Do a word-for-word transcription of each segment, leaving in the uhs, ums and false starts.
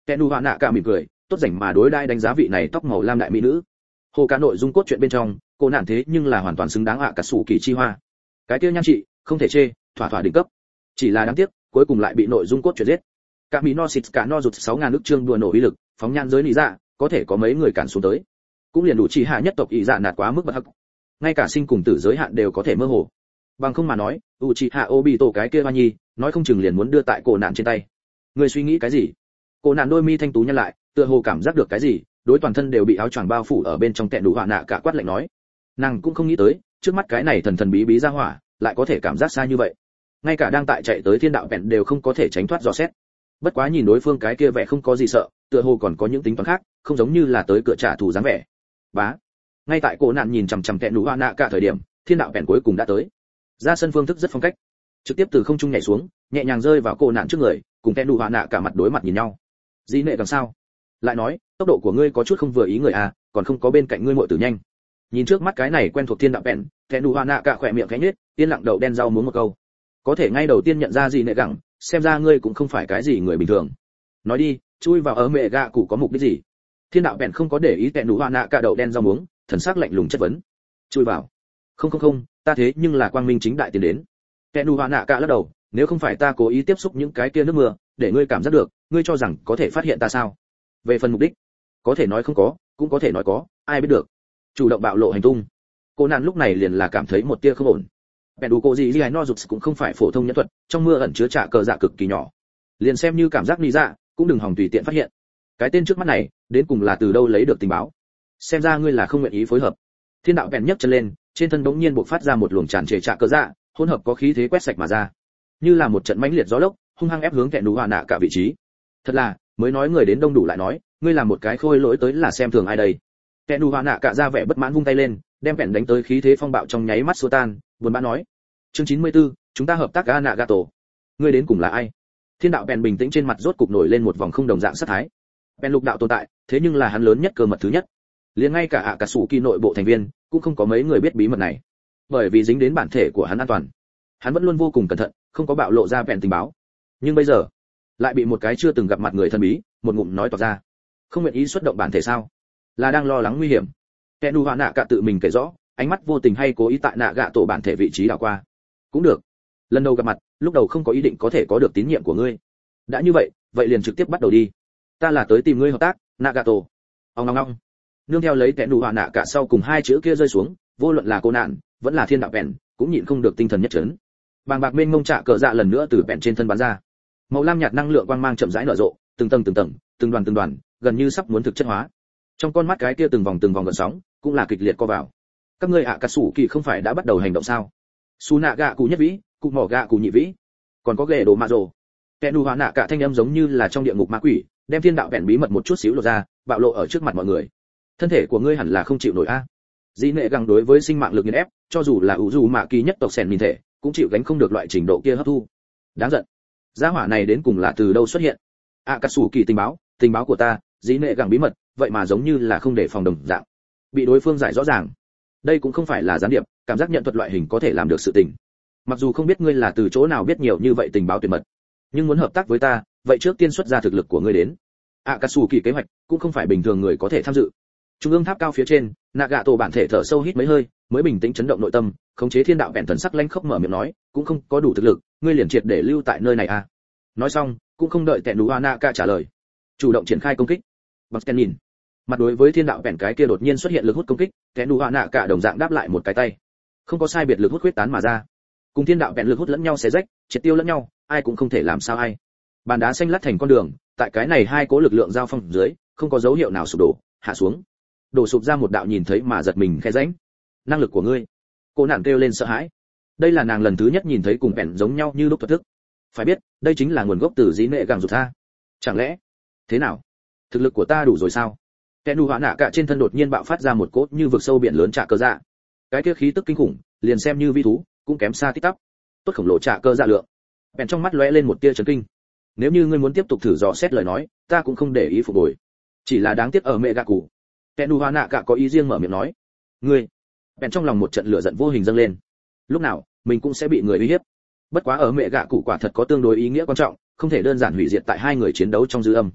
kẻ nụ hạ nạ cả mỉm cười, tốt rảnh mà đối đãi đánh giá vị này tóc màu lam đại mỹ nữ. Hồ cả nội dung cốt truyện bên trong, cô nạn thế nhưng là hoàn toàn xứng đáng ạ cả sủ kỳ chi hoa. Cái kia nhan trị, không thể chê, thỏa thỏa đỉnh cấp. Chỉ là đáng tiếc, cuối cùng lại bị nội dung cốt truyện giết. Cả mỹ no xịt cả no rụt sáu ngàn nước trương đùa nổ uy lực, phóng nhan giới lý dạ, có thể có mấy người cản xuống tới. Cũng liền đủ chỉ hạ nhất tộc ý dạ nạt quá mức bật hắc. Ngay cả sinh cùng tử giới hạn đều có thể mơ hồ. Bằng không mà nói, Uchiha Obito cái kia hoa nhi, nói không chừng liền muốn đưa tại cổ nạn trên tay. Người suy nghĩ cái gì? Cổ nạn đôi mi thanh tú nhăn lại, tựa hồ cảm giác được cái gì, đối toàn thân đều bị áo choàng bao phủ ở bên trong kẹn đủ họa nạ cả quát lạnh nói. Nàng cũng không nghĩ tới, trước mắt cái này thần thần bí bí ra hỏa, lại có thể cảm giác xa như vậy. Ngay cả đang tại chạy tới thiên đạo vẹn đều không có thể tránh thoát dò xét. Bất quá nhìn đối phương cái kia vẻ không có gì sợ, tựa hồ còn có những tính toán khác, không giống như là tới cửa trả thù dáng vẻ. Bá. Ngay tại cổ nạn nhìn chằm chằm kẹn đủ họa nạ cả thời điểm, thiên đạo vẹn cuối cùng đã tới. Ra sân phương thức rất phong cách, trực tiếp từ không trung nhảy xuống, nhẹ nhàng rơi vào cổ nạn trước người, cùng kẹn đủ họa nạ cả mặt đối mặt nhìn nhau. Dĩ nệ càng sao? Lại nói, tốc độ của ngươi có chút không vừa ý người à, còn không có bên cạnh ngươi muội tử nhanh. Nhìn trước mắt cái này quen thuộc thiên đạo vẹn, kẹn đủ họa nạ cả khỏe miệng khẽ nhếch, yên lặng đầu đen rau muốn một câu. Có thể ngay đầu tiên nhận ra gì nệ gẳng, xem ra ngươi cũng không phải cái gì người bình thường. Nói đi, chui vào ở mẹ gạ cụ có mục đích gì? Thiên đạo vẹn không có để ý kẹn đủ họa nạ cả đầu đen rau muống, thần sắc lạnh lùng chất vấn. Chui vào? Không không không, ta thế nhưng là quang minh chính đại tiến đến. Kẹn đủ họa nạ cả lắc đầu, nếu không phải ta cố ý tiếp xúc những cái kia nước mưa, để ngươi cảm giác được, ngươi cho rằng có thể phát hiện ta sao? Về phần mục đích, có thể nói không có, cũng có thể nói có, ai biết được. Chủ động bạo lộ hành tung. Cô nạn lúc này liền là cảm thấy một tia không ổn. Bèn đủ cô gì gì no rụt cũng không phải phổ thông nhẫn thuật, trong mưa ẩn chứa trả cờ dạ cực kỳ nhỏ. Liền xem như cảm giác lý dạ, cũng đừng hòng tùy tiện phát hiện. Cái tên trước mắt này, đến cùng là từ đâu lấy được tình báo? Xem ra ngươi là không nguyện ý phối hợp. Thiên đạo bèn nhấc chân lên, trên thân bỗng nhiên bộc phát ra một luồng tràn trề trả cờ dạ, hỗn hợp có khí thế quét sạch mà ra, như là một trận mãnh liệt gió lốc, hung hăng ép hướng kẹn đủ họa nạ cả vị trí. Thật là, mới nói người đến đông đủ lại nói, ngươi làm một cái khôi lỗi tới là xem thường ai đây? Kẹn đủ họa nạ cả ra vẻ bất mãn vung tay lên, đem vẹn đánh tới khí thế phong bạo trong nháy mắt xua tan, buồn bã nói. Chương chín mươi tư, chúng ta hợp tác ga Nagato. Ngươi đến cùng là ai? Thiên đạo bèn bình tĩnh trên mặt rốt cục nổi lên một vòng không đồng dạng sát thái. Bèn lục đạo tồn tại, thế nhưng là hắn lớn nhất cơ mật thứ nhất. Liền ngay cả ạ cả sủ kỳ nội bộ thành viên, cũng không có mấy người biết bí mật này. Bởi vì dính đến bản thể của hắn an toàn. Hắn vẫn luôn vô cùng cẩn thận, không có bạo lộ ra bèn tình báo. Nhưng bây giờ, lại bị một cái chưa từng gặp mặt người thần bí, một ngụm nói toạc ra. Không nguyện ý xuất động bản thể sao? Là đang lo lắng nguy hiểm. Kẻ đu họa nạ cả tự mình kể rõ, ánh mắt vô tình hay cố ý tại nạ gạ tổ bản thể vị trí đảo qua. Cũng được. Lần đầu gặp mặt, lúc đầu không có ý định có thể có được tín nhiệm của ngươi. Đã như vậy, vậy liền trực tiếp bắt đầu đi. Ta là tới tìm ngươi hợp tác, Nagato. Ông ngong ngong. Nương theo lấy kẻ đu họa nạ cả sau cùng hai chữ kia rơi xuống, vô luận là cô nạn, vẫn là thiên đạo bèn, cũng nhịn không được tinh thần nhất chấn. Bàng bạc mênh mông trạ cờ dạ lần nữa từ bèn trên thân bắn ra. Màu lam nhạt năng lượng quang mang chậm rãi nở rộ, từng tầng từng tầng, từng đoàn từng đoàn, gần như sắp muốn thực chất hóa. Trong con mắt cái kia từng vòng từng vòng gợn sóng, cũng là kịch liệt co vào. Các ngươi ạ cà sủ kỳ không phải đã bắt đầu hành động sao? Su nạ gạ cụ nhất vĩ, cụ mỏ gạ cụ nhị vĩ, còn có ghệ đồ mạ rồ. Kẻ đu hóa nạ cả thanh âm giống như là trong địa ngục ma quỷ, đem thiên đạo bèn bí mật một chút xíu lộ ra, bạo lộ ở trước mặt mọi người. Thân thể của ngươi hẳn là không chịu nổi a. Dĩ nệ găng đối với sinh mạng lực nghiền ép, cho dù là ủ dù mạ kỳ nhất tộc sèn min thể, cũng chịu gánh không được loại trình độ kia hấp thu. Đáng giận. Gia hỏa này đến cùng là từ đâu xuất hiện? ạ cà sủ kỳ tình báo, tình báo của ta, dĩ nệ găng bí mật, vậy mà giống như là không để phòng đồng dạng. Bị đối phương giải rõ ràng. Đây cũng không phải là gián điệp, cảm giác nhận thuật loại hình có thể làm được sự tình. Mặc dù không biết ngươi là từ chỗ nào biết nhiều như vậy tình báo tuyệt mật, nhưng muốn hợp tác với ta, vậy trước tiên xuất ra thực lực của ngươi đến. ạ cà sủ kỳ kế hoạch cũng không phải bình thường người có thể tham dự. Trung ương tháp cao phía trên, Nagato bản thể thở sâu hít mấy hơi, mới bình tĩnh chấn động nội tâm, khống chế thiên đạo bèn thần sắc lanh khốc mở miệng nói, cũng không có đủ thực lực, ngươi liền triệt để lưu tại nơi này à? Nói xong, cũng không đợi Tẹn Nú Anaka trả lời, chủ động triển khai công kích. Bằng Ken nhìn, mặt đối với thiên đạo bèn cái kia đột nhiên xuất hiện lực hút công kích, Tẹn Nú Anaka đồng dạng đáp lại một cái tay, không có sai biệt lực hút huyết tán mà ra, cùng thiên đạo bèn lực hút lẫn nhau xé rách, triệt tiêu lẫn nhau, ai cũng không thể làm sao ai. Bàn đá xanh lát thành con đường, tại cái này hai cố lực lượng giao phong dưới, không có dấu hiệu nào sụp đổ, hạ xuống. Đổ sụp ra một đạo nhìn thấy mà giật mình khe rãnh. Năng lực của ngươi. Cô nàng kêu lên sợ hãi. Đây là nàng lần thứ nhất nhìn thấy cùng bèn giống nhau như lúc thuật thức. Phải biết, đây chính là nguồn gốc từ dĩ nệ gàng rụt tha. Chẳng lẽ, thế nào? Thực lực của ta đủ rồi sao? Kẻ đu hóa nạ cả trên thân đột nhiên bạo phát ra một cốt như vực sâu biển lớn trạ cơ dạ. Cái kia khí tức kinh khủng, liền xem như vi thú, cũng kém xa tít tắp. Tốt khổng lồ trạ cơ dạ lượng. Bèn trong mắt lóe lên một tia chấn kinh. Nếu như ngươi muốn tiếp tục thử dò xét lời nói, ta cũng không để ý phục hồi. Chỉ là đáng tiếc ở mẹ gạ cụ. Kẻ đu hóa nạ cả có ý riêng mở miệng nói, ngươi. Bèn trong lòng một trận lửa giận vô hình dâng lên. Lúc nào mình cũng sẽ bị người uy hiếp. Bất quá ở mẹ gạ cụ quả thật có tương đối ý nghĩa quan trọng, không thể đơn giản hủy diệt tại hai người chiến đấu trong dư âm.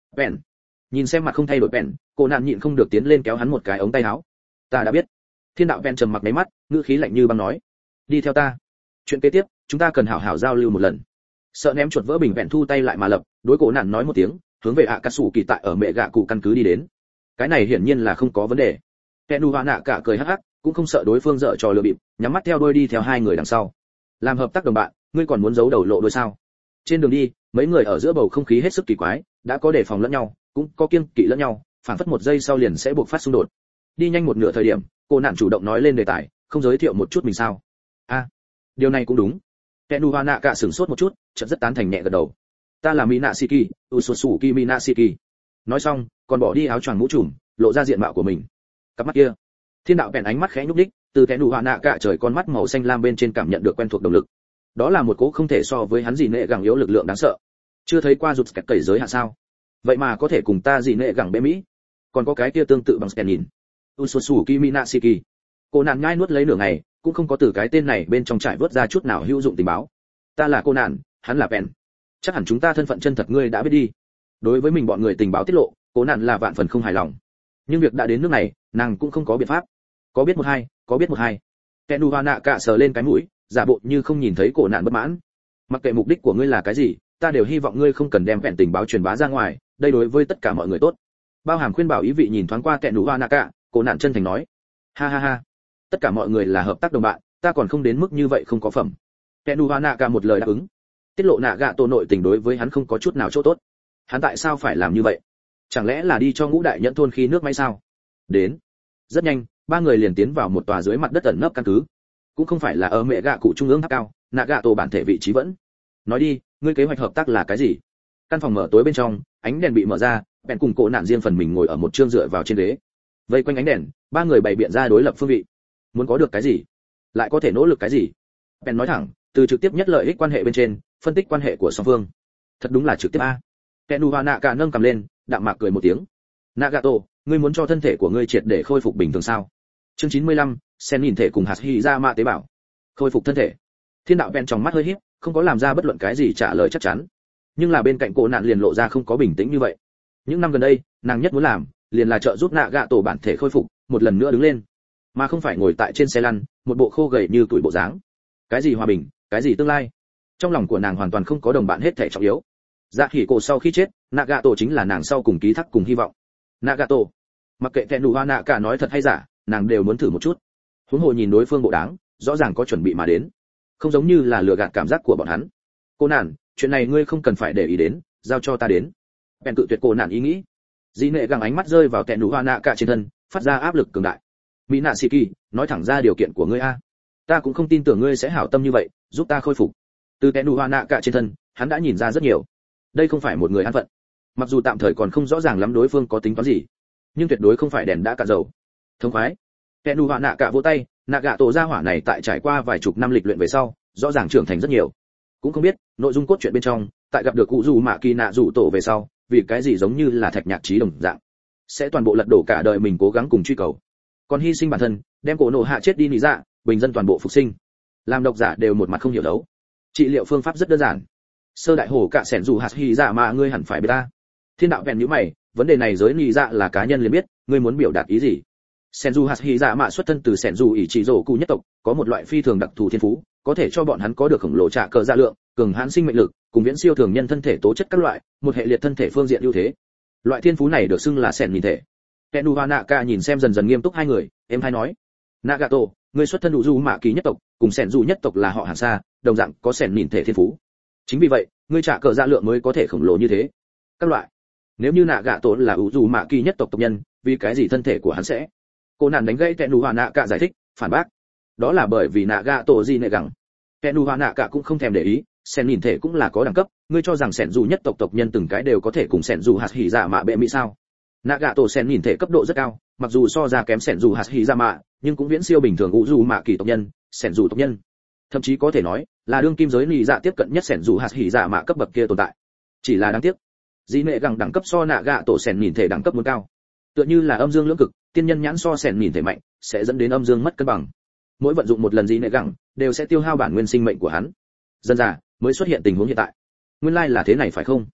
Bèn. Nhìn xem mặt không thay đổi Bèn, cô nạn nhịn không được tiến lên kéo hắn một cái ống tay áo. Ta đã biết. Thiên đạo Bèn trầm mặc mấy mắt, ngữ khí lạnh như băng nói. Đi theo ta. Chuyện kế tiếp, chúng ta cần hảo hảo giao lưu một lần. Sợ ném chuột vỡ bình Bèn thu tay lại mà lập, đối cổ nạn nói một tiếng, hướng về ạ cà sủ kỳ tại ở mẹ gạ cụ căn cứ đi đến. Cái này hiển nhiên là không có vấn đề. Kenu Hoa Nạ cả cười hắc hắc, cũng không sợ đối phương dở trò lừa bịp, nhắm mắt theo đuôi đi theo hai người đằng sau. Làm hợp tác đồng bạn, ngươi còn muốn giấu đầu lộ đuôi sao? Trên đường đi, mấy người ở giữa bầu không khí hết sức kỳ quái, đã có đề phòng lẫn nhau, cũng có kiêng kỵ lẫn nhau, phản phất một giây sau liền sẽ buộc phát xung đột. Đi nhanh một nửa thời điểm, cô nạn chủ động nói lên đề tài, không giới thiệu một chút mình sao? A, à, điều này cũng đúng. Kenu Hoa Nạ cả sửng sốt một chút, chợt rất tán thành nhẹ gật đầu. Ta là Minashiki, Usosuki Minashiki. Nói xong, còn bỏ đi áo choàng mũ trùm, lộ ra diện mạo của mình. Cặp mắt kia, Thiên đạo Bèn ánh mắt khẽ nhúc nhích, từ cái nụ Hoa Nạ cả trời con mắt màu xanh lam bên trên cảm nhận được quen thuộc động lực. Đó là một cỗ không thể so với hắn gì nệ gẳng yếu lực lượng đáng sợ. Chưa thấy qua rụt kẹt cẩy giới hạn sao? Vậy mà có thể cùng ta gì nệ gẳng bẽ mỹ. Còn có cái kia tương tự bằng scan nhìn. Usosuki Minashiki. Cô nạn nhai nuốt lấy nửa ngày, cũng không có từ cái tên này bên trong trải vớt ra chút nào hữu dụng tình báo. Ta là cô nạn, hắn là Bèn. Chắc hẳn chúng ta thân phận chân thật ngươi đã biết đi. Đối với mình bọn người tình báo tiết lộ, cô nạn là vạn phần không hài lòng. Nhưng việc đã đến nước này, nàng cũng không có biện pháp. Có biết một hai, có biết một hai. Kenu Hoa Nạ cả sờ lên cái mũi, giả bộ như không nhìn thấy cổ nạn bất mãn. Mặc kệ mục đích của ngươi là cái gì, ta đều hy vọng ngươi không cần đem vẹn tình báo truyền bá ra ngoài, đây đối với tất cả mọi người tốt. Bao hàm khuyên bảo ý vị nhìn thoáng qua Kenu Hoa Nạ cả, cổ nạn chân thành nói. Ha ha ha, tất cả mọi người là hợp tác đồng bạn, ta còn không đến mức như vậy không có phẩm. Kenu Hoa Nạ cả một lời đáp ứng. Tiết lộ nạ gạ tổ nội tình đối với hắn không có chút nào chỗ tốt. Hắn tại sao phải làm như vậy? Chẳng lẽ là đi cho ngũ đại nhẫn thôn khí nước máy sao? Đến. Rất nhanh, ba người liền tiến vào một tòa dưới mặt đất ẩn nấp căn cứ. Cũng không phải là ở mẹ gạ cụ trung ương tháp cao, nạ gạ tổ bản thể vị trí vẫn. Nói đi, ngươi kế hoạch hợp tác là cái gì? Căn phòng mở tối bên trong, ánh đèn bị mở ra, Bèn cùng cổ nạn riêng phần mình ngồi ở một chương dựa vào trên ghế. Vây quanh ánh đèn, ba người bày biện ra đối lập phương vị. Muốn có được cái gì? Lại có thể nỗ lực cái gì? Bèn nói thẳng, từ trực tiếp nhất lợi ích quan hệ bên trên, phân tích quan hệ của song phương. Thật đúng là trực tiếp a. Kenu Hoa Nạ cả nâng cầm lên, đạm mạc cười một tiếng. Nagato, ngươi muốn cho thân thể của ngươi triệt để khôi phục bình thường sao? Chương chín mươi lăm, sen nhìn thể cùng hạt hy ra mạ tế bào. Khôi phục thân thể. Thiên đạo Bèn trong mắt hơi híp, không có làm ra bất luận cái gì trả lời chắc chắn. Nhưng là bên cạnh cô nạn liền lộ ra không có bình tĩnh như vậy. Những năm gần đây, nàng nhất muốn làm, liền là trợ giúp Nagato bản thể khôi phục, một lần nữa đứng lên, mà không phải ngồi tại trên xe lăn, một bộ khô gầy như tuổi bộ dáng. Cái gì hòa bình, cái gì tương lai? Trong lòng của nàng hoàn toàn không có đồng bạn hết thảy trọng yếu. Dạ Hỉ Cổ sau khi chết, Nagato chính là nàng sau cùng ký thác cùng hy vọng. Nagato, mặc kệ Kenu Hoa Nạ cả nói thật hay giả, nàng đều muốn thử một chút. Huống hồ nhìn đối phương bộ đáng, rõ ràng có chuẩn bị mà đến, không giống như là lừa gạt cảm giác của bọn hắn. Cô nản, chuyện này ngươi không cần phải để ý đến, giao cho ta đến. Bèn cự tuyệt cô nản ý nghĩ. Dĩ nệ găng ánh mắt rơi vào Kenu Hoa Nạ cả trên thân, phát ra áp lực cường đại. Minashiki, nói thẳng ra điều kiện của ngươi a. Ta cũng không tin tưởng ngươi sẽ hảo tâm như vậy, giúp ta khôi phục. Từ Kenu Hoa Nạ cả trên thân, hắn đã nhìn ra rất nhiều. Đây không phải một người an phận. Mặc dù tạm thời còn không rõ ràng lắm đối phương có tính toán gì, nhưng tuyệt đối không phải đèn đã cạn dầu. Thông khoái. Kenu Hoa Nạ cả vỗ tay, Nagato gia hỏa này tại trải qua vài chục năm lịch luyện về sau, rõ ràng trưởng thành rất nhiều. Cũng không biết, nội dung cốt truyện bên trong, tại gặp được cụ dù mạ kỳ nạ rủ tổ về sau, vì cái gì giống như là thạch nhạc trí đồng dạng, sẽ toàn bộ lật đổ cả đời mình cố gắng cùng truy cầu, còn hy sinh bản thân, đem cổ nổ hạ chết đi nị dạ, bình dân toàn bộ phục sinh. Làm độc giả đều một mặt không hiểu đấu. Trị liệu phương pháp rất đơn giản. Sơ đại hổ cả sẻn dù hạt hy dạ mà ngươi hẳn phải biết ta. Thiên đạo Bèn nhíu mày, vấn đề này giới nị dạ là cá nhân liền biết, ngươi muốn biểu đạt ý gì? Senju Hashira mạ xuất thân từ Senju Ichiroku nhất tộc, có một loại phi thường đặc thù thiên phú, có thể cho bọn hắn có được khổng lồ trả cờ gia lượng, cường hãn sinh mệnh lực, cùng viễn siêu thường nhân thân thể tố chất các loại, một hệ liệt thân thể phương diện ưu thế. Loại thiên phú này được xưng là Sen nhìn thể. Kenu Hanaka nhìn xem dần dần nghiêm túc hai người, em hay nói: "Nagato, ngươi xuất thân Uzu Mạ Kỳ nhất tộc, cùng Senju nhất tộc là họ hàng xa, đồng dạng có Sen nhìn thể thiên phú. Chính vì vậy, ngươi trả cờ gia lượng mới có thể khổng lồ như thế." Các loại. Nếu như Nagato là Uzu Mạ Kỳ nhất tộc tộc nhân, vì cái gì thân thể của hắn sẽ? Cô nạn đánh gãy Kenu Hanaka giải thích, phản bác: "Đó là bởi vì Nagato gì nệ gẳng." Kenu Hanaka cũng không thèm để ý, Sen nhìn thể cũng là có đẳng cấp, ngươi cho rằng Senju nhất tộc tộc nhân từng cái đều có thể cùng Senju Hashirama bệ mỹ sao? Nagato Sen nhìn thể cấp độ rất cao, mặc dù so ra kém Senju Hashirama, nhưng cũng viễn siêu bình thường Uzu Mạ Kỳ tộc nhân, Senju tộc nhân. Thậm chí có thể nói, là đương kim giới nị dạ tiếp cận nhất Senju Hashirama cấp bậc kia tồn tại. Chỉ là đáng tiếc, dị nệ gẳng đẳng cấp so Nagato Sen nhìn thể đẳng cấp muốn cao. Tựa như là âm dương lưỡng cực, tiên nhân nhãn so Sen nhìn thể mạnh, sẽ dẫn đến âm dương mất cân bằng. Mỗi vận dụng một lần dị nệ gẳng, đều sẽ tiêu hao bản nguyên sinh mệnh của hắn. Dần dà mới xuất hiện tình huống hiện tại. Nguyên lai là thế này phải không?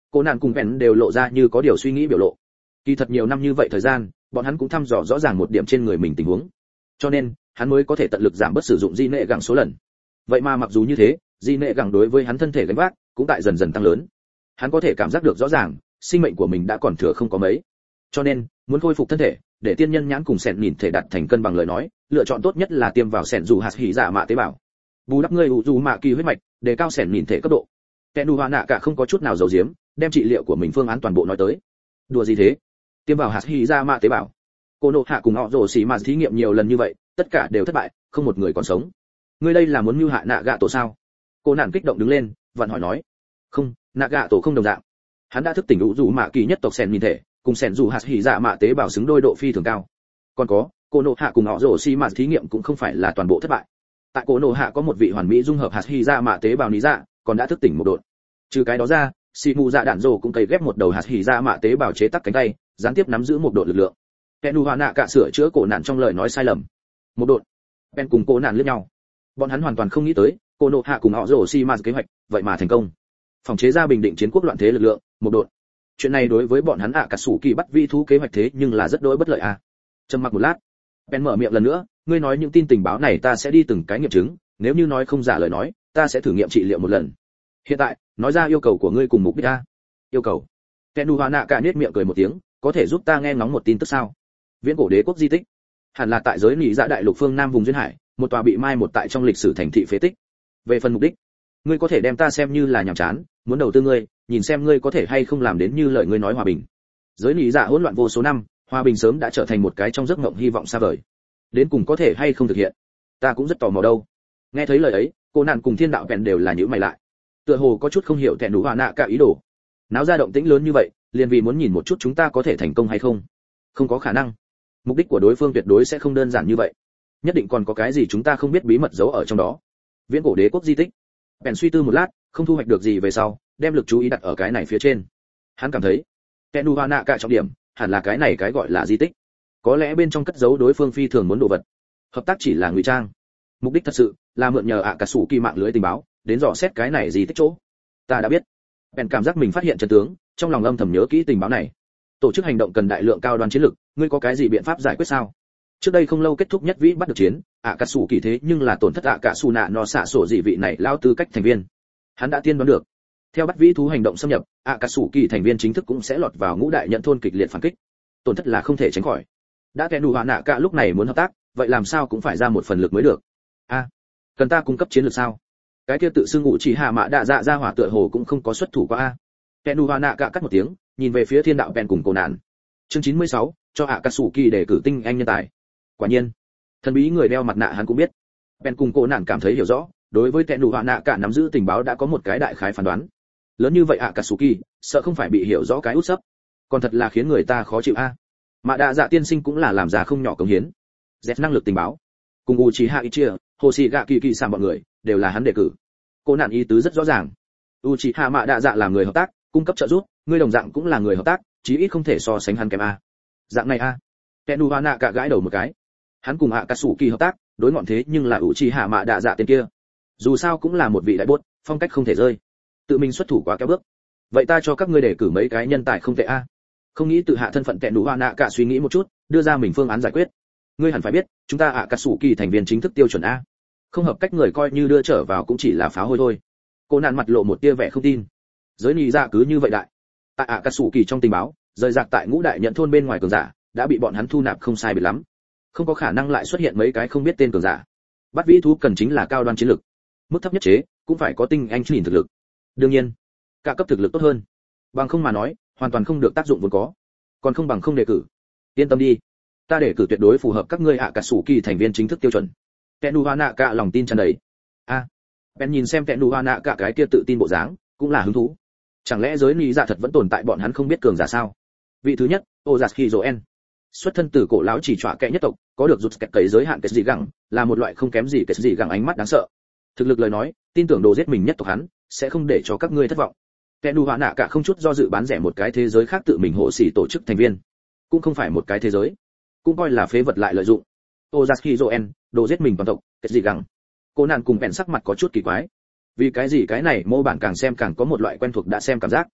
Cô nạn cùng Pen đều lộ ra như có điều suy nghĩ biểu lộ. Kỳ thật nhiều năm như vậy thời gian, bọn hắn cũng thăm dò rõ ràng một điểm trên người mình tình huống, cho nên hắn mới có thể tận lực giảm bớt sử dụng di nệ gẳng số lần. Vậy mà mặc dù như thế, di nệ gẳng đối với hắn thân thể gánh vác cũng tại dần dần tăng lớn. Hắn có thể cảm giác được rõ ràng, sinh mệnh của mình đã còn thừa không có mấy. Cho nên, muốn khôi phục thân thể, để tiên nhân nhãn cùng sẹn nhìn thể đạt thành cân bằng lời nói, lựa chọn tốt nhất là tiêm vào sẹn dù hạt hỉ dạ mạ tế bào. Bù đắp ngươi u dù mạ kỳ huyết mạch, để cao sẹn nhìn thể cấp độ. Kẻ nụ hoa nạ cả không có chút nào giấu giếm, đem trị liệu của mình phương án toàn bộ nói tới. Đùa gì thế? Tiêm vào hạt hỉ dạ mạ tế bào. Cô nộ hạ cùng họ rồ xì mà thí nghiệm nhiều lần như vậy, tất cả đều thất bại, không một người còn sống. Ngươi đây là muốn mưu hại nạ gạ tổ sao? Cô nạn kích động đứng lên, vặn hỏi nói. Không, nạ gạ tổ không đồng dạng. Hắn đã thức tỉnh u dù mạ kỳ nhất tộc sẹn nhìn thể, cùng sẹn dù hạt hỉ dạ mạ tế bào xứng đôi độ phi thường cao. Còn có, cô nộ hạ cùng họ rồ xì mà thí nghiệm cũng không phải là toàn bộ thất bại. Tại cô nộ hạ có một vị hoàn mỹ dung hợp hạt hỉ dạ mạ tế bào lý dạ, còn đã thức tỉnh một đột. Trừ cái đó ra, xì mù dạ đạn rồ cũng cấy ghép một đầu hạt hỉ dạ mạ tế bào chế tác cánh tay, gián tiếp nắm giữ một độ lực lượng. Pen Hoa nạ cả sửa chữa cổ nạn trong lời nói sai lầm. Một đột. Pen cùng cổ nạn liếc nhau. Bọn hắn hoàn toàn không nghĩ tới, cô nộ hạ cùng họ rồ xi ma kế hoạch, vậy mà thành công. Phòng chế ra bình định chiến quốc loạn thế lực lượng, một đột. Chuyện này đối với bọn hắn ạ cả sủ kỳ bắt vi thú kế hoạch thế nhưng là rất đối bất lợi à. Trầm mặc một lát, Pen mở miệng lần nữa, ngươi nói những tin tình báo này ta sẽ đi từng cái nghiệm chứng, nếu như nói không giả lời nói, ta sẽ thử nghiệm trị liệu một lần. Hiện tại, nói ra yêu cầu của ngươi cùng mục đích a. Yêu cầu. Pen Hoa nạ cả nhếch miệng cười một tiếng, có thể giúp ta nghe ngóng một tin tức sao? Viễn cổ đế quốc di tích, hẳn là tại giới nỉ dạ đại lục phương nam vùng duyên hải, một tòa bị mai một tại trong lịch sử thành thị phế tích. Về phần mục đích, ngươi có thể đem ta xem như là nhàm chán, muốn đầu tư ngươi, nhìn xem ngươi có thể hay không làm đến như lời ngươi nói hòa bình. Giới nỉ dạ hỗn loạn vô số năm, hòa bình sớm đã trở thành một cái trong giấc mộng hy vọng xa vời. Đến cùng có thể hay không thực hiện, ta cũng rất tò mò đâu. Nghe thấy lời ấy, cô nạn cùng thiên đạo vẹn đều là nhíu mày lại. Tựa hồ có chút không hiểu thẹn đủ hòa nạ cả ý đồ. Náo ra động tĩnh lớn như vậy, liền vì muốn nhìn một chút chúng ta có thể thành công hay không. Không có khả năng. Mục đích của đối phương tuyệt đối sẽ không đơn giản như vậy, nhất định còn có cái gì chúng ta không biết bí mật giấu ở trong đó. Viễn cổ đế quốc di tích. Bèn suy tư một lát, không thu hoạch được gì về sau, đem lực chú ý đặt ở cái này phía trên. Hắn cảm thấy, Kenu Hoa nạ cả trọng điểm, hẳn là cái này cái gọi là di tích. Có lẽ bên trong cất giấu đối phương phi thường muốn đồ vật. Hợp tác chỉ là ngụy trang. Mục đích thật sự là mượn nhờ ạ cả sủ kỳ mạng lưới tình báo, đến dò xét cái này di tích chỗ. Ta đã biết. Bèn cảm giác mình phát hiện chân tướng, trong lòng âm thầm nhớ kỹ tình báo này. Tổ chức hành động cần đại lượng cao đoan chiến lực, ngươi có cái gì biện pháp giải quyết sao? Trước đây không lâu kết thúc nhất vĩ bắt được chiến, ạ cả sủ kỳ thế nhưng là tổn thất ạ cả sủ nạ nó xạ sổ dị vị này lao tư cách thành viên. Hắn đã tiên đoán được, theo bắt vĩ thú hành động xâm nhập, ạ cả sủ kỳ thành viên chính thức cũng sẽ lọt vào ngũ đại nhận thôn kịch liệt phản kích. Tổn thất là không thể tránh khỏi. Đã kẻ đủ hạ nạ cả lúc này muốn hợp tác, vậy làm sao cũng phải ra một phần lực mới được. A, à, cần ta cung cấp chiến lược sao? Cái kia tự xưng ngụ chỉ hạ mã đạ dạ ra hỏa tựa hồ cũng không có xuất thủ qua a. Kẻ đủ hạ nạ cả cắt một tiếng, nhìn về phía thiên đạo bèn cùng cổ nạn. Chương chín mươi sáu, cho ạ cả sủ kỳ để cử tinh anh nhân tài. Quả nhiên, thần bí người đeo mặt nạ hắn cũng biết. Bèn cùng cổ nạn cảm thấy hiểu rõ, đối với kẻ đủ hạ nạ cả nắm giữ tình báo đã có một cái đại khái phán đoán. Lớn như vậy ạ cả sủ kỳ, sợ không phải bị hiểu rõ cái út sấp, còn thật là khiến người ta khó chịu a. Mã đạ dạ tiên sinh cũng là làm ra không nhỏ công hiến. Dẹt năng lực tình báo, cùng Uchiha Ichia, Hoshigaki kỳ kỳ sàm bọn người, đều là hắn đề cử. Cô nạn ý tứ rất rõ ràng. Uchiha Mã đạ dạ là người hợp tác, cung cấp trợ giúp, ngươi đồng dạng cũng là người hợp tác, chí ít không thể so sánh hắn kém a. Dạng này a. Kenu Hana cả gãi đầu một cái. Hắn cùng Akatsuki hợp tác, đối ngọn thế nhưng là Uchiha Mã đạ dạ tên kia. Dù sao cũng là một vị đại bốt, phong cách không thể rơi. Tự mình xuất thủ quá kéo bước. Vậy ta cho các ngươi đề cử mấy cái nhân tài không tệ a. Không nghĩ tự hạ thân phận Kenu Hana cả suy nghĩ một chút, đưa ra mình phương án giải quyết. Ngươi hẳn phải biết, chúng ta Akatsuki thành viên chính thức tiêu chuẩn a. Không hợp cách người coi như đưa trở vào cũng chỉ là phá hôi thôi. Cô nạn mặt lộ một tia vẻ không tin. Giới nị dạ cứ như vậy đại. Tại Akatsuki trong tình báo, rời rạc tại ngũ đại nhận thôn bên ngoài cường giả, đã bị bọn hắn thu nạp không sai biệt lắm. Không có khả năng lại xuất hiện mấy cái không biết tên cường giả. Bắt vĩ thú cần chính là cao đoan chiến lực. Mức thấp nhất chế, cũng phải có tinh anh nhìn thực lực. Đương nhiên, cả cấp thực lực tốt hơn. Bằng không mà nói, hoàn toàn không được tác dụng vốn có. Còn không bằng không đề cử. Yên tâm đi, ta đề cử tuyệt đối phù hợp các ngươi Akatsuki thành viên chính thức tiêu chuẩn. Kenu Hana cả lòng tin tràn đầy. A, à, Ben nhìn xem Kenu Hana cả cái kia tự tin bộ dáng, cũng là hứng thú. Chẳng lẽ giới nị dạ thật vẫn tồn tại bọn hắn không biết cường giả sao? Vị thứ nhất, Ozaki xuất thân từ cổ lão chỉ trọa kệ nhất tộc, có được rụt kẹt cấy giới hạn kết gì gẳng, là một loại không kém gì kết gì gẳng ánh mắt đáng sợ. Thực lực lời nói, tin tưởng đồ giết mình nhất tộc hắn, sẽ không để cho các ngươi thất vọng. Kenu Hana nạ cả không chút do dự bán rẻ một cái thế giới khác tự mình hộ sĩ tổ chức thành viên, cũng không phải một cái thế giới, cũng coi là phế vật lại lợi dụng. Ozaki đồ giết mình toàn tộc, kết gì gẳng. Cô nàng cùng bèn sắc mặt có chút kỳ quái. Vì cái gì cái này mô bản càng xem càng có một loại quen thuộc đã xem cảm giác.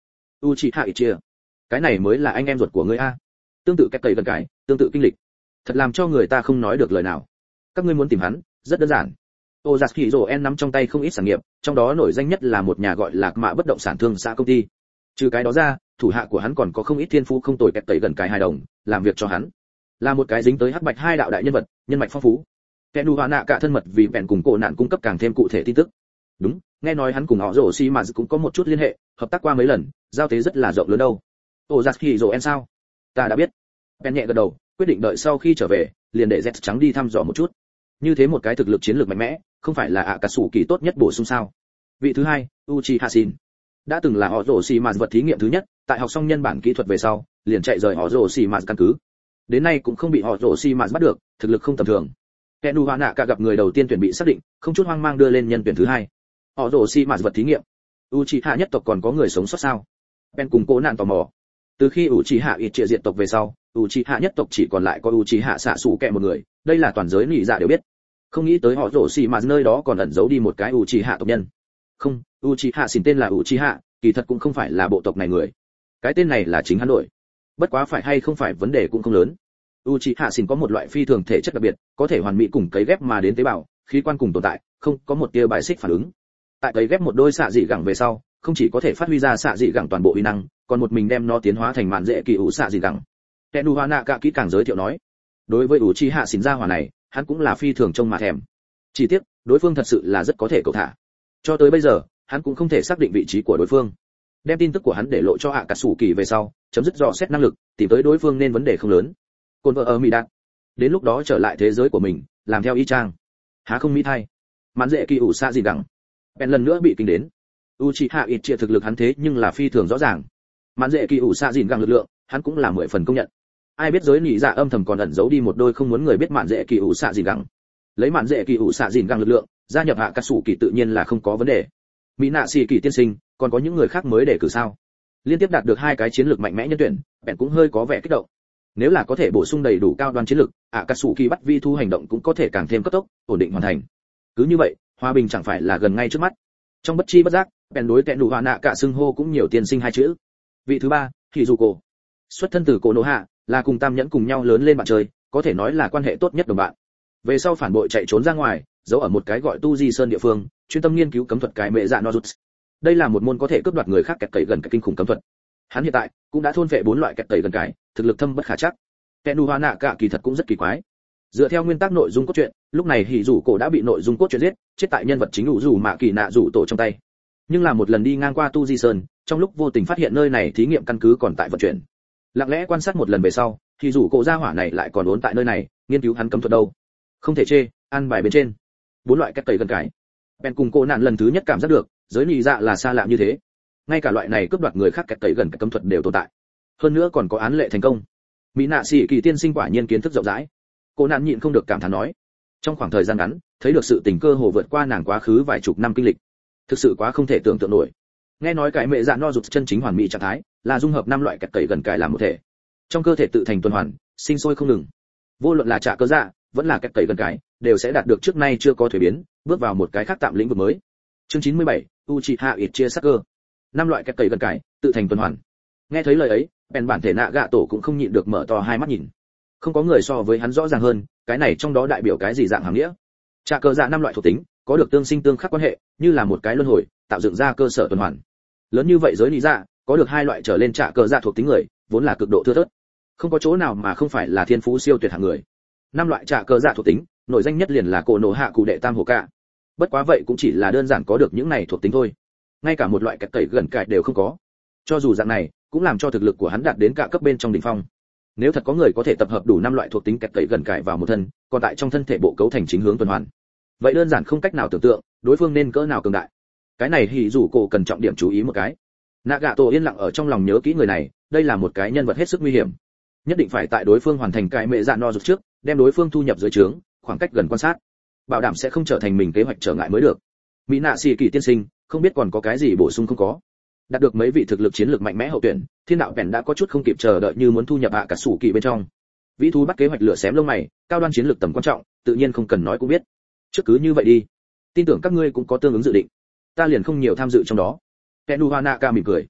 Uchiha Itachi, cái này mới là anh em ruột của ngươi a. Tương tự cách cầy gần cái, tương tự kinh lịch, thật làm cho người ta không nói được lời nào. Các ngươi muốn tìm hắn, rất đơn giản. Ozaki nắm trong tay không ít sản nghiệp, trong đó nổi danh nhất là một nhà gọi là Mạ bất động sản thương xã công ty. Trừ cái đó ra, thủ hạ của hắn còn có không ít thiên phú không tồi kẹt tẩy gần cái hài đồng, làm việc cho hắn. Là một cái dính tới hắc bạch hai đạo đại nhân vật, nhân mạch phong phú. Kenu Hoa Nạ cả thân mật vì bèn cùng cổ nạn cung cấp càng thêm cụ thể tin tức. Đúng, nghe nói hắn cùng họ Rồ Si mà cũng có một chút liên hệ, hợp tác qua mấy lần, giao tế rất là rộng lớn đâu. Ozaki sao? Ta đã biết. Ben nhẹ gật đầu, quyết định đợi sau khi trở về, liền để Z trắng đi thăm dò một chút. Như thế một cái thực lực chiến lược mạnh mẽ, không phải là ạ cả sủ kỳ tốt nhất bổ sung sao? Vị thứ hai, Uchiha Shin, đã từng là họ rồ xì mà vật thí nghiệm thứ nhất, tại học xong nhân bản kỹ thuật về sau, liền chạy rời họ rồ xì mà căn cứ. Đến nay cũng không bị họ rồ xì mà bắt được, thực lực không tầm thường. Kenu Hoa Nạ cả gặp người đầu tiên tuyển bị xác định, không chút hoang mang đưa lên nhân tuyển thứ hai. Họ rồ xì mà vật thí nghiệm. Uchiha nhất tộc còn có người sống sót sao? Ben cùng cố nạn tò mò. Từ khi Uchiha ít triệt diện tộc về sau, Uchiha nhất tộc chỉ còn lại có Uchiha xạ sủ kẹ một người, đây là toàn giới nhị dạ đều biết. Không nghĩ tới họ rồ xì mà nơi đó còn ẩn giấu đi một cái Uchiha tộc nhân. Không, Uchiha Shin tên là Uchiha, kỳ thật cũng không phải là bộ tộc này người. Cái tên này là chính hắn đổi. Bất quá phải hay không phải vấn đề cũng không lớn. Uchiha Shin có một loại phi thường thể chất đặc biệt, có thể hoàn mỹ cùng cấy ghép mà đến tế bào, khí quan cùng tồn tại, không có một tia bài xích phản ứng. Tại cấy ghép một đôi xạ dị gẳng về sau, không chỉ có thể phát huy ra xạ dị gẳng toàn bộ uy năng, còn một mình đem nó tiến hóa thành mạn dễ kỳ ủ xạ dị gẳng. Kenu Hoa Nạ cả kỹ càng giới thiệu nói. Đối với Uchiha Shin gia hỏa này, hắn cũng là phi thường trông mà thèm. Chỉ tiếc, đối phương thật sự là rất có thể cầu thả. Cho tới bây giờ, hắn cũng không thể xác định vị trí của đối phương. Đem tin tức của hắn để lộ cho ạ cả sủ kỳ về sau, chấm dứt dò xét năng lực, tìm tới đối phương nên vấn đề không lớn. Côn vợ ở mỹ đạt. Đến lúc đó trở lại thế giới của mình, làm theo y chang. Há không mỹ thay. Mạn dễ kỳ ủ xạ gì đẳng. Ben lần nữa bị kinh đến. Uchiha ít chia thực lực hắn thế nhưng là phi thường rõ ràng. Mạn dễ kỳ ủ xạ gìn gẳng lực lượng, hắn cũng là mười phần công nhận. Ai biết giới nhị dạ âm thầm còn ẩn giấu đi một đôi không muốn người biết mạn dễ kỳ ủ xạ gìn gẳng. Lấy mạn dễ kỳ ủ xạ gìn gẳng lực lượng, gia nhập hạ cả sủ kỳ tự nhiên là không có vấn đề. Mỹ nạ xì kỳ tiên sinh, còn có những người khác mới để cử sao? Liên tiếp đạt được hai cái chiến lược mạnh mẽ nhân tuyển, Ben cũng hơi có vẻ kích động. Nếu là có thể bổ sung đầy đủ cao đoan chiến lược, ạ cả sủ kỳ bắt vi thu hành động cũng có thể càng thêm cấp tốc, ổn định hoàn thành. Cứ như vậy, hòa bình chẳng phải là gần ngay trước mắt. Trong bất chi bất giác, Ben đối kẹn đủ Hoa Nạ cả xưng hô cũng nhiều tiên sinh hai chữ. Vị thứ ba, Hizuko, xuất thân từ Konoha, là cùng Tam Nhẫn cùng nhau lớn lên bạn chơi, có thể nói là quan hệ tốt nhất đồng bạn. Về sau phản bội chạy trốn ra ngoài, giấu ở một cái gọi Tu Di Sơn địa phương, chuyên tâm nghiên cứu cấm thuật cái mẹ dạ Nojutsu. Đây là một môn có thể cướp đoạt người khác kẹt cậy gần cái kinh khủng cấm thuật. Hắn hiện tại cũng đã thôn phệ bốn loại kẹt cậy gần cái, thực lực thâm bất khả trắc. Kenu Hoa Nạ cả kỳ thật cũng rất kỳ quái. Dựa theo nguyên tắc nội dung cốt truyện, lúc này Hỉ Dụ Cổ đã bị nội dung cốt truyện giết, chết tại nhân vật chính Dụ Dụ Mạ Kỳ Nạ Dụ Tổ trong tay. Nhưng là một lần đi ngang qua Tu Di Sơn, trong lúc vô tình phát hiện nơi này thí nghiệm căn cứ còn tại vận chuyển. Lặng lẽ quan sát một lần về sau, Hỉ Dụ Cổ gia hỏa này lại còn ốn tại nơi này, nghiên cứu hắn cấm thuật đâu. Không thể chê, ăn bài bên trên. Bốn loại kẹt cậy gần cái. Ben cùng cô nạn lần thứ nhất cảm giác được, giới nhị dạ là xa lạ như thế. Ngay cả loại này cướp đoạt người khác kẹt cậy gần cái cấm thuật đều tồn tại. Hơn nữa còn có án lệ thành công. Mỹ nạ sĩ kỳ tiên sinh quả nhiên kiến thức rộng rãi. Cô nạn nhịn không được cảm thán nói. Trong khoảng thời gian ngắn, thấy được sự tình cơ hồ vượt qua nàng quá khứ vài chục năm kinh lịch. Thực sự quá không thể tưởng tượng nổi. Nghe nói cái mẹ dạ no rụt chân chính hoàn mỹ trạng thái, là dung hợp năm loại kẹt cậy gần cải làm một thể. Trong cơ thể tự thành tuần hoàn, sinh sôi không ngừng. Vô luận là trả cơ dạ, vẫn là kẹt cậy gần cải, đều sẽ đạt được trước nay chưa có thuế biến, bước vào một cái khác tạm lĩnh vực mới. Chương chín mươi bảy, Uchiha Itachi Saker. Năm loại kẹt cậy gần cải, tự thành tuần hoàn. Nghe thấy lời ấy, Ben bản thể nạ gạ tổ cũng không nhịn được mở to hai mắt nhìn. Không có người so với hắn rõ ràng hơn, cái này trong đó đại biểu cái gì dạng hàng nghĩa. Trả cơ dạ năm loại thuộc tính, có được tương sinh tương khắc quan hệ, như là một cái luân hồi, tạo dựng ra cơ sở tuần hoàn. Lớn như vậy giới lý dạ, có được hai loại trở lên trả cơ dạ thuộc tính người, vốn là cực độ thưa thớt. Không có chỗ nào mà không phải là thiên phú siêu tuyệt hạng người. Năm loại trả cơ dạ thuộc tính, nổi danh nhất liền là cổ nổ hạ cụ đệ tam hổ cả. Bất quá vậy cũng chỉ là đơn giản có được những này thuộc tính thôi. Ngay cả một loại kẹt cậy gần cải đều không có. Cho dù dạng này, cũng làm cho thực lực của hắn đạt đến cả cấp bên trong đỉnh phong. Nếu thật có người có thể tập hợp đủ năm loại thuộc tính kẹt cậy gần cải vào một thân, còn tại trong thân thể bộ cấu thành chính hướng tuần hoàn, vậy đơn giản không cách nào tưởng tượng đối phương nên cỡ nào cường đại. Cái này Hỉ Dụ Cổ cần trọng điểm chú ý một cái. Nagato yên lặng ở trong lòng nhớ kỹ người này, đây là một cái nhân vật hết sức nguy hiểm. Nhất định phải tại đối phương hoàn thành cái mẹ dạ no rụt trước, đem đối phương thu nhập dưới trướng, khoảng cách gần quan sát, bảo đảm sẽ không trở thành mình kế hoạch trở ngại mới được. Mỹ nạ xì kỳ tiên sinh, không biết còn có cái gì bổ sung không có. Đạt được mấy vị thực lực chiến lược mạnh mẽ hậu tuyển, Thiên đạo bèn đã có chút không kịp chờ đợi như muốn thu nhập hạ cả sủ kỳ bên trong. Vĩ thú bắt kế hoạch lửa xém lông mày, cao đoan chiến lược tầm quan trọng, tự nhiên không cần nói cũng biết. Trước cứ như vậy đi, tin tưởng các ngươi cũng có tương ứng dự định, ta liền không nhiều tham dự trong đó. Kenu Hanaka mỉm cười.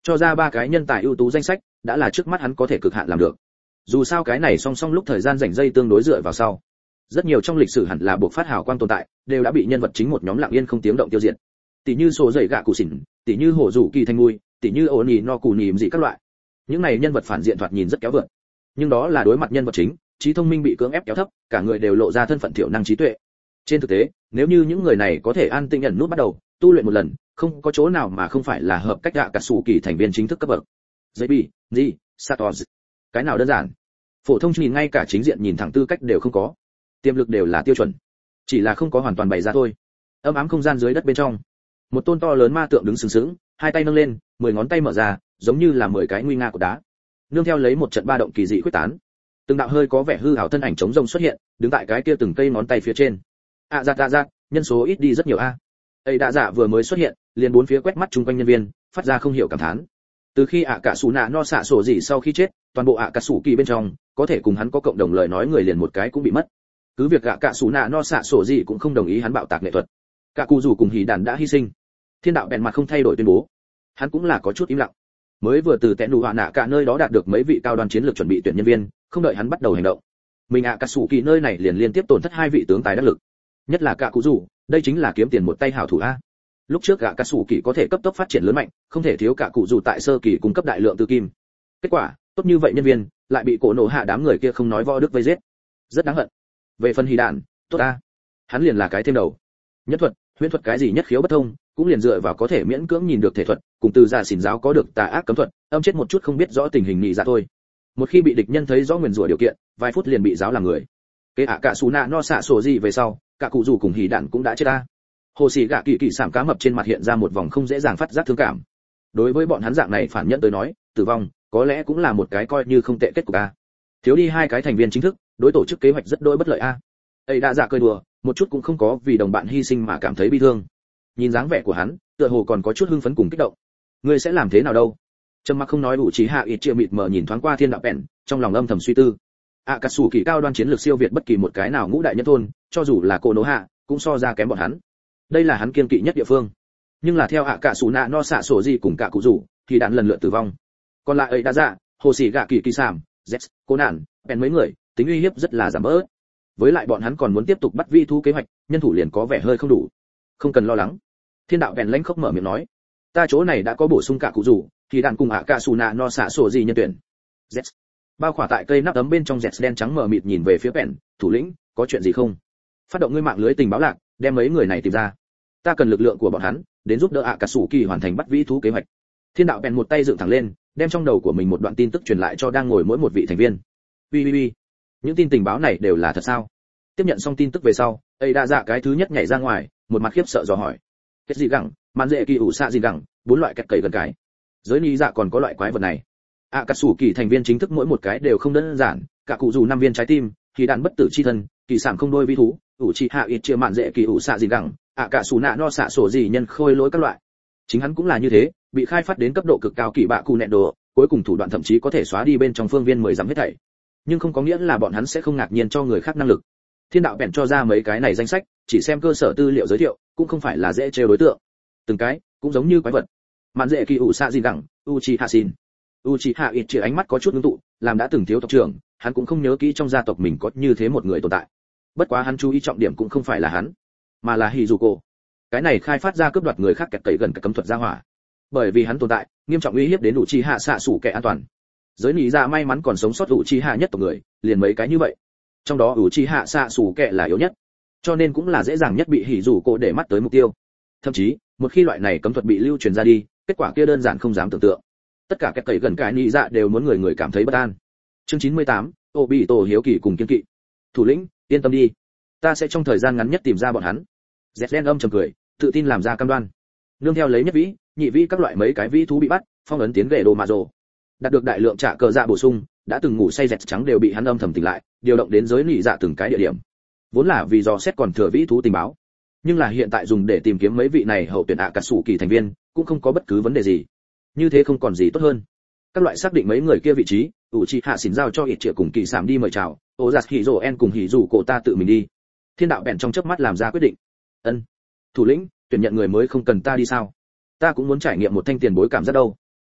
cho ra ba cái nhân tài ưu tú danh sách đã là trước mắt hắn có thể cực hạn làm được. Dù sao cái này song song lúc thời gian rảnh rây tương đối dựa vào sau, rất nhiều trong lịch sử hẳn là buộc phát hào quang tồn tại đều đã bị nhân vật chính một nhóm lặng yên không tiếng động tiêu diệt. Tỷ như sổ dậy gạ cụ xỉn, tỷ như hổ rủ kỳ thanh mui, tỷ như ôn nhì no cù nhìm gì các loại. Những này nhân vật phản diện thoạt nhìn rất kéo vượt, nhưng đó là đối mặt nhân vật chính, trí thông minh bị cưỡng ép kéo thấp, cả người đều lộ ra thân phận thiểu năng trí tuệ. Trên thực tế, nếu như những người này có thể an tĩnh ẩn nút bắt đầu tu luyện một lần, không có chỗ nào mà không phải là hợp cách gạ cả sủ kỳ thành viên chính thức cấp bậc. Giấy bi, gì, Satos. Cái nào đơn giản? Phổ thông nhìn ngay cả chính diện nhìn thẳng tư cách đều không có. Tiềm lực đều là tiêu chuẩn, chỉ là không có hoàn toàn bày ra thôi. Âm ám không gian dưới đất bên trong, một tôn to lớn ma tượng đứng sừng sững, hai tay nâng lên, mười ngón tay mở ra, giống như là mười cái nguy nga của đá. Nương theo lấy một trận ba động kỳ dị quyết tán, từng đạo hơi có vẻ hư ảo thân ảnh chống rông xuất hiện, đứng tại cái kia từng cây ngón tay phía trên. À dạ dạ dạ, nhân số ít đi rất nhiều a. Ấy đã dạ vừa mới xuất hiện, liền bốn phía quét mắt chung quanh nhân viên, phát ra không hiểu cảm thán. Từ khi ạ cả sủ nạ no xạ sổ gì sau khi chết, toàn bộ ạ cả sủ kỳ bên trong, có thể cùng hắn có cộng đồng lời nói người liền một cái cũng bị mất. Cứ việc ạ cả sủ nạ no xạ sổ gì cũng không đồng ý hắn bạo tạc nghệ thuật. Cả cụ rủ cùng hỉ đàn đã hy sinh. Thiên đạo bèn mặt không thay đổi tuyên bố, hắn cũng là có chút im lặng. Mới vừa từ tẹn đủ hạ nạ cả nơi đó đạt được mấy vị cao đoàn chiến lược chuẩn bị tuyển nhân viên, không đợi hắn bắt đầu hành động, mình ạ cả sủ kỳ nơi này liền liên tiếp tổn thất hai vị tướng tài đắc lực, nhất là cả cụ rủ, đây chính là kiếm tiền một tay hảo thủ a. Lúc trước gã cả sủ kỳ có thể cấp tốc phát triển lớn mạnh, không thể thiếu cả cụ rủ tại sơ kỳ cung cấp đại lượng tư kim. Kết quả tốt như vậy nhân viên lại bị cổ nổ hạ đám người kia không nói võ đức vây giết, rất đáng hận. Về phần hỉ đạn, tốt a, hắn liền là cái thêm đầu. Nhất thuật, huyễn thuật cái gì nhất khiếu bất thông, cũng liền dựa vào có thể miễn cưỡng nhìn được thể thuật, cùng từ giả xỉn giáo có được tà ác cấm thuật, âm chết một chút không biết rõ tình hình nhị dạ thôi. Một khi bị địch nhân thấy rõ nguyền rủa điều kiện, vài phút liền bị giáo làm người. Kế ạ cả sủ nạ no xạ sổ gì về sau, cả cụ rủ cùng hỉ đạn cũng đã chết ta. Hồ sĩ gạ kỳ kỳ sảm cá mập trên mặt hiện ra một vòng không dễ dàng phát giác thương cảm. Đối với bọn hắn dạng này phản nhận tới nói, tử vong có lẽ cũng là một cái coi như không tệ kết cục a. Thiếu đi hai cái thành viên chính thức, đối tổ chức kế hoạch rất đôi bất lợi a. Ấy đã dạ cười đùa, một chút cũng không có vì đồng bạn hy sinh mà cảm thấy bi thương. Nhìn dáng vẻ của hắn, tựa hồ còn có chút hưng phấn cùng kích động. Ngươi sẽ làm thế nào đâu? Trầm mặc không nói đủ trí hạ ít chia mịt mờ nhìn thoáng qua thiên đạo bèn, trong lòng âm thầm suy tư. ạ cả sủ kỳ cao đoan chiến lược siêu việt bất kỳ một cái nào ngũ đại nhất thôn, cho dù là cô nỗ hạ cũng so ra kém bọn hắn. Đây là hắn kiên kỵ nhất địa phương. Nhưng là theo ạ cả sủ nạ no xạ sổ gì cùng cả cụ rủ, thì đạn lần lượt tử vong. Còn lại ấy đã dạ, hồ sĩ gạ kỳ kỳ sảm, z, cô nạn, bèn mấy người, tính uy hiếp rất là giảm bớt. Với lại bọn hắn còn muốn tiếp tục bắt vi thú kế hoạch, nhân thủ liền có vẻ hơi không đủ. Không cần lo lắng. Thiên đạo bèn lãnh khốc mở miệng nói, ta chỗ này đã có bổ sung cả cụ rủ, thì đạn cùng ạ cả sủ nạ no xạ sổ gì nhân tuyển. Z. Bao khỏa tại cây nắp ấm bên trong Z đen trắng mờ mịt nhìn về phía bèn, thủ lĩnh, có chuyện gì không? Phát động ngươi mạng lưới tình báo lạc, đem mấy người này tìm ra. Ta cần lực lượng của bọn hắn, đến giúp đỡ ạ cả sủ kỳ hoàn thành bắt vĩ thú kế hoạch. Thiên đạo bèn một tay dựng thẳng lên, đem trong đầu của mình một đoạn tin tức truyền lại cho đang ngồi mỗi một vị thành viên. Ui ui ui, những tin tình báo này đều là thật sao? Tiếp nhận xong tin tức về sau, ấy đã dạ cái thứ nhất nhảy ra ngoài, một mặt khiếp sợ dò hỏi. Cái gì gẳng, màn dễ kỳ ủ xạ gì gẳng, bốn loại kẹt cầy gần cái. Giới ni dạ còn có loại quái vật này. ạ cả sủ kỳ thành viên chính thức mỗi một cái đều không đơn giản, cả cụ dù năm viên trái tim, thì đạn bất tử chi thân, kỳ sản không đôi vi thú, ủ chi hạ ít chia mạn dễ kỳ ủ xạ gì gẳng, ạ cả sủ nạ no xạ sổ gì nhân khôi lỗi các loại. Chính hắn cũng là như thế, bị khai phát đến cấp độ cực cao kỳ bạ cụ nẹt đồ, cuối cùng thủ đoạn thậm chí có thể xóa đi bên trong phương viên mười dặm hết thảy. Nhưng không có nghĩa là bọn hắn sẽ không ngạc nhiên cho người khác năng lực. Thiên đạo bèn cho ra mấy cái này danh sách, chỉ xem cơ sở tư liệu giới thiệu, cũng không phải là dễ trêu đối tượng. Từng cái cũng giống như quái vật. Mạn dễ kỳ ủ xạ gì gẳng, Uchiha Shin. Uchiha ít chia ánh mắt có chút ngưng tụ, làm đã từng thiếu tộc trưởng, hắn cũng không nhớ kỹ trong gia tộc mình có như thế một người tồn tại. Bất quá hắn chú ý trọng điểm cũng không phải là hắn, mà là Hizuko. Cái này khai phát ra cướp đoạt người khác kẹt cậy gần cái cấm thuật gia hỏa. Bởi vì hắn tồn tại, nghiêm trọng uy hiếp đến Uchiha xạ sủ kẻ an toàn. Giới nỉ dạ may mắn còn sống sót Uchiha nhất tộc người, liền mấy cái như vậy. Trong đó Uchiha xạ sủ kẻ là yếu nhất, cho nên cũng là dễ dàng nhất bị Hizuko để mắt tới mục tiêu. Thậm chí, một khi loại này cấm thuật bị lưu truyền ra đi, kết quả kia đơn giản không dám tưởng tượng. Tất cả các cậy gần cái nỉ dạ đều muốn người người cảm thấy bất an. Chương chín mươi tám, Obito hiếu kỳ cùng kiên kỵ. Thủ lĩnh, yên tâm đi, ta sẽ trong thời gian ngắn nhất tìm ra bọn hắn. Z đen âm trầm cười, tự tin làm ra cam đoan. Nương theo lấy nhất vĩ, nhị vĩ các loại mấy cái vĩ thú bị bắt, phong ấn tiến ghệ đồ mà rồ. Đạt được đại lượng trả cờ dạ bổ sung, đã từng ngủ say Z trắng đều bị hắn âm thầm tỉnh lại, điều động đến giới nỉ dạ từng cái địa điểm. Vốn là vì dò xét còn thừa vĩ thú tình báo, nhưng là hiện tại dùng để tìm kiếm mấy vị này hậu tuyển ạ cả sủ kỳ thành viên, cũng không có bất cứ vấn đề gì. Như thế không còn gì tốt hơn. Các loại xác định mấy người kia vị trí, Uchiha xỉn giao cho ít triệu cùng kỳ sảm đi mời chào, Ozaki En cùng hỉ rủ cổ ta tự mình đi. Thiên đạo bèn trong chớp mắt làm ra quyết định. Ân, thủ lĩnh, tuyển nhận người mới không cần ta đi sao? Ta cũng muốn trải nghiệm một thanh tiền bối cảm giác đâu.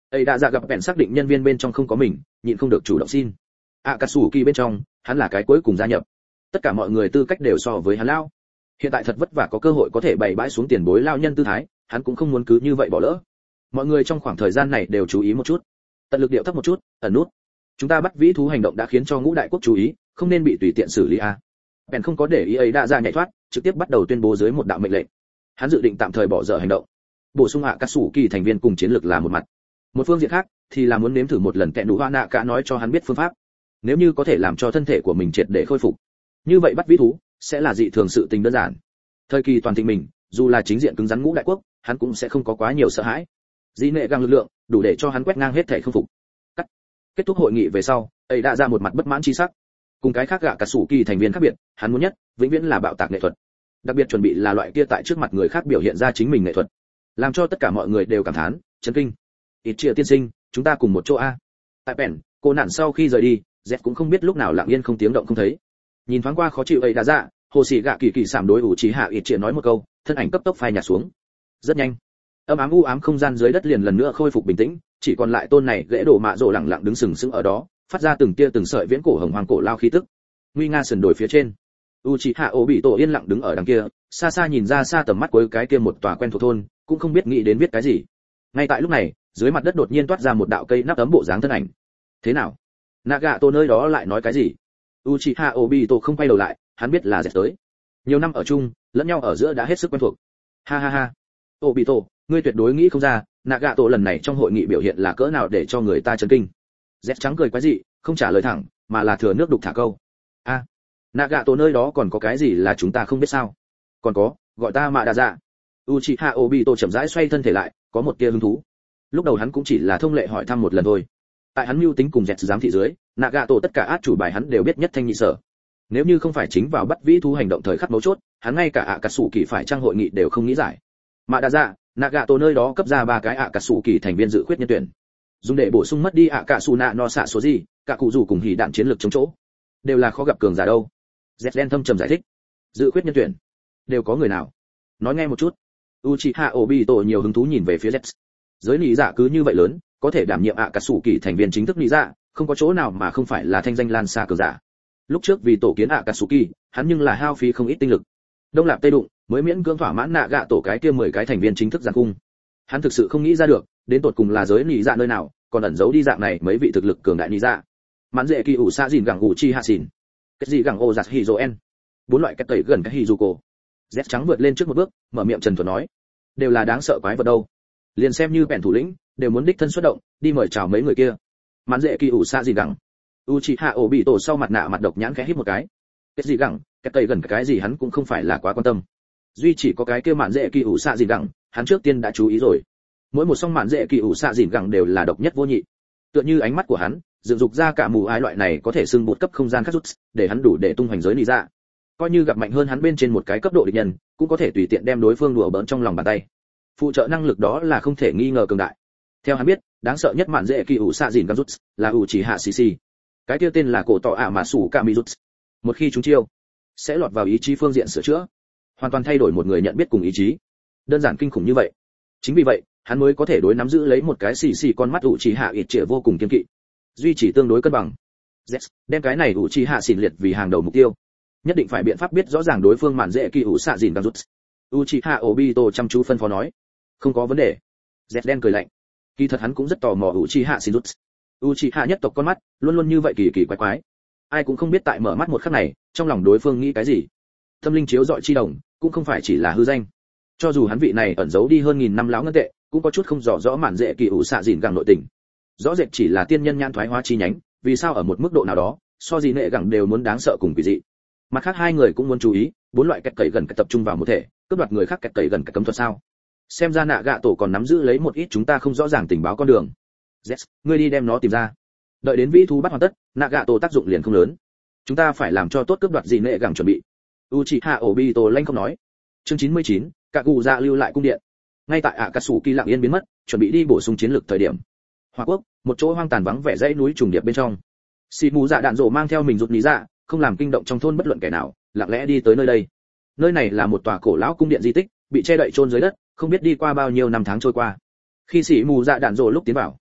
ấy đã dạ gặp bèn xác định nhân viên bên trong không có mình, nhịn không được chủ động xin. Akatsuki bên trong, hắn là cái cuối cùng gia nhập. Tất cả mọi người tư cách đều so với hắn lao. Hiện tại thật vất vả có cơ hội có thể bày bãi xuống tiền bối lao nhân tư thái, hắn cũng không muốn cứ như vậy bỏ lỡ. Mọi người trong khoảng thời gian này đều chú ý một chút, tận lực điệu thấp một chút, ẩn nút. Chúng ta bắt vĩ thú hành động đã khiến cho ngũ đại quốc chú ý, không nên bị tùy tiện xử lý a. Bèn không có để ý ấy đã ra nhảy thoát, trực tiếp bắt đầu tuyên bố dưới một đạo mệnh lệnh. Hắn dự định tạm thời bỏ dở hành động, bổ sung Akatsuki thành viên cùng chiến lược là một mặt. Một phương diện khác thì là muốn nếm thử một lần kẹn đủ hoa nạ cả nói cho hắn biết phương pháp. Nếu như có thể làm cho thân thể của mình triệt để khôi phục, như vậy bắt vĩ thú sẽ là dị thường sự tình đơn giản. Thời kỳ toàn thịnh mình, dù là chính diện cứng rắn ngũ đại quốc, hắn cũng sẽ không có quá nhiều sợ hãi. Dị nệ găng lực lượng đủ để cho hắn quét ngang hết thể không phục. Cắt. Kết thúc hội nghị về sau, ấy đã ra một mặt bất mãn chi sắc. Cùng cái khác gạ cả sủ kỳ thành viên khác biệt, hắn muốn nhất vĩnh viễn là bạo tạc nghệ thuật. Đặc biệt chuẩn bị là loại kia tại trước mặt người khác biểu hiện ra chính mình nghệ thuật, làm cho tất cả mọi người đều cảm thán, chấn kinh. Ít chia tiên sinh, chúng ta cùng một chỗ a. Tại bèn, cô nạn sau khi rời đi, Z cũng không biết lúc nào lặng yên không tiếng động không thấy. Nhìn thoáng qua khó chịu ấy đã dạ, hồ sĩ gạ kỳ kỳ sảm đối ủ trí hạ ít chia nói một câu, thân ảnh cấp tốc phai nhạt xuống. Rất nhanh, âm ám u ám không gian dưới đất liền lần nữa khôi phục bình tĩnh, chỉ còn lại tôn này gãy đổ mạ rồ lẳng lặng đứng sừng sững ở đó, phát ra từng tia từng sợi viễn cổ hồng hoàng cổ lao khí tức. Nguy nga sườn đồi phía trên, Uchiha Obito yên lặng đứng ở đằng kia, xa xa nhìn ra xa tầm mắt cuối cái kia một tòa quen thuộc thôn, cũng không biết nghĩ đến viết cái gì. Ngay tại lúc này, dưới mặt đất đột nhiên toát ra một đạo cây nắp ấm bộ dáng thân ảnh. Thế nào? Nagato nơi đó lại nói cái gì? Uchiha Obito không quay đầu lại, hắn biết là dẹp tới. Nhiều năm ở chung, lẫn nhau ở giữa đã hết sức quen thuộc. Ha ha ha. Obito, ngươi tuyệt đối nghĩ không ra, Nagato lần này trong hội nghị biểu hiện là cỡ nào để cho người ta chấn kinh. Dẹp trắng cười quái dị, không trả lời thẳng, mà là thừa nước đục thả câu. A, à, Nagato nơi đó còn có cái gì là chúng ta không biết sao? Còn có, gọi ta Mạ Đa Dạ. Uchiha Obito chậm rãi xoay thân thể lại, có một tia hứng thú. Lúc đầu hắn cũng chỉ là thông lệ hỏi thăm một lần thôi. Tại hắn mưu tính cùng dẹt giám thị dưới, Nagato tất cả át chủ bài hắn đều biết nhất thanh nhị sở. Nếu như không phải chính vào bắt vĩ thú hành động thời khắc mấu chốt, hắn ngay cả Akatsuki phải trang hội nghị đều không nghĩ giải. Mạ Đa Dạ, Nagato nơi đó cấp ra ba cái Akatsuki thành viên dự khuyết nhân tuyển, dùng để bổ sung mất đi Akasuna no xạ số gì, cả cụ rủ cùng hỉ đạn chiến lược chống chỗ, đều là khó gặp cường giả đâu. Z đen thâm trầm giải thích, dự khuyết nhân tuyển đều có người nào? Nói nghe một chút. Uchiha Obito nhiều hứng thú nhìn về phía Z. Giới nị dạ cứ như vậy lớn, có thể đảm nhiệm Akatsuki thành viên chính thức nị dạ, không có chỗ nào mà không phải là thanh danh lan xa cường giả. Lúc trước vì tổ kiến Akatsuki, hắn nhưng là hao phí không ít tinh lực. Đông lạp tây đụng, mới miễn cưỡng thỏa mãn nạ gạ tổ cái kia mười cái thành viên chính thức giàn cung. Hắn thực sự không nghĩ ra được, đến tột cùng là giới nị dạ nơi nào, còn ẩn giấu đi dạng này mấy vị thực lực cường đại nị dạ. Mãn dễ kỳ ủ xa gìn gẳng ủ chi hạ xỉn. Cái gì gẳng ô giặt hỉ en. Bốn loại cách tẩy gần cái Hizuko. Z trắng vượt lên trước một bước, mở miệng trần thuật nói, đều là đáng sợ quái vật đâu. Liền xem như bèn thủ lĩnh, đều muốn đích thân xuất động, đi mời chào mấy người kia. Mãn dễ kỳ ủ xa gìn gẳng. Uchiha Obito sau mặt nạ mặt độc nhãn khẽ hít một cái. Cái gì gẳng, cái tẩy gần cái gì hắn cũng không phải là quá quan tâm. Duy chỉ có cái kia mạn dễ kỳ ủ xa gìn gẳng, hắn trước tiên đã chú ý rồi. Mỗi một song mạn dễ kỳ ủ xa gìn gẳng đều là độc nhất vô nhị. Tựa như ánh mắt của hắn, dựng dục ra cả mù ái loại này có thể xưng bột cấp không gian khắc rút, để hắn đủ để tung hoành giới lý ra. Coi như gặp mạnh hơn hắn bên trên một cái cấp độ địch nhân, cũng có thể tùy tiện đem đối phương đùa bỡn trong lòng bàn tay. Phụ trợ năng lực đó là không thể nghi ngờ cường đại. Theo hắn biết, đáng sợ nhất mạn dễ kỳ ủ xạ dìn rút là ủ chỉ hạ xì xì. Cái kia tên là cổ tọ ả mà sủ cả mi rút. Một khi chúng chiêu, sẽ lọt vào ý chí phương diện sửa chữa, hoàn toàn thay đổi một người nhận biết cùng ý chí. Đơn giản kinh khủng như vậy. Chính vì vậy, hắn mới có thể đối nắm giữ lấy một cái xì xì con mắt ủ chỉ hạ ít trịa vô cùng kiên kỵ, duy trì tương đối cân bằng. Yes, đem cái này ủ chỉ hạ xỉn liệt vì hàng đầu mục tiêu, nhất định phải biện pháp biết rõ ràng đối phương mạn dễ kỳ ủ xạ dìn rút. Uchiha Obito chăm chú phân phó nói, không có vấn đề. Yes đen cười lạnh, kỳ thật hắn cũng rất tò mò Uchiha xỉn rút. Uchiha nhất tộc con mắt luôn luôn như vậy kỳ kỳ quái quái, ai cũng không biết tại mở mắt một khắc này, trong lòng đối phương nghĩ cái gì. Tâm linh chiếu dọi chi đồng, cũng không phải chỉ là hư danh. Cho dù hắn vị này ẩn giấu đi hơn nghìn năm lão ngân tệ, cũng có chút không rõ rõ mạn dễ kỳ ủ xạ dìn gẳng nội tình. Rõ rệt chỉ là tiên nhân nhan thoái hóa chi nhánh, vì sao ở một mức độ nào đó, so gì nệ gẳng đều muốn đáng sợ cùng quỷ dị. Mặt khác hai người cũng muốn chú ý, bốn loại cách cậy gần cách tập trung vào một thể, cướp đoạt người khác cách cậy gần cách cấm thuật sao? Xem ra nạ gạ tổ còn nắm giữ lấy một ít chúng ta không rõ ràng tình báo con đường. Yes, ngươi đi đem nó tìm ra. Đợi đến vĩ thú bắt hoàn tất, nạ gạ tổ tác dụng liền không lớn. Chúng ta phải làm cho tốt cướp đoạt gì nệ gẳng chuẩn bị. Uchiha Obito lanh không nói. Chương chín mươi chín, cả cụ dạ lưu lại cung điện. Ngay tại Akatsuki lặng yên biến mất, chuẩn bị đi bổ sung chiến lược thời điểm. Hoa quốc, một chỗ hoang tàn vắng vẻ dãy núi trùng điệp bên trong. Xì mù dạ đạn rổ mang theo mình rụt lý dạ, không làm kinh động trong thôn bất luận kẻ nào, lặng lẽ đi tới nơi đây. Nơi này là một tòa cổ lão cung điện di tích, bị che đậy chôn dưới đất, không biết đi qua bao nhiêu năm tháng trôi qua. Khi xì mù dạ đạn rổ lúc tiến vào,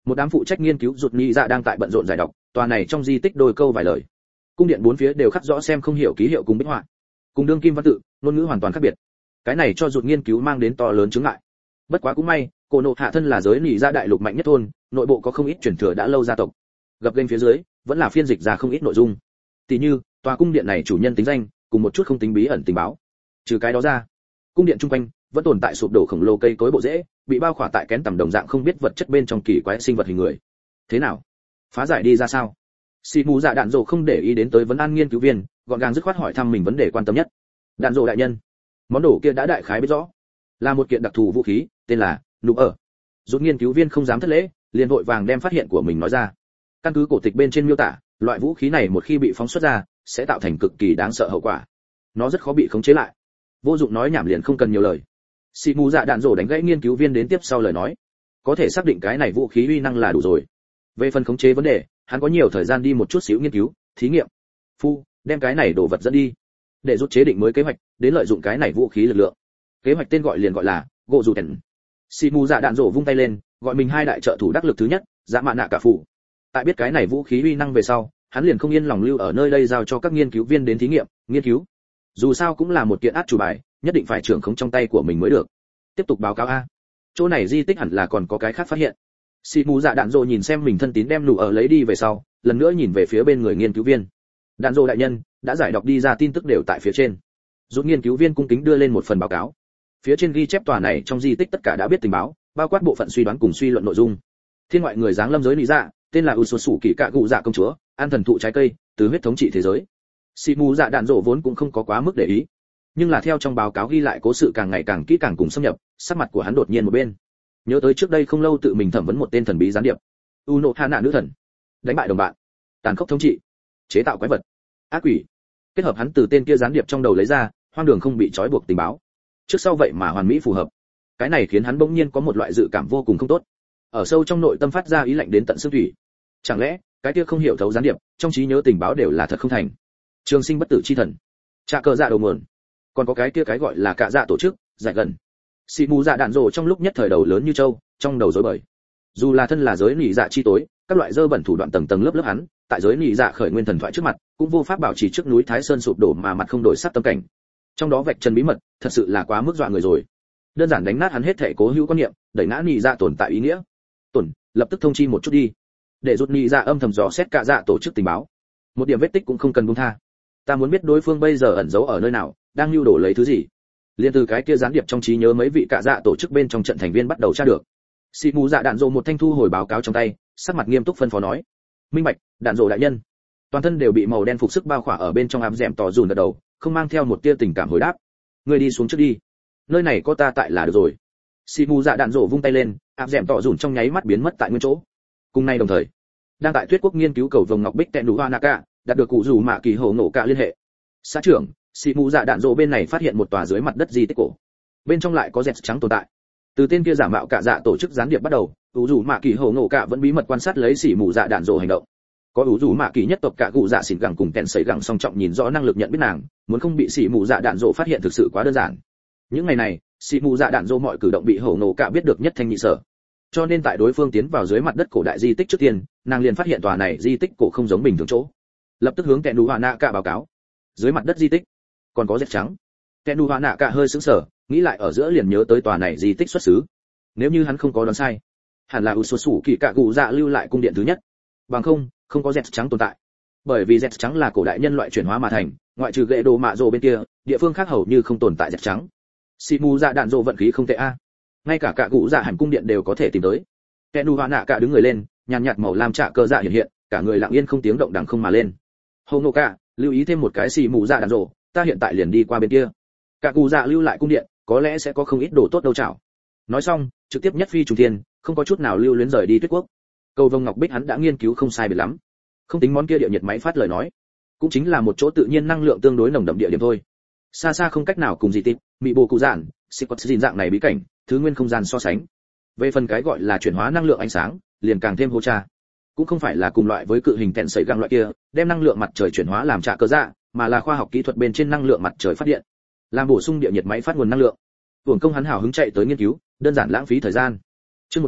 Một đám phụ trách nghiên cứu rụt nhị dạ đang tại bận rộn giải đọc tòa này trong di tích đôi câu vài lời. Cung điện bốn phía đều khắc rõ xem không hiểu ký hiệu cùng bích họa, cùng đương kim văn tự, ngôn ngữ hoàn toàn khác biệt. Cái này cho rụt nghiên cứu mang đến to lớn chướng ngại. Bất quá cũng may, Cổ Nộ Hạ thân là giới nhị dạ đại lục mạnh nhất thôn, nội bộ có không ít truyền thừa đã lâu gia tộc. Gập gênh phía dưới, vẫn là phiên dịch ra không ít nội dung. Tỷ như, tòa cung điện này chủ nhân tính danh, cùng một chút không tính bí ẩn tình báo. Trừ cái đó ra, cung điện trung quanh vẫn tồn tại sụp đổ khổng lồ cây cối bộ rễ, bị bao khỏa tại kén tầm đồng dạng không biết vật chất bên trong kỳ quái sinh vật hình người. Thế nào? Phá giải đi ra sao? Xì mù dạ đạn rồ không để ý đến tới vấn an nghiên cứu viên, gọn gàng dứt khoát hỏi thăm mình vấn đề quan tâm nhất. Đạn rồ đại nhân, món đồ kia đã đại khái biết rõ, là một kiện đặc thù vũ khí, tên là nụ ở. Rút nghiên cứu viên không dám thất lễ, liền vội vàng đem phát hiện của mình nói ra. Căn cứ cổ tịch bên trên miêu tả, loại vũ khí này một khi bị phóng xuất ra, sẽ tạo thành cực kỳ đáng sợ hậu quả. Nó rất khó bị khống chế lại. Vô dụng nói nhảm liền không cần nhiều lời. Xì mù dạ đạn rồ đánh gãy nghiên cứu viên đến tiếp sau lời nói. Có thể xác định cái này vũ khí uy năng là đủ rồi. Về phần khống chế vấn đề, hắn có nhiều thời gian đi một chút xíu nghiên cứu, thí nghiệm. Phu, đem cái này đồ vật dẫn đi, để rút chế định mới kế hoạch, đến lợi dụng cái này vũ khí lực lượng. Kế hoạch tên gọi liền gọi là gỗ dù tèn. Xì mù dạ đạn rồ vung tay lên, gọi mình hai đại trợ thủ đắc lực thứ nhất, dạ mạ nạ cả phụ. Tại biết cái này vũ khí uy năng về sau, hắn liền không yên lòng lưu ở nơi đây giao cho các nghiên cứu viên đến thí nghiệm, nghiên cứu. Dù sao cũng là một kiện át chủ bài, nhất định phải trưởng khống trong tay của mình mới được. Tiếp tục báo cáo a. Chỗ này di tích hẳn là còn có cái khác phát hiện. Xì mù dạ đạn rồ nhìn xem mình thân tín đem nụ ở lấy đi về sau, lần nữa nhìn về phía bên người nghiên cứu viên. Đạn rồ đại nhân, đã giải đọc đi ra tin tức đều tại phía trên. Rút nghiên cứu viên cung kính đưa lên một phần báo cáo. Phía trên ghi chép tòa này trong di tích tất cả đã biết tình báo, bao quát bộ phận suy đoán cùng suy luận nội dung. Thiên ngoại người dáng lâm giới lý dạ, tên là Usosu Kỳ Cạ Cụ Dạ công chúa, ăn thần thụ trái cây, từ huyết thống trị thế giới. Xì mù dạ đạn rồ vốn cũng không có quá mức để ý, nhưng là theo trong báo cáo ghi lại cố sự càng ngày càng kỹ càng cùng xâm nhập, sắc mặt của hắn đột nhiên một bên. Nhớ tới trước đây không lâu tự mình thẩm vấn một tên thần bí gián điệp, Uno Hana nữ thần, đánh bại đồng bạn, tàn khốc thống trị, chế tạo quái vật, ác quỷ, kết hợp hắn từ tên kia gián điệp trong đầu lấy ra, hoang đường không bị trói buộc tình báo. Trước sau vậy mà hoàn mỹ phù hợp. Cái này khiến hắn bỗng nhiên có một loại dự cảm vô cùng không tốt. Ở sâu trong nội tâm phát ra ý lạnh đến tận xương thủy. Chẳng lẽ, cái kia không hiểu thấu gián điệp, trong trí nhớ tình báo đều là thật không thành? Trường sinh bất tử chi thần, trà cờ dạ đầu nguồn, còn có cái kia cái gọi là cạ dạ tổ chức, giải gần. Xì mù dạ đạn rồ trong lúc nhất thời đầu lớn như trâu, trong đầu rối bời. Dù là thân là giới nỉ dạ chi tối, các loại dơ bẩn thủ đoạn tầng tầng lớp lớp hắn, tại giới nỉ dạ khởi nguyên thần thoại trước mặt, cũng vô pháp bảo trì trước núi Thái Sơn sụp đổ mà mặt không đổi sắc tâm cảnh. Trong đó vạch trần bí mật, thật sự là quá mức dọa người rồi. Đơn giản đánh nát hắn hết thể cố hữu quan niệm, đẩy ngã nỉ dạ tồn tại ý nghĩa. Tổn, lập tức thông chi một chút đi, để rút nỉ dạ âm thầm dò xét cạ dạ tổ chức tình báo. Một điểm vết tích cũng không cần buông tha. Ta muốn biết đối phương bây giờ ẩn giấu ở nơi nào, đang lưu đổ lấy thứ gì. Liên từ cái kia gián điệp trong trí nhớ mấy vị cạ dạ tổ chức bên trong trận thành viên bắt đầu tra được. Xì mù dạ đạn rồ một thanh thu hồi báo cáo trong tay, sắc mặt nghiêm túc phân phó nói: minh bạch, đạn rồ đại nhân. Toàn thân đều bị màu đen phục sức bao khỏa ở bên trong ám rèm tỏ rùn ở đầu, không mang theo một tia tình cảm hồi đáp. Ngươi đi xuống trước đi, nơi này có ta tại là được rồi. Xì mù dạ đạn rồ vung tay lên, ám rèm tỏ rùn trong nháy mắt biến mất tại nguyên chỗ. Cùng nay đồng thời, đang tại Tuyết Quốc nghiên cứu cầu vồng ngọc bích tẹn đủ hoa naka, đạt được cụ rủ mạ kỳ hồ nổ cả liên hệ. Xã trưởng, xì mù dạ đạn rồ bên này phát hiện một tòa dưới mặt đất di tích cổ, bên trong lại có dẹt trắng tồn tại. Từ tên kia giả mạo cạ dạ tổ chức gián điệp bắt đầu, ủ rủ mạ kỳ hồ nổ cả vẫn bí mật quan sát lấy xì mù dạ đạn rồ hành động. Có ủ rủ mạ kỳ nhất tộc cả cụ dạ xỉn gẳng cùng kèn sấy gẳng song trọng nhìn rõ năng lực nhận biết nàng, muốn không bị xì mù dạ đạn rồ phát hiện thực sự quá đơn giản. Những ngày này, xì mù dạ đạn rồ mọi cử động bị hồ nổ cả biết được nhất thanh nhị sở. Cho nên tại đối phương tiến vào dưới mặt đất cổ đại di tích trước tiên, nàng liền phát hiện tòa này di tích cổ không giống bình thường chỗ. Lập tức hướng kèn đủ hoa nạ cả báo cáo. Dưới mặt đất di tích còn có dẹt trắng. Kèn đủ hoa nạ cả hơi sững sờ, nghĩ lại ở giữa liền nhớ tới tòa này di tích xuất xứ. Nếu như hắn không có đoán sai, hẳn là Usosu Kỳ Cạ Cụ Dạ lưu lại cung điện thứ nhất. Bằng không, không có dẹt trắng tồn tại. Bởi vì dẹt trắng là cổ đại nhân loại chuyển hóa mà thành, ngoại trừ gậy đồ mạ rồ bên kia, địa phương khác hầu như không tồn tại dẹt trắng. Xì mù dạ đạn rồ vận khí không tệ a. Ngay cả Cạ Cụ Dạ hẳn cung điện đều có thể tìm tới. Kèn đủ hoa nạ cả đứng người lên, nhàn nhạt màu lam trạ cơ dạ hiện hiện, cả người lặng yên không tiếng động đằng không mà lên. Hồ nô cả, lưu ý thêm một cái xì mù dạ đạn rồ, ta hiện tại liền đi qua bên kia. Cạ Cụ Dạ lưu lại cung điện, có lẽ sẽ có không ít đồ tốt đâu chảo. Nói xong, trực tiếp nhất phi trùng thiên, không có chút nào lưu luyến rời đi Tuyết Quốc. Cầu vồng ngọc bích hắn đã nghiên cứu không sai biệt lắm, không tính món kia địa nhiệt máy phát lời nói, cũng chính là một chỗ tự nhiên năng lượng tương đối nồng đậm địa điểm thôi. Xa xa không cách nào cùng gì tịp, mị bồ cụ giản, xịt quật dạng này bí cảnh, thứ nguyên không gian so sánh. Về phần cái gọi là chuyển hóa năng lượng ánh sáng, liền càng thêm hô cha. Cũng không phải là cùng loại với cự hình tẹn sấy găng loại kia, đem năng lượng mặt trời chuyển hóa làm trạ cơ dạ, mà là khoa học kỹ thuật bên trên năng lượng mặt trời phát điện, làm bổ sung địa nhiệt máy phát nguồn năng lượng. Hưởng công hắn hào hứng chạy tới nghiên cứu, đơn giản lãng phí thời gian. Chương một trăm,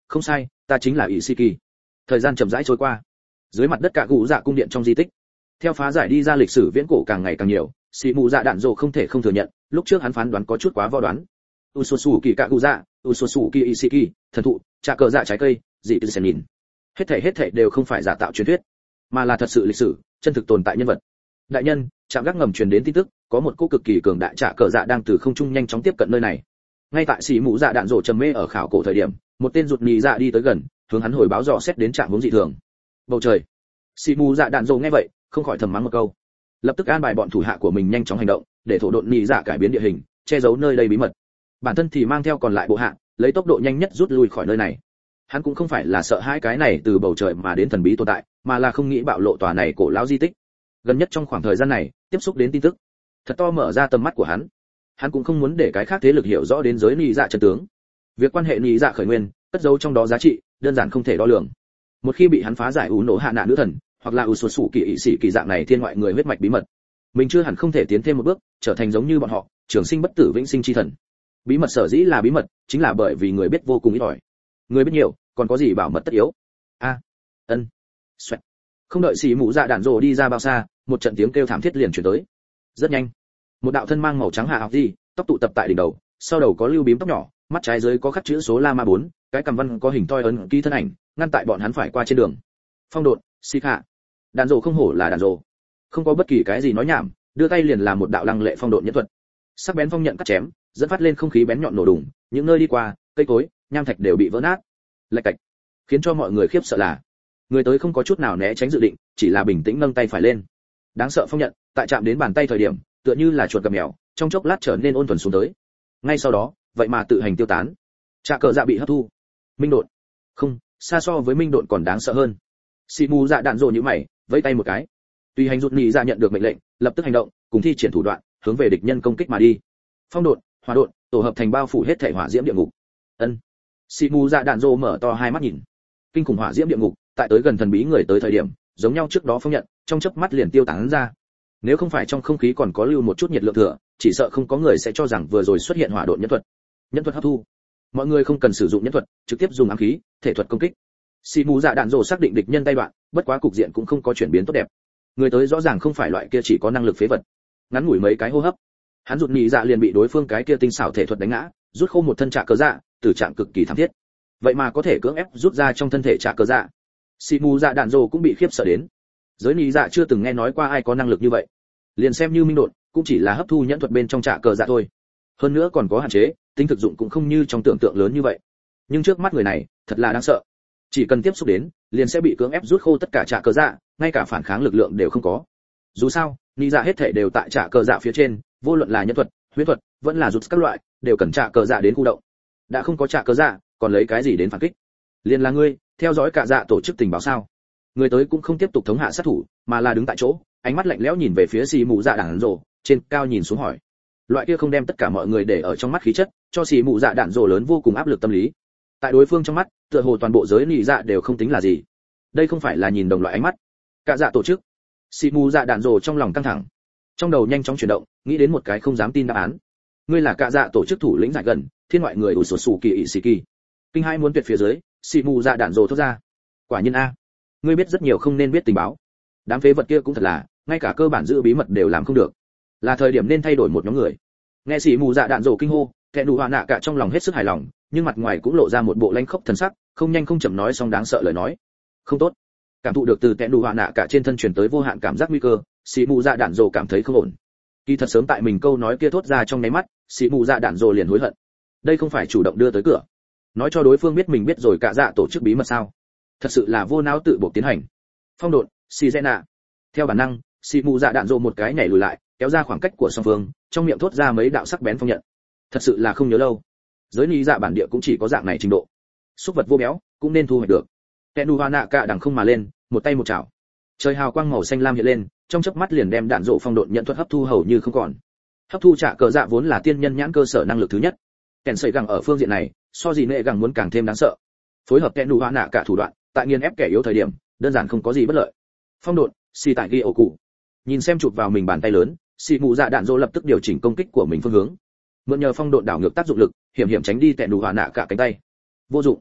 không sai, ta chính là Ishiki. Thời gian chậm rãi trôi qua, dưới mặt đất cả gù dạ cung điện trong di tích, theo phá giải đi ra lịch sử viễn cổ càng ngày càng nhiều, xì mù dạ đạn dộ không thể không thừa nhận, lúc trước hắn phán đoán có chút quá võ đoán. Usosu kỳ cả gù dạ, Usosu kỳ Ishiki, thần thụ, trà cờ dạ trái cây, dị tư sen nhìn, hết thảy hết thảy đều không phải giả tạo truyền thuyết, mà là thật sự lịch sử, chân thực tồn tại nhân vật. Đại nhân, trạm gác ngầm truyền đến tin tức, có một cô cực kỳ cường đại trà cờ dạ đang từ không trung nhanh chóng tiếp cận nơi này. Ngay tại xì mù dạ đạn dộ trầm mê ở khảo cổ thời điểm, một tên rụt nhì dạ đi tới gần, hướng hắn hồi báo dò xét đến trạng huống dị thường. Bầu trời. Xì mù dạ đạn dộ nghe vậy, không khỏi thầm mắng một câu. Lập tức an bài bọn thủ hạ của mình nhanh chóng hành động, để thổ độn nhì dạ cải biến địa hình, che giấu nơi đây bí mật. Bản thân thì mang theo còn lại bộ hạ, lấy tốc độ nhanh nhất rút lui khỏi nơi này. Hắn cũng không phải là sợ hai cái này từ bầu trời mà đến thần bí tồn tại, mà là không nghĩ bạo lộ tòa này cổ lão di tích. Gần nhất trong khoảng thời gian này, tiếp xúc đến tin tức, thật to mở ra tầm mắt của hắn. Hắn cũng không muốn để cái khác thế lực hiểu rõ đến giới nhị dạ chân tướng. Việc quan hệ nhị dạ khởi nguyên, cất giấu trong đó giá trị, đơn giản không thể đo lường. Một khi bị hắn phá giải ủ nổ hạ nạ nữ thần, hoặc là ủ sụt sủ kỳ ỵ sĩ kỳ dạng này thiên ngoại người huyết mạch bí mật, mình chưa hẳn không thể tiến thêm một bước, trở thành giống như bọn họ, trường sinh bất tử vĩnh sinh chi thần. Bí mật sở dĩ là bí mật, chính là bởi vì người biết vô cùng ít ỏi. Người biết nhiều, còn có gì bảo mật tất yếu? A, ân, xoẹt. Không đợi xì mũ dạ đạn rồ đi ra bao xa, một trận tiếng kêu thảm thiết liền truyền tới. Rất nhanh, một đạo thân mang màu trắng hạ học gì, tóc tụ tập tại đỉnh đầu, sau đầu có lưu bím tóc nhỏ, mắt trái dưới có khắc chữ số la ma bốn, cái cầm văn có hình toi ấn ký thân ảnh, ngăn tại bọn hắn phải qua trên đường. Phong độn, xì hạ. Đạn rồ không hổ là đạn rồ, không có bất kỳ cái gì nói nhảm, đưa tay liền làm một đạo lăng lệ phong độn nhẫn thuật. Sắc bén phong nhận cắt chém, dẫn phát lên không khí bén nhọn nổ đùng, những nơi đi qua, cây cối, nham thạch đều bị vỡ nát. Lạch cạch, khiến cho mọi người khiếp sợ là, người tới không có chút nào né tránh dự định, chỉ là bình tĩnh nâng tay phải lên. Đáng sợ phong nhận, tại chạm đến bàn tay thời điểm, tựa như là chuột gặp mèo, trong chốc lát trở nên ôn thuần xuống tới. Ngay sau đó, vậy mà tự hành tiêu tán. Trạ cờ dạ bị hấp thu. Minh độn, không, xa so với minh độn còn đáng sợ hơn. Xì mù dạ đạn rồ như mày, vẫy tay một cái. Tùy hành rụt nhị dạ nhận được mệnh lệnh, lập tức hành động, cùng thi triển thủ đoạn, hướng về địch nhân công kích mà đi. Phong độn, hỏa độn, tổ hợp thành bao phủ hết thể hỏa diễm địa ngục. Ân. Xì mù dạ đạn rồ mở to hai mắt nhìn. Kinh khủng hỏa diễm địa ngục, tại tới gần thần bí người tới thời điểm, giống nhau trước đó phong nhận, trong chớp mắt liền tiêu tán ra. Nếu không phải trong không khí còn có lưu một chút nhiệt lượng thừa, chỉ sợ không có người sẽ cho rằng vừa rồi xuất hiện hỏa độn nhân thuật. Nhân thuật hấp thu. Mọi người không cần sử dụng nhân thuật, trực tiếp dùng ám khí, thể thuật công kích. Xì mù dạ đạn rồ xác định địch nhân tay đoạn, bất quá cục diện cũng không có chuyển biến tốt đẹp. Người tới rõ ràng không phải loại kia chỉ có năng lực phế vật. Ngắn ngủi mấy cái hô hấp, hắn rụt nhị dạ liền bị đối phương cái kia tinh xảo thể thuật đánh ngã, rút khô một thân trạ cờ dạ, tử trạng cực kỳ thảm thiết. Vậy mà có thể cưỡng ép rút ra trong thân thể trạ cờ dạ. Xì mù dạ đạn rồ cũng bị khiếp sợ đến. Giới nhị dạ chưa từng nghe nói qua ai có năng lực như vậy. Liền xem như minh độn, cũng chỉ là hấp thu nhẫn thuật bên trong trạ cờ dạ thôi. Hơn nữa còn có hạn chế, tính thực dụng cũng không như trong tưởng tượng lớn như vậy. Nhưng trước mắt người này, thật là đáng sợ. Chỉ cần tiếp xúc đến, liền sẽ bị cưỡng ép rút khô tất cả trạ cờ dạ, ngay cả phản kháng lực lượng đều không có. Dù sao, nhị dạ hết thể đều tại trạ cờ dạ phía trên, vô luận là nhân thuật, huyễn thuật, vẫn là rút các loại, đều cần trạ cờ dạ đến khu động. Đã không có trạ cờ dạ, còn lấy cái gì đến phản kích? Liền là ngươi, theo dõi cả dạ tổ chức tình báo sao? Người tới cũng không tiếp tục thống hạ sát thủ, mà là đứng tại chỗ, ánh mắt lạnh lẽo nhìn về phía xì mù dạ đạn rồ, trên cao nhìn xuống hỏi. Loại kia không đem tất cả mọi người để ở trong mắt khí chất, cho xì mù dạ đạn rồ lớn vô cùng áp lực tâm lý. Tại đối phương trong mắt, tựa hồ toàn bộ giới nhị dạ đều không tính là gì. Đây không phải là nhìn đồng loại ánh mắt. Cả dạ tổ chức. Xì mù dạ đạn rồ trong lòng căng thẳng, trong đầu nhanh chóng chuyển động, nghĩ đến một cái không dám tin đáp án. Ngươi là cả dạ tổ chức thủ lĩnh giải gần, thiên ngoại người ủ sổ sủ kỳ ỵ sĩ kỳ. Kinh hai muốn tuyệt phía dưới, xì mù dạ đạn rồ thốt ra. Quả nhiên a, ngươi biết rất nhiều không nên biết tình báo. Đám phế vật kia cũng thật là, ngay cả cơ bản giữ bí mật đều làm không được. Là thời điểm nên thay đổi một nhóm người. Nghe xì mù dạ đạn rồ kinh hô, kẻ đủ hoa nạ cả trong lòng hết sức hài lòng, nhưng mặt ngoài cũng lộ ra một bộ lãnh khốc thần sắc, không nhanh không chậm nói xong đáng sợ lời nói. Không tốt. Cảm thụ được từ kẻ đủ hoa nạ cả trên thân truyền tới vô hạn cảm giác nguy cơ, xì mù dạ đạn rồ cảm thấy không ổn. Kỳ thật sớm tại mình câu nói kia thốt ra trong nháy mắt, xì mù dạ đạn rồ liền hối hận. Đây không phải chủ động đưa tới cửa, nói cho đối phương biết mình biết rồi cả dạ tổ chức bí mật sao? Thật sự là vô não tự buộc tiến hành. Phong độn, xì dẹ nạ. Theo bản năng, xì mù dạ đạn rồ một cái nhảy lùi lại, kéo ra khoảng cách của song phương, trong miệng thốt ra mấy đạo sắc bén phong nhận. Thật sự là không nhớ lâu. Giới lý dạ bản địa cũng chỉ có dạng này trình độ. Xúc vật vô béo, cũng nên thu hoạch được. Kẻ đu hoa nạ cả đằng không mà lên, một tay một chảo. Trời hào quang màu xanh lam hiện lên, trong chớp mắt liền đem đạn rộ phong độn nhận thuật hấp thu hầu như không còn. Hấp thu trả cờ dạ vốn là tiên nhân nhãn cơ sở năng lực thứ nhất. Kèn sợi gẳng ở phương diện này, so gì nệ gẳng muốn càng thêm đáng sợ. Phối hợp kẻ đu hoa nạ cả thủ đoạn, tại nghiền ép kẻ yếu thời điểm, đơn giản không có gì bất lợi. Phong độn, xì tại ghi ổ cụ. Nhìn xem chụp vào mình bàn tay lớn, xì mù dạ đạn rộ lập tức điều chỉnh công kích của mình phương hướng. Mượn nhờ phong độn đảo ngược tác dụng lực, hiểm hiểm tránh đi kẻ đu hoa nạ cả cánh tay. Vô dụng.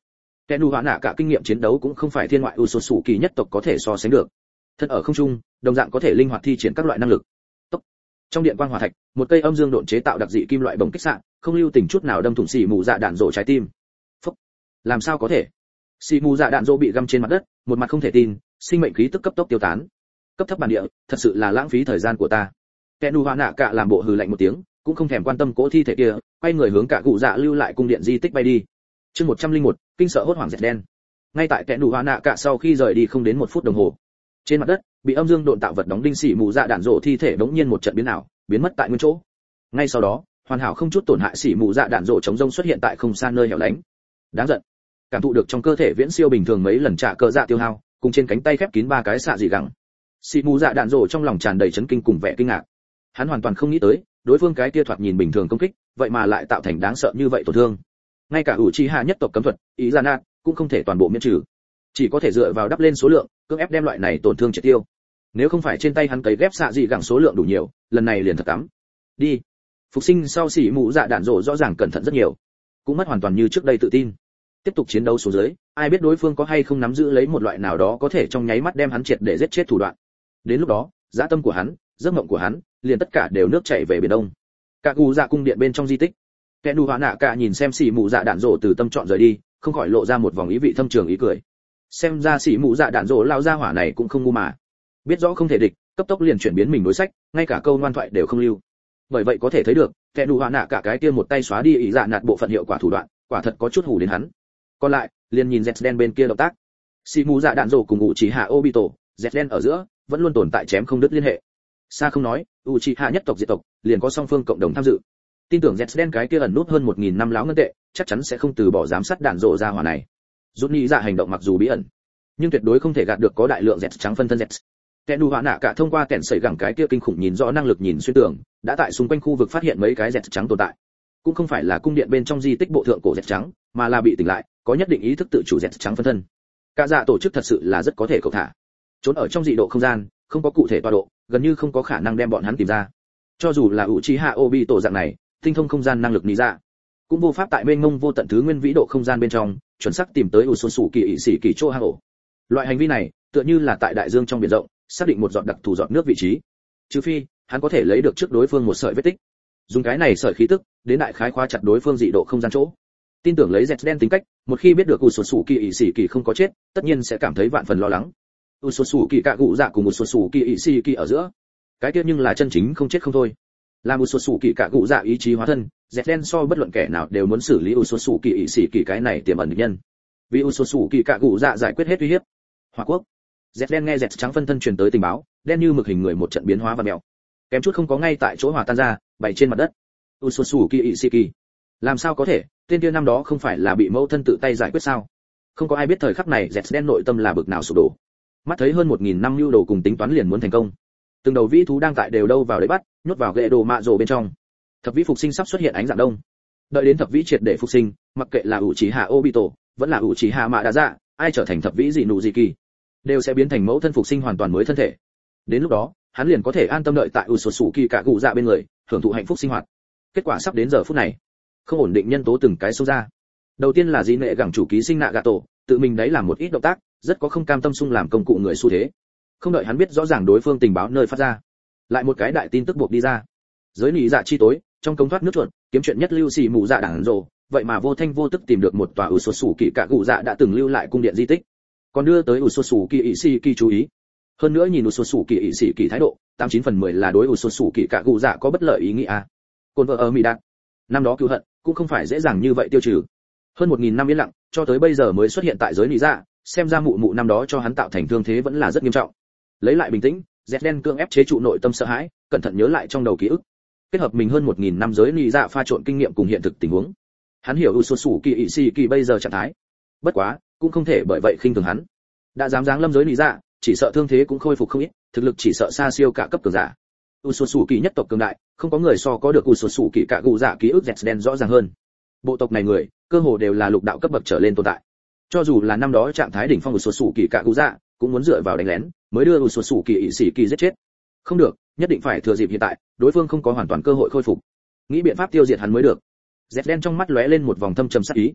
kẻ nụ họa nạ cả kinh nghiệm chiến đấu cũng không phải thiên ngoại Usosu kỳ nhất tộc có thể so sánh được. Thân ở không trung, đồng dạng có thể linh hoạt thi triển các loại năng lực. Tốc. Trong điện quang hỏa thạch, một cây âm dương độn chế tạo đặc dị kim loại bồng kích xạ, không lưu tình chút nào đâm thủng xì mù dạ đạn rổ trái tim. Phốc. Làm sao có thể? Xì mù dạ đạn rổ bị găm trên mặt đất, một mặt không thể tin, sinh mệnh khí tức cấp tốc tiêu tán. Cấp thấp bản địa, thật sự là lãng phí thời gian của ta. Kẻ nụ họa nạ cả làm bộ hừ lạnh một tiếng, cũng không thèm quan tâm cỗ thi thể kia, quay người hướng cả cụ dạ lưu lại cung điện di tích bay đi. Chương một trăm lẻ một, kinh sợ hốt hoảng dẹt đen. Ngay tại kẻ nụ họa nạ cả sau khi rời đi không đến một phút đồng hồ, trên mặt đất bị âm dương độn tạo vật đóng đinh xỉ mù dạ đạn rổ thi thể đống nhiên một trận biến ảo, biến mất tại nguyên chỗ. Ngay sau đó, hoàn hảo không chút tổn hại xỉ mù dạ đạn rổ chống rông xuất hiện tại không xa nơi hẻo lánh. Đáng giận. Cảm thụ được trong cơ thể viễn siêu bình thường mấy lần trả cơ dạ tiêu hao, cùng trên cánh tay khép kín ba cái xạ dị gẳng. Xỉ mù dạ đạn rổ trong lòng tràn đầy chấn kinh cùng vẻ kinh ngạc. Hắn hoàn toàn không nghĩ tới, đối phương cái kia thoạt nhìn bình thường công kích, vậy mà lại tạo thành đáng sợ như vậy tổn thương. Ngay cả Uchiha nhất tộc cấm thuật, ý ra nạt, cũng không thể toàn bộ miễn trừ, chỉ có thể dựa vào đắp lên số lượng, cưỡng ép đem loại này tổn thương triệt tiêu. Nếu không phải trên tay hắn cấy ghép xạ dị gẳng số lượng đủ nhiều, lần này liền thật cắm. Đi. Phục sinh sau xỉ mũ dạ đạn rổ rõ ràng cẩn thận rất nhiều, cũng mất hoàn toàn như trước đây tự tin. Tiếp tục chiến đấu xuống dưới, ai biết đối phương có hay không nắm giữ lấy một loại nào đó có thể trong nháy mắt đem hắn triệt để giết chết thủ đoạn. Đến lúc đó, dã tâm của hắn, giấc mộng của hắn, liền tất cả đều nước chảy về biển đông. Cả cụ dạ cung điện bên trong di tích, kẻ nụ họa nạ cả nhìn xem xỉ mũ dạ đạn rổ từ tâm chọn rời đi, không khỏi lộ ra một vòng ý vị thâm trường ý cười. Xem ra xỉ mũ dạ đạn rổ lao ra hỏa này cũng không ngu mà, biết rõ không thể địch, cấp tốc liền chuyển biến mình đối sách, ngay cả câu ngoan thoại đều không lưu. Bởi vậy có thể thấy được, kẻ nụ họa nạ cả cái kia một tay xóa đi ý dạ nạt bộ phận hiệu quả thủ đoạn, quả thật có chút hù đến hắn. Còn lại, liền nhìn Zetden bên kia động tác. Xỉ mũ dạ đạn rổ cùng Uchiha Obito, Zetden ở giữa vẫn luôn tồn tại chém không đứt liên hệ. Xa không nói, Uchiha nhất tộc diệt tộc, liền có song phương cộng đồng tham dự. Tin tưởng Zetden cái kia ẩn nút hơn một nghìn năm láo ngân tệ, chắc chắn sẽ không từ bỏ giám sát đạn rổ ra hỏa này. Rút nghĩ ra hành động mặc dù bí ẩn, nhưng tuyệt đối không thể gạt được có đại lượng Z trắng phân thân Z. Kẻ nụ họa nạ cả thông qua kẻn sẩy gẳng cái kia kinh khủng nhìn rõ năng lực nhìn xuyên tường, đã tại xung quanh khu vực phát hiện mấy cái Z trắng tồn tại. Cũng không phải là cung điện bên trong di tích bộ thượng cổ Z trắng, mà là bị tỉnh lại, có nhất định ý thức tự chủ Z trắng phân thân. Cả dạ tổ chức thật sự là rất có thể cầu thả. Trốn ở trong dị độ không gian, không có cụ thể tọa độ, gần như không có khả năng đem bọn hắn tìm ra. Cho dù là Uchiha Obito dạng này, tinh thông không gian năng lực lý ra, cũng vô pháp tại mênh mông vô tận thứ nguyên vĩ độ không gian bên trong chuẩn xác tìm tới Usosu kỳ ỵ sĩ kỳ chỗ hang ổ. Loại hành vi này tựa như là tại đại dương trong biển rộng xác định một giọt đặc thù giọt nước vị trí, trừ phi hắn có thể lấy được trước đối phương một sợi vết tích, dùng cái này sợi khí tức đến đại khái khóa chặt đối phương dị độ không gian chỗ. Tin tưởng lấy Zetden tính cách, một khi biết được Usosu kỳ ỵ sĩ kỳ không có chết, tất nhiên sẽ cảm thấy vạn phần lo lắng. Usosu kỳ cạ gụ dạ cùng Usosu kỳ ỵ sĩ kỳ ở giữa, cái kia nhưng là chân chính không chết không thôi. Là Usosu kỳ cạ gụ dạ ý chí hóa thân, Zetden so bất luận kẻ nào đều muốn xử lý Usosu kỳ ỵ sĩ kỳ cái này tiềm ẩn địch nhân. Vì Usosu kỳ cạ gụ dạ giải quyết hết uy hiếp. Hỏa quốc. Zetden nghe dẹt trắng phân thân truyền tới tình báo, đen như mực hình người một trận biến hóa và mèo, kém chút không có ngay tại chỗ hòa tan ra, bày trên mặt đất. Usosu kỳ ỵ sĩ kỳ, làm sao có thể? Tên kia năm đó không phải là bị mẫu thân tự tay giải quyết sao? Không có ai biết thời khắc này Zetden nội tâm là bực nào sụp đổ. Mắt thấy hơn một nghìn năm lưu đồ cùng tính toán liền muốn thành công, từng đầu vĩ thú đang tại đều đâu vào đấy bắt, nhốt vào ghệ đồ mạ rồ bên trong. Thập vĩ phục sinh sắp xuất hiện ánh dạng đông. Đợi đến thập vĩ triệt để phục sinh, mặc kệ là Uchiha Obito, vẫn là Uchiha Mạ Đa Dạ, ai trở thành thập vĩ dị nụ dị kỳ, đều sẽ biến thành mẫu thân phục sinh hoàn toàn mới thân thể. Đến lúc đó, hắn liền có thể an tâm đợi tại Usosu kỳ cạ gụ dạ bên người, hưởng thụ hạnh phúc sinh hoạt. Kết quả sắp đến giờ phút này, không ổn định nhân tố từng cái xông ra. Đầu tiên là dị nệ gẳng chủ ký sinh Nagato, tự mình đấy làm một ít động tác, rất có không cam tâm xung làm công cụ người xu thế. Không đợi hắn biết rõ ràng đối phương tình báo nơi phát ra, lại một cái đại tin tức buộc đi ra. Giới nị dạ chi tối, trong công thoát nước chuột, kiếm chuyện nhất lưu xì mù dạ đảng rồ, vậy mà vô thanh vô tức tìm được một tòa Usosu kỳ cạ gụ dạ đã từng lưu lại cung điện di tích, còn đưa tới Usosu kỳ ỵ sĩ kỳ chú ý. Hơn nữa nhìn Usosu kỳ ỵ sĩ kỳ thái độ, tám chín phần mười là đối Usosu kỳ cạ gụ dạ có bất lợi ý nghĩ à. Côn vợ ở mỹ đạt, năm đó cứu hận cũng không phải dễ dàng như vậy tiêu trừ. Hơn một nghìn năm yên lặng, cho tới bây giờ mới xuất hiện tại giới nị dạ, xem ra mụ mụ năm đó cho hắn tạo thành thương thế vẫn là rất nghiêm trọng. Lấy lại bình tĩnh, Zetden cương ép chế trụ nội tâm sợ hãi, cẩn thận nhớ lại trong đầu ký ức, kết hợp mình hơn một nghìn năm giới nị dạ pha trộn kinh nghiệm cùng hiện thực tình huống. Hắn hiểu Usosu kỳ ỵ sĩ kỳ bây giờ trạng thái. Bất quá, cũng không thể bởi vậy khinh thường hắn. Đã dám giáng lâm giới nị dạ, chỉ sợ thương thế cũng khôi phục không ít, thực lực chỉ sợ xa siêu cả cấp cường giả. Usosu kỳ nhất tộc cường đại, không có người so có được Usosu kỳ cả gù dạ ký ức Zetden rõ ràng hơn. Bộ tộc này người, cơ hồ đều là lục đạo cấp bậc trở lên tồn tại. Cho dù là năm đó trạng thái đỉnh phong Usosu kỳ cả gù dạ, cũng muốn dựa vào đánh lén mới đưa Usosu kỳ ỵ sĩ kỳ giết chết. Không được, nhất định phải thừa dịp hiện tại, đối phương không có hoàn toàn cơ hội khôi phục, nghĩ biện pháp tiêu diệt hắn mới được. Zetden trong mắt lóe lên một vòng thâm trầm sát ý.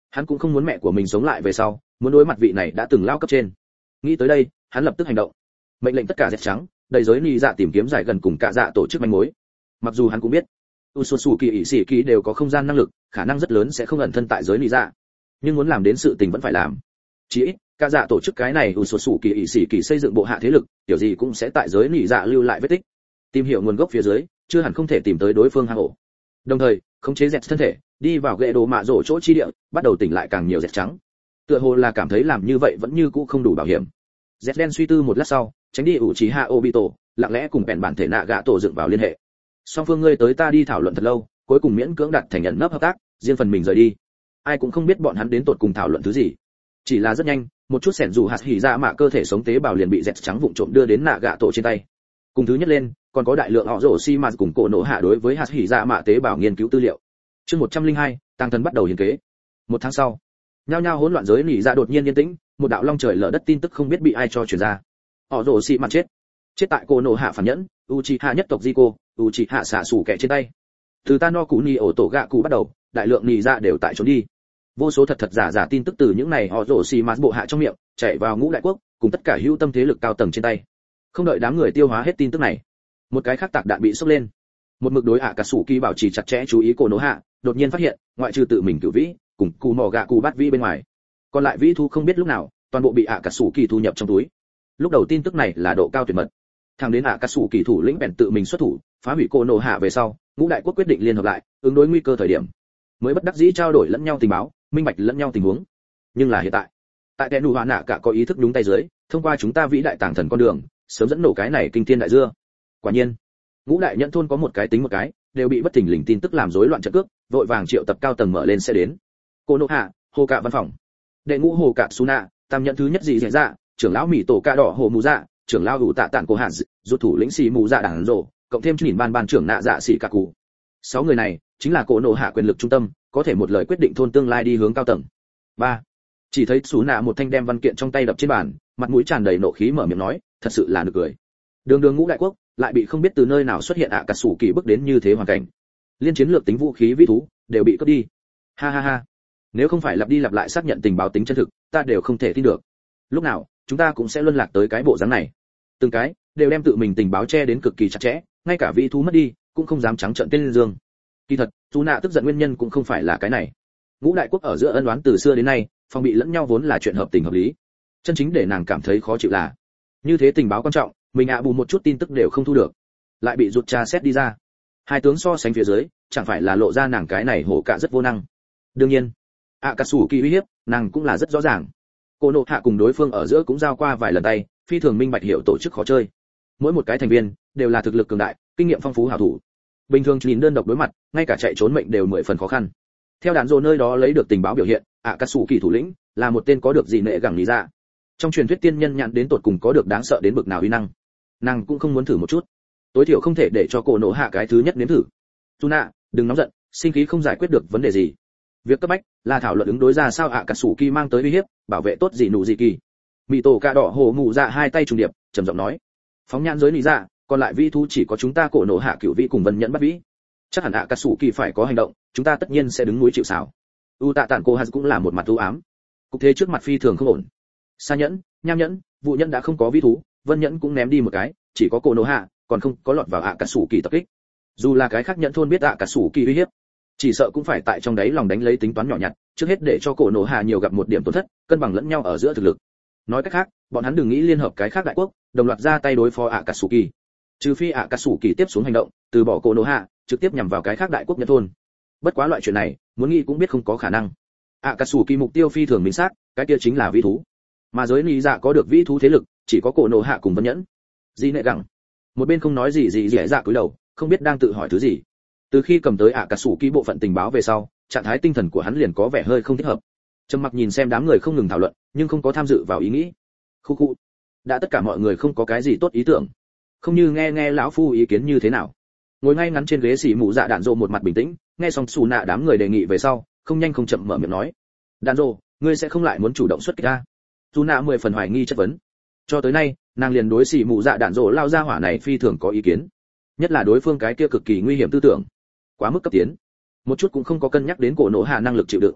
Hắn cũng không muốn mẹ của mình sống lại về sau, muốn đối mặt vị này đã từng lao cấp trên. Nghĩ tới đây, hắn lập tức hành động. Mệnh lệnh tất cả dẹp trắng, đầy giới nị dạ tìm kiếm giải gần cùng cả dạ tổ chức manh mối. Mặc dù hắn cũng biết, Usosu Kỳ ỷ sĩ Kỳ đều có không gian năng lực, khả năng rất lớn sẽ không ẩn thân tại giới nị dạ. Nhưng muốn làm đến sự tình vẫn phải làm. Chỉ ít, cả dạ tổ chức cái này Usosu Kỳ ỷ sĩ Kỳ xây dựng bộ hạ thế lực, kiểu gì cũng sẽ tại giới nị dạ lưu lại vết tích. Tìm hiểu nguồn gốc phía dưới, chưa hẳn không thể tìm tới đối phương hang ổ. Đồng thời, khống chế dẹt thân thể, đi vào ghệ đồ mạ rổ chỗ chi địa, bắt đầu tỉnh lại càng nhiều dẹt trắng. Tựa hồ là cảm thấy làm như vậy vẫn như cũ không đủ bảo hiểm. Dẹt đen suy tư một lát sau, tránh đi ủ trí hạ Obito, lặng lẽ cùng bèn bản thể nạ gạ tổ dựng vào liên hệ. Song phương ngươi tới ta đi thảo luận thật lâu, cuối cùng miễn cưỡng đặt thành nhận nấp hợp tác, riêng phần mình rời đi. Ai cũng không biết bọn hắn đến tột cùng thảo luận thứ gì. Chỉ là rất nhanh, một chút sẻn dù hạt hỉ ra mạ cơ thể sống tế bào liền bị dẹt trắng vụng trộm đưa đến nạ gạ tổ trên tay. Cùng thứ nhất lên, còn có đại lượng họ rổ xi mạt cùng cổ nổ hạ đối với hạt hỉ ra mạ tế bào nghiên cứu tư liệu. Chương một trăm linh hai, tăng thần bắt đầu hiến kế. Một tháng sau, nhao nhao hỗn loạn giới nỉ ra đột nhiên yên tĩnh, một đạo long trời lở đất tin tức không biết bị ai cho truyền ra. Họ rổ xi mạt chết. Chết tại cổ nổ hạ phản nhẫn, Uchiha nhất tộc Jiko, Uchiha xả sủ kẻ trên tay. Từ Tano Cú Ni ổ tổ gạ cụ bắt đầu, đại lượng nỉ ra đều tại trốn đi. Vô số thật thật giả giả tin tức từ những này họ rổ xi mạt bộ hạ trong miệng, chạy vào ngũ đại quốc, cùng tất cả hữu tâm thế lực cao tầng trên tay. Không đợi đám người tiêu hóa hết tin tức này, một cái khác tạc đạn bị sốc lên. Một mực đối ạ cả sủ kỳ bảo trì chặt chẽ chú ý cổ nổ hạ, đột nhiên phát hiện, ngoại trừ tự mình cửu vĩ, cùng cù mò gạ cù bát vĩ bên ngoài, còn lại vĩ thu không biết lúc nào, toàn bộ bị ạ cả sủ kỳ thu nhập trong túi. Lúc đầu tin tức này là độ cao tuyệt mật, thẳng đến ạ cả sủ kỳ thủ lĩnh bèn tự mình xuất thủ, phá hủy cổ nổ hạ về sau, ngũ đại quốc quyết định liên hợp lại, ứng đối nguy cơ thời điểm, mới bất đắc dĩ trao đổi lẫn nhau tình báo, minh bạch lẫn nhau tình huống. Nhưng là hiện tại, tại kẻ nụ hòa nạ cả có ý thức đúng tay dưới, thông qua chúng ta vĩ đại tàng thần con đường, sớm dẫn nổ cái này kinh thiên đại dưa. Quả nhiên, ngũ đại nhận thôn có một cái tính một cái, đều bị bất thình lình tin tức làm rối loạn trận cước, vội vàng triệu tập cao tầng mở lên sẽ đến. Cô nộ hạ, hồ cạ văn phòng. Đệ ngũ hồ cạ Suna, tam nhận thứ nhất gì diễn ra, trưởng lão mỹ tổ ca đỏ hồ mù dạ, trưởng lão hữu tạ tản cổ hàn, rút thủ lĩnh xì mù dạ đảng rồ, cộng thêm nhìn ban ban trưởng nạ dạ xì cả cụ. Sáu người này chính là cổ nộ hạ quyền lực trung tâm, có thể một lời quyết định thôn tương lai đi hướng cao tầng. Ba, chỉ thấy Suna một thanh đem văn kiện trong tay đập trên bàn, mặt mũi tràn đầy nộ khí mở miệng nói, thật sự là nực cười. Đường đường ngũ đại quốc lại bị không biết từ nơi nào xuất hiện ạ cả sủ kỳ bước đến như thế hoàn cảnh, liên chiến lược tính vũ khí vĩ thú đều bị cướp đi. Ha ha ha, nếu không phải lặp đi lặp lại xác nhận tình báo tính chân thực, ta đều không thể tin được. Lúc nào chúng ta cũng sẽ luân lạc tới cái bộ dáng này. Từng cái đều đem tự mình tình báo che đến cực kỳ chặt chẽ, ngay cả vĩ thú mất đi cũng không dám trắng trợn tên lên dương. Kỳ thật, chú nạ tức giận nguyên nhân cũng không phải là cái này. Ngũ đại quốc ở giữa ân oán từ xưa đến nay, phòng bị lẫn nhau vốn là chuyện hợp tình hợp lý. Chân chính để nàng cảm thấy khó chịu là, như thế tình báo quan trọng, mình ạ bù một chút tin tức đều không thu được, lại bị rụt tra xét đi ra. Hai tướng so sánh phía dưới, chẳng phải là lộ ra nàng cái này hổ cả rất vô năng. Đương nhiên, ạ cả sủ kỳ uy hiếp, nàng cũng là rất rõ ràng. Cô nộ hạ cùng đối phương ở giữa cũng giao qua vài lần tay, phi thường minh bạch hiểu tổ chức khó chơi. Mỗi một cái thành viên đều là thực lực cường đại, kinh nghiệm phong phú hảo thủ. Bình thường nhìn đơn độc đối mặt, ngay cả chạy trốn mệnh đều mười phần khó khăn. Theo đàn rồ nơi đó lấy được tình báo biểu hiện, ạ cả sủ kỳ thủ lĩnh là một tên có được gì nệ gẳng lý ra. Trong truyền thuyết tiên nhân nhận đến tột cùng có được đáng sợ đến bực nào uy năng, nàng cũng không muốn thử một chút, tối thiểu không thể để cho cổ nổ hạ cái thứ nhất nếm thử. Tuna, đừng nóng giận, sinh khí không giải quyết được vấn đề gì. Việc cấp bách là thảo luận ứng đối ra sao ạ cả sủ kỳ mang tới uy hiếp, bảo vệ tốt gì nụ gì kỳ. Mị tổ ca đỏ hồ mù dạ hai tay trùng điệp, trầm giọng nói, phóng nhãn giới lý dạ, còn lại vi thú chỉ có chúng ta cổ nổ hạ cửu vị cùng vân nhẫn bắt vĩ. Chắc hẳn ạ cả sủ kỳ phải có hành động, chúng ta tất nhiên sẽ đứng núi chịu sào. U tạ tản cô hạt cũng là một mặt u ám, cục thế trước mặt phi thường không ổn. Sa nhẫn, nham nhẫn, vụ nhẫn đã không có vi thú, vân nhẫn cũng ném đi một cái, chỉ có cổ nổ hạ còn không có lọt vào ạ cả sủ kỳ tập kích. Dù là cái khác nhẫn thôn biết ạ cả sủ kỳ uy hiếp, chỉ sợ cũng phải tại trong đấy lòng đánh lấy tính toán nhỏ nhặt, trước hết để cho cổ nổ hạ nhiều gặp một điểm tổn thất, cân bằng lẫn nhau ở giữa thực lực. Nói cách khác, bọn hắn đừng nghĩ liên hợp cái khác đại quốc, đồng loạt ra tay đối phó ạ cả sủ kỳ. Trừ phi ạ cả sủ kỳ tiếp xuống hành động, từ bỏ cổ nổ hạ, trực tiếp nhằm vào cái khác đại quốc nhẫn thôn. Bất quá loại chuyện này, muốn nghĩ cũng biết không có khả năng. ạ cả sủ kỳ mục tiêu phi thường minh xác, cái kia chính là vĩ thú. Mà giới lý dạ có được vĩ thú thế lực, chỉ có cổ nổ hạ cùng vân nhẫn. Di nệ gẳng. Một bên không nói gì gì dẻ dạ cúi đầu, không biết đang tự hỏi thứ gì. Từ khi cầm tới ạ cả sủ kỳ bộ phận tình báo về sau, trạng thái tinh thần của hắn liền có vẻ hơi không thích hợp. Trầm mặc nhìn xem đám người không ngừng thảo luận, nhưng không có tham dự vào ý nghĩ. Khu khu. Đã tất cả mọi người không có cái gì tốt ý tưởng, không như nghe nghe lão phu ý kiến như thế nào. Ngồi ngay ngắn trên ghế xì mù dạ đạn rồ một mặt bình tĩnh, nghe xong xù nạ đám người đề nghị về sau, không nhanh không chậm mở miệng nói, đạn rồ, ngươi sẽ không lại muốn chủ động xuất kích a? Xù nạ mười phần hoài nghi chất vấn. Cho tới nay, nàng liền đối xì mù dạ đạn rồ lao ra hỏa này phi thường có ý kiến, nhất là đối phương cái kia cực kỳ nguy hiểm tư tưởng, quá mức cấp tiến, một chút cũng không có cân nhắc đến cổ nổ hạ năng lực chịu đựng.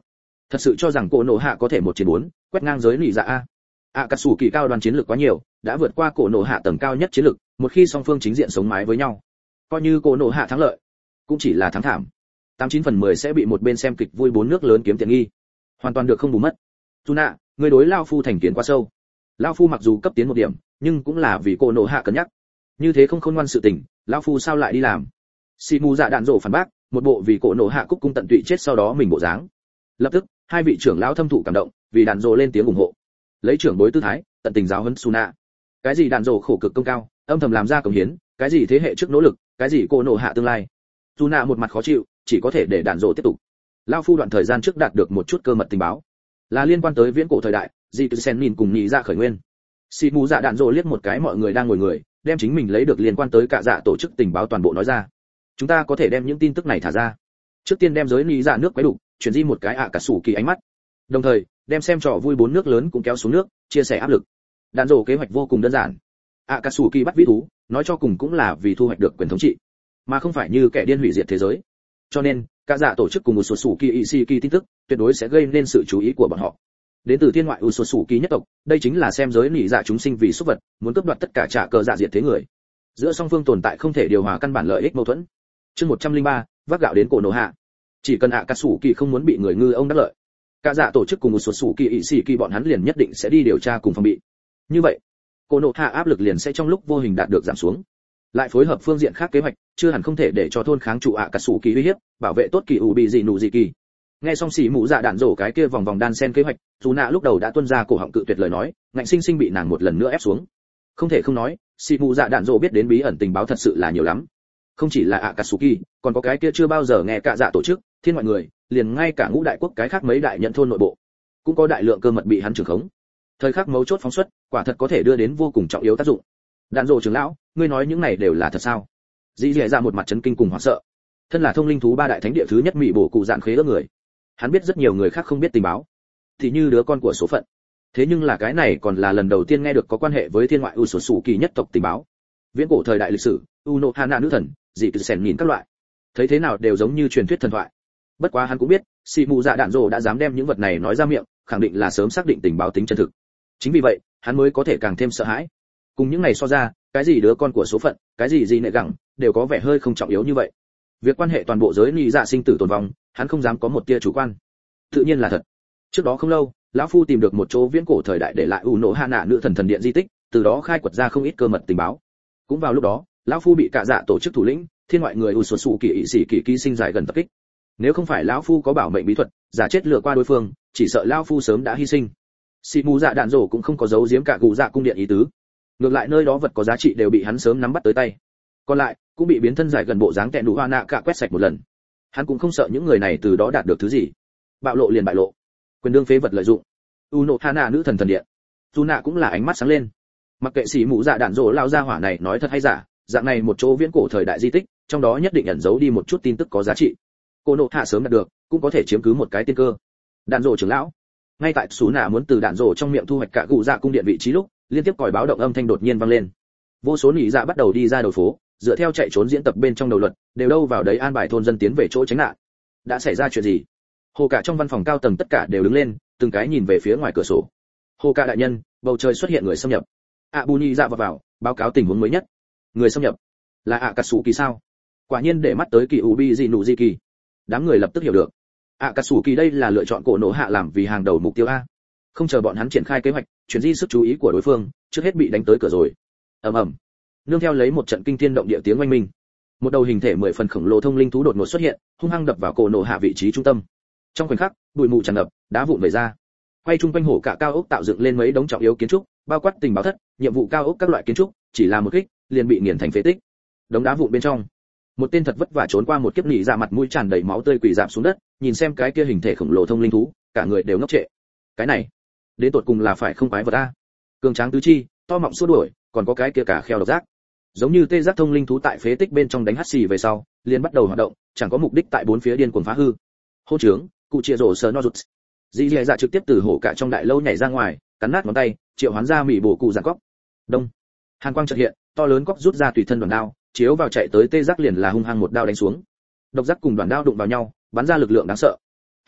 Thật sự cho rằng cổ nổ hạ có thể một chiến bốn quét ngang giới nỉ dạ a? ạ cà sủ kỳ cao đoàn chiến lược quá nhiều, đã vượt qua cổ nổ hạ tầng cao nhất chiến lược, một khi song phương chính diện sống mái với nhau, coi như cổ nổ hạ thắng lợi cũng chỉ là thắng thảm, tám chín phần mười sẽ bị một bên xem kịch vui bốn nước lớn kiếm tiền nghi, hoàn toàn được không bù mất. Tuna, người đối lao phu thành kiến quá sâu. Lao phu mặc dù cấp tiến một điểm, nhưng cũng là vì cổ nổ hạ cân nhắc, như thế không khôn ngoan sự tình, lao phu sao lại đi làm? Xì mù dạ đạn rổ phản bác, một bộ vì cổ nổ hạ cúc cung tận tụy chết sau đó mình bộ dáng. Lập tức hai vị trưởng lão thâm thụ cảm động, vì đạn rổ lên tiếng ủng hộ, lấy trưởng bối tư thái tận tình giáo huấn Suna. Cái gì đạn rổ khổ cực công cao, âm thầm làm ra công hiến, cái gì thế hệ trước nỗ lực, cái gì cổ nổ hạ tương lai. Suna một mặt khó chịu, chỉ có thể để đạn rổ tiếp tục. Lao phu đoạn thời gian trước đạt được một chút cơ mật tình báo, là liên quan tới viễn cổ thời đại, gì từ sen nhìn cùng nhị ra khởi nguyên. Xì mù dạ đạn rổ liếc một cái mọi người đang ngồi người, đem chính mình lấy được liên quan tới cả dạ tổ chức tình báo toàn bộ nói ra. Chúng ta có thể đem những tin tức này thả ra. Trước tiên đem giới nhị dạ nước quấy đủ, chuyển di một cái ạ cả sủ kỳ ánh mắt. Đồng thời, đem xem trò vui bốn nước lớn cũng kéo xuống nước, chia sẻ áp lực. Đạn rổ kế hoạch vô cùng đơn giản. ạ cả sủ kỳ bắt vĩ thú, nói cho cùng cũng là vì thu hoạch được quyền thống trị, mà không phải như kẻ điên hủy diệt thế giới. Cho nên, cả dạ tổ chức cùng một số sủ kỳ Ishiki tin tức, tuyệt đối sẽ gây nên sự chú ý của bọn họ. Đến từ thiên ngoại Usosuki nhất tộc, đây chính là xem giới nỉ dạ chúng sinh vì súc vật, muốn cướp đoạt tất cả trả cờ dạ diệt thế người. Giữa song phương tồn tại không thể điều hòa căn bản lợi ích mâu thuẫn. Chương một trăm lẻ ba, vác gạo đến cổ nổ hạ. Chỉ cần ạ cà sủ kỳ không muốn bị người ngư ông đắc lợi, cả dạ tổ chức cùng Usosuki Ishiki bọn hắn liền nhất định sẽ đi điều tra cùng phòng bị. Như vậy, cổ nổ hạ áp lực liền sẽ trong lúc vô hình đạt được giảm xuống. Lại phối hợp phương diện khác kế hoạch, chưa hẳn không thể để cho thôn kháng trụ ạ cà sủ kỳ uy hiếp, bảo vệ tốt kỳ ủ bị gì nụ gì kỳ. Nghe xong xỉ mũ dạ đạn rổ cái kia vòng vòng đan sen kế hoạch, dù nạ lúc đầu đã tuôn ra cổ họng cự tuyệt lời nói, ngạnh sinh sinh bị nàng một lần nữa ép xuống. Không thể không nói, xỉ mũ dạ đạn rổ biết đến bí ẩn tình báo thật sự là nhiều lắm. Không chỉ là Akatsuki, còn có cái kia chưa bao giờ nghe cả dạ tổ chức, thiên ngoại người, liền ngay cả ngũ đại quốc cái khác mấy đại nhận thôn nội bộ, cũng có đại lượng cơ mật bị hắn trưởng khống. Thời khắc mấu chốt phóng xuất, quả thật có thể đưa đến vô cùng trọng yếu tác dụng. Đạn rổ trưởng lão, ngươi nói những này đều là thật sao? Dĩ Dẻ ra một mặt chấn kinh cùng hoảng sợ. Thân là thông linh thú ba đại thánh địa thứ nhất mỹ bổ cụ dạn khế ước người, hắn biết rất nhiều người khác không biết tình báo, thì như đứa con của số phận. Thế nhưng là cái này còn là lần đầu tiên nghe được có quan hệ với thiên ngoại Usosuki nhất tộc tình báo. Viễn cổ thời đại lịch sử, Unohana nữ thần, dị từ sen nhìn các loại, thấy thế nào đều giống như truyền thuyết thần thoại. Bất quá hắn cũng biết, Sĩ Mù Dạ Đạn Dỗ đã dám đem những vật này nói ra miệng, khẳng định là sớm xác định tình báo tính chân thực. Chính vì vậy, hắn mới có thể càng thêm sợ hãi. Cùng những này so ra, cái gì đứa con của số phận, cái gì gì nệ gẳng, đều có vẻ hơi không trọng yếu như vậy. Việc quan hệ toàn bộ giới nị dạ sinh tử tồn vong, hắn không dám có một tia chủ quan. Tự nhiên là thật. Trước đó không lâu, lão phu tìm được một chỗ viễn cổ thời đại để lại Unohana nữ thần thần điện di tích, từ đó khai quật ra không ít cơ mật tình báo. Cũng vào lúc đó, lão phu bị cả dạ tổ chức thủ lĩnh, thiên ngoại người Usosuki sĩ kỳ ký sinh dài gần tập kích. Nếu không phải lão phu có bảo mệnh bí thuật, giả chết lừa qua đối phương, chỉ sợ lão phu sớm đã hy sinh. Sĩ Mù Dạ Đạn Dỗ cũng không có giấu giếm cả gù dạ cung điện ý tứ. Ngược lại nơi đó vật có giá trị đều bị hắn sớm nắm bắt tới tay. Còn lại, cũng bị biến thân dài gần bộ dáng tẹn đủ hoa nạ cả quét sạch một lần. Hắn cũng không sợ những người này từ đó đạt được thứ gì. Bạo lộ liền bại lộ. Quyền đương phế vật lợi dụng. Unohana nữ thần thần điện. Tuna cũng là ánh mắt sáng lên. Mặc kệ Sĩ Mù Dạ Đạn Dỗ lao ra hỏa này nói thật hay giả, dạng này một chỗ viễn cổ thời đại di tích, trong đó nhất định ẩn giấu đi một chút tin tức có giá trị. Cô nộ hạ sớm đạt được, cũng có thể chiếm cứ một cái tiên cơ. Đạn Dỗ trưởng lão, ngay tại Sú Nạ muốn từ Đạn Dỗ trong miệng thu hoạch cả gù dạ cung điện vị trí lúc, liên tiếp còi báo động âm thanh đột nhiên vang lên. Vô số nị dạ bắt đầu đi ra đầu phố, dựa theo chạy trốn diễn tập bên trong đầu luật, đều đâu vào đấy an bài thôn dân tiến về chỗ tránh nạn. Đã xảy ra chuyện gì? Hồ cả trong văn phòng cao tầng tất cả đều đứng lên, từng cái nhìn về phía ngoài cửa sổ. Hồ cả đại nhân, bầu trời xuất hiện người xâm nhập. ạ bù nị dạ vào vào, báo cáo tình huống mới nhất. Người xâm nhập là ạ cà sủ kỳ sao? Quả nhiên để mắt tới kỳ ubi gì nụ gì kỳ. Đám người lập tức hiểu được, ạ cà sủ kỳ đây là lựa chọn cổ nổ hạ làm vì hàng đầu mục tiêu a. Không chờ bọn hắn triển khai kế hoạch, chuyển di sức chú ý của đối phương, trước hết bị đánh tới cửa rồi. ầm ầm, nương theo lấy một trận kinh thiên động địa tiếng oanh minh, một đầu hình thể mười phần khổng lồ thông linh thú đột ngột xuất hiện, hung hăng đập vào cổ nổ hạ vị trí trung tâm. Trong khoảnh khắc, bụi mù tràn ngập, đá vụn vẩy ra. Quay chung quanh hổ cả cao ốc tạo dựng lên mấy đống trọng yếu kiến trúc, bao quát tình báo thất, nhiệm vụ cao ốc các loại kiến trúc, chỉ là một kích, liền bị nghiền thành phế tích. Đống đá vụn bên trong, một tên thật vất vả trốn qua một kiếp nỉ ra mặt mũi tràn đầy máu tươi quỳ rạp xuống đất, nhìn xem cái kia hình thể khổng lồ thông linh thú, cả người đều ngốc trệ. Cái này, đến tột cùng là phải không quái vật a? Cường tráng tứ chi, to mọng xua đuổi, còn có cái kia cả kheo độc giác. Giống như tê giác thông linh thú tại phế tích bên trong đánh hắt xì về sau, liền bắt đầu hoạt động, chẳng có mục đích tại bốn phía điên cuồng phá hư. Hô trướng, cụ chia rổ sờ no rụt. Dĩ Dẻ Dạ trực tiếp từ hổ cả trong đại lâu nhảy ra ngoài, cắn nát ngón tay, triệu hoán ra mỉ bổ cụ giàn cóc. Đông. Hàn quang chợt hiện, to lớn cóc rút ra tùy thân đoàn đao, chiếu vào chạy tới tê giác liền là hung hăng một đao đánh xuống. Độc giác cùng đoàn đao đụng vào nhau, bắn ra lực lượng đáng sợ.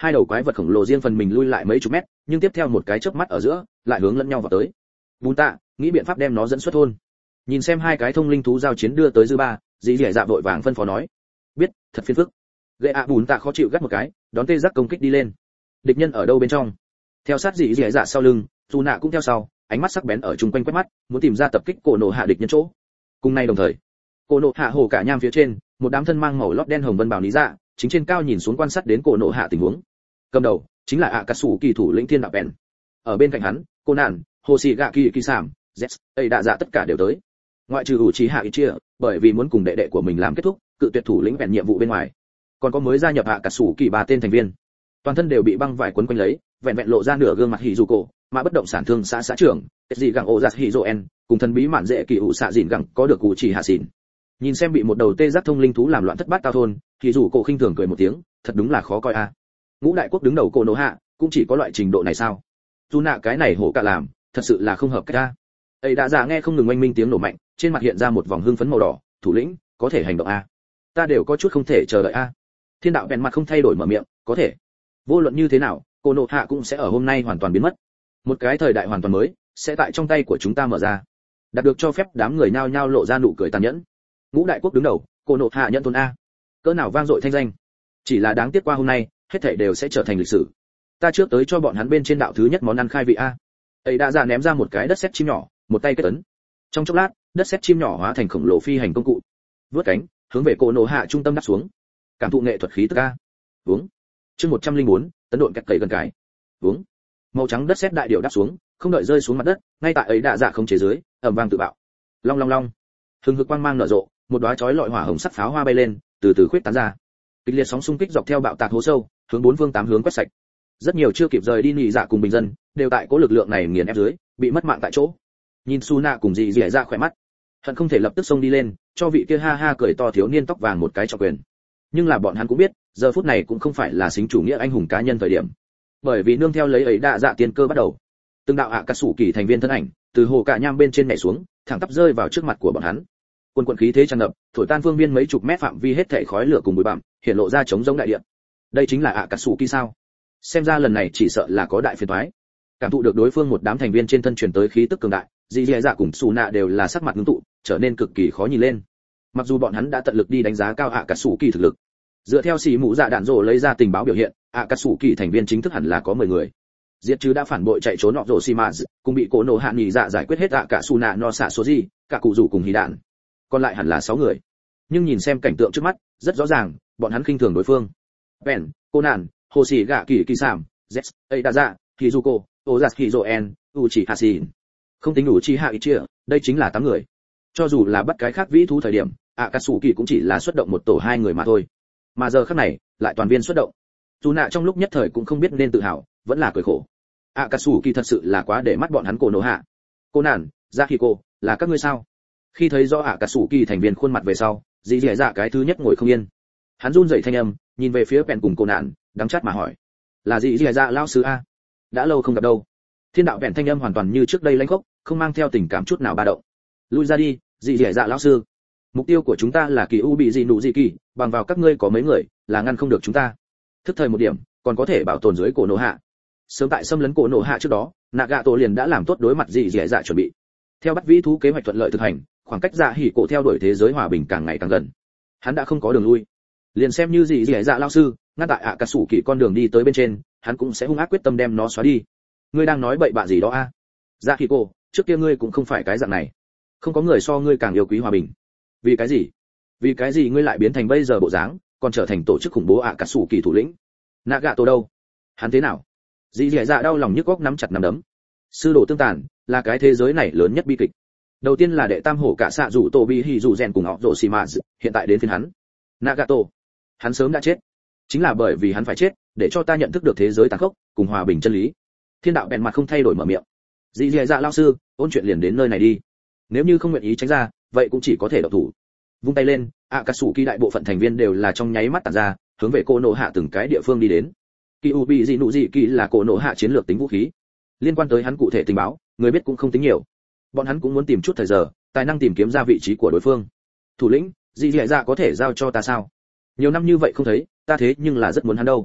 hai đầu quái vật khổng lồ riêng phần mình lui lại mấy chục mét, nhưng tiếp theo một cái chớp mắt ở giữa lại hướng lẫn nhau vào tới. Bùn tạ nghĩ biện pháp đem nó dẫn xuất thôn. Nhìn xem hai cái thông linh thú giao chiến đưa tới dư ba, dì dì dạ vội vàng phân phó nói: biết, thật phiền phức. Gậy ạ bùn tạ khó chịu gắt một cái, đón tê giác công kích đi lên. Địch nhân ở đâu bên trong? Theo sát dì dì dạ sau lưng, dù nạ cũng theo sau, ánh mắt sắc bén ở chung quanh quét mắt, muốn tìm ra tập kích cổ nổ hạ địch nhân chỗ. Cùng nay đồng thời, cổ nổ hạ hồ cả nham phía trên, một đám thân mang màu lót đen hồng vân bào lý dạ, chính trên cao nhìn xuống quan sát đến cổ nổ hạ tình huống. Cầm đầu chính là ạ cà sủ kỳ thủ lĩnh thiên đạo bèn. Ở bên cạnh hắn, cô nạn, hồ xì gạ kỳ kỳ sảm, z, đây đạ dạ tất cả đều tới. Ngoại trừ ủ trí hạ ít chia, bởi vì muốn cùng đệ đệ của mình làm kết thúc, cự tuyệt thủ lĩnh bèn nhiệm vụ bên ngoài. Còn có mới gia nhập ạ cà sủ kỳ ba tên thành viên, toàn thân đều bị băng vải quấn quanh lấy, vẹn vẹn lộ ra nửa gương mặt hỉ dù cổ, mà bất động sản thương xã xã trưởng, gì gặng ổ giặt hỉ dô en, cùng thần bí mạn dễ kỳ ủ xạ dịn gặng có được cụ chỉ hạ xỉn. Nhìn xem bị một đầu tê giác thông linh thú làm loạn thất bát tao thôn, thì dù cổ khinh thường cười một tiếng, thật đúng là khó coi a. Ngũ đại quốc đứng đầu cổ nổ hạ, cũng chỉ có loại trình độ này sao? Dù nạ cái này hổ cả làm, thật sự là không hợp cách a. Ấy đã giả nghe không ngừng oanh minh tiếng nổ mạnh, trên mặt hiện ra một vòng hưng phấn màu đỏ, thủ lĩnh, có thể hành động a. Ta đều có chút không thể chờ đợi a. Thiên đạo bèn mặt không thay đổi mở miệng, có thể. Vô luận như thế nào, cổ nổ hạ cũng sẽ ở hôm nay hoàn toàn biến mất. Một cái thời đại hoàn toàn mới sẽ tại trong tay của chúng ta mở ra. Đạt được cho phép đám người nhao nhao lộ ra nụ cười tàn nhẫn. Ngũ đại quốc đứng đầu, cổ nổ hạ nhận tôn a. Cỡ nào vang dội thanh danh. Chỉ là đáng tiếc qua hôm nay, hết thảy đều sẽ trở thành lịch sử. Ta trước tới cho bọn hắn bên trên đạo thứ nhất món ăn khai vị a. Ấy đã ra ném ra một cái đất sét chim nhỏ, một tay kết ấn. Trong chốc lát, đất sét chim nhỏ hóa thành khổng lồ phi hành công cụ, vướt cánh, hướng về cổ nổ hạ trung tâm đáp xuống. Cảm thụ nghệ thuật khí tức a. Uống. Chương một trăm lẻ bốn, tấn độn kẹt cầy gần cái. Uống. Màu trắng đất sét đại điệu đáp xuống, không đợi rơi xuống mặt đất, ngay tại ấy đã dạ không chế dưới, ầm vang tự bạo. Long long long. Hừng hực quang mang nở rộ, một đóa chói lọi hỏa hồng sắc pháo hoa bay lên, từ từ khuyết tán ra. Kịch liệt sóng xung kích dọc theo bạo tạc hố sâu, hướng bốn phương tám hướng quét sạch. Rất nhiều chưa kịp rời đi nhị dạ cùng bình dân, đều tại cố lực lượng này nghiền ép dưới, bị mất mạng tại chỗ. Nhìn Suna cùng dì dì ra khỏe mắt, hận không thể lập tức xông đi lên, cho vị kia ha ha cười to thiếu niên tóc vàng một cái cho quyền. Nhưng là bọn hắn cũng biết, giờ phút này cũng không phải là xính chủ nghĩa anh hùng cá nhân thời điểm. Bởi vì nương theo lấy ấy đạ dạ tiên cơ bắt đầu, từng đạo hạ cà sủ kỳ thành viên thân ảnh, từ hồ cả nham bên trên nhảy xuống, thẳng tắp rơi vào trước mặt của bọn hắn. Quân quận khí thế tràn ngập, thổi tan phương viên mấy chục mét phạm vi hết thảy khói lửa cùng bụi bặm, hiện lộ ra trống giống đại địa. Đây chính là hạ cà sủ kỳ sao? Xem ra lần này chỉ sợ là có đại phiền toái. Cảm thụ được đối phương một đám thành viên trên thân truyền tới khí tức cường đại, dì dì dạ cùng xù nạ đều là sắc mặt ngưng tụ, trở nên cực kỳ khó nhìn lên. Mặc dù bọn hắn đã tận lực đi đánh giá cao hạ cà sủ kỳ thực lực, dựa theo xì mũ dạ đạn rồ lấy ra tình báo biểu hiện, hạ cà sủ kỳ thành viên chính thức hẳn là có mười người. Diệt chứ đã phản bội chạy trốn nọ rồ xì mà cùng bị cổ nổ hạ nghỉ dạ giải quyết hết hạ cả xù nạ no xạ số gì, cả cụ rủ cùng hí đạn. Còn lại hẳn là sáu người. Nhưng nhìn xem cảnh tượng trước mắt, rất rõ ràng, bọn hắn khinh thường đối phương. Ben, cô nạn, hồ sĩ gạ kỳ kỳ sảm, z, ấy đã dạ, Kizuko, Ozaki Joen, Uchiha Shin. Không tính Uchiha Ichia, đây chính là tám người. Cho dù là bắt cái khác vĩ thú thời điểm, Akatsuki cũng chỉ là xuất động một tổ hai người mà thôi. Mà giờ khắc này, lại toàn viên xuất động. Dù nạ trong lúc nhất thời cũng không biết nên tự hào, vẫn là cười khổ. Akatsuki thật sự là quá để mắt bọn hắn cổ nổ hạ. Cô nản, Zakiko, là các ngươi sao? Khi thấy rõ Akatsuki thành viên khuôn mặt về sau, dì dì dạ cái thứ nhất ngồi không yên. Hắn run rẩy thanh âm, nhìn về phía Pen cùng cô nạn, đắng chát mà hỏi: là dì dì dạ lão sư a? Đã lâu không gặp đâu. Thiên đạo Pen thanh âm hoàn toàn như trước đây lãnh khốc, không mang theo tình cảm chút nào ba động. Lui ra đi, dì dì dạ lão sư. Mục tiêu của chúng ta là kỳ u bị gì nụ gì kỳ, bằng vào các ngươi có mấy người, là ngăn không được chúng ta. Thức thời một điểm, còn có thể bảo tồn dưới cổ nổ hạ. Sớm tại xâm lấn cổ nổ hạ trước đó, Nagato liền đã làm tốt đối mặt dì dì dạ chuẩn bị. Theo bắt vĩ thú kế hoạch thuận lợi thực hành, khoảng cách dạ hỉ cổ theo đuổi thế giới hòa bình càng ngày càng gần. Hắn đã không có đường lui. Liền xem như dì dì dạ lão sư, ngăn tại ạ cà sủ kỳ con đường đi tới bên trên, hắn cũng sẽ hung ác quyết tâm đem nó xóa đi. Ngươi đang nói bậy bạ gì đó a? Dạ hỉ cổ, trước kia ngươi cũng không phải cái dạng này. Không có người so ngươi càng yêu quý hòa bình. Vì cái gì? Vì cái gì ngươi lại biến thành bây giờ bộ dáng, còn trở thành tổ chức khủng bố ạ cà sủ kỳ thủ lĩnh? Nagato đâu? Hắn thế nào? Dì dì dạ đau lòng nhức góc nắm chặt nắm đấm. Sư đồ tương tàn là cái thế giới này lớn nhất bi kịch. Đầu tiên là đệ tam hổ cả xạ rủ tổ bi hỉ rủ rèn cùng họ rồ xì mà, hiện tại đến phiên hắn. Nagato, hắn sớm đã chết. Chính là bởi vì hắn phải chết, để cho ta nhận thức được thế giới tàn khốc cùng hòa bình chân lý. Thiên đạo bèn mặt không thay đổi mở miệng. Dì dì dạ lão sư, ôn chuyện liền đến nơi này đi. Nếu như không nguyện ý tránh ra, vậy cũng chỉ có thể động thủ. Vung tay lên, Akatsuki đại bộ phận thành viên đều là trong nháy mắt tản ra, hướng về cô nổ hạ từng cái địa phương đi đến. Kyuubi gì nụ gì kỳ là cô nổ hạ chiến lược tính vũ khí. Liên quan tới hắn cụ thể tình báo, người biết cũng không tính nhiều. Bọn hắn cũng muốn tìm chút thời giờ, tài năng tìm kiếm ra vị trí của đối phương. Thủ lĩnh, dì dì dạ có thể giao cho ta sao? Nhiều năm như vậy không thấy, ta thế nhưng là rất muốn hắn đâu.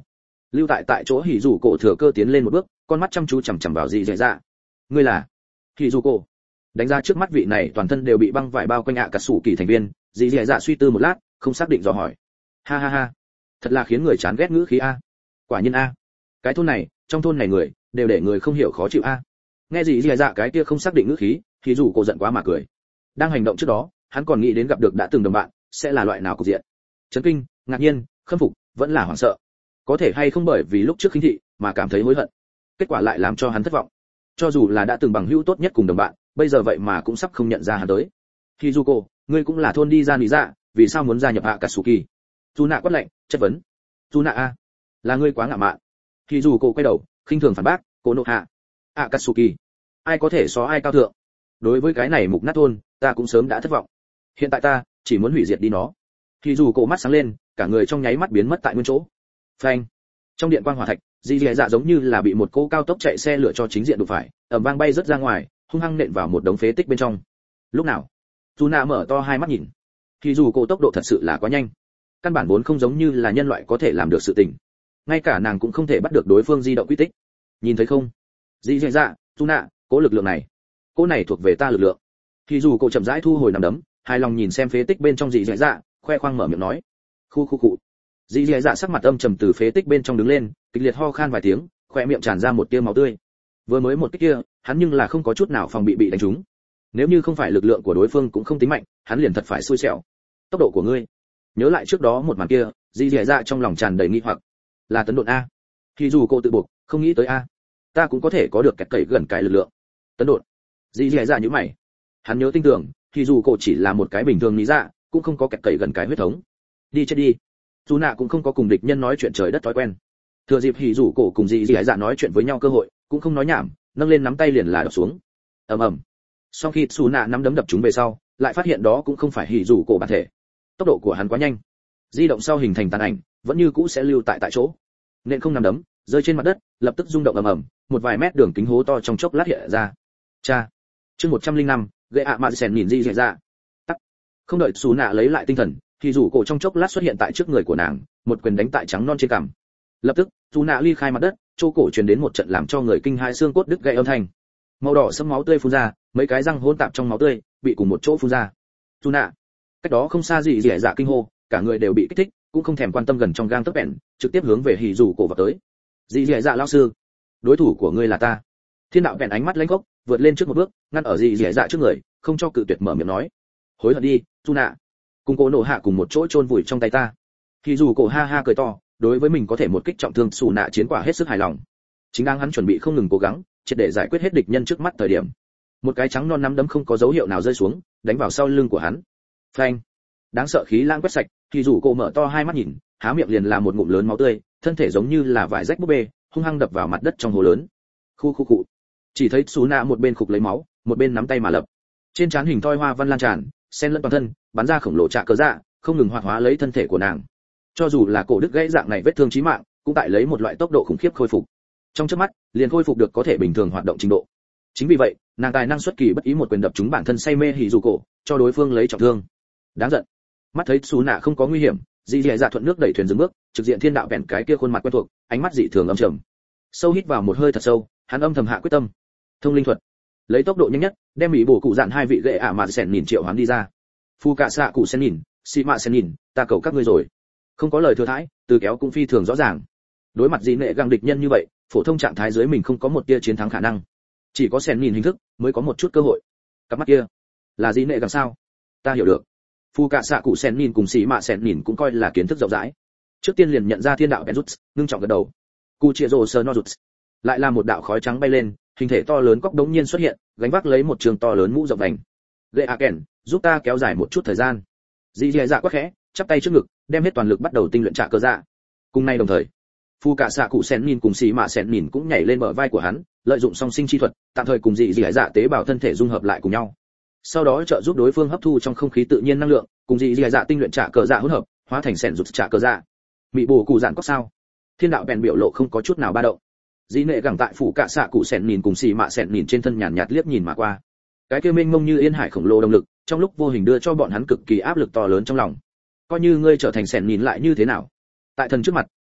Lưu tại tại chỗ hỉ dù cổ thừa cơ tiến lên một bước, con mắt chăm chú chằm chằm vào dị dạ dạ. Ngươi là? Hỉ dù cổ. Đánh ra trước mắt vị này toàn thân đều bị băng vải bao quanh ạ cả sủ kỳ thành viên, dị dạ dạ suy tư một lát, không xác định dò hỏi. Ha ha ha, thật là khiến người chán ghét ngữ khí a. Quả nhiên a. Cái thôn này, trong thôn này người đều để người không hiểu khó chịu a. Nghe dị dạ dạ cái kia không xác định ngữ khí, hỉ dù cổ giận quá mà cười. Đang hành động trước đó, hắn còn nghĩ đến gặp được đã từng đồng bạn, sẽ là loại nào cục diện. Chấn kinh, ngạc nhiên, khâm phục, vẫn là hoảng sợ. Có thể hay không bởi vì lúc trước khinh thị mà cảm thấy hối hận. Kết quả lại làm cho hắn thất vọng. Cho dù là đã từng bằng hữu tốt nhất cùng đồng bạn, bây giờ vậy mà cũng sắp không nhận ra hắn tới. Hizuko, ngươi cũng là thôn đi ra lý dạ, vì sao muốn gia nhập Akatsuki? Juna quát lạnh, chất vấn. Juna a, là ngươi quá ngạo mạn. Hizuko quay đầu, khinh thường phản bác, Konoha. Akatsuki, ai có thể so ai cao thượng? Đối với cái này mục nát thôn, ta cũng sớm đã thất vọng. Hiện tại ta chỉ muốn hủy diệt đi nó. Hizuko mắt sáng lên, cả người trong nháy mắt biến mất tại nguyên chỗ. Phanh. Trong điện quang hỏa thạch, dị dạ dạ giống như là bị một cỗ cao tốc chạy xe lửa cho chính diện đụng phải, ầm vang bay rất ra ngoài, hung hăng nện vào một đống phế tích bên trong. Lúc nào? Juna mở to hai mắt nhìn. Thì dù cô tốc độ thật sự là quá nhanh, căn bản vốn không giống như là nhân loại có thể làm được sự tình. Ngay cả nàng cũng không thể bắt được đối phương di động quy tích. Nhìn thấy không? Dị dạ dạ, Juna, cỗ lực lượng này, cỗ này thuộc về ta lực lượng. Thì dù cô chậm rãi thu hồi nắm đấm, hài lòng nhìn xem phế tích bên trong dị dạ dạ, khoe khoang mở miệng nói. Khu khu cụ. Dị dạ dạ sắc mặt âm trầm từ phế tích bên trong đứng lên, kịch liệt ho khan vài tiếng, khoe miệng tràn ra một tia máu tươi. Vừa mới một kích kia, hắn nhưng là không có chút nào phòng bị bị đánh trúng. Nếu như không phải lực lượng của đối phương cũng không tính mạnh, hắn liền thật phải xui xẻo. Tốc độ của ngươi. Nhớ lại trước đó một màn kia, Dị dạ dạ trong lòng tràn đầy nghi hoặc. Là tấn độn a? Thì dù cô tự buộc, không nghĩ tới a. Ta cũng có thể có được kẹt cẩy gần cái lực lượng. Tấn độn. Dị dạ dạ như mày. Hắn nhớ tinh tưởng, thì dù cô chỉ là một cái bình thường lý dạ, cũng không có kẹt cẩy gần cái huyết thống. Đi chết đi. Dù nạ cũng không có cùng địch nhân nói chuyện trời đất thói quen. Thừa dịp hỉ rủ cổ cùng dị dị dạ nói chuyện với nhau cơ hội, cũng không nói nhảm, nâng lên nắm tay liền là đập xuống. Ầm ầm. Sau khi Su nạ nắm đấm đập chúng về sau, lại phát hiện đó cũng không phải hỉ rủ cổ bản thể. Tốc độ của hắn quá nhanh, di động sau hình thành tàn ảnh, vẫn như cũ sẽ lưu tại tại chỗ. Nên không nắm đấm, rơi trên mặt đất, lập tức rung động ầm ầm, một vài mét đường kính hố to trong chốc lát hiện ra. Cha. Chương một trăm lẻ năm, gậy ạ mạn sèn nhìn dị dị dạ. Tắc. Không đợi Su nạ lấy lại tinh thần, thì rủ cổ trong chốc lát xuất hiện tại trước người của nàng, một quyền đánh tại trắng non trên cằm. Lập tức, Su nạ ly khai mặt đất, chỗ cổ truyền đến một trận làm cho người kinh hãi xương cốt đứt gãy âm thanh. Màu đỏ sẫm máu tươi phun ra, mấy cái răng hỗn tạp trong máu tươi bị cùng một chỗ phun ra. Su nạ. Cách đó không xa gì rỉa dạ kinh hô, cả người đều bị kích thích, cũng không thèm quan tâm gần trong gang tấc bèn, trực tiếp hướng về hỉ rủ cổ vào tới. Dị rỉa dạ lão sư, đối thủ của ngươi là ta. Thiên đạo bèn ánh mắt lãnh khốc, vượt lên trước một bước, ngăn ở dị rỉa dạ trước người, không cho cự tuyệt mở miệng nói. Hối hận đi, Su nạ. Cùng cô nổ hạ cùng một chỗ chôn vùi trong tay ta. Hỉ rủ cổ ha ha cười to, đối với mình có thể một kích trọng thương Su nạ chiến quả hết sức hài lòng. Chính đang hắn chuẩn bị không ngừng cố gắng, triệt để giải quyết hết địch nhân trước mắt thời điểm, một cái trắng non nắm đấm không có dấu hiệu nào rơi xuống, đánh vào sau lưng của hắn. Phanh! Đáng sợ khí lãng quét sạch, thì rủ cô mở to hai mắt nhìn, há miệng liền là một ngụm lớn máu tươi, thân thể giống như là vải rách búp bê, hung hăng đập vào mặt đất trong hồ lớn. Khu khu cụ. Chỉ thấy Sú Nạ một bên khục lấy máu, một bên nắm tay mà lập. Trên trán hình thoi hoa văn lan tràn, xen lẫn toàn thân, bắn ra khổng lồ trạ cờ dạ, không ngừng hoạt hóa lấy thân thể của nàng. Cho dù là cổ đứt gãy dạng này vết thương chí mạng, cũng tại lấy một loại tốc độ khủng khiếp khôi phục. Trong chớp mắt, liền khôi phục được có thể bình thường hoạt động trình độ. Chính vì vậy, nàng tài năng xuất kỳ bất ý một quyền đập trúng bản thân say mê hỉ dù cổ, cho đối phương lấy trọng thương. Đáng giận. Mắt thấy Sú Nạ không có nguy hiểm, Dị Dạ dạ thuận nước đẩy thuyền dừng bước, trực diện thiên đạo bèn cái kia khuôn mặt quen thuộc, ánh mắt dị thường âm trầm. Sâu hít vào một hơi thật sâu, hắn âm thầm hạ quyết tâm. Thông linh thuật, lấy tốc độ nhanh nhất, đem mỹ bổ cụ dạn hai vị gệ ả mà sèn nhìn triệu hoán đi ra. Phu cạ xạ cụ sen nhìn, xì mạ sen nhìn, ta cầu các ngươi rồi. Không có lời thừa thãi, từ kéo cũng phi thường rõ ràng. Đối mặt dị nệ găng địch nhân như vậy, phổ thông trạng thái dưới mình không có một tia chiến thắng khả năng, chỉ có sen nhìn hình thức mới có một chút cơ hội. Cặp mắt kia là dị nệ găng sao? Ta hiểu được. Phu cạ xạ cụ sen nhìn cùng xì mạ sen nhìn cũng coi là kiến thức rộng rãi, trước tiên liền nhận ra thiên đạo Benjut, ngưng trọng gật đầu. Cụ chia rồ sờ no lại là một đạo khói trắng bay lên, hình thể to lớn cóc đống nhiên xuất hiện, gánh vác lấy một trường to lớn mũ rộng vành. Gệ a kèn, giúp ta kéo dài một chút thời gian. Dị Dạ dạ quát khẽ, chắp tay trước ngực, đem hết toàn lực bắt đầu tinh luyện trả cơ dạ. Cùng nay đồng thời, Phu cạ xạ cụ sen nhìn cùng xì mạ sen nhìn cũng nhảy lên bờ vai của hắn, lợi dụng song sinh chi thuật, tạm thời cùng Dị Dạ dạ tế bào thân thể dung hợp lại cùng nhau. Sau đó trợ giúp đối phương hấp thu trong không khí tự nhiên năng lượng, cùng Dị Dạ dạ tinh luyện trả cơ dạ hỗn hợp, hóa thành sẻn rụt trả cơ dạ. Mị bổ cụ giản có sao? Thiên đạo bèn biểu lộ không có chút nào ba động. Dĩ nệ gẳng tại phủ cạ xạ cụ sẹn nhìn cùng xì mạ sẹn nhìn trên thân nhàn nhạt liếc nhìn mà qua. Cái kia mênh mông như yên hải khổng lồ động lực, trong lúc vô hình đưa cho bọn hắn cực kỳ áp lực to lớn trong lòng. Coi như ngươi trở thành sẹn nhìn lại như thế nào? Tại thần trước mặt,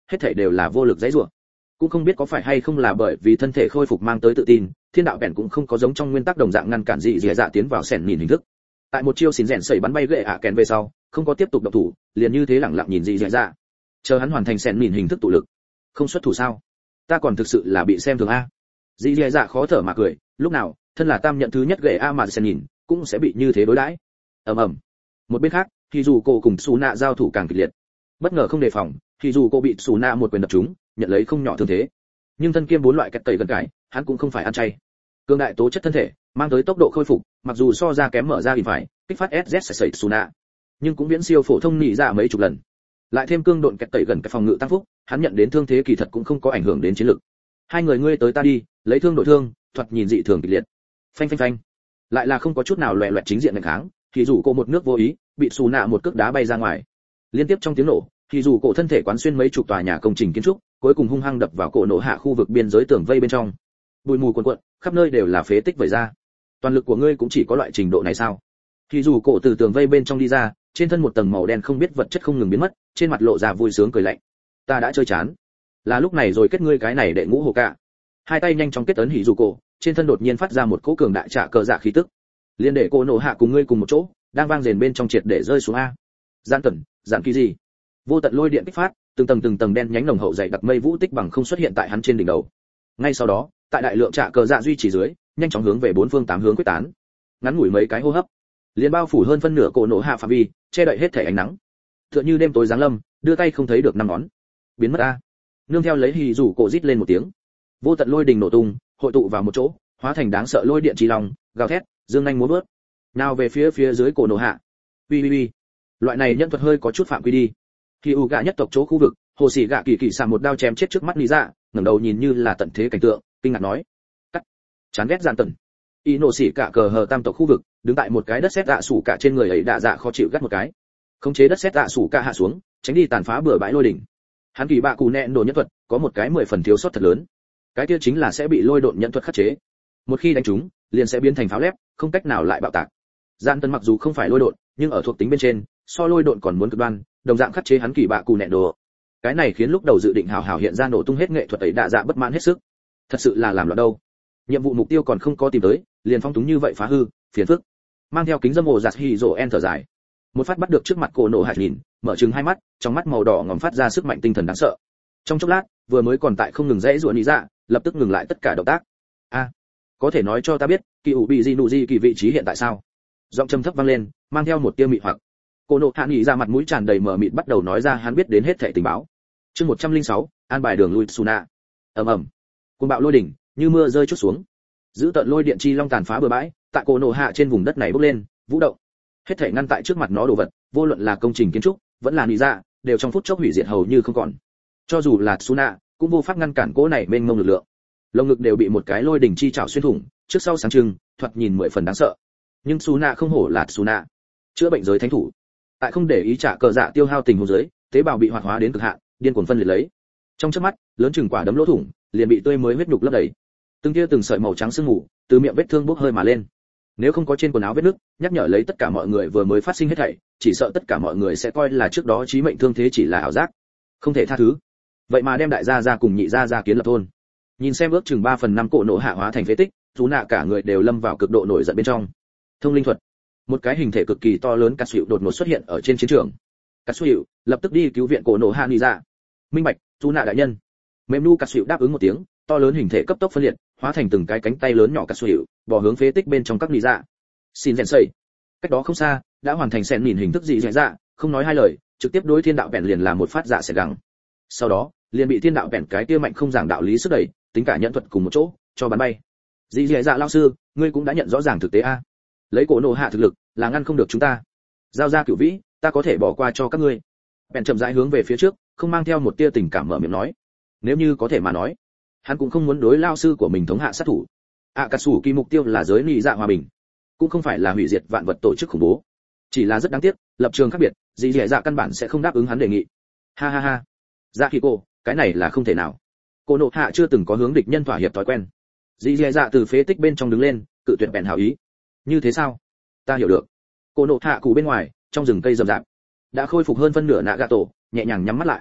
hết thảy đều là vô lực dãy rủa. Cũng không biết có phải hay không là bởi vì thân thể khôi phục mang tới tự tin, thiên đạo bèn cũng không có giống trong nguyên tắc đồng dạng ngăn cản dị dị dạ tiến vào sẻn nhìn hình thức. Tại một chiêu xỉn rèn sẩy bắn bay gậy ạ kèn về sau, không có tiếp tục động thủ, liền như thế lẳng lặng nhìn dị dị dạ. Chờ hắn hoàn thành sẻn nhìn hình thức tụ lực. Không xuất thủ sao? Ta còn thực sự là bị xem thường a. Dị dị dạ khó thở mà cười, lúc nào, thân là tam nhận thứ nhất gậy a mà sẻn nhìn, cũng sẽ bị như thế đối đãi. Ầm ầm. Một bên khác, thì dù cô cùng Sú Nạ giao thủ càng kịch liệt. Bất ngờ không đề phòng, thì dù cô bị Sú Nạ một quyền đập trúng, nhận lấy không nhỏ thương thế. Nhưng thân kiêm bốn loại kẹt tẩy gần cái, hắn cũng không phải ăn chay. Cương đại tố chất thân thể, mang tới tốc độ khôi phục, mặc dù so ra kém mở ra ỉn phải, kích phát ét dét sẽ sẩy Sú Nạ, nhưng cũng viễn siêu phổ thông nị dạ mấy chục lần. Lại thêm cương độn kẹt tẩy gần cái phòng ngự tăng phúc, hắn nhận đến thương thế kỳ thật cũng không có ảnh hưởng đến chiến lực. Hai người ngươi tới ta đi, lấy thương đổi thương, thuật nhìn dị thường kịch liệt. Phanh phanh phanh. Lại là không có chút nào loẹt loẹt chính diện nghênh kháng, thì dù cô một nước vô ý, bị Sú Nạ một cước đá bay ra ngoài. Liên tiếp trong tiếng nổ, thì dù cổ thân thể quán xuyên mấy chục tòa nhà công trình kiến trúc, cuối cùng hung hăng đập vào cổ nổ hạ khu vực biên giới tường vây bên trong. Bụi mù cuồn cuộn, khắp nơi đều là phế tích vẩy ra. Toàn lực của ngươi cũng chỉ có loại trình độ này sao? Thì dù cổ từ tường vây bên trong đi ra, trên thân một tầng màu đen không biết vật chất không ngừng biến mất, trên mặt lộ ra vui sướng cười lạnh. Ta đã chơi chán, là lúc này rồi kết ngươi cái này đệ ngũ hồ cả. Hai tay nhanh chóng kết ấn hỉ dù cổ, trên thân đột nhiên phát ra một cỗ cường đại trả cờ dạ khí tức. Liên để cổ nổ hạ cùng ngươi cùng một chỗ, đang vang rền bên trong triệt để rơi xuống a. Gian tần, giản kỳ gì? Vô tận lôi điện kích phát, từng tầng từng tầng đen nhánh nồng hậu dày đặc mây vũ tích bằng không xuất hiện tại hắn trên đỉnh đầu. Ngay sau đó, tại đại lượng trả cờ dạ duy trì dưới, nhanh chóng hướng về bốn phương tám hướng quyết tán. Ngắn ngủi mấy cái hô hấp, liền bao phủ hơn phân nửa cổ nổ hạ phạm vi, che đậy hết thể ánh nắng. Tựa như đêm tối giáng lâm, đưa tay không thấy được năm ngón. Biến mất a. Nương theo lấy hì rủ cổ rít lên một tiếng. Vô tận lôi đình nổ tung, hội tụ vào một chỗ, hóa thành đáng sợ lôi điện trì lòng, gào thét, dương nhanh múa bước. Nào về phía phía dưới cổ nổ hạ. Ui ui ui. Loại này nhân thuật hơi có chút phạm quy đi. Khi u gạ nhất tộc chỗ khu vực, hồ sĩ gạ kỳ kỳ xả một đao chém chết trước mắt lý dạ, ngẩng đầu nhìn như là tận thế cảnh tượng, kinh ngạc nói: cắt, chán ghét gian tần. Y nổ sĩ cả cờ hờ tam tộc khu vực, đứng tại một cái đất sét đạ sủ cả trên người ấy đạ dạ khó chịu gắt một cái. Khống chế đất sét đạ sủ cả hạ xuống, tránh đi tàn phá bừa bãi lôi đỉnh. Hắn kỳ bạ cù nẹn đồ nhân thuật, có một cái mười phần thiếu sót thật lớn. Cái kia chính là sẽ bị lôi độn nhân thuật khắc chế. Một khi đánh trúng, liền sẽ biến thành pháo lép, không cách nào lại bạo tạc. Gian tần mặc dù không phải lôi độn, nhưng ở thuộc tính bên trên, so lôi độn còn muốn cực đoan, đồng dạng khắc chế hắn kỳ bạ cù nẹn đồ. Cái này khiến lúc đầu dự định hào hào hiện ra nổ tung hết nghệ thuật ấy đạ dạ bất mãn hết sức. Thật sự là làm loạn đâu. Nhiệm vụ mục tiêu còn không có tìm tới, liền phong túng như vậy phá hư, phiền phức. Mang theo kính dâm ổ giặt hỉ rồ en thở dài. Một phát bắt được trước mặt cổ nổ hạt nhìn, mở trừng hai mắt, trong mắt màu đỏ ngòm phát ra sức mạnh tinh thần đáng sợ. Trong chốc lát, vừa mới còn tại không ngừng rẽ rủa lý dạ, lập tức ngừng lại tất cả động tác. A, có thể nói cho ta biết, kỳ ủ bị gì nụ gì kỳ vị trí hiện tại sao? Giọng trầm thấp vang lên, mang theo một tia mị hoặc. Cổ nổ hạ nghĩ ra mặt mũi tràn đầy mờ mịt bắt đầu nói ra hắn biết đến hết thảy tình báo. Chương một trăm lẻ sáu, an bài đường lui Suna. Ầm ầm. Cuồng bạo lôi đỉnh, như mưa rơi chút xuống. Giữ tận lôi điện chi long tàn phá bừa bãi, tại cổ nổ hạ trên vùng đất này bốc lên, vũ động. Hết thảy ngăn tại trước mặt nó đồ vật, vô luận là công trình kiến trúc, vẫn là lý dạ, đều trong phút chốc hủy diệt hầu như không còn. Cho dù là Suna, cũng vô pháp ngăn cản cỗ này mênh mông lực lượng. Lồng ngực đều bị một cái lôi đỉnh chi chảo xuyên thủng, trước sau sáng trưng, thoạt nhìn mười phần đáng sợ. Nhưng Suna không hổ là Suna, chữa bệnh giới thánh thủ. Tại không để ý trả cờ dạ tiêu hao tình huống dưới, tế bào bị hoạt hóa đến cực hạn, điên cuồng phân liệt lấy. Trong chớp mắt, lớn chừng quả đấm lỗ thủng, liền bị tươi mới huyết nhục lấp đầy. Từng tia từng sợi màu trắng sương mù, từ miệng vết thương bốc hơi mà lên. Nếu không có trên quần áo vết nứt, nhắc nhở lấy tất cả mọi người vừa mới phát sinh hết thảy, chỉ sợ tất cả mọi người sẽ coi là trước đó chí mệnh thương thế chỉ là ảo giác, không thể tha thứ. Vậy mà đem đại gia gia cùng nhị gia gia kiến lập thôn. Nhìn xem ước chừng ba phần năm cổ nổ hạ hóa thành phế tích, chú nạ cả người đều lâm vào cực độ nổi giận bên trong. Thông linh thuật. Một cái hình thể cực kỳ to lớn cà sụu đột ngột xuất hiện ở trên chiến trường. Cà sụu lập tức đi cứu viện cổ nổ hạ nị dạ. Minh bạch, chú nạ đại nhân. Mềm nu cà sụu đáp ứng một tiếng, to lớn hình thể cấp tốc phân liệt, hóa thành từng cái cánh tay lớn nhỏ cà sụu, bò hướng phế tích bên trong các nị dạ. Xin rèn sẩy. Cách đó không xa, đã hoàn thành sen nhìn hình thức dị dạ, không nói hai lời, trực tiếp đối thiên đạo bèn liền làm một phát dạ sẽ gẳng. Sau đó, liền bị thiên đạo bèn cái kia mạnh không giảng đạo lý sức đẩy, tính cả nhận thuật cùng một chỗ, cho bắn bay. Dị dạ lão sư, ngươi cũng đã nhận rõ ràng thực tế a. Lấy cổ nổ hạ thực lực, là ngăn không được chúng ta. Giao ra cửu vĩ, ta có thể bỏ qua cho các ngươi. Bèn chậm rãi hướng về phía trước, không mang theo một tia tình cảm mở miệng nói. Nếu như có thể mà nói, hắn cũng không muốn đối lao sư của mình thống hạ sát thủ. À, cả sủ kỳ mục tiêu là giới nị dạ hòa bình, cũng không phải là hủy diệt vạn vật tổ chức khủng bố. Chỉ là rất đáng tiếc, lập trường khác biệt, dị dạ căn bản sẽ không đáp ứng hắn đề nghị. Ha ha ha. Dạ khi cô, cái này là không thể nào. Cô nộ hạ chưa từng có hướng địch nhân thỏa hiệp thói quen. Dị dạ từ phế tích bên trong đứng lên, cự tuyệt bèn hảo ý. Như thế sao? Ta hiểu được. Cô nộ hạ cụ bên ngoài, trong rừng cây rậm rạp, đã khôi phục hơn phân nửa nạ gà tổ, nhẹ nhàng nhắm mắt lại.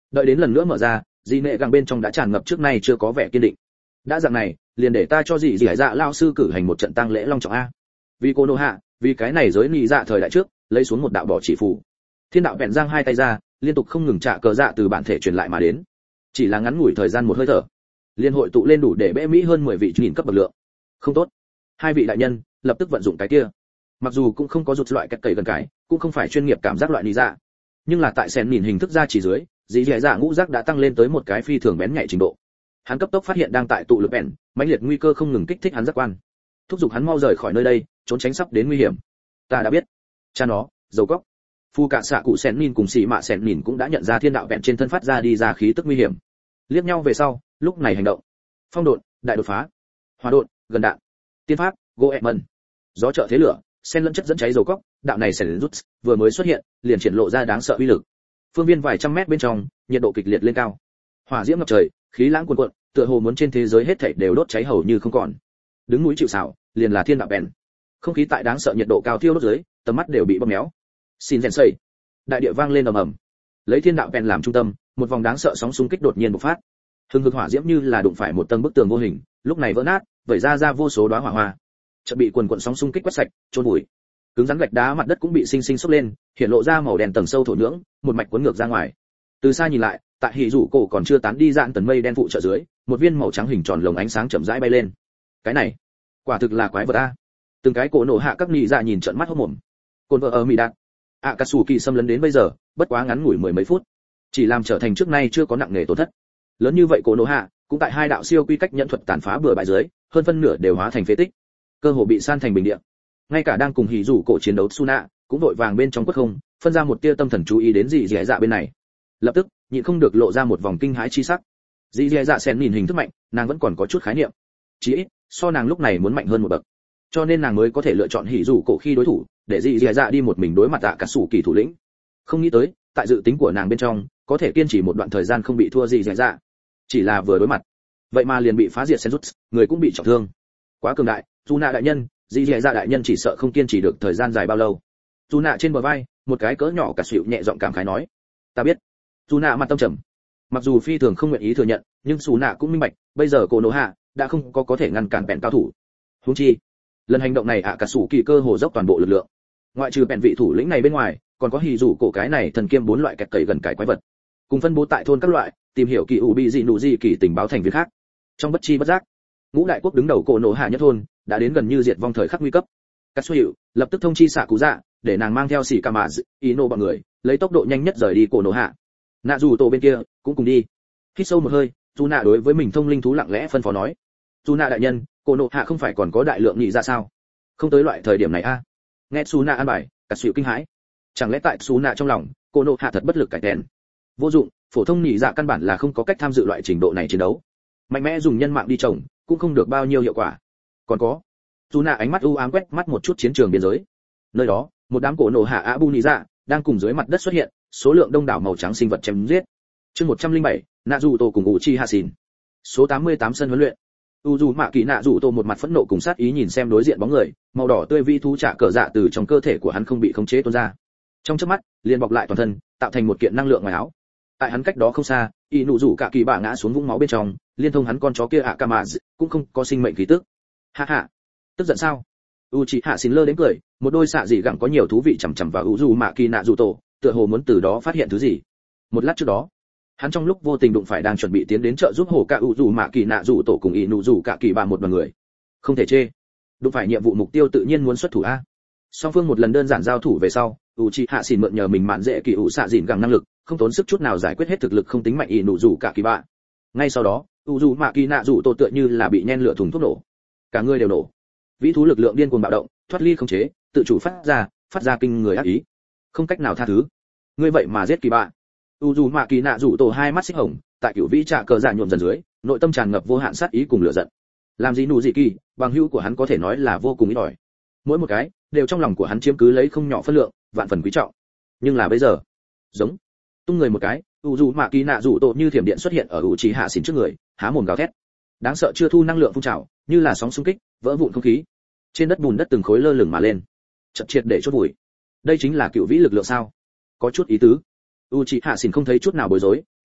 Đợi đến lần nữa mở ra, dị nệ gẳng bên trong đã tràn ngập trước nay chưa có vẻ kiên định. Đã dạng này, liền để ta cho dị dị dạ lao sư cử hành một trận tang lễ long trọng a. Vì cô nô hạ, vì cái này giới nị dạ thời đại trước, lấy xuống một đạo bỏ chỉ phù. Thiên đạo vẹn giang hai tay ra, liên tục không ngừng trả cờ dạ từ bản thể truyền lại mà đến. Chỉ là ngắn ngủi thời gian một hơi thở, liên hội tụ lên đủ để bẽ mỹ hơn mười vị nhìn cấp bậc lượng. Không tốt. Hai vị đại nhân lập tức vận dụng cái kia. Mặc dù cũng không có rụt loại cách cầy gần cái, cũng không phải chuyên nghiệp cảm giác loại nị dạ, nhưng là tại sen nhìn hình thức ra chỉ dưới, dị dạ dạ ngũ giác đã tăng lên tới một cái phi thường bén nhạy trình độ. Hắn cấp tốc phát hiện đang tại tụ lực bèn, mãnh liệt nguy cơ không ngừng kích thích hắn giác quan, thúc giục hắn mau rời khỏi nơi đây, trốn tránh sắp đến nguy hiểm. Ta đã biết. Cha nó, dầu cóc. Phu cạ xạ cụ sen nhìn cùng xì mạ sen nhìn cũng đã nhận ra thiên đạo vẹn trên thân phát ra đi ra khí tức nguy hiểm. Liếc nhau về sau, lúc này hành động. Phong độn, đại đột phá. Hỏa độn, gần đạn. Tiên pháp, Goemon. Gió trợ thế lửa, sen lẫn chất dẫn cháy dầu cóc, đạo này sẽ rút, vừa mới xuất hiện, liền triển lộ ra đáng sợ uy lực. Phương viên vài trăm mét bên trong, nhiệt độ kịch liệt lên cao. Hỏa diễm ngập trời, khí lãng cuồn cuộn, tựa hồ muốn trên thế giới hết thảy đều đốt cháy hầu như không còn. Đứng núi chịu sào, liền là thiên đạo bèn. Không khí tại đáng sợ nhiệt độ cao thiêu đốt dưới, tầm mắt đều bị bóp méo. Xin rèn xây. Đại địa vang lên ầm ầm. Lấy thiên đạo bèn làm trung tâm, một vòng đáng sợ sóng xung kích đột nhiên bộc phát. Hừng hực hỏa diễm như là đụng phải một tầng bức tường vô hình, lúc này vỡ nát, vẩy ra ra vô số đóa hỏa hoa. Chợt bị quần quần sóng xung kích quét sạch, chôn vùi. Cứng rắn gạch đá mặt đất cũng bị sinh sinh xốc lên, hiện lộ ra màu đen tầng sâu thổ nhưỡng, một mạch cuốn ngược ra ngoài. Từ xa nhìn lại, tại hỉ rủ cổ còn chưa tán đi dạn tần mây đen phụ trợ dưới, một viên màu trắng hình tròn lồng ánh sáng chậm rãi bay lên. Cái này, quả thực là quái vật a. Từng cái cổ nổ hạ các nhị dạ nhìn trợn mắt hốt mồm. Cồn vợ ở mỹ đạt, ạ cà sủ kỳ xâm lấn đến bây giờ, bất quá ngắn ngủi mười mấy phút, chỉ làm trở thành trước nay chưa có nặng nề tổn thất. Lớn như vậy cổ nổ hạ, cũng tại hai đạo siêu quy cách nhẫn thuật tàn phá bừa bãi dưới, hơn phân nửa đều hóa thành phế tích, cơ hồ bị san thành bình địa. Ngay cả đang cùng hỉ rủ cổ chiến đấu Suna, cũng vội vàng bên trong quất không, phân ra một tia tâm thần chú ý đến dị dị dạ bên này. Lập tức, nhịn không được lộ ra một vòng kinh hãi chi sắc. Dị dị dạ sen nhìn hình thức mạnh, nàng vẫn còn có chút khái niệm. Chỉ ít, so nàng lúc này muốn mạnh hơn một bậc. Cho nên nàng mới có thể lựa chọn hỉ rủ cổ khi đối thủ, để dị dị dạ đi một mình đối mặt tạ cả sủ kỳ thủ lĩnh. Không nghĩ tới, tại dự tính của nàng bên trong, có thể kiên trì một đoạn thời gian không bị thua dị dị dạ. Chỉ là vừa đối mặt, vậy mà liền bị phá diệt Senjutsu, người cũng bị trọng thương. Quá cường đại, Juna đại nhân, dị dị dạ đại nhân chỉ sợ không kiên trì được thời gian dài bao lâu. Juna trên bờ vai, một cái cỡ nhỏ cả xỉu nhẹ giọng cảm khái nói: "Ta biết." Juna mặt tâm trầm. Mặc dù phi thường không nguyện ý thừa nhận, nhưng Juna cũng minh bạch, bây giờ cổ nổ hạ đã không có có thể ngăn cản bèn cao thủ. Huống chi, lần hành động này ạ cả sủ kỳ cơ hồ dốc toàn bộ lực lượng. Ngoại trừ bèn vị thủ lĩnh này bên ngoài, còn có hỉ rủ cổ cái này thần kiêm bốn loại kẹt cầy gần cái quái vật. Cùng phân bố tại thôn các loại, tìm hiểu kỳ ủ bị dị nụ dị kỳ tình báo thành viên khác. Trong bất chi bất giác, ngũ đại quốc đứng đầu cổ nổ hạ nhất thôn đã đến gần như diệt vong thời khắc nguy cấp. Cát Suy lập tức thông chi xạ cú dạ, để nàng mang theo xỉ ca mà Ino bọn người, lấy tốc độ nhanh nhất rời đi cổ nổ hạ. Nạ dù tổ bên kia cũng cùng đi. Hít sâu một hơi, Juna đối với mình thông linh thú lặng lẽ phân phó nói: "Juna đại nhân, cổ nổ hạ không phải còn có đại lượng nhị ra sao? Không tới loại thời điểm này a?" À? Nghe Juna an bài, Cát Suy kinh hãi. Chẳng lẽ tại Juna trong lòng, cổ nổ hạ thật bất lực cải tèn? Vô dụng, phổ thông nhị dạ căn bản là không có cách tham dự loại trình độ này chiến đấu. Mạnh mẽ dùng nhân mạng đi trồng, cũng không được bao nhiêu hiệu quả. Còn có, Juna ánh mắt u ám quét mắt một chút chiến trường biên giới. Nơi đó, một đám cổ nổ hạ Abu nhị dạ đang cùng dưới mặt đất xuất hiện, số lượng đông đảo màu trắng sinh vật chém giết. Chương một trăm lẻ bảy, Naruto cùng Uchiha Shin. Số tám mươi tám sân huấn luyện. Uzumaki Naruto một mặt phẫn nộ cùng sát ý nhìn xem đối diện bóng người, màu đỏ tươi vi thú trả cờ dạ từ trong cơ thể của hắn không bị khống chế tuôn ra. Trong chớp mắt, liền bọc lại toàn thân, tạo thành một kiện năng lượng ngoài áo. Tại hắn cách đó không xa, Inuzuka Kỳ bạ ngã xuống vũng máu bên trong, liên thông hắn con chó kia Akamazu cũng không có sinh mệnh khí tức. Ha ha, tức giận sao? Uchiha Shin lơ đến cười, một đôi xạ dị gẳng có nhiều thú vị chằm chằm vào Uzumaki Naruto, tựa hồ muốn từ đó phát hiện thứ gì. Một lát trước đó, hắn trong lúc vô tình đụng phải đang chuẩn bị tiến đến trợ giúp hổ cả Uzumaki Naruto cùng Inuzuka Kỳ bạ một đoàn người. Không thể chê, đụng phải nhiệm vụ mục tiêu tự nhiên muốn xuất thủ a. Song phương một lần đơn giản giao thủ về sau, Uchiha Shin mượn nhờ mình mạn dễ kỳ ủ xạ dịn gẳng năng lực, không tốn sức chút nào giải quyết hết thực lực không tính mạnh Inuzuka Kỳ bạ. Ngay sau đó, Uzumaki Naruto tựa như là bị nhen lửa thùng thuốc nổ, cả người đều nổ. Vĩ thú lực lượng điên cuồng bạo động, thoát ly khống chế, tự chủ phát ra, phát ra kinh người ác ý. Không cách nào tha thứ. Ngươi vậy mà giết Kỳ bạ. Uzumaki Naruto hai mắt xích hồng, tại cửu vĩ trạ cờ dạ nhuộm dần dưới, nội tâm tràn ngập vô hạn sát ý cùng lửa giận. Làm gì nụ gì kỳ, bằng hữu của hắn có thể nói là vô cùng ít ỏi. Mỗi một cái đều trong lòng của hắn chiếm cứ lấy không nhỏ phân lượng, vạn phần quý trọng. Nhưng là bây giờ, giống tung người một cái, Uzumaki Naruto như thiểm điện xuất hiện ở Uchiha Shin trước người, há mồm gào thét. Đáng sợ chưa thu năng lượng phun trào, như là sóng xung kích, vỡ vụn không khí. Trên đất bùn đất từng khối lơ lửng mà lên, chật triệt để chốt bụi. Đây chính là cựu vĩ lực lượng sao? Có chút ý tứ. Uchiha Shin không thấy chút nào bối rối,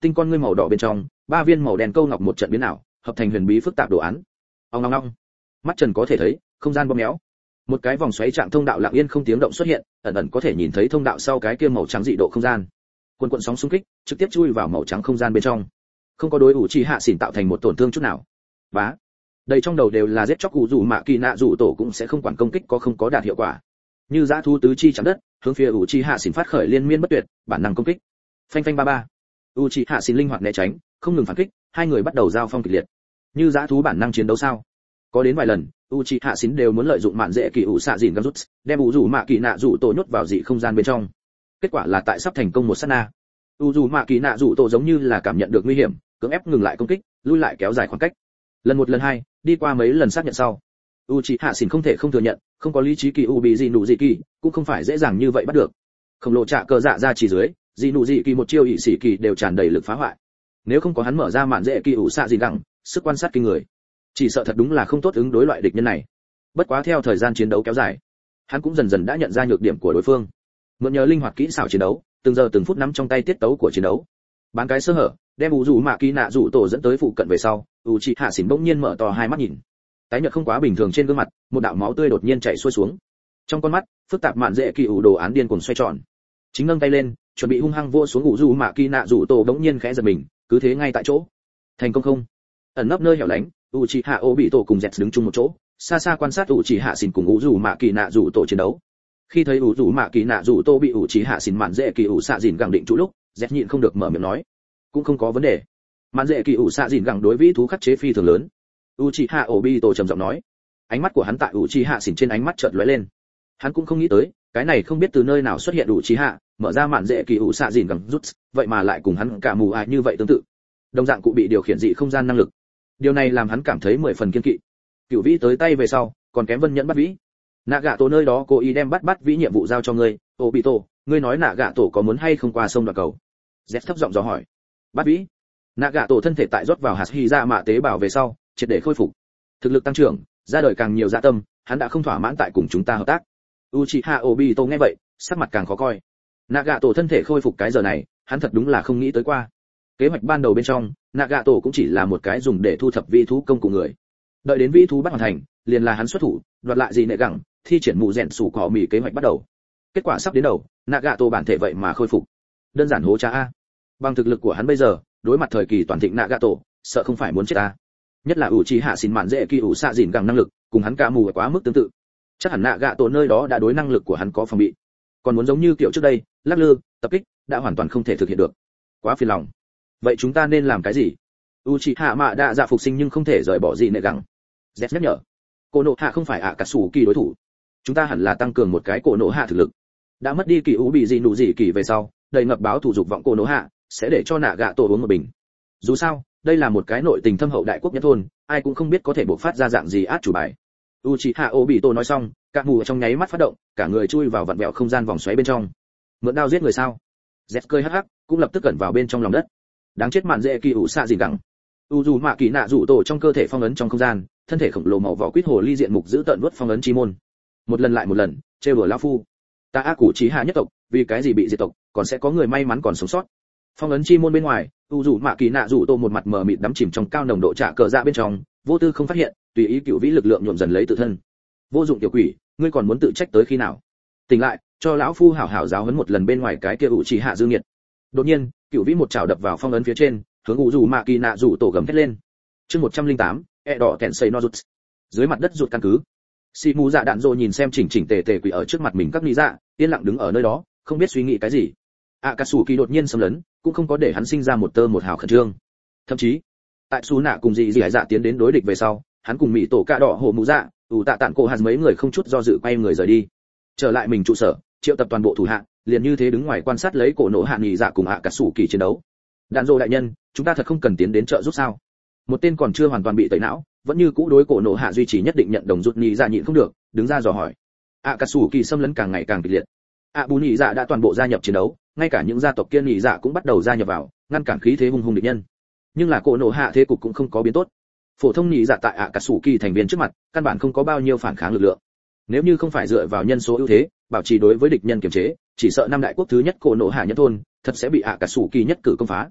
tinh con ngươi màu đỏ bên trong ba viên màu đen câu ngọc một trận biến ảo, hợp thành huyền bí phức tạp đồ án. Ong ong ong. Mắt Trần có thể thấy, không gian bóp méo. Một cái vòng xoáy trạng thông đạo lặng yên không tiếng động xuất hiện, ẩn ẩn có thể nhìn thấy thông đạo sau cái kia màu trắng dị độ không gian. Cuồn cuộn sóng xung kích, trực tiếp chui vào màu trắng không gian bên trong. Không có đối ủ trì hạ xỉn tạo thành một tổn thương chút nào. Bá. Đầy trong đầu đều là giết chóc cụ rủ mạ kỳ nạ rủ tổ cũng sẽ không quản công kích có không có đạt hiệu quả. Như dã thú tứ chi chạm đất, hướng phía ủ trì hạ xỉn phát khởi liên miên bất tuyệt, bản năng công kích. Phanh phanh ba ba. U trì hạ xỉn linh hoạt né tránh, không ngừng phản kích, hai người bắt đầu giao phong kịch liệt. Như dã thú bản năng chiến đấu sao? Có đến vài lần, Uchiha Xin đều muốn lợi dụng mạn dễ kỳ ủ xạ dìn găm rút, đem ủ rủ mạ kỳ nạ rủ tổ nhốt vào dị không gian bên trong. Kết quả là tại sắp thành công một sát na, ủ rủ mạ kỳ nạ rủ tổ giống như là cảm nhận được nguy hiểm, cưỡng ép ngừng lại công kích, lui lại kéo dài khoảng cách. Lần một lần hai, đi qua mấy lần xác nhận sau, Uchiha Xin không thể không thừa nhận, không có lý trí kỳ u bị gì nụ dị kỳ, cũng không phải dễ dàng như vậy bắt được. Khổng lồ trả cờ dạ ra chỉ dưới, dị nụ dị kỳ một chiêu ỷ sĩ kỳ đều tràn đầy lực phá hoại. Nếu không có hắn mở ra mạn dễ kỳ ủ xạ dìn gẳng, sức quan sát kinh người, chỉ sợ thật đúng là không tốt ứng đối loại địch nhân này. Bất quá theo thời gian chiến đấu kéo dài, hắn cũng dần dần đã nhận ra nhược điểm của đối phương, mượn nhờ linh hoạt kỹ xảo chiến đấu, từng giờ từng phút nắm trong tay tiết tấu của chiến đấu, bán cái sơ hở, đem ủ rủ mạ kỳ nạ rủ tổ dẫn tới phụ cận về sau. Uchiha Xin bỗng nhiên mở to hai mắt nhìn, tái nhợt không quá bình thường trên gương mặt, một đạo máu tươi đột nhiên chảy xuôi xuống. Trong con mắt, phức tạp mạn dễ kỳ ủ đồ án điên cuồng xoay tròn, chính nâng tay lên, chuẩn bị hung hăng vỗ xuống ủ rủ mạ kỳ nạ rủ tổ, bỗng nhiên khẽ giật mình, cứ thế ngay tại chỗ. Thành công không? Ẩn nấp nơi hẻo lánh, Uchiha Obito cùng Zetsu đứng chung một chỗ, xa xa quan sát Uchiha Xin cùng ủ rủ mạ kỳ nạ rủ tổ chiến đấu. Khi thấy ủ rủ mạ kỳ nạ rủ tổ bị Uchiha Xin mạn dễ kỳ ủ xạ dìn gẳng định trụ lúc, Zetsu nhịn không được mở miệng nói, cũng không có vấn đề. Mạn dễ kỳ ủ xạ dìn gẳng đối vĩ thú khắc chế phi thường lớn. Uchiha Obito trầm giọng nói. Ánh mắt của hắn tại Uchiha Xin trên ánh mắt chợt lóe lên. Hắn cũng không nghĩ tới, cái này không biết từ nơi nào xuất hiện Uchiha, mở ra mạn dễ kỳ ủ xạ dìn gẳng rút, vậy mà lại cùng hắn cả mù ải như vậy tương tự. Đồng dạng cụ bị điều khiển dị không gian năng lực. Điều này làm hắn cảm thấy mười phần kiên kỵ. Cửu vĩ tới tay về sau, còn kém vân nhẫn bắt vĩ. Nagato nơi đó cố ý đem bắt bắt vĩ nhiệm vụ giao cho ngươi. Obito, ngươi nói Nagato có muốn hay không qua sông đoạn cầu? Z thấp giọng dò hỏi. Bắt vĩ. Nagato thân thể tại rót vào hạt hy ra mạ tế bào về sau, triệt để khôi phục, thực lực tăng trưởng, ra đời càng nhiều dạ tâm, hắn đã không thỏa mãn tại cùng chúng ta hợp tác. Uchiha Obito nghe vậy, sắc mặt càng khó coi. Nagato thân thể khôi phục cái giờ này, hắn thật đúng là không nghĩ tới qua. Kế hoạch ban đầu bên trong, Nagato cũng chỉ là một cái dùng để thu thập vĩ thú công cụ người. Đợi đến vĩ thú bắt hoàn thành, liền là hắn xuất thủ, đoạt lại gì nệ gẳng, thi triển mù rèn sủ cỏ mì kế hoạch bắt đầu. Kết quả sắp đến đầu, Nagato bản thể vậy mà khôi phục. Đơn giản hố cha a. Bằng thực lực của hắn bây giờ, đối mặt thời kỳ toàn thịnh Nagato, sợ không phải muốn chết ta. Nhất là Uchiha Xin mạn dễ kỳ ủ xạ dìn gẳng năng lực, cùng hắn cả mù quá mức tương tự. Chắc hẳn Nagato nơi đó đã đối năng lực của hắn có phòng bị. Còn muốn giống như kiểu trước đây, lắc lư, tập kích, đã hoàn toàn không thể thực hiện được. Quá phiền lòng. Vậy chúng ta nên làm cái gì? Uchiha Mạ đã dạ phục sinh nhưng không thể rời bỏ gì nệ gẳng. Z nhắc nhở. Cổ nộ hạ không phải ạ cả sủ kỳ đối thủ. Chúng ta hẳn là tăng cường một cái cổ nộ hạ thực lực. Đã mất đi kỳ ú bị gì nụ gì kỳ về sau, đầy ngập báo thủ dục vọng cổ nộ hạ, sẽ để cho nạ gạ tổ uống một bình. Dù sao, đây là một cái nội tình thâm hậu đại quốc nhất thôn, ai cũng không biết có thể bộc phát ra dạng gì át chủ bài. Uchiha Obito nói xong, cả mù trong nháy mắt phát động, cả người chui vào vặn vẹo không gian vòng xoáy bên trong. Mượn đao giết người sao? Z cười hắc hắc, cũng lập tức cẩn vào bên trong lòng đất. Đáng chết mạn dễ kỳ ủ xạ gì gẳng. U dù mạ kỳ nạ rủ tổ trong cơ thể phong ấn trong không gian, thân thể khổng lồ màu vỏ quýt hồ ly diện mục giữ tận nuốt phong ấn chi môn. Một lần lại một lần, trêu đùa lão phu. Ta ác cụ chí hạ nhất tộc, vì cái gì bị diệt tộc, còn sẽ có người may mắn còn sống sót. Phong ấn chi môn bên ngoài, u dù mạ kỳ nạ rủ tổ một mặt mờ mịt đắm chìm trong cao nồng độ trả cờ dạ bên trong, vô tư không phát hiện, tùy ý cựu vĩ lực lượng nhuộm dần lấy tự thân. Vô dụng tiểu quỷ, ngươi còn muốn tự trách tới khi nào? Tỉnh lại, cho lão phu hảo hảo giáo huấn một lần bên ngoài cái kia ủ chỉ hạ dư nghiệt. Đột nhiên, cựu vĩ một chảo đập vào phong ấn phía trên, hướng u dù mạ kỳ nạ rủ tổ gầm thét lên. Chương một trăm linh tám, e đỏ kẹn xây no rụt. Dưới mặt đất rụt căn cứ. Xì mù dạ đạn rồ nhìn xem chỉnh chỉnh tề tề quỷ ở trước mặt mình các lý dạ, yên lặng đứng ở nơi đó, không biết suy nghĩ cái gì. Akatsuki đột nhiên xâm lấn, cũng không có để hắn sinh ra một tơ một hào khẩn trương. Thậm chí, tại Sú Nạ cùng dị dị dạ tiến đến đối địch về sau, hắn cùng mỹ tổ cạ đỏ hổ mù dạ, ủ tạ tản cổ hạt mấy người không chút do dự quay người rời đi. Trở lại mình trụ sở, triệu tập toàn bộ thủ hạ, liền như thế đứng ngoài quan sát lấy cổ nổ hạ nghị dạ cùng Akatsuki chiến đấu. Đạn dô đại nhân, chúng ta thật không cần tiến đến trợ giúp sao? Một tên còn chưa hoàn toàn bị tẩy não, vẫn như cũ đối cổ nổ hạ duy trì nhất định nhận đồng rút nghị dạ nhịn không được, đứng ra dò hỏi. Akatsuki xâm lấn càng ngày càng kịch liệt. ạ bù nhị dạ đã toàn bộ gia nhập chiến đấu, ngay cả những gia tộc kia nhị dạ cũng bắt đầu gia nhập vào, ngăn cản khí thế hung hùng địch nhân. Nhưng là cổ nổ hạ thế cục cũng không có biến tốt. Phổ thông nhị dạ tại Akatsuki thành viên trước mặt, căn bản không có bao nhiêu phản kháng lực lượng. Nếu như không phải dựa vào nhân số ưu thế, bảo trì đối với địch nhân kiềm chế, chỉ sợ năm đại quốc thứ nhất cổ nổ hạ nhất thôn, thật sẽ bị Akatsuki nhất cử công phá.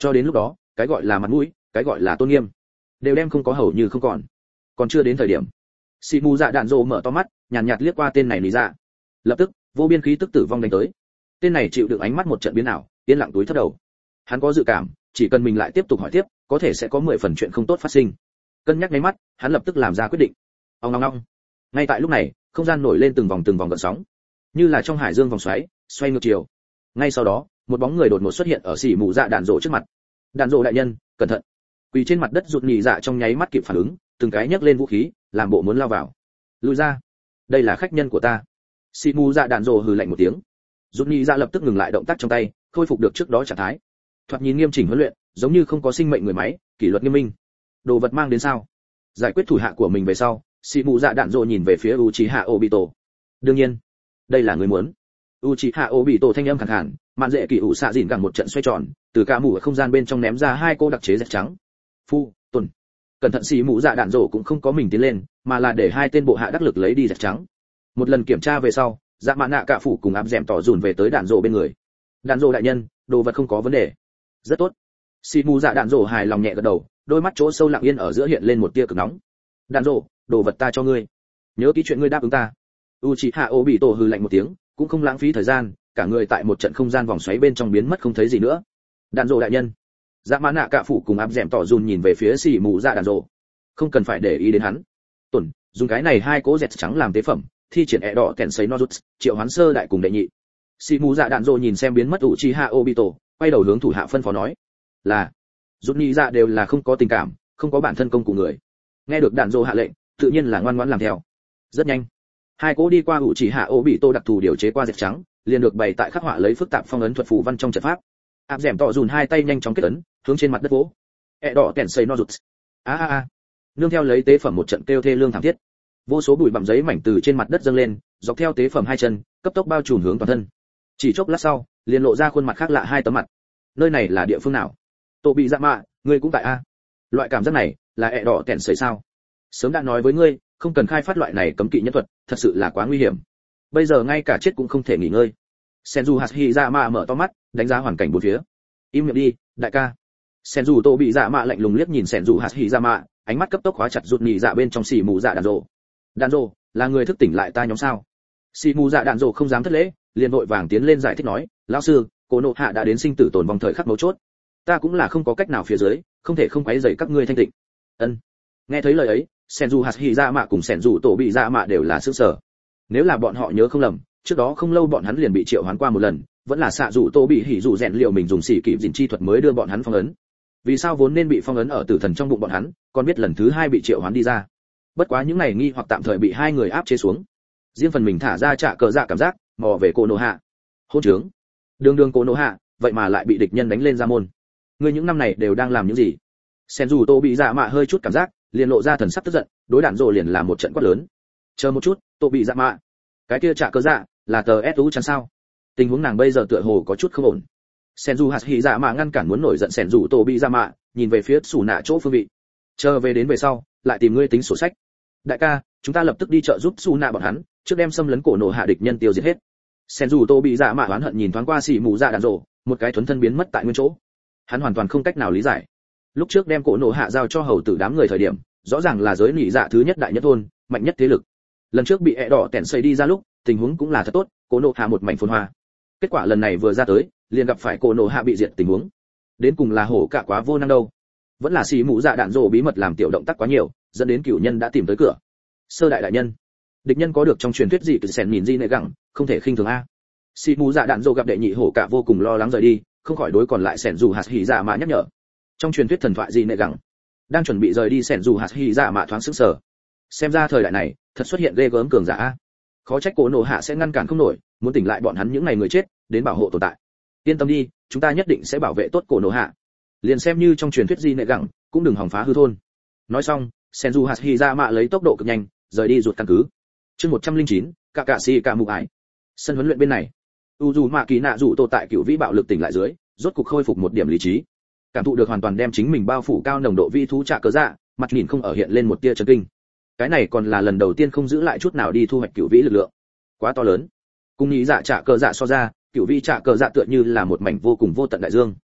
Cho đến lúc đó, cái gọi là mặt mũi, cái gọi là tôn nghiêm, đều đem không có hầu như không còn. Còn chưa đến thời điểm. Sĩ mù dạ đạn rồ mở to mắt, nhàn nhạt, nhạt liếc qua tên này lý dạ. Lập tức, vô biên khí tức tử vong đánh tới. Tên này chịu đựng ánh mắt một trận biến ảo, yên lặng túi thấp đầu. Hắn có dự cảm, chỉ cần mình lại tiếp tục hỏi tiếp, có thể sẽ có mười phần chuyện không tốt phát sinh. Cân nhắc ngay mắt, hắn lập tức làm ra quyết định. Ong ong ong. Ngay tại lúc này, không gian nổi lên từng vòng từng vòng gợn sóng, như là trong hải dương vòng xoáy, xoay ngược chiều. Ngay sau đó, một bóng người đột ngột xuất hiện ở xỉ mù dạ đạn rộ trước mặt. Đạn rộ đại nhân, cẩn thận. Quỳ trên mặt đất rụt nhị dạ trong nháy mắt kịp phản ứng, từng cái nhấc lên vũ khí, làm bộ muốn lao vào. Lùi ra, đây là khách nhân của ta. Xỉ mù dạ đạn rộ hừ lạnh một tiếng. Rụt nhị dạ lập tức ngừng lại động tác trong tay, khôi phục được trước đó trạng thái. Thoạt nhìn nghiêm chỉnh huấn luyện, giống như không có sinh mệnh người máy, kỷ luật nghiêm minh. Đồ vật mang đến sao? Giải quyết thủ hạ của mình về sau, xỉ mù dạ đạn rộ nhìn về phía Uchiha Obito. Đương nhiên, đây là người muốn. Uchiha Obito thanh âm khàn khàn, mạn dễ kỳ ủ xạ dìn gẳng một trận xoay tròn, từ cả mũ ở không gian bên trong ném ra hai cô đặc chế dẹt trắng. Phu, tuần. Cẩn thận, xỉ mù dạ đạn rộ cũng không có mình tiến lên, mà là để hai tên bộ hạ đắc lực lấy đi dẹt trắng. Một lần kiểm tra về sau, dạ mạn nạ cả phủ cùng áp dẻm tỏ dùn về tới đạn rộ bên người. Đạn rộ đại nhân, đồ vật không có vấn đề. Rất tốt. Xỉ mù dạ đạn rộ hài lòng nhẹ gật đầu, đôi mắt chỗ sâu lặng yên ở giữa hiện lên một tia cực nóng. Đạn rộ, đồ vật ta cho ngươi, nhớ kỹ chuyện ngươi đáp ứng ta. Uchiha Obito hừ lạnh một tiếng, cũng không lãng phí thời gian, cả người tại một trận không gian vòng xoáy bên trong biến mất không thấy gì nữa. Đạn rộ đại nhân. Dạ mã nạ cạ phủ cùng áp dẻm tỏ dùn nhìn về phía xỉ mù dạ đạn rộ. Không cần phải để ý đến hắn. Tuần, dùng cái này hai cỗ dẹt trắng làm tế phẩm, thi triển ẻ đỏ kèn sấy nozuts, triệu hoán sơ đại cùng đệ nhị. Xỉ mù dạ đạn rộ nhìn xem biến mất Uchiha Obito, quay đầu hướng thủ hạ phân phó nói, là rút nhị dạ đều là không có tình cảm, không có bản thân công cụ người. Nghe được đạn rộ hạ lệnh, tự nhiên là ngoan ngoãn làm theo. Rất nhanh, hai cỗ đi qua Uchiha Obito đặc thù điều chế qua dẹt trắng, liền được bày tại khắc họa lấy phức tạp phong ấn thuật phù văn trong trận pháp. Áp dẻm tỏ dùn hai tay nhanh chóng kết ấn, hướng trên mặt đất vỗ. E đỏ kèn xây no rụt. A a a. Nương theo lấy tế phẩm một trận kêu thê lương thảm thiết. Vô số bụi bặm giấy mảnh từ trên mặt đất dâng lên, dọc theo tế phẩm hai chân, cấp tốc bao trùm hướng toàn thân. Chỉ chốc lát sau, liền lộ ra khuôn mặt khác lạ hai tấm mặt. Nơi này là địa phương nào? Tổ bị dạ mạ, ngươi cũng tại a? Loại cảm giác này, là ẹ đỏ kèn sấy sao? Sớm đã nói với ngươi, không cần khai phát loại này cấm kỵ nhân thuật, thật sự là quá nguy hiểm. Bây giờ ngay cả chết cũng không thể nghỉ ngơi. Senju Hashirama mở to mắt, đánh giá hoàn cảnh bốn phía. Im miệng đi, đại ca. Senju Tô bị dạ mạ lạnh lùng liếc nhìn Senju Hashirama, ánh mắt cấp tốc khóa chặt rụt nhị dạ bên trong xì mù dạ đạn rồ. Đạn rồ, là người thức tỉnh lại ta nhóm sao? Xì mù dạ đạn rồ không dám thất lễ, liền vội vàng tiến lên giải thích nói, lão sư, Cố Nộ Hạ đã đến sinh tử tồn vong thời khắc mấu chốt. Ta cũng là không có cách nào phía dưới, không thể không quấy rầy các ngươi thanh tịnh. Ân. Nghe thấy lời ấy, Senju Hashirama cùng Senju Tô bị dạ mạ đều là sửng sở. Nếu là bọn họ nhớ không lầm, trước đó không lâu bọn hắn liền bị triệu hoán qua một lần, vẫn là xạ dụ Tô bị hỉ dụ rèn liệu mình dùng xỉ kịp dình chi thuật mới đưa bọn hắn phong ấn. Vì sao vốn nên bị phong ấn ở tử thần trong bụng bọn hắn, còn biết lần thứ hai bị triệu hoán đi ra? Bất quá những này nghi hoặc tạm thời bị hai người áp chế xuống. Riêng phần mình thả ra trả cờ dạ cảm giác, mò về Cố Nộ Hạ. Hôn trướng. Đường đường Cố Nộ Hạ, vậy mà lại bị địch nhân đánh lên ra môn. Ngươi những năm này đều đang làm những gì? Senju Tô bị dạ mạ hơi chút cảm giác, liền lộ ra thần sắc tức giận, đối đạn rồ liền làm một trận quát lớn. Chờ một chút, Tô bị dạ mạ. Cái kia trả cờ dạ, là tờ ét u chắn sao? Tình huống nàng bây giờ tựa hồ có chút không ổn. Senju Hashirama ngăn cản muốn nổi giận Senju Tô bị dạ mạ, nhìn về phía Sủ Nạ chỗ phương vị. Chờ về đến về sau, lại tìm ngươi tính sổ sách. Đại ca, chúng ta lập tức đi trợ giúp Sủ Nạ bọn hắn, trước đem xâm lấn Cổ Nộ Hạ địch nhân tiêu diệt hết. Senju Tô bị dạ mạ oán hận nhìn thoáng qua xì mù dạ đạn rồ, một cái thuấn thân biến mất tại nguyên chỗ. Hắn hoàn toàn không cách nào lý giải. Lúc trước đem Cổ Nộ Hạ giao cho hầu tử đám người thời điểm, rõ ràng là giới nỉ dạ thứ nhất đại nhất thôn, mạnh nhất thế lực. Lần trước bị ẹ đỏ tẻn xây đi ra lúc, tình huống cũng là thật tốt, Cổ Nộ Hạ một mảnh phồn hoa. Kết quả lần này vừa ra tới, liền gặp phải Cổ Nộ Hạ bị diệt tình huống. Đến cùng là hổ cả quá vô năng đâu, vẫn là xì mũ dạ đạn rồ bí mật làm tiểu động tác quá nhiều, dẫn đến cửu nhân đã tìm tới cửa. Sơ đại đại nhân, địch nhân có được trong truyền thuyết gì từ sèn nhìn di nệ gẳng, không thể khinh thường a. Xì mũ dạ đạn rồ gặp đệ nhị hổ cả vô cùng lo lắng rời đi, không khỏi đối còn lại sèn dù hạt hỉ dạ mạ nhắc nhở. Trong truyền thuyết thần thoại gì nệ gẳng, đang chuẩn bị rời đi sèn dù hạt hỉ dạ mạ thoáng sững sờ. Xem ra thời đại này thật xuất hiện ghê gớm cường giả a. Khó trách Cổ Nộ Hạ sẽ ngăn cản không nổi, muốn tỉnh lại bọn hắn những ngày người chết, đến bảo hộ tồn tại. Yên tâm đi, chúng ta nhất định sẽ bảo vệ tốt Cổ Nộ Hạ. Liền xem như trong truyền thuyết gì nệ gẳng, cũng đừng hòng phá hư thôn. Nói xong, Senju Hashirama lấy tốc độ cực nhanh, rời đi ruột căn cứ. Chương một trăm lẻ chín, cả cả si cả mục ải. Sân huấn luyện bên này, Uzumaki Nạ dụ tổ tại cựu vĩ bạo lực tỉnh lại dưới, rốt cục khôi phục một điểm lý trí. Cảm thụ được hoàn toàn đem chính mình bao phủ cao nồng độ vi thú trạ cớ dạ, mặt nhìn không ở hiện lên một tia chấn kinh. Cái này còn là lần đầu tiên không giữ lại chút nào đi thu hoạch cựu vĩ lực lượng. Quá to lớn. Cùng nghĩ dạ trạ cờ dạ so ra, cựu vĩ trạ cờ dạ tựa như là một mảnh vô cùng vô tận đại dương.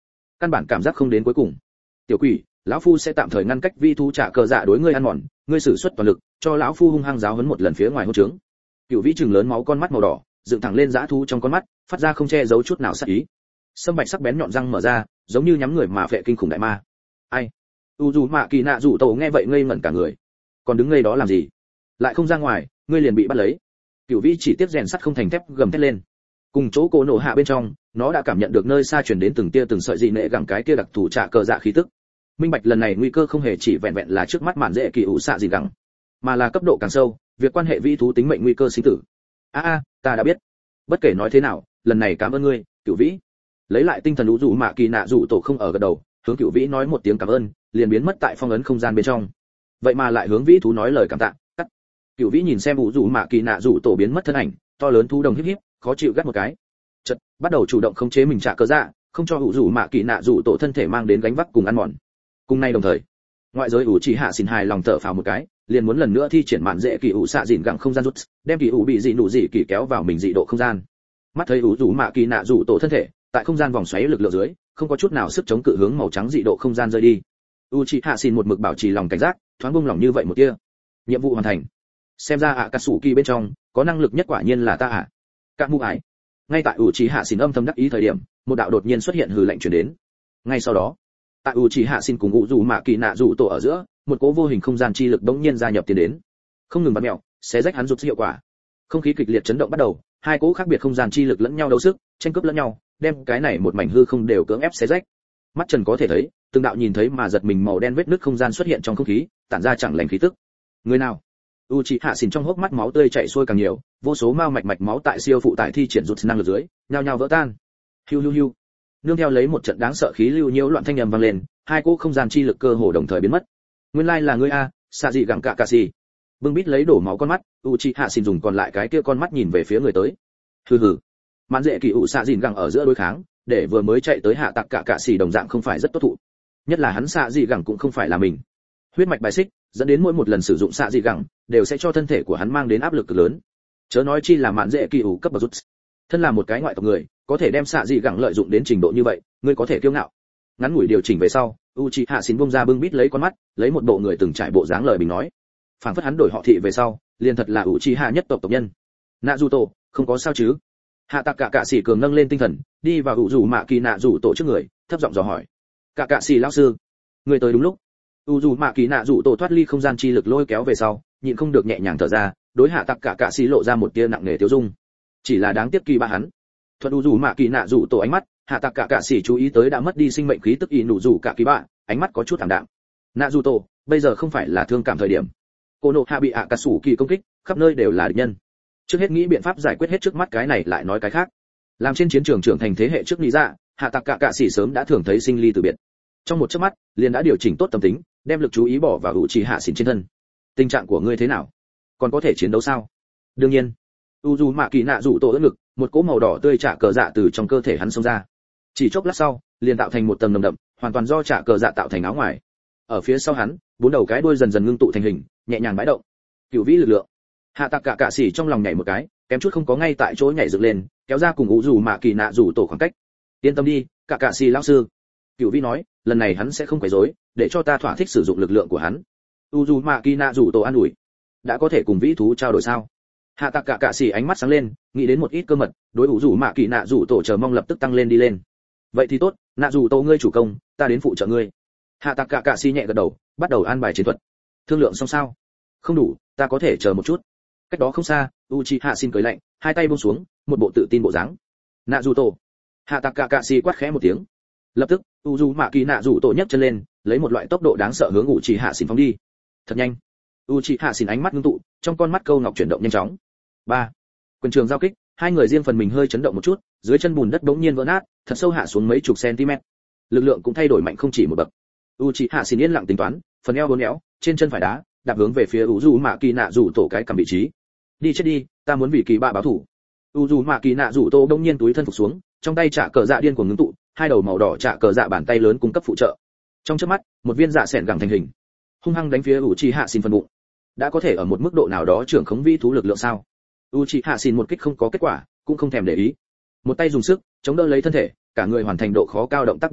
căn bản cảm giác không đến cuối cùng. Tiểu quỷ, lão phu sẽ tạm thời ngăn cách vi thú trả cờ dạ đối ngươi ăn mòn, ngươi sử xuất toàn lực cho lão phu hung hăng giáo huấn một lần phía ngoài hôn trướng. Cửu vĩ trừng lớn máu con mắt màu đỏ dựng thẳng lên dã thú trong con mắt, phát ra không che giấu chút nào sát ý. Sâm bạch sắc bén nhọn răng mở ra, giống như nhắm người mà phệ kinh khủng đại ma. Ai? U dù mạ kỳ nạ rủ tổ nghe vậy ngây ngẩn cả người. Còn đứng ngây đó làm gì? Lại không ra ngoài, ngươi liền bị bắt lấy. Cửu vĩ chỉ tiếp rèn sắt không thành thép gầm thét lên. Cùng chỗ cổ nổ hạ bên trong, nó đã cảm nhận được nơi xa truyền đến từng tia từng sợi dị nệ gẳng cái kia đặc thủ trả cờ dạ khí tức. Minh bạch lần này nguy cơ không hề chỉ vẹn vẹn là trước mắt mạn dễ kỳ ủ xạ gì gẳng, mà là cấp độ càng sâu, việc quan hệ vĩ thú tính mệnh nguy cơ sinh tử. A a, ta đã biết. Bất kể nói thế nào, lần này cảm ơn ngươi, Cửu vĩ. Lấy lại tinh thần u dù mạ kỳ nạ rủ tổ không ở gật đầu, hướng Cửu vĩ nói một tiếng cảm ơn, liền biến mất tại phong ấn không gian bên trong. Vậy mà lại hướng vĩ thú nói lời cảm tạ. Cắt. Cửu vĩ nhìn xem u dù mạ kỳ nạ rủ tổ biến mất thân ảnh, to lớn thú đồng híp híp, khó chịu gắt một cái. Chợt, bắt đầu chủ động khống chế mình trả cờ dạ, không cho u dù mạ kỳ nạ rủ tổ thân thể mang đến gánh vác cùng ăn mòn. Cùng nay đồng thời, ngoại giới ủ chỉ hạ xin hài lòng thở phào một cái, liền muốn lần nữa thi triển mạn dễ kỳ ủ xạ dịn gặng không gian rút, đem kỳ ủ bị dị nụ dị kỳ kéo vào mình dị độ không gian. Mắt thấy ủ rủ mạ kỳ nạ rủ tổ thân thể tại không gian vòng xoáy lực lượng dưới, không có chút nào sức chống cự hướng màu trắng dị độ không gian rơi đi. u chỉ hạ xin một mực bảo trì lòng cảnh giác, thoáng buông lỏng như vậy một tia. Nhiệm vụ hoàn thành. Xem ra ạ cà sủ kỳ bên trong có năng lực nhất quả nhiên là ta ạ. À. Các mụ ải. Ngay tại u chỉ hạ xin âm thầm đắc ý thời điểm, một đạo đột nhiên xuất hiện hừ lạnh truyền đến. Ngay sau đó, tại u chỉ hạ xin cùng u rủ mạ kỳ nạ rủ tổ ở giữa, một cỗ vô hình không gian chi lực đống nhiên gia nhập tiến đến, không ngừng bắn mèo, xé rách hắn rụt hiệu quả. Không khí kịch liệt chấn động bắt đầu, hai cỗ khác biệt không gian chi lực lẫn nhau đấu sức, tranh cướp lẫn nhau, đem cái này một mảnh hư không đều cưỡng ép xé rách. Mắt Trần có thể thấy, từng đạo nhìn thấy mà giật mình màu đen vết nứt không gian xuất hiện trong không khí, tản ra chẳng lành khí tức. Người nào? Uchiha Xin trong hốc mắt máu tươi chảy xuôi càng nhiều, vô số mao mạch mạch máu tại siêu phụ tại thi triển rụt năng lực dưới, nhao nhao vỡ tan. Hiu hiu hiu. Nương theo lấy một trận đáng sợ khí lưu nhiễu loạn thanh âm vang lên, hai cỗ không gian chi lực cơ hồ đồng thời biến mất. Nguyên lai là ngươi a, xạ dị gẳng cạ cạ xì. Bưng bít lấy đổ máu con mắt, Uchiha Xin dùng còn lại cái kia con mắt nhìn về phía người tới. Hừ hừ. Mạn dễ kỳ ủ xạ dịn gẳng ở giữa đối kháng, để vừa mới chạy tới hạ tặc cạ cạ xì đồng dạng không phải rất tốt thụ. Nhất là hắn xạ dị gẳng cũng không phải là mình. Huyết mạch bài xích, dẫn đến mỗi một lần sử dụng xạ dị gẳng, đều sẽ cho thân thể của hắn mang đến áp lực cực lớn. Chớ nói chi là mạn dễ kỳ ủ cấp bậc rút. Thân là một cái ngoại tộc người, có thể đem xạ dị gẳng lợi dụng đến trình độ như vậy, ngươi có thể kiêu ngạo. Ngắn ngủi điều chỉnh về sau, Uchiha Xin bung ra bưng bít lấy con mắt, lấy một bộ người từng trải bộ dáng lời bình nói. Phảng phất hắn đổi họ thị về sau, liền thật là Uchiha nhất tộc tộc nhân. Naruto, không có sao chứ? Hạ tặc cạ cạ xỉ cường nâng lên tinh thần, đi vào ủ rủ mạ kỳ nạ rủ tổ trước người, thấp giọng dò hỏi. Cạ cạ xỉ lão sư, người tới đúng lúc. ủ rủ mạ kỳ nạ rủ tổ thoát ly không gian chi lực lôi kéo về sau, nhịn không được nhẹ nhàng thở ra, đối hạ tặc cạ cạ xỉ lộ ra một tia nặng nề tiêu dung. Chỉ là đáng tiếc kỳ ba hắn. Thuận ủ rủ mạ kỳ nạ rủ tổ ánh mắt, hạ tặc cạ cạ xỉ chú ý tới đã mất đi sinh mệnh khí tức y nụ rủ cạ kỳ bạ, ánh mắt có chút thảm đạm. Nạ rủ tổ, bây giờ không phải là thương cảm thời điểm. Cô nộ hạ bị ạ cà sủ kỳ công kích, khắp nơi đều là địch nhân. Trước hết nghĩ biện pháp giải quyết hết trước mắt cái này lại nói cái khác. Làm trên chiến trường trưởng thành thế hệ trước lý dạ, hạ tặc cạ cạ xỉ sớm đã thường thấy sinh ly từ biệt. Trong một chớp mắt, liền đã điều chỉnh tốt tâm tính, đem lực chú ý bỏ vào Uchiha Xin trên thân. Tình trạng của ngươi thế nào? Còn có thể chiến đấu sao? Đương nhiên. Uzumaki nạ rủ tổ ưỡn ngực, một cỗ màu đỏ tươi trả cờ dạ từ trong cơ thể hắn xông ra. Chỉ chốc lát sau, liền tạo thành một tầng nồng đậm, hoàn toàn do trả cờ dạ tạo thành áo ngoài. Ở phía sau hắn, bốn đầu cái đuôi dần dần ngưng tụ thành hình, nhẹ nhàng bãi động. Cửu vĩ lực lượng. Hạ tặc cạ cạ xỉ trong lòng nhảy một cái, kém chút không có ngay tại chỗ nhảy dựng lên, kéo ra cùng Uzumaki nạ rủ tổ khoảng cách. Yên tâm đi, cạ cạ xỉ lão sư. Cửu vĩ nói, lần này hắn sẽ không quấy rối, để cho ta thỏa thích sử dụng lực lượng của hắn. Uzumaki nạ rủ tổ an ủi. Đã có thể cùng vĩ thú trao đổi sao? Hạ tặc cạ cạ xỉ ánh mắt sáng lên, nghĩ đến một ít cơ mật, đối Uzumaki nạ rủ tổ chờ mong lập tức tăng lên đi lên. Vậy thì tốt, nạ rủ tổ ngươi chủ công, ta đến phụ trợ ngươi. Hạ tặc cạ cạ xỉ nhẹ gật đầu, bắt đầu an bài chiến thuật. Thương lượng xong sao? Không đủ, ta có thể chờ một chút. Cách đó không xa, Uchiha Xin cười lạnh, hai tay buông xuống, một bộ tự tin bộ dáng. Naruto. Hạ tặc cạ cạ xỉ quát khẽ một tiếng. Lập tức, Uzumaki Naruto nhấc chân lên, lấy một loại tốc độ đáng sợ hướng Uchiha Xin phóng đi. Thật nhanh. Uchiha Xin ánh mắt ngưng tụ, trong con mắt câu ngọc chuyển động nhanh chóng. Ba. Quyền trường giao kích, hai người riêng phần mình hơi chấn động một chút, dưới chân bùn đất bỗng nhiên vỡ nát, thật sâu hạ xuống mấy chục cm. Lực lượng cũng thay đổi mạnh không chỉ một bậc. Uchiha Xin yên lặng tính toán, phần eo uốn éo, trên chân phải đá, đạp hướng về phía Uzumaki nạ rủ tổ cái cầm vị trí. Đi chết đi, ta muốn vì kỳ bạ báo thủ. Uzumaki nạ rủ tổ đông nhiên túi thân phục xuống, trong tay trả cờ dạ điên cuồng ngưng tụ, hai đầu màu đỏ trả cờ dạ bàn tay lớn cung cấp phụ trợ. Trong chớp mắt, một viên dạ sẹn gẳng thành hình, hung hăng đánh phía Uchiha Xin phần bụng. Đã có thể ở một mức độ nào đó trưởng khống vi thú lực lượng sao? Uchiha Xin một kích không có kết quả, cũng không thèm để ý. Một tay dùng sức chống đỡ lấy thân thể, cả người hoàn thành độ khó cao động tác biến ảo,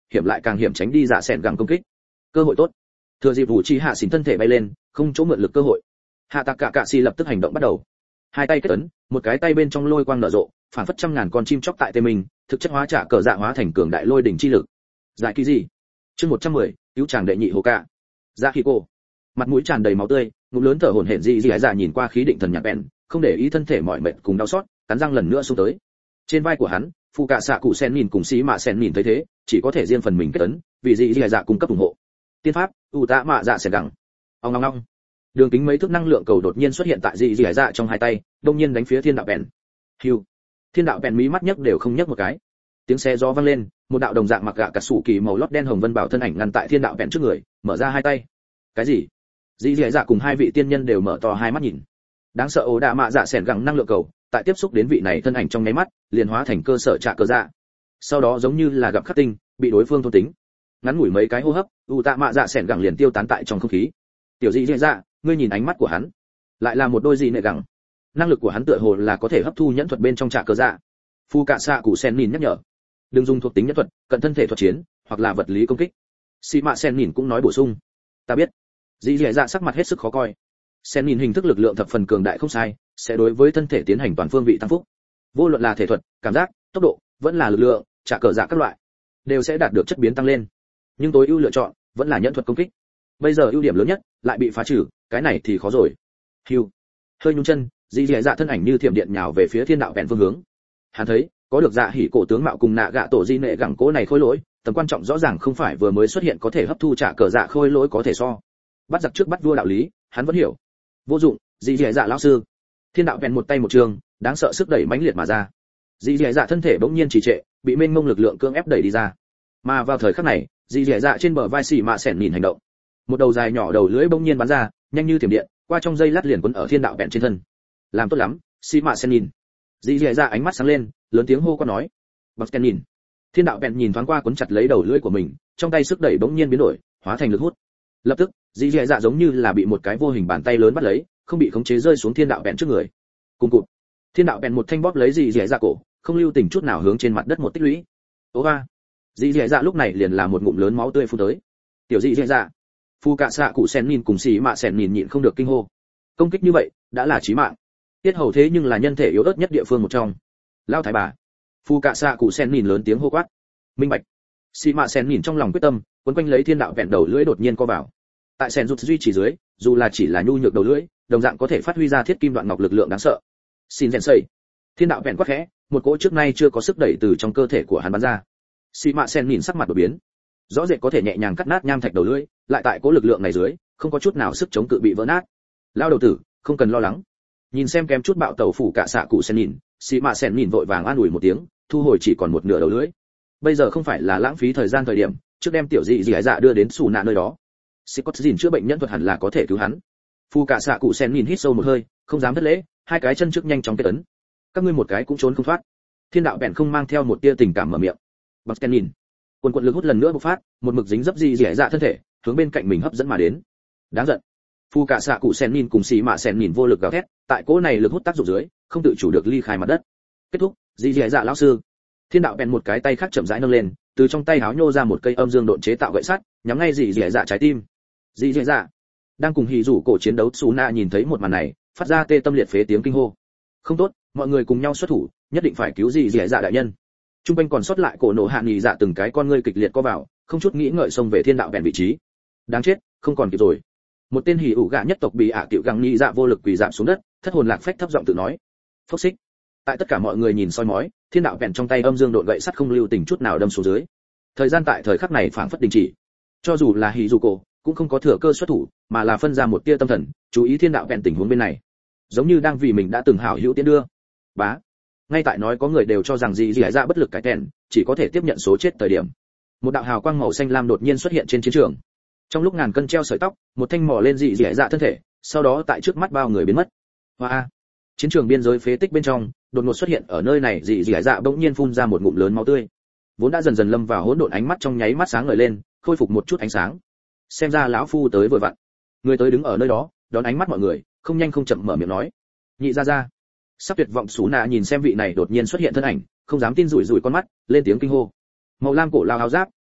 hiểm lại càng hiểm tránh đi dạ sẹn gẳng công kích. Cơ hội tốt. Thừa dịp Vũ Chi Hạ xỉn thân thể bay lên, không chỗ mượn lực cơ hội. Hạ Tạc Cả Cạ Xỉ lập tức hành động bắt đầu. Hai tay kết ấn, một cái tay bên trong lôi quang nở rộ, phản phất trăm ngàn con chim chóc tại tê mình, thực chất hóa trả cờ dạ hóa thành cường đại lôi đỉnh chi lực. Giải kỳ gì? Chương một trăm mười, cứu chàng đệ nhị hồ cạ. Dạ khí cô. Mặt mũi tràn đầy máu tươi, ngụm lớn thở hổn hển dị dị dạ nhìn qua khí định thần nhạc bèn, không để ý thân thể mỏi mệt cùng đau xót, cắn răng lần nữa xuống tới. Trên vai của hắn, phụ cạ xạ cụ sen nhìn cùng xí mạ sen nhìn thấy thế, chỉ có thể riêng phần mình kết ấn, vì dị dị dạ cung cấp ủng hộ. Tiên pháp, u tạ mạ dạ sen gẳng. Ong ong ong. Đường kính mấy thước năng lượng cầu đột nhiên xuất hiện tại dị dị dạ trong hai tay, đông nhiên đánh phía thiên đạo bèn. Hưu. Thiên đạo bèn mí mắt nhấc đều không nhấc một cái. Tiếng xe gió vang lên, một đạo đồng dạng mặc gạ cà sủ kỳ màu lót đen hồng vân bảo thân ảnh ngăn tại thiên đạo bèn trước người, mở ra hai tay. Cái gì? Dĩ dẻ dạ cùng hai vị tiên nhân đều mở to hai mắt nhìn. Đáng sợ ổ đạ mạ dạ sẻn gẳng năng lượng cầu, tại tiếp xúc đến vị này thân ảnh trong nháy mắt, liền hóa thành cơ sở trả cơ dạ. Sau đó giống như là gặp khắc tinh, bị đối phương thôn tính. Ngắn ngủi mấy cái hô hấp, ủ tạ mạ dạ sẻn gẳng liền tiêu tán tại trong không khí. Tiểu dĩ dẻ dạ, ngươi nhìn ánh mắt của hắn, lại là một đôi dị nệ gẳng. Năng lực của hắn tựa hồ là có thể hấp thu nhẫn thuật bên trong trả cơ dạ. Phu cạ xạ cụ sen nhìn nhắc nhở, đừng dùng thuộc tính nhẫn thuật, cận thân thể thuật chiến, hoặc là vật lý công kích. Sĩ mạ sen nhìn cũng nói bổ sung, ta biết. Dĩ dẻ dạ sắc mặt hết sức khó coi. Sen nhìn hình thức lực lượng thập phần cường đại không sai, sẽ đối với thân thể tiến hành toàn phương vị tăng phúc. Vô luận là thể thuật, cảm giác, tốc độ, vẫn là lực lượng, trả cờ dạ các loại, đều sẽ đạt được chất biến tăng lên. Nhưng tối ưu lựa chọn vẫn là nhẫn thuật công kích. Bây giờ ưu điểm lớn nhất lại bị phá trừ, cái này thì khó rồi. Hưu. Hơi nhún chân, dĩ dẻ dạ thân ảnh như thiểm điện nhào về phía thiên đạo vẹn phương hướng. Hắn thấy, có được dạ hỉ cổ tướng mạo cùng nạ gạ tổ di nệ gẳng cố này khôi lỗi, tầm quan trọng rõ ràng không phải vừa mới xuất hiện có thể hấp thu trả cờ dạ khôi lỗi có thể so. Bắt giặc trước bắt vua đạo lý, hắn vẫn hiểu. Vô dụng, dị dẻ dạ lão sư. Thiên đạo vẹn một tay một trường, đáng sợ sức đẩy mãnh liệt mà ra. Dị dẻ dạ thân thể bỗng nhiên trì trệ, bị mênh mông lực lượng cưỡng ép đẩy đi ra. Mà vào thời khắc này, dị dẻ dạ trên bờ vai xỉ mạ sẻn nhìn hành động. Một đầu dài nhỏ đầu lưỡi bỗng nhiên bắn ra, nhanh như thiểm điện, qua trong dây lát liền quấn ở thiên đạo vẹn trên thân. Làm tốt lắm, xỉ mạ sẻn nhìn. Dị dẻ dạ ánh mắt sáng lên, lớn tiếng hô quát nói. Bật kèn nhìn. Thiên đạo vẹn nhìn thoáng qua quấn chặt lấy đầu lưỡi của mình, trong tay sức đẩy bỗng nhiên biến đổi, hóa thành lực hút. Lập tức, dì dẻ dạ giống như là bị một cái vô hình bàn tay lớn bắt lấy, không bị khống chế rơi xuống thiên đạo bèn trước người. Cùng cụt, thiên đạo bèn một thanh bóp lấy dì dẻ dạ cổ, không lưu tình chút nào hướng trên mặt đất một tích lũy. Ố ba, dì dẻ dạ lúc này liền là một ngụm lớn máu tươi phun tới. Tiểu dì dẻ dạ, phu cạ xạ cụ sen nhìn cùng xì mạ sen nhìn nhịn không được kinh hô. Công kích như vậy đã là chí mạng. Tiết hầu thế nhưng là nhân thể yếu ớt nhất địa phương một trong. Lao thái bà, phu cạ xạ cụ sen nhìn lớn tiếng hô quát. Minh bạch. Xì mạ sen nhìn trong lòng quyết tâm, quấn quanh lấy thiên đạo bèn đầu lưỡi đột nhiên co vào. Tại sen rút duy trì dưới, dù là chỉ là nhu nhược đầu lưỡi, đồng dạng có thể phát huy ra thiết kim đoạn ngọc lực lượng đáng sợ. Xin rèn sẩy. Thiên đạo vẹn quát khẽ, một cỗ trước nay chưa có sức đẩy từ trong cơ thể của hắn bắn ra. Xì mạ sen nhìn sắc mặt đổi biến, rõ rệt có thể nhẹ nhàng cắt nát nham thạch đầu lưỡi, lại tại cỗ lực lượng này dưới, không có chút nào sức chống cự bị vỡ nát. Lao đầu tử, không cần lo lắng. Nhìn xem kém chút bạo tẩu phủ cả xạ cụ sen nhìn, xì mạ sen nhìn vội vàng an ủi một tiếng, thu hồi chỉ còn một nửa đầu lưỡi. Bây giờ không phải là lãng phí thời gian thời điểm, trước đem tiểu dị dị hải dạ đưa đến xù nạn nơi đó. Scott Jin chữa bệnh nhân thuật hẳn là có thể cứu hắn. Phu cả xạ cụ sen nhìn hít sâu một hơi, không dám thất lễ, hai cái chân trước nhanh chóng kết ấn. Các ngươi một cái cũng trốn không thoát. Thiên đạo bèn không mang theo một tia tình cảm mở miệng. Bật Ken nhìn, quần quần lực hút lần nữa bộc phát, một mực dính dấp dị dị dạ thân thể, hướng bên cạnh mình hấp dẫn mà đến. Đáng giận. Phu cả xạ cụ sen nhìn cùng xì mạ sen nhìn vô lực gào thét, tại cỗ này lực hút tác dụng dưới, không tự chủ được ly khai mặt đất. Kết thúc, dị dị dạ lão sư. Thiên đạo bèn một cái tay khác chậm rãi nâng lên, từ trong tay háo nhô ra một cây âm dương độn chế tạo gậy sắt, nhắm ngay dị dị dạ trái tim. Dị dị dạ đang cùng hỉ rủ cổ chiến đấu, Sú Na nhìn thấy một màn này, phát ra tê tâm liệt phế tiếng kinh hô. Không tốt, mọi người cùng nhau xuất thủ, nhất định phải cứu dị dị dạ đại nhân. Trung quanh còn sót lại cổ nổ hạ nghỉ dạ từng cái con ngươi kịch liệt co vào, không chút nghĩ ngợi xông về thiên đạo bèn vị trí. Đáng chết, không còn kịp rồi. Một tên hỉ ủ gạ nhất tộc bị ả tiểu găng nghỉ dạ vô lực quỳ rạp xuống đất, thất hồn lạc phách thấp giọng tự nói. Phốc xích. Tại tất cả mọi người nhìn soi mói, thiên đạo bèn trong tay âm dương độn gậy sắt không lưu tình chút nào đâm xuống dưới. Thời gian tại thời khắc này phảng phất đình chỉ. Cho dù là hỉ rủ cổ cũng không có thừa cơ xuất thủ, mà là phân ra một tia tâm thần, chú ý thiên đạo bèn tình huống bên này, giống như đang vì mình đã từng hảo hữu tiến đưa. Bá. Ngay tại nói có người đều cho rằng gì gì hải dạ bất lực cái kèn, chỉ có thể tiếp nhận số chết thời điểm. Một đạo hào quang màu xanh lam đột nhiên xuất hiện trên chiến trường. Trong lúc ngàn cân treo sợi tóc, một thanh mỏ lên dị dị hải dạ thân thể, sau đó tại trước mắt bao người biến mất. Hoa. Chiến trường biên giới phế tích bên trong, đột ngột xuất hiện ở nơi này dị dị hải dạ bỗng nhiên phun ra một ngụm lớn máu tươi. Vốn đã dần dần lâm vào hỗn độn ánh mắt trong nháy mắt sáng ngời lên, khôi phục một chút ánh sáng. Xem ra lão phu tới vừa vặn. Người tới đứng ở nơi đó, đón ánh mắt mọi người, không nhanh không chậm mở miệng nói. Nhị gia gia. Sắp tuyệt vọng Sú Na nhìn xem vị này đột nhiên xuất hiện thân ảnh, không dám tin rủi rủi con mắt, lên tiếng kinh hô. Màu lam cổ lao áo giáp,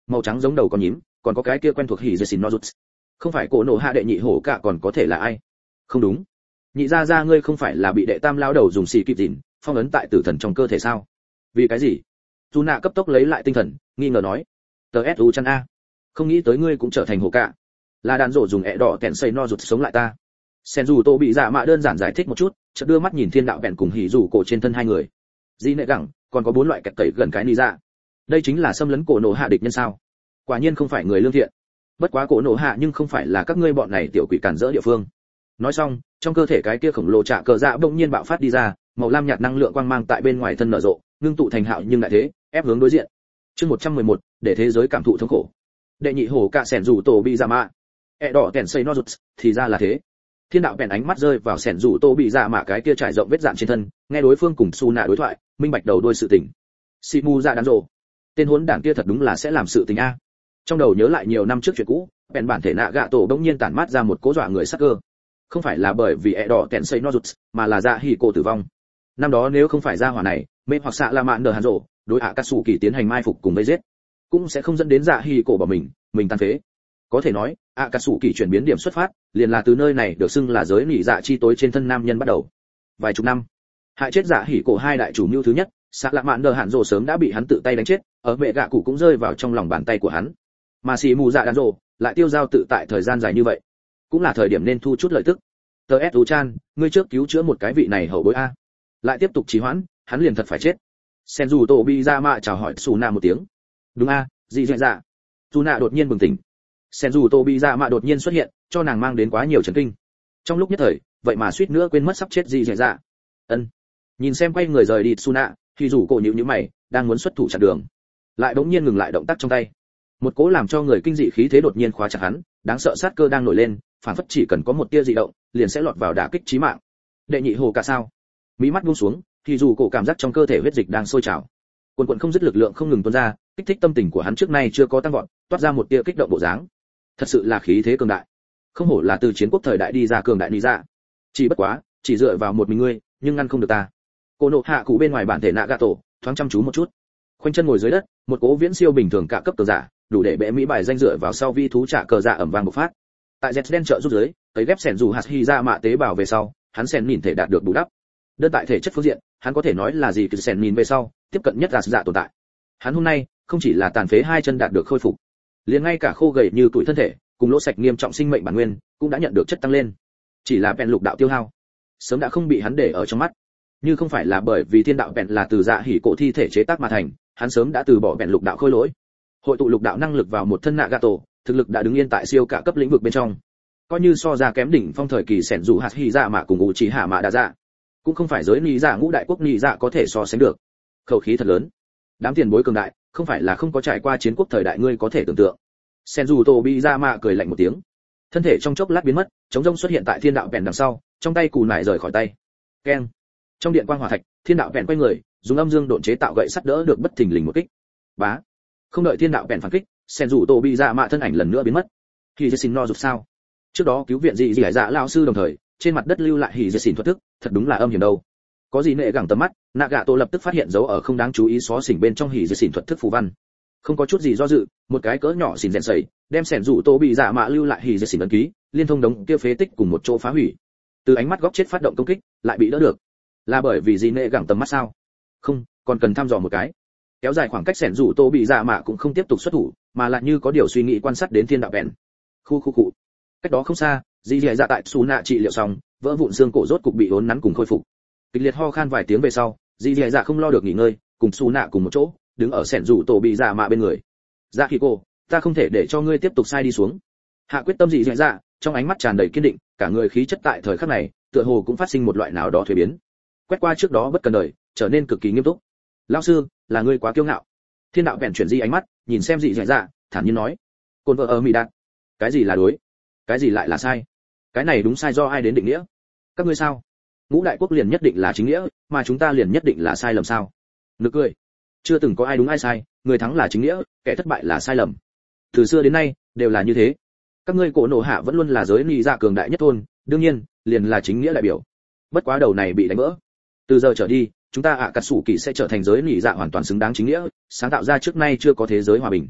màu trắng giống đầu con nhím, còn có cái kia quen thuộc hỉ dệt xỉn nozuts. Không phải cổ nổ hạ đệ nhị hổ cả còn có thể là ai? Không đúng, nhị gia gia ngươi không phải là bị đệ tam lao đầu dùng xì kịp dìn phong ấn tại tử thần trong cơ thể sao? Vì cái gì? Dù nạ cấp tốc lấy lại tinh thần, nghi ngờ nói, tờ su chăn a, không nghĩ tới ngươi cũng trở thành hổ cả. Là đàn rổ dùng ẹ đỏ kẹn xây no rụt sống lại ta. Sen dù tô bị dạ mạ đơn giản giải thích một chút, chợt đưa mắt nhìn thiên đạo bèn cùng hỉ dù cổ trên thân hai người. Di nệ gẳng, còn có bốn loại kẹt tẩy gần cái nị dạ. Đây chính là xâm lấn cổ nổ hạ địch nhân sao? Quả nhiên không phải người lương thiện. Bất quá cổ nổ hạ nhưng không phải là các ngươi bọn này tiểu quỷ cản rỡ địa phương. Nói xong, trong cơ thể cái kia khổng lồ trả cờ dạ bỗng nhiên bạo phát đi ra, màu lam nhạt năng lượng quang mang tại bên ngoài thân nở rộ, ngưng tụ thành hạo nhưng đại thế, ép hướng đối diện. Chương một trăm mười một, để thế giới cảm thụ thống khổ. Đệ nhị hổ cả sẻn rủ tổ bị dạ mạ. E đỏ kèn xây no rụt, thì ra là thế. Thiên đạo bèn ánh mắt rơi vào sẻn rủ tô bị dạ mạ cái kia trải rộng vết dạn trên thân, nghe đối phương cùng su nạ đối thoại, minh bạch đầu đuôi sự tình. Xì mù dạ đàn rồ, tên hỗn đản kia thật đúng là sẽ làm sự tình a. Trong đầu nhớ lại nhiều năm trước chuyện cũ, bèn bản thể nạ gạ tổ bỗng nhiên tản mát ra một cố dọa người sắc cơ. Không phải là bởi vì E đỏ kèn xây no rụt, mà là dạ hỉ cổ tử vong. Năm đó nếu không phải ra hỏa này, mê hoặc xạ la mạn nở hàn rồ, đối hạ cát sủ kỳ tiến hành mai phục cùng vây giết, cũng sẽ không dẫn đến dạ hỉ cổ bỏ mình, mình tan phế. Có thể nói, ạ cà sủ kỳ chuyển biến điểm xuất phát liền là từ nơi này được xưng là giới nỉ dạ chi tối trên thân nam nhân bắt đầu. Vài chục năm hại chết dạ hỉ cổ hai đại chủ mưu thứ nhất, xạ lạ mạn đờ hạn rồ sớm đã bị hắn tự tay đánh chết, ở mẹ gạ cụ cũng rơi vào trong lòng bàn tay của hắn. Mà xì mù dạ đàn rồ lại tiêu dao tự tại thời gian dài như vậy, cũng là thời điểm nên thu chút lợi tức. Tờ su chan, ngươi trước cứu chữa một cái vị này hậu bối a, lại tiếp tục trì hoãn hắn liền thật phải chết. Senju tổ bi ra mạ chào hỏi Suna một tiếng. Đúng a, gì dạy dạ. Suna đột nhiên bừng tỉnh. Senju tô bị dạ mạ đột nhiên xuất hiện, cho nàng mang đến quá nhiều chấn kinh. Trong lúc nhất thời, vậy mà suýt nữa quên mất sắp chết gì dạy dạ. Ân. Nhìn xem quay người rời đi Suna, thì rủ cổ nhíu nhíu mày, đang muốn xuất thủ chặn đường, lại bỗng nhiên ngừng lại động tác trong tay. Một cỗ làm cho người kinh dị khí thế đột nhiên khóa chặt hắn, đáng sợ sát cơ đang nổi lên, phản phất chỉ cần có một tia dị động, liền sẽ lọt vào đả kích chí mạng. Đệ nhị hồ cả sao? Mí mắt buông xuống, thì dù cổ cảm giác trong cơ thể huyết dịch đang sôi trào, cuồn cuộn không dứt lực lượng không ngừng tuôn ra, kích thích tâm tình của hắn trước nay chưa có tăng vọt, toát ra một tia kích động bộ dáng. Thật sự là khí thế cường đại, không hổ là từ chiến quốc thời đại đi ra cường đại lý dạ. Chỉ bất quá, chỉ dựa vào một mình ngươi, nhưng ngăn không được ta. Cô nộ hạ cụ bên ngoài bản thể nạ gạ tổ, thoáng chăm chú một chút, khoanh chân ngồi dưới đất, một cố viễn siêu bình thường cả cấp tờ giả, đủ để bẽ mỹ bài danh dựa vào sau vi thú trả cờ dạ ẩm vang một phát. Tại Z đen trợ rút dưới, tới ghép sẻn dù hạt hy ra mạ tế bào về sau, hắn sẻn nhìn thể đạt được bù đắp. Đơn tại thể chất phương diện, hắn có thể nói là gì từ sẻn nhìn về sau, tiếp cận nhất là dạ tồn tại. Hắn hôm nay không chỉ là tàn phế hai chân đạt được khôi phục, liền ngay cả khô gầy như tuổi thân thể, cùng lỗ sạch nghiêm trọng sinh mệnh bản nguyên, cũng đã nhận được chất tăng lên. Chỉ là bèn lục đạo tiêu hao, sớm đã không bị hắn để ở trong mắt. Như không phải là bởi vì thiên đạo bèn là từ dạ hỉ cổ thi thể chế tác mà thành, hắn sớm đã từ bỏ bèn lục đạo khôi lỗi. Hội tụ lục đạo năng lực vào một thân nạ gạ tổ, thực lực đã đứng yên tại siêu cả cấp lĩnh vực bên trong. Coi như so ra kém đỉnh phong thời kỳ sẻn dù hạt hy dạ mà cùng ngũ chỉ hạ mạ đa dạ, cũng không phải giới nị dạ ngũ đại quốc nị dạ có thể so sánh được. Khẩu khí thật lớn. Đám tiền bối cường đại, không phải là không có trải qua chiến quốc thời đại ngươi có thể tưởng tượng. Senju Tobiyama cười lạnh một tiếng, thân thể trong chốc lát biến mất, chống rông xuất hiện tại thiên đạo vẹn đằng sau, trong tay cù nải rời khỏi tay. Keng! Trong điện quang hỏa thạch, thiên đạo vẹn quay người, dùng âm dương độn chế tạo gậy sắt đỡ được bất thình lình một kích. Bá! Không đợi thiên đạo vẹn phản kích, Senju Tobiyama thân ảnh lần nữa biến mất. Hỉ Dệ Xin no dục sao? Trước đó cứu viện dị dị hải dạ lão sư đồng thời, trên mặt đất lưu lại Hỉ Dệ Xin thuật thức, thật đúng là âm hiểm đâu. Có gì nệ gẳng tầm mắt, Nagato lập tức phát hiện dấu ở không đáng chú ý xó xỉnh bên trong Hỉ Dệ Xin thuật thức phù văn. Không có chút gì do dự, một cái cỡ nhỏ xỉn rèn sẩy, đem sẻn rủ tô bị dạ mạ lưu lại Hỉ Dệ Xin ấn ký, liên thông đống kia phế tích cùng một chỗ phá hủy. Từ ánh mắt góc chết phát động công kích, lại bị đỡ được. Là bởi vì gì nệ gẳng tầm mắt sao? Không, còn cần thăm dò một cái. Kéo dài khoảng cách sẻn rủ tô bị dạ mạ cũng không tiếp tục xuất thủ, mà lại như có điều suy nghĩ quan sát đến thiên đạo vẹn. Khu khu cụ. Cách đó không xa, dị dị dạ tại Sú nạ trị liệu xong, vỡ vụn xương cổ rốt cục bị uốn nắn cùng khôi phục. Kịch liệt ho khan vài tiếng về sau, dị dị dạ không lo được nghỉ ngơi, cùng Sú nạ cùng một chỗ, đứng ở sẻn rủ tổ bị dạ mạ bên người. Dạ khi cô, ta không thể để cho ngươi tiếp tục sai đi xuống. Hạ quyết tâm dị dị dạ, trong ánh mắt tràn đầy kiên định, cả người khí chất tại thời khắc này, tựa hồ cũng phát sinh một loại nào đó thay biến. Quét qua trước đó bất cần đời, trở nên cực kỳ nghiêm túc. Lão sư, là ngươi quá kiêu ngạo. Thiên đạo vẹn chuyển di ánh mắt, nhìn xem dị dị dạ, thản nhiên nói. Côn vợ ở mỹ đạt. Cái gì là đối? Cái gì lại là sai? Cái này đúng sai do ai đến định nghĩa? Các ngươi sao? Ngũ đại quốc liền nhất định là chính nghĩa, mà chúng ta liền nhất định là sai lầm sao? Nực cười. Chưa từng có ai đúng ai sai, người thắng là chính nghĩa, kẻ thất bại là sai lầm. Từ xưa đến nay đều là như thế. Các ngươi cổ nổ hạ vẫn luôn là giới nị dạ cường đại nhất thôn, đương nhiên liền là chính nghĩa đại biểu. Bất quá đầu này bị đánh vỡ. Từ giờ trở đi, chúng ta ạ cát sủ kỳ sẽ trở thành giới nị dạ hoàn toàn xứng đáng chính nghĩa, sáng tạo ra trước nay chưa có thế giới hòa bình.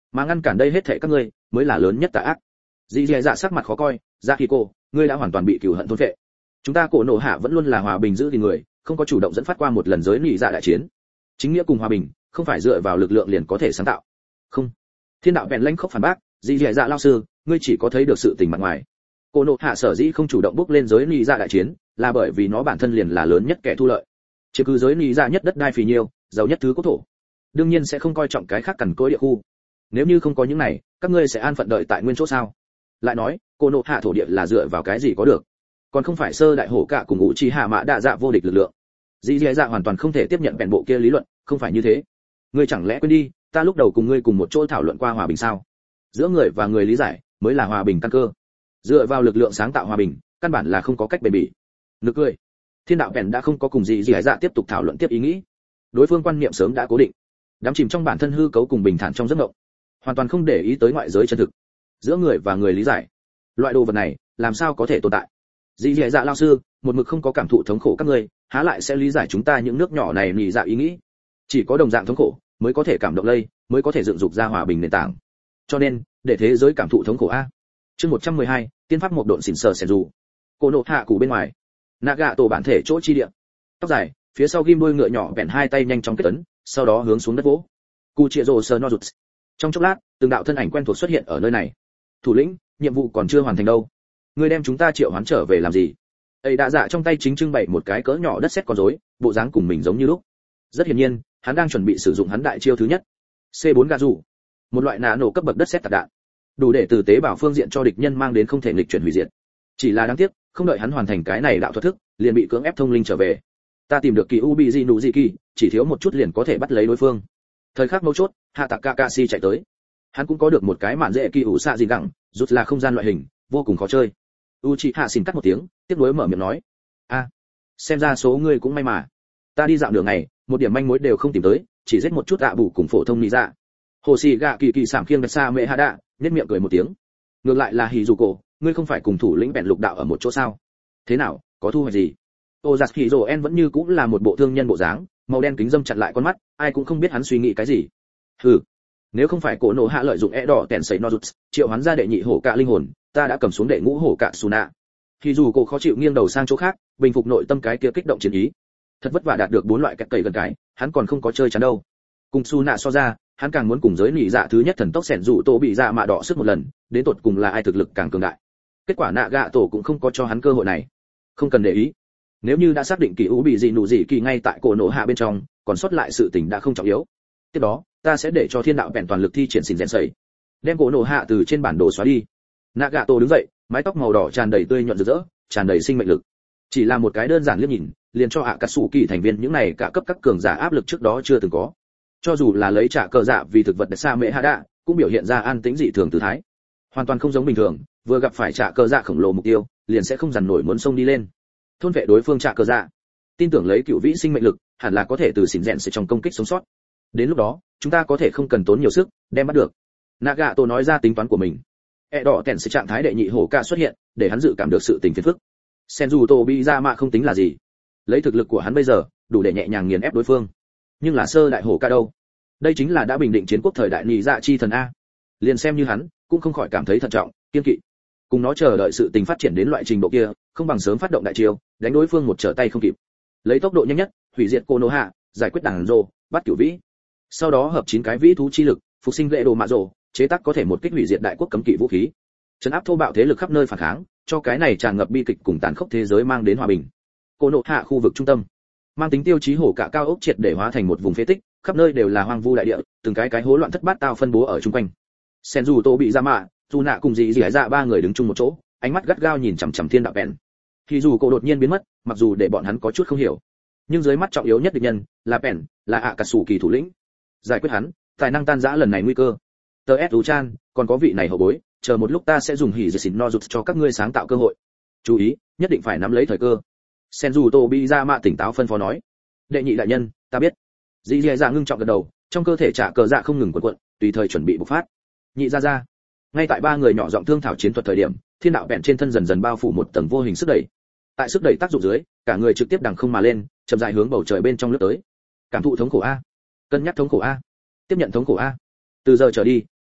mà ngăn cản đây hết thảy các ngươi mới là lớn nhất tà ác. Dì dì dạ sắc mặt khó coi, dạ khi cô, ngươi đã hoàn toàn bị cừu hận thôn phệ. Chúng ta cổ nổ hạ vẫn luôn là hòa bình giữ gìn người, không có chủ động dẫn phát qua một lần giới nị dạ đại chiến. Chính nghĩa cùng hòa bình không phải dựa vào lực lượng liền có thể sáng tạo. Không. Thiên đạo bèn lãnh khốc phản bác, dì dì dạ lao sư, ngươi chỉ có thấy được sự tình mặt ngoài. Cổ nổ hạ sở dĩ không chủ động bước lên giới nị dạ đại chiến, là bởi vì nó bản thân liền là lớn nhất kẻ thu lợi. Chỉ cứ giới nị dạ nhất đất đai phì nhiêu, giàu nhất thứ quốc thổ, đương nhiên sẽ không coi trọng cái khác cằn cỗi địa khu. Nếu như không có những này, các ngươi sẽ an phận đợi tại nguyên chỗ sao? Lại nói, cổ nổ hạ thổ địa là dựa vào cái gì có được? Còn không phải sơ đại hổ cả cùng ngũ chi hạ mã đa dạ vô địch lực lượng. Dĩ dĩ dạ hoàn toàn không thể tiếp nhận bèn bộ kia lý luận, không phải như thế. Ngươi chẳng lẽ quên đi, ta lúc đầu cùng ngươi cùng một chỗ thảo luận qua hòa bình sao? Giữa người và người lý giải mới là hòa bình căn cơ. Dựa vào lực lượng sáng tạo hòa bình, căn bản là không có cách bền bỉ. Nực cười. Thiên đạo bèn đã không có cùng dĩ dĩ dạ tiếp tục thảo luận tiếp ý nghĩ. Đối phương quan niệm sớm đã cố định, đắm chìm trong bản thân hư cấu cùng bình thản trong giấc mộng, hoàn toàn không để ý tới ngoại giới chân thực. Giữa người và người lý giải, loại đồ vật này làm sao có thể tồn tại? Dĩ dĩ dạ lao sư, một mực không có cảm thụ thống khổ các ngươi, há lại sẽ lý giải chúng ta những nước nhỏ này nhị dạ ý nghĩ. Chỉ có đồng dạng thống khổ mới có thể cảm động lây, mới có thể dựng dục ra hòa bình nền tảng. Cho nên, để thế giới cảm thụ thống khổ a. Chương một trăm mười hai, tiên pháp một độn xỉn sờ sẻn dù. Cô nộ hạ củ bên ngoài, Naga tổ bản thể chỗ chi địa. Tóc dài, phía sau ghim đuôi ngựa nhỏ bèn hai tay nhanh chóng kết ấn, sau đó hướng xuống đất vỗ. Cu chia rồ sờ no rụt. Trong chốc lát, từng đạo thân ảnh quen thuộc xuất hiện ở nơi này. Thủ lĩnh, nhiệm vụ còn chưa hoàn thành đâu. Ngươi đem chúng ta triệu hoán trở về làm gì? Ấy đã dạ trong tay chính trưng bày một cái cỡ nhỏ đất sét con rối, bộ dáng cùng mình giống như lúc. Rất hiển nhiên, hắn đang chuẩn bị sử dụng hắn đại chiêu thứ nhất. C bốn gà rủ, một loại nã nổ cấp bậc đất sét tạc đạn, đủ để từ tế bảo phương diện cho địch nhân mang đến không thể nghịch chuyển hủy diệt. Chỉ là đáng tiếc, không đợi hắn hoàn thành cái này đạo thuật thức, liền bị cưỡng ép thông linh trở về. Ta tìm được kỳ ubi nụ dị kỳ, chỉ thiếu một chút liền có thể bắt lấy đối phương. Thời khắc mấu chốt, hạ tạc kakashi chạy tới. Hắn cũng có được một cái mạn dễ kỳ ủ xạ gì gẳng, rút là không gian loại hình, vô cùng khó chơi. Uchiha xin cắt một tiếng, tiếp nối mở miệng nói: "A, xem ra số ngươi cũng may mà. Ta đi dạo đường này, một điểm manh mối đều không tìm tới, chỉ giết một chút ạ bù cùng phổ thông nị dạ." Hồ Sĩ Gạ kỳ kỳ sảng khiêng đặt xa mẹ hạ đạ, nhếch miệng cười một tiếng. Ngược lại là Hizuko, ngươi không phải cùng thủ lĩnh bèn lục đạo ở một chỗ sao? Thế nào, có thu hoạch gì? Ozaki En vẫn như cũng là một bộ thương nhân bộ dáng, màu đen kính dâm chặn lại con mắt, ai cũng không biết hắn suy nghĩ cái gì. Hừ, nếu không phải cổ nổ hạ lợi dụng e đỏ tèn sấy nozuts, triệu hắn ra đệ nhị hổ cạ linh hồn, ta đã cầm xuống đệ ngũ hổ cạ Suna. Thì dù cô khó chịu nghiêng đầu sang chỗ khác, bình phục nội tâm cái kia kích động chiến ý. Thật vất vả đạt được bốn loại cách cầy gần cái, hắn còn không có chơi chán đâu. Cùng Suna so ra, hắn càng muốn cùng giới nị dạ thứ nhất thần tốc xẻn dụ tổ bị dạ mạ đỏ sức một lần, đến tột cùng là ai thực lực càng cường đại. Kết quả nạ gạ tổ cũng không có cho hắn cơ hội này. Không cần để ý. Nếu như đã xác định kỳ ú bị gì nụ gì kỳ ngay tại cổ nổ hạ bên trong, còn sót lại sự tình đã không trọng yếu. Tiếp đó, ta sẽ để cho thiên đạo bèn toàn lực thi triển xỉn rèn sẩy, đem cổ nổ hạ từ trên bản đồ xóa đi. Nagato đứng dậy, mái tóc màu đỏ tràn đầy tươi nhuận rực rỡ, tràn đầy sinh mệnh lực. Chỉ là một cái đơn giản liếc nhìn, liền cho ạ cát sủ kỳ thành viên những này cả cấp các cường giả áp lực trước đó chưa từng có. Cho dù là lấy trả cờ dạ vì thực vật để xa mẹ hạ đạ, cũng biểu hiện ra an tĩnh dị thường tư thái. Hoàn toàn không giống bình thường, vừa gặp phải trả cờ dạ khổng lồ mục tiêu, liền sẽ không dằn nổi muốn xông đi lên. Thôn vệ đối phương trả cờ dạ, tin tưởng lấy cựu vĩ sinh mệnh lực, hẳn là có thể từ xỉn rèn sẽ trong công kích sống sót. Đến lúc đó, chúng ta có thể không cần tốn nhiều sức, đem bắt được. Nagato nói ra tính toán của mình. E đỏ tèn sẽ trạng thái đệ nhị hổ ca xuất hiện, để hắn dự cảm được sự tình phiền phức. Senju Tobizama không tính là gì, lấy thực lực của hắn bây giờ, đủ để nhẹ nhàng nghiền ép đối phương. Nhưng là sơ đại hổ ca đâu? Đây chính là đã bình định chiến quốc thời đại nị dạ chi thần a. Liền xem như hắn, cũng không khỏi cảm thấy thận trọng, kiên kỵ. Cùng nó chờ đợi sự tình phát triển đến loại trình độ kia, không bằng sớm phát động đại chiêu, đánh đối phương một trở tay không kịp. Lấy tốc độ nhanh nhất, hủy diệt Konoha, giải quyết đàn rồ, bắt cửu vĩ. Sau đó hợp chín cái vĩ thú chi lực, phục sinh lệ đồ mạ rồ, chế tác có thể một kích hủy diệt đại quốc cấm kỵ vũ khí. Trấn áp thô bạo thế lực khắp nơi phản kháng, cho cái này tràn ngập bi kịch cùng tàn khốc thế giới mang đến hòa bình. Konoha khu vực trung tâm, mang tính tiêu chí hổ cả cao ốc triệt để hóa thành một vùng phế tích, khắp nơi đều là hoang vu đại địa, từng cái cái hỗn loạn thất bát tao phân bố ở chung quanh. Senju Tô bị ra mạ, dù nạ cùng dì dì dạ ba người đứng chung một chỗ, ánh mắt gắt gao nhìn chằm chằm thiên đạo bèn. Thì dù cô đột nhiên biến mất, mặc dù để bọn hắn có chút không hiểu, nhưng dưới mắt trọng yếu nhất địch nhân là bèn, là ạ cà sủ kỳ thủ lĩnh. Giải quyết hắn, tài năng tan rã lần này nguy cơ. Tờ S Chan, còn có vị này hậu bối, chờ một lúc ta sẽ dùng hỉ dì xỉn no rụt cho các ngươi sáng tạo cơ hội. Chú ý, nhất định phải nắm lấy thời cơ. Senju Tô bị ra mạ tỉnh táo phân phó nói. Đệ nhị đại nhân, ta biết. Dì dì dạ ngưng trọng gật đầu, trong cơ thể trả cờ dạ không ngừng cuộn cuộn, tùy thời chuẩn bị bộc phát. Nhị ra ra. Ngay tại ba người nhỏ giọng thương thảo chiến thuật thời điểm, thiên đạo bèn trên thân dần dần bao phủ một tầng vô hình sức đẩy. Tại sức đẩy tác dụng dưới, cả người trực tiếp đằng không mà lên, chậm rãi hướng bầu trời bên trong lướt tới. Cảm thụ thống khổ a, cân nhắc thống khổ a, tiếp nhận thống khổ a. Từ giờ trở đi,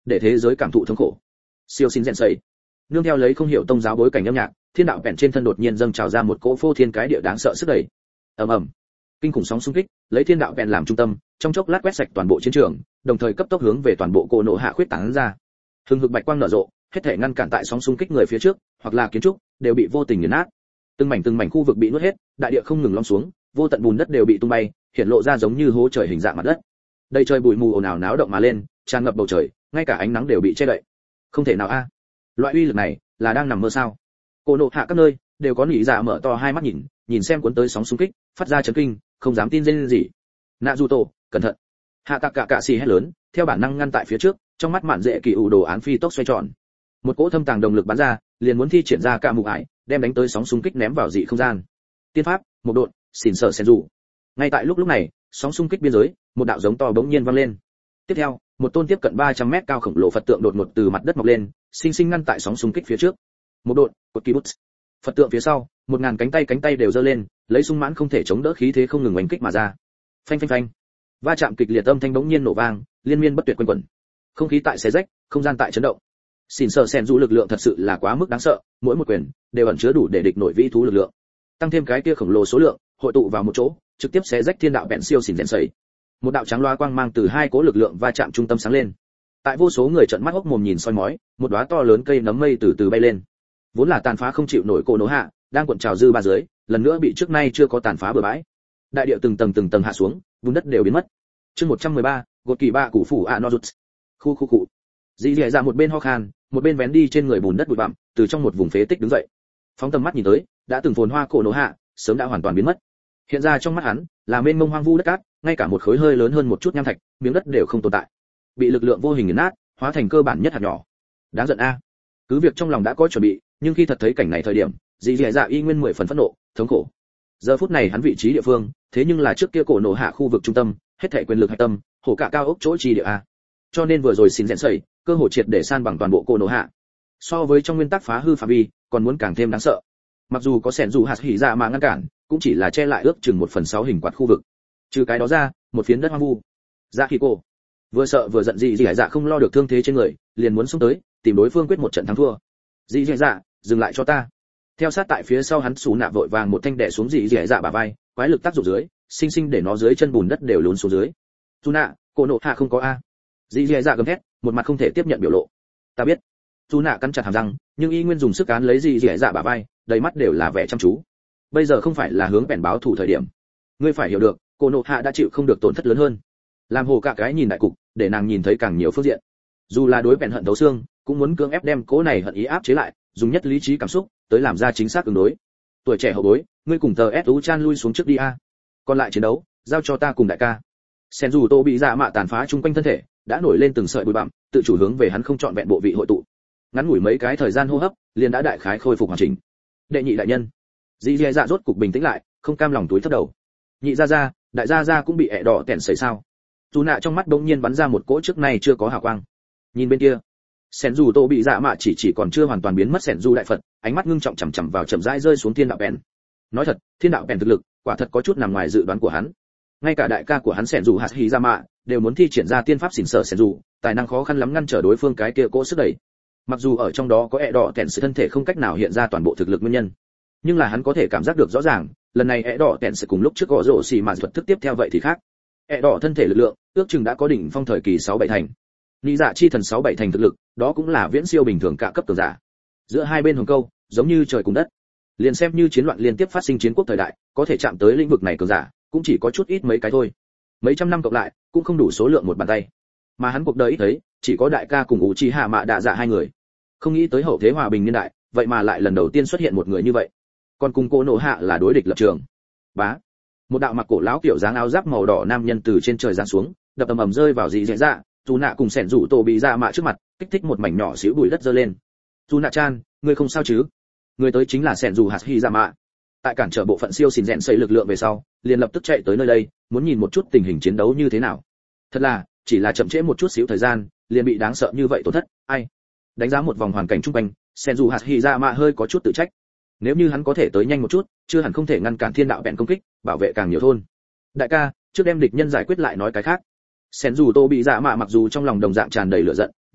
để thế giới cảm thụ thống khổ. Siêu xin rèn sẩy. Nương theo lấy không hiểu tông giáo bối cảnh âm nhạc, thiên đạo bèn trên thân đột nhiên dâng trào ra một cỗ phô thiên cái địa đáng sợ sức đẩy. Ầm ầm. Kinh khủng sóng xung kích, lấy thiên đạo bèn làm trung tâm, trong chốc lát quét sạch toàn bộ chiến trường, đồng thời cấp tốc hướng về toàn bộ cổ nổ hạ khuyết tán ra. Hừng hực bạch quang nở rộ, hết thể ngăn cản tại sóng xung kích người phía trước, hoặc là kiến trúc, đều bị vô tình nghiền nát. Từng mảnh từng mảnh khu vực bị nuốt hết, đại địa không ngừng lõm xuống, vô tận bùn đất đều bị tung bay, hiện lộ ra giống như hố trời hình dạng mặt đất. Đây trời bụi mù ồn ào náo động mà lên, tràn ngập bầu trời, ngay cả ánh nắng đều bị che đậy. Không thể nào a, loại uy lực này là đang nằm mơ sao? Cổ nổ hạ các nơi đều có nỉ dạ mở to hai mắt nhìn, nhìn xem cuốn tới sóng xung kích, phát ra chấn kinh, không dám tin lên gì. Naruto, cẩn thận! Hạ Tạc Cả Cạ xì hét lớn, theo bản năng ngăn tại phía trước, trong mắt mạn dễ kỳ ủ đồ án phi tốc xoay tròn. Một cỗ thâm tàng động lực bắn ra, liền muốn thi triển ra cả mục ải, đem đánh tới sóng xung kích ném vào dị không gian. Tiên pháp, một độn, xỉn sở sen dù. Ngay tại lúc lúc này, sóng xung kích biên giới, một đạo giống to bỗng nhiên vang lên. Tiếp theo, một tôn tiếp cận ba trăm mét cao khổng lồ Phật tượng đột ngột từ mặt đất mọc lên, sinh sinh ngăn tại sóng xung kích phía trước. Một độn, cột kỳ bút. Phật tượng phía sau, một ngàn cánh tay cánh tay đều giơ lên, lấy sung mãn không thể chống đỡ khí thế không ngừng oanh kích mà ra. Phanh phanh phanh. Va chạm kịch liệt âm thanh bỗng nhiên nổ vang, liên miên bất tuyệt quanh quẩn. Không khí tại xé rách, không gian tại chấn động. Xỉn sở sen dù lực lượng thật sự là quá mức đáng sợ, mỗi một quyền đều ẩn chứa đủ để địch nổi vĩ thú lực lượng. Tăng thêm cái kia khổng lồ số lượng, hội tụ vào một chỗ, trực tiếp xé rách thiên đạo bèn siêu xỉn rèn sẩy. Một đạo trắng loa quang mang từ hai cố lực lượng va chạm trung tâm sáng lên. Tại vô số người trợn mắt hốc mồm nhìn soi mói, một đóa to lớn cây nấm mây từ từ bay lên. Vốn là tàn phá không chịu nổi cổ nổ hạ, đang cuộn trào dư ba dưới, lần nữa bị trước nay chưa có tàn phá bừa bãi. Đại địa từng tầng từng tầng hạ xuống, bùn đất đều biến mất. Chương một trăm mười ba, gột kỳ ba củ phủ a no rút. Khu khu cụ. Dĩ Dẻ Dạ một bên ho khan, một bên vén đi trên người bùn đất bụi bặm, từ trong một vùng phế tích đứng dậy. Phóng tầm mắt nhìn tới, đã từng phồn hoa cổ nổ hạ, sớm đã hoàn toàn biến mất. Hiện ra trong mắt hắn, là mênh mông hoang vu đất cát, ngay cả một khối hơi lớn hơn một chút nham thạch, miếng đất đều không tồn tại. Bị lực lượng vô hình nghiền nát, hóa thành cơ bản nhất hạt nhỏ. Đáng giận a. Cứ việc trong lòng đã có chuẩn bị, nhưng khi thật thấy cảnh này thời điểm, Dĩ Dẻ Dạ y nguyên mười phần phẫn nộ, thống khổ. Giờ phút này hắn vị trí địa phương, thế nhưng là trước kia cổ nổ hạ khu vực trung tâm, hết thảy quyền lực hạch tâm, hổ cả cao ốc chỗ chi địa a. Cho nên vừa rồi xin rèn sẩy, cơ hội triệt để san bằng toàn bộ cổ nổ hạ. So với trong nguyên tắc phá hư phạm vi, còn muốn càng thêm đáng sợ. Mặc dù có sẻn dù hạt hỉ dạ mà ngăn cản, cũng chỉ là che lại ước chừng một phần sáu hình quạt khu vực. Trừ cái đó ra, một phiến đất hoang vu. Dạ khi cô vừa sợ vừa giận dị dị dạ không lo được thương thế trên người, liền muốn xông tới, tìm đối phương quyết một trận thắng thua. Dị dị dạ, dừng lại cho ta. Theo sát tại phía sau hắn Sú Nạ vội vàng một thanh đè xuống dị dị dạ bả vai, quái lực tác dụng dưới, sinh sinh để nó dưới chân bùn đất đều lún xuống dưới. Sú Nạ, cổ nộ hạ không có a. Dị dị dạ gầm thét, một mặt không thể tiếp nhận biểu lộ. Ta biết. Sú Nạ cắn chặt hàm răng, nhưng y nguyên dùng sức cán lấy dị dị dạ bả vai, đầy mắt đều là vẻ chăm chú. Bây giờ không phải là hướng bèn báo thủ thời điểm. Ngươi phải hiểu được, cổ nộ hạ đã chịu không được tổn thất lớn hơn. Làm hồ cả cái nhìn đại cục, để nàng nhìn thấy càng nhiều phương diện. Dù là đối bèn hận thấu xương, cũng muốn cưỡng ép đem cố này hận ý áp chế lại, dùng nhất lý trí cảm xúc tới làm ra chính xác ứng đối. Tuổi trẻ hậu bối, ngươi cùng tờ ét u chan lui xuống trước đi a. Còn lại chiến đấu, giao cho ta cùng đại ca. Sen dù tô bị dạ mạ tàn phá chung quanh thân thể, đã nổi lên từng sợi bụi bặm, tự chủ hướng về hắn không chọn vẹn bộ vị hội tụ. Ngắn ngủi mấy cái thời gian hô hấp, liền đã đại khái khôi phục hoàn chỉnh. Đệ nhị đại nhân, dì dè dạ rốt cục bình tĩnh lại, không cam lòng túi thấp đầu. Nhị gia gia, đại gia gia cũng bị ẻ đỏ tẹn sấy sao? Dù nạ trong mắt bỗng nhiên bắn ra một cỗ trước nay chưa có hào quang. Nhìn bên kia, Sen dù tô bị dạ mạ chỉ chỉ còn chưa hoàn toàn biến mất Sen dù đại phật, ánh mắt ngưng trọng chằm chằm vào chậm rãi rơi xuống thiên đạo bèn. Nói thật, thiên đạo bèn thực lực, quả thật có chút nằm ngoài dự đoán của hắn. Ngay cả đại ca của hắn Sen dù hạt hỉ ra mạ đều muốn thi triển ra tiên pháp xỉn sở Sen dù, tài năng khó khăn lắm ngăn trở đối phương cái kia cỗ sức đẩy. Mặc dù ở trong đó có ẻ đỏ tẹn sự thân thể không cách nào hiện ra toàn bộ thực lực nguyên nhân, nhưng là hắn có thể cảm giác được rõ ràng, lần này ẻ đỏ tẹn sẽ cùng lúc trước gõ rổ xì mà thuật thức tiếp theo vậy thì khác. ẻ đỏ thân thể lực lượng, ước chừng đã có đỉnh phong thời kỳ sáu bảy thành. Lý dạ chi thần sáu bảy thành thực lực, đó cũng là viễn siêu bình thường cả cấp cường giả. Giữa hai bên hồng câu, giống như trời cùng đất. Liền xem như chiến loạn liên tiếp phát sinh chiến quốc thời đại, có thể chạm tới lĩnh vực này cường giả, cũng chỉ có chút ít mấy cái thôi. Mấy trăm năm cộng lại, cũng không đủ số lượng một bàn tay. Mà hắn cuộc đời ít thấy, chỉ có đại ca cùng Uchiha Mạ Đạ Dạ hai người. Không nghĩ tới hậu thế hòa bình niên đại, vậy mà lại lần đầu tiên xuất hiện một người như vậy. Còn cùng cô nổ hạ là đối địch lập trường. Bá. Một đạo mặc cổ lão kiểu dáng áo giáp màu đỏ nam nhân từ trên trời giáng xuống, đập ầm ầm rơi vào dì dẻ dạ, dù nạ cùng sẻn rủ tổ bị dạ mạ trước mặt, kích thích một mảnh nhỏ xíu bụi đất dơ lên. Dù nạ chan, ngươi không sao chứ? Người tới chính là sẻn rủ hạt hy dạ mạ. Tại cản trở bộ phận siêu xỉn rèn xây lực lượng về sau, liền lập tức chạy tới nơi đây, muốn nhìn một chút tình hình chiến đấu như thế nào. Thật là, chỉ là chậm trễ một chút xíu thời gian, liền bị đáng sợ như vậy tổn thất, ai? Đánh giá một vòng hoàn cảnh trung quanh, sẻn rủ hạt hy dạ mạ hơi có chút tự trách. Nếu như hắn có thể tới nhanh một chút, chưa hẳn không thể ngăn cản thiên đạo bèn công kích, bảo vệ càng nhiều thôn. Đại ca, trước đem địch nhân giải quyết lại nói cái khác. Sen dù tô bị dạ mạ mặc dù trong lòng đồng dạng tràn đầy lửa giận,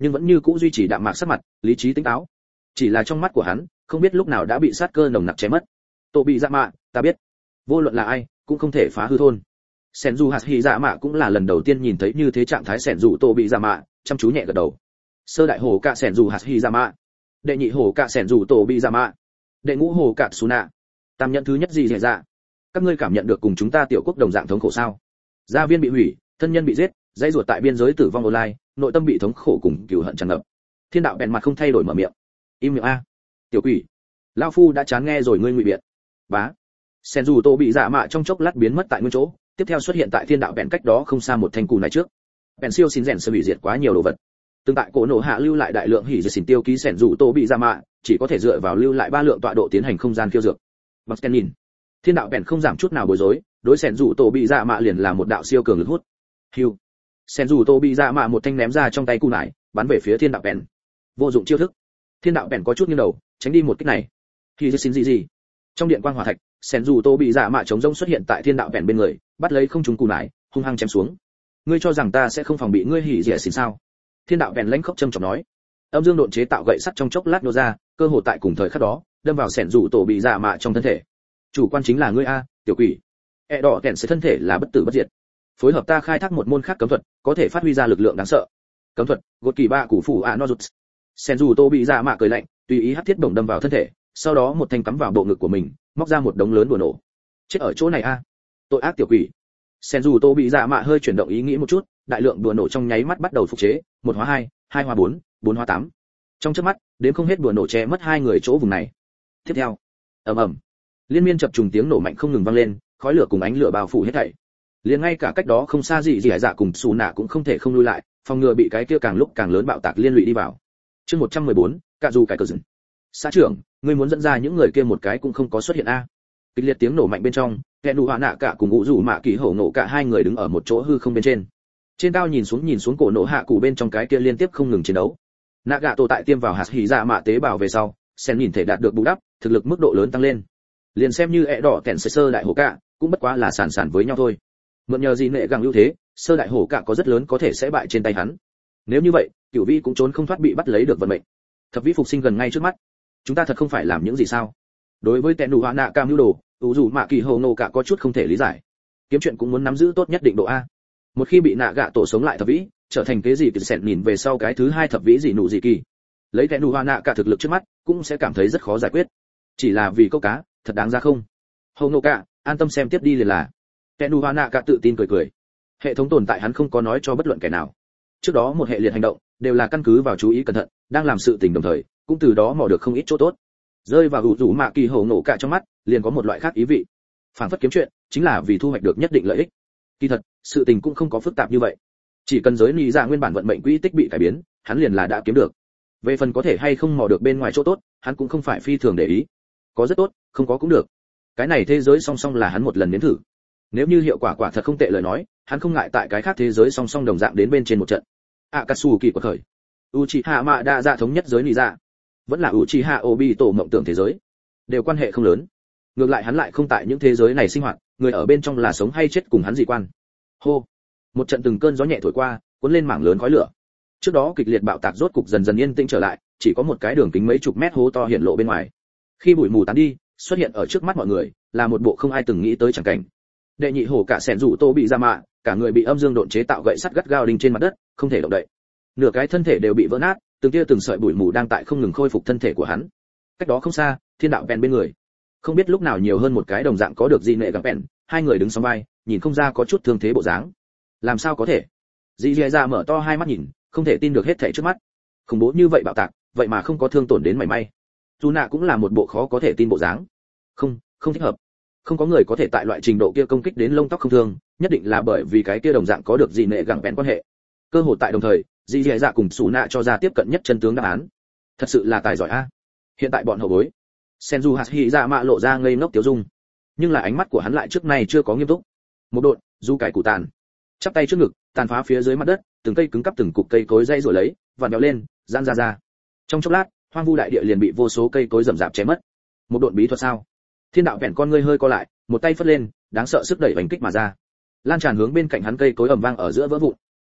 nhưng vẫn như cũ duy trì đạm mạc sắc mặt, lý trí tỉnh táo. Chỉ là trong mắt của hắn, không biết lúc nào đã bị sát cơ nồng nặc che mất. Tổ bị dạ mạ, ta biết, vô luận là ai, cũng không thể phá hư thôn. Sẻn dù hạt hỉ dạ mạ cũng là lần đầu tiên nhìn thấy như thế trạng thái sẻn dù tổ bị dạ mạ, chăm chú nhẹ gật đầu. Sơ đại hồ cạ sẻn dù hạt hỉ dạ mạ, đệ nhị hồ cạ sẻn dù tổ bị dạ mạ, đệ ngũ hồ cạ sú nạ, tam nhận thứ nhất gì dễ dạ. Các ngươi cảm nhận được cùng chúng ta tiểu quốc đồng dạng thống khổ sao? Gia viên bị hủy, thân nhân bị giết, dây ruột tại biên giới tử vong online, nội tâm bị thống khổ cùng cừu hận tràn ngập. Thiên đạo bèn mặt không thay đổi mở miệng. Im miệng a, tiểu quỷ, lão phu đã chán nghe rồi ngươi ngụy biện. Bá. Sen dù tô bị dạ mạ trong chốc lát biến mất tại nguyên chỗ, tiếp theo xuất hiện tại thiên đạo bèn cách đó không xa một thanh cù này trước. Bèn siêu xin rèn sẽ bị diệt quá nhiều đồ vật. Từng tại cổ nổ hạ lưu lại đại lượng hỉ diệt xỉn tiêu ký sẻn dù tô bị dạ mạ, chỉ có thể dựa vào lưu lại ba lượng tọa độ tiến hành không gian khiêu dược. Bằng scan nhìn, thiên đạo bèn không giảm chút nào bối rối, đối sẻn dù tô bị dạ mạ liền là một đạo siêu cường lực hút. Hưu. Sẻn dù tô bị dạ mạ một thanh ném ra trong tay cù nải, bắn về phía thiên đạo bèn. Vô dụng chiêu thức. Thiên đạo bèn có chút nghiêng đầu, tránh đi một kích này. Hỉ diệt xỉn gì gì. Trong điện quang hỏa thạch, sẻn dù tô bị dạ mạ chống rông xuất hiện tại thiên đạo bèn bên người, bắt lấy không trúng cù nải, hung hăng chém xuống. Ngươi cho rằng ta sẽ không phòng bị ngươi hỉ diệt xỉn sao? Thiên đạo bèn lãnh khốc trầm trọng nói. Âm dương độn chế tạo gậy sắt trong chốc lát nô ra, cơ hồ tại cùng thời khắc đó, đâm vào sẻn dù tổ bị dạ mạ trong thân thể. Chủ quan chính là ngươi a, tiểu quỷ. E đỏ kèn sẽ thân thể là bất tử bất diệt. Phối hợp ta khai thác một môn khác cấm thuật, có thể phát huy ra lực lượng đáng sợ. Cấm thuật, gột kỳ ba củ phủ a no rụt. Sẻn dù tổ bị dạ mạ cười lạnh, tùy ý hắc thiết bổng đâm vào thân thể, sau đó một thanh cắm vào bộ ngực của mình, móc ra một đống lớn bùa nổ. Chết ở chỗ này a, tội ác tiểu quỷ. Sẻn dù tổ bị dạ mạ hơi chuyển động ý nghĩ một chút, đại lượng bùa nổ trong nháy mắt bắt đầu phục chế, một hóa hai, hai hóa bốn, bốn hóa tám. Trong chớp mắt, đến không hết bùa nổ che mất hai người chỗ vùng này. Tiếp theo, ầm ầm, liên miên chập trùng tiếng nổ mạnh không ngừng vang lên, khói lửa cùng ánh lửa bao phủ hết thảy. Liền ngay cả cách đó không xa gì gì hải dạ cùng xù nạ cũng không thể không lui lại, phòng ngừa bị cái kia càng lúc càng lớn bạo tạc liên lụy đi vào. Chương một trăm mười bốn, cạ dù cải cờ dừng. Xã trưởng, ngươi muốn dẫn ra những người kia một cái cũng không có xuất hiện a. Kịch liệt tiếng nổ mạnh bên trong, kẻ nụ hỏa nạ cả cùng ngũ rủ mạ kỳ hổ nổ cả hai người đứng ở một chỗ hư không bên trên. Trên cao nhìn xuống nhìn xuống cổ nổ hạ cụ bên trong cái kia liên tiếp không ngừng chiến đấu. Nạ gạ tổ tại tiêm vào hạt hỉ dạ mạ tế bào về sau, sen nhìn thể đạt được bù đắp, thực lực mức độ lớn tăng lên. Liền xem như ẻ đỏ kèn sơ sơ đại hổ cả, cũng bất quá là sản sản với nhau thôi. Mượn nhờ gì nệ gàng ưu thế, sơ đại hổ cả có rất lớn có thể sẽ bại trên tay hắn. Nếu như vậy, cửu vi cũng trốn không thoát bị bắt lấy được vận mệnh. Thập vĩ phục sinh gần ngay trước mắt. Chúng ta thật không phải làm những gì sao? Đối với tẹn đủ hạ nạ cam nhu đồ, ủ dù mạ kỳ hồ nổ cả có chút không thể lý giải. Kiếm chuyện cũng muốn nắm giữ tốt nhất định độ a. Một khi bị nạ gạ tổ sống lại thập vĩ, trở thành cái gì kỳ sẹn nhìn về sau cái thứ hai thập vĩ gì nụ gì kỳ. Lấy tẹn đủ hạ nạ cả thực lực trước mắt, cũng sẽ cảm thấy rất khó giải quyết. Chỉ là vì câu cá, thật đáng ra không? Hồ nổ cả, an tâm xem tiếp đi liền là. Tẹn đủ hạ nạ cả tự tin cười cười. Hệ thống tồn tại hắn không có nói cho bất luận kẻ nào. Trước đó một hệ liệt hành động, đều là căn cứ vào chú ý cẩn thận, đang làm sự tình đồng thời, cũng từ đó mò được không ít chỗ tốt. Rơi vào ủ rủ mạ kỳ hổ nổ cả trong mắt, liền có một loại khác ý vị. Phản phất kiếm chuyện, chính là vì thu hoạch được nhất định lợi ích. Kỳ thật, sự tình cũng không có phức tạp như vậy. Chỉ cần giới lý dạ nguyên bản vận mệnh quỹ tích bị cải biến, hắn liền là đã kiếm được. Về phần có thể hay không mò được bên ngoài chỗ tốt, hắn cũng không phải phi thường để ý. Có rất tốt, không có cũng được. Cái này thế giới song song là hắn một lần nếm thử. Nếu như hiệu quả quả thật không tệ lời nói, hắn không ngại tại cái khác thế giới song song đồng dạng đến bên trên một trận. Akatsuki của khởi. Uchiha Mada dạ thống nhất giới lý dạ, vẫn là Uchiha Obito mộng tưởng thế giới, đều quan hệ không lớn. Ngược lại hắn lại không tại những thế giới này sinh hoạt, người ở bên trong là sống hay chết cùng hắn gì quan. Hô, một trận từng cơn gió nhẹ thổi qua, cuốn lên mảng lớn khói lửa. Trước đó kịch liệt bạo tạc rốt cục dần dần yên tĩnh trở lại, chỉ có một cái đường kính mấy chục mét hố to hiện lộ bên ngoài. Khi bụi mù tán đi, xuất hiện ở trước mắt mọi người, là một bộ không ai từng nghĩ tới chẳng cảnh. Đệ nhị hổ cả sẻn rủ tô bị ra mạ, cả người bị âm dương độn chế tạo gậy sắt gắt gao đinh trên mặt đất, không thể động đậy. Nửa cái thân thể đều bị vỡ nát, từng tia từng sợi bụi mù đang tại không ngừng khôi phục thân thể của hắn. Cách đó không xa, thiên đạo bèn bên người, không biết lúc nào nhiều hơn một cái đồng dạng có được gì nệ gặp bèn, hai người đứng song vai, nhìn không ra có chút thương thế bộ dáng. Làm sao có thể? Dì dì ra mở to hai mắt nhìn, không thể tin được hết thảy trước mắt. Khủng bố như vậy bạo tạc, vậy mà không có thương tổn đến mảy may. Dù nạ cũng là một bộ khó có thể tin bộ dáng. Không, không thích hợp. Không có người có thể tại loại trình độ kia công kích đến lông tóc không thương, nhất định là bởi vì cái kia đồng dạng có được gì nệ gặng bèn quan hệ. Cơ hội tại đồng thời, dì dì dạ cùng Sủ nạ cho ra tiếp cận nhất chân tướng đáp án. Thật sự là tài giỏi a. Hiện tại bọn hậu bối, Senju Hashira mạ lộ ra ngây ngốc tiêu dung, nhưng là ánh mắt của hắn lại trước nay chưa có nghiêm túc. Một độn, du cái củ tàn, chắp tay trước ngực, tàn phá phía dưới mặt đất, từng cây cứng cắp từng cục cây cối dây rồi lấy, vặn vẹo lên, giãn ra ra. Trong chốc lát, hoang vu đại địa liền bị vô số cây cối rậm rạp chém mất. Một độn bí thuật sao? Thiên đạo vẹn con ngươi hơi co lại, một tay phất lên, đáng sợ sức đẩy vành kích mà ra. Lan tràn hướng bên cạnh hắn cây cối ầm vang ở giữa vỡ vụn.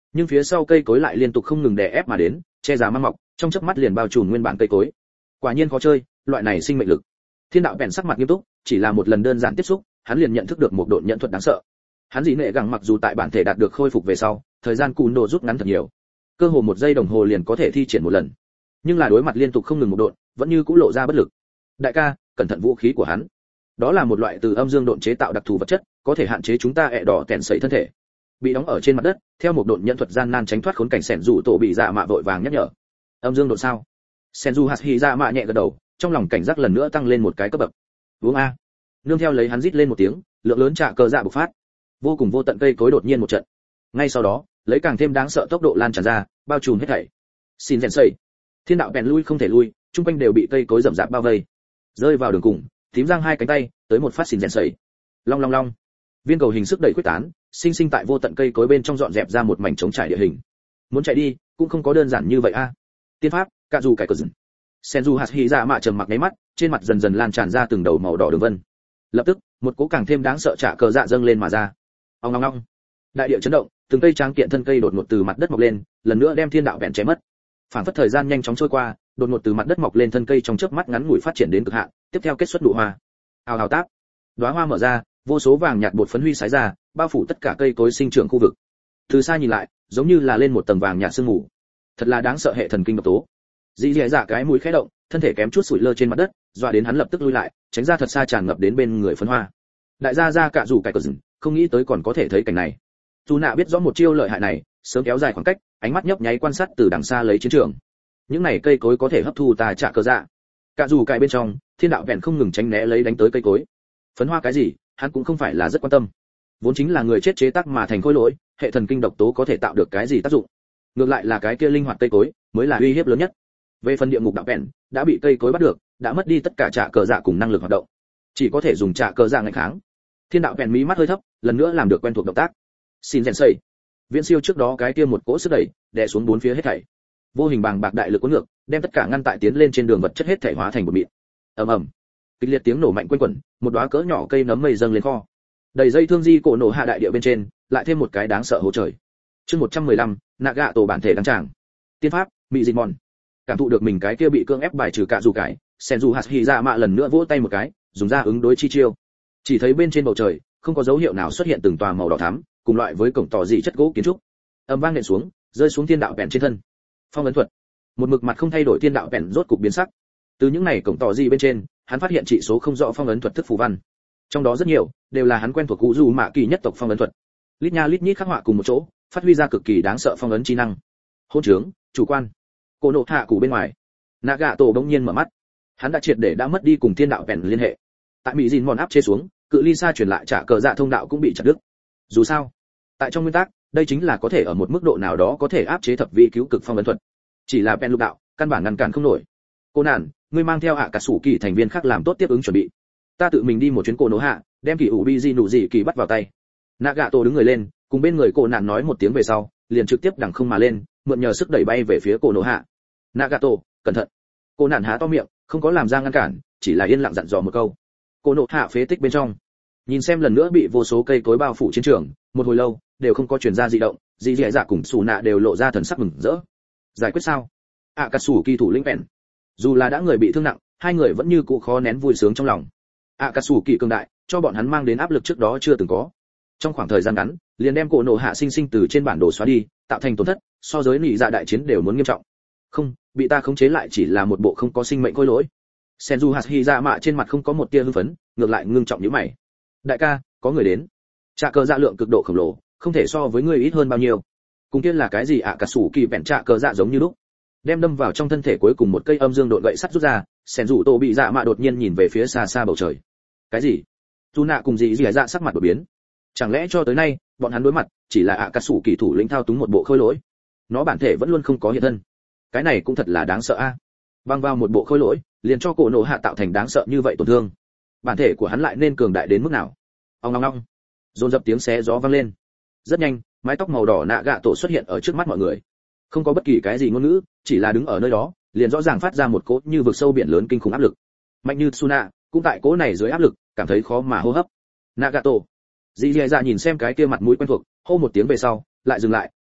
nhưng phía sau cây cối lại liên tục không ngừng đè ép mà đến, che giá mang mọc, trong chớp mắt liền bao trùm nguyên bản cây cối. Quả nhiên khó chơi, loại này sinh mệnh lực. Thiên đạo bèn sắc mặt nghiêm túc, chỉ là một lần đơn giản tiếp xúc, hắn liền nhận thức được một độn nhận thuật đáng sợ. Hắn dị nệ gẳng mặc dù tại bản thể đạt được khôi phục về sau, thời gian cùn đồ rút ngắn thật nhiều, cơ hồ một giây đồng hồ liền có thể thi triển một lần, nhưng là đối mặt liên tục không ngừng một độn, vẫn như cũ lộ ra bất lực. Đại ca, cẩn thận vũ khí của hắn. Đó là một loại từ âm dương độn chế tạo đặc thù vật chất, có thể hạn chế chúng ta ẹ đỏ kèn sấy thân thể. Bị đóng ở trên mặt đất, theo một độn nhận thuật gian nan tránh thoát khốn cảnh sẻn dù tổ bị dạ mạ vội vàng nhắc nhở. Âm dương độn sao? Senju Hashi dạ mạ nhẹ gật đầu, trong lòng cảnh giác lần nữa tăng lên một cái cấp bậc. Uống a. Nương theo lấy hắn rít lên một tiếng, lượng lớn trạ cờ dạ bộc phát. Vô cùng vô tận cây cối đột nhiên một trận. Ngay sau đó, lấy càng thêm đáng sợ tốc độ lan tràn ra, bao trùm hết thảy. Xin rèn xây. Thiên đạo bèn lui không thể lui, trung quanh đều bị cây cối rậm rạp bao vây. Rơi vào đường cùng, tím giang hai cánh tay, tới một phát xin rèn xây. Long long long. Viên cầu hình sức đẩy quyết tán, sinh sinh tại vô tận cây cối bên trong dọn dẹp ra một mảnh trống trải địa hình. Muốn chạy đi, cũng không có đơn giản như vậy a. Tiên pháp, cả dù cải cờ dừng. Senju Hashi dạ mạ trầm mặc nháy mắt, trên mặt dần dần lan tràn ra từng đầu màu đỏ đường vân. Lập tức, một cỗ càng thêm đáng sợ trả cờ dạ dâng lên mà ra. Ong ong ong. Đại địa chấn động, từng cây tráng kiện thân cây đột ngột từ mặt đất mọc lên, lần nữa đem thiên đạo bèn chém mất. Phản phất thời gian nhanh chóng trôi qua, đột ngột từ mặt đất mọc lên thân cây trong chớp mắt ngắn ngủi phát triển đến cực hạn, tiếp theo kết xuất nụ hoa. Hào hào táp. Đóa hoa mở ra, vô số vàng nhạt bột phấn huy sái ra, bao phủ tất cả cây cối sinh trưởng khu vực. Từ xa nhìn lại, giống như là lên một tầng vàng nhạt sương mù. Thật là đáng sợ hệ thần kinh độc tố. Dĩ dẻ dạ cái mũi khẽ động, thân thể kém chút sủi lơ trên mặt đất, dọa đến hắn lập tức lui lại, tránh ra thật xa tràn ngập đến bên người phấn hoa. Đại gia gia cạ rủ cải cờ rừng, không nghĩ tới còn có thể thấy cảnh này. Dù nạ biết rõ một chiêu lợi hại này, sớm kéo dài khoảng cách, ánh mắt nhấp nháy quan sát từ đằng xa lấy chiến trường. Những này cây cối có thể hấp thu tà trả cờ dạ. Cạ rủ cải bên trong, thiên đạo vẹn không ngừng tránh né lấy đánh tới cây cối. Phấn hoa cái gì, hắn cũng không phải là rất quan tâm. Vốn chính là người chết chế tác mà thành khối lỗi, hệ thần kinh độc tố có thể tạo được cái gì tác dụng? Ngược lại là cái kia linh hoạt cây cối mới là uy hiếp lớn nhất. Về phần địa ngục đạo vẹn, đã bị cây cối bắt được, đã mất đi tất cả trả cờ dạ cùng năng lực hoạt động, chỉ có thể dùng trả cờ dạ ngăn kháng. Thiên đạo vẹn mí mắt hơi thấp, lần nữa làm được quen thuộc động tác. Xin rèn xây. Viễn siêu trước đó cái kia một cỗ sức đẩy, đè xuống bốn phía hết thảy. Vô hình bàng bạc đại lực cuốn ngược, đem tất cả ngăn tại tiến lên trên đường vật chất hết thảy hóa thành bột mịn. Ầm ầm. Kịch liệt tiếng nổ mạnh quanh quẩn, một đóa cỡ nhỏ cây nấm mây dâng lên kho. Đầy dây thương di cổ nổ hạ đại địa bên trên, lại thêm một cái đáng sợ hố trời. Chương một trăm mười lăm, Naga tổ bản thể đăng tràng. Tiên pháp, Mị Dịch Mòn. Cảm thụ được mình cái kia bị cưỡng ép bài trừ cả dù cái, Senju Hashi dạ mạ lần nữa vỗ tay một cái, dùng ra ứng đối chi chiêu. Chỉ thấy bên trên bầu trời, không có dấu hiệu nào xuất hiện từng tòa màu đỏ thắm, cùng loại với cổng tỏ dị chất gỗ kiến trúc. Âm vang nện xuống, rơi xuống thiên đạo vẹn trên thân. Phong ấn thuật. Một mực mặt không thay đổi thiên đạo vẹn rốt cục biến sắc. Từ những này cổng tỏ dị bên trên, hắn phát hiện trị số không rõ phong ấn thuật thức phù văn. Trong đó rất nhiều đều là hắn quen thuộc cụ dù mạ kỳ nhất tộc phong ấn thuật. Lít nha lít nhít khắc họa cùng một chỗ, phát huy ra cực kỳ đáng sợ phong ấn chi năng. Hôn trướng, chủ quan. Cô nộ hạ cụ bên ngoài, Naga tổ bỗng nhiên mở mắt. Hắn đã triệt để đã mất đi cùng thiên đạo vẹn liên hệ. Tại mỹ dìn mòn áp chế xuống, cự ly xa truyền lại trả cờ dạ thông đạo cũng bị chặt đứt. Dù sao, tại trong nguyên tắc, đây chính là có thể ở một mức độ nào đó có thể áp chế thập vị cứu cực phong ấn thuật. Chỉ là pen lục đạo, căn bản ngăn cản không nổi. Cô nản, ngươi mang theo hạ cả sủ kỳ thành viên khác làm tốt tiếp ứng chuẩn bị. Ta tự mình đi một chuyến cô nổ hạ, đem kỳ ủ bi di nụ dị kỳ bắt vào tay. Naga tổ đứng người lên, cùng bên người cô nạn nói một tiếng về sau, liền trực tiếp đằng không mà lên, mượn nhờ sức đẩy bay về phía cô nổ hạ. Nagato, cẩn thận. Cô nạn há to miệng, không có làm ra ngăn cản, chỉ là yên lặng dặn dò một câu. Cô nổ hạ phế tích bên trong, nhìn xem lần nữa bị vô số cây cối bao phủ chiến trường, một hồi lâu đều không có truyền ra dị động, dị dẻ dạ cùng sủ nạ đều lộ ra thần sắc mừng rỡ. Giải quyết sao? À cà sủ kỳ thủ lĩnh vẹn. Dù là đã người bị thương nặng, hai người vẫn như cũ khó nén vui sướng trong lòng. À cà sủ kỳ cường đại, cho bọn hắn mang đến áp lực trước đó chưa từng có. Trong khoảng thời gian ngắn, liền đem cổ nổ hạ sinh sinh từ trên bản đồ xóa đi, tạo thành tổn thất, so với nị dạ đại chiến đều muốn nghiêm trọng. Không, bị ta khống chế lại chỉ là một bộ không có sinh mệnh khôi lỗi. Senju Hashi dạ mạ trên mặt không có một tia hưng phấn, ngược lại ngưng trọng nhíu mày. Đại ca, có người đến. Trạ cờ dạ lượng cực độ khổng lồ, không thể so với ngươi ít hơn bao nhiêu. Cùng kia là cái gì ạ? Cả sủ kỳ bèn trạ cờ dạ giống như lúc. Đem đâm vào trong thân thể cuối cùng một cây âm dương độn gậy sắt rút ra, Senju Tô bị dạ mạ đột nhiên nhìn về phía xa xa bầu trời. Cái gì? Tu nạ cùng dị dị dạ sắc mặt đổi biến. Chẳng lẽ cho tới nay, bọn hắn đối mặt chỉ là ạ cả sủ kỳ thủ lĩnh thao túng một bộ khôi lỗi? Nó bản thể vẫn luôn không có hiện thân. Cái này cũng thật là đáng sợ a. À? Băng vào một bộ khôi lỗi, liền cho cổ nổ hạ tạo thành đáng sợ như vậy tổn thương. Bản thể của hắn lại nên cường đại đến mức nào? Ong ong ong. Dồn dập tiếng xé gió vang lên. Rất nhanh, mái tóc màu đỏ nạ gạ tổ xuất hiện ở trước mắt mọi người. Không có bất kỳ cái gì ngôn ngữ, chỉ là đứng ở nơi đó, liền rõ ràng phát ra một cỗ như vực sâu biển lớn kinh khủng áp lực. Mạnh như Tsuna, cũng tại cỗ này dưới áp lực, cảm thấy khó mà hô hấp. Nagato. Dị Dị Dạ nhìn xem cái kia mặt mũi quen thuộc, hô một tiếng về sau, lại dừng lại,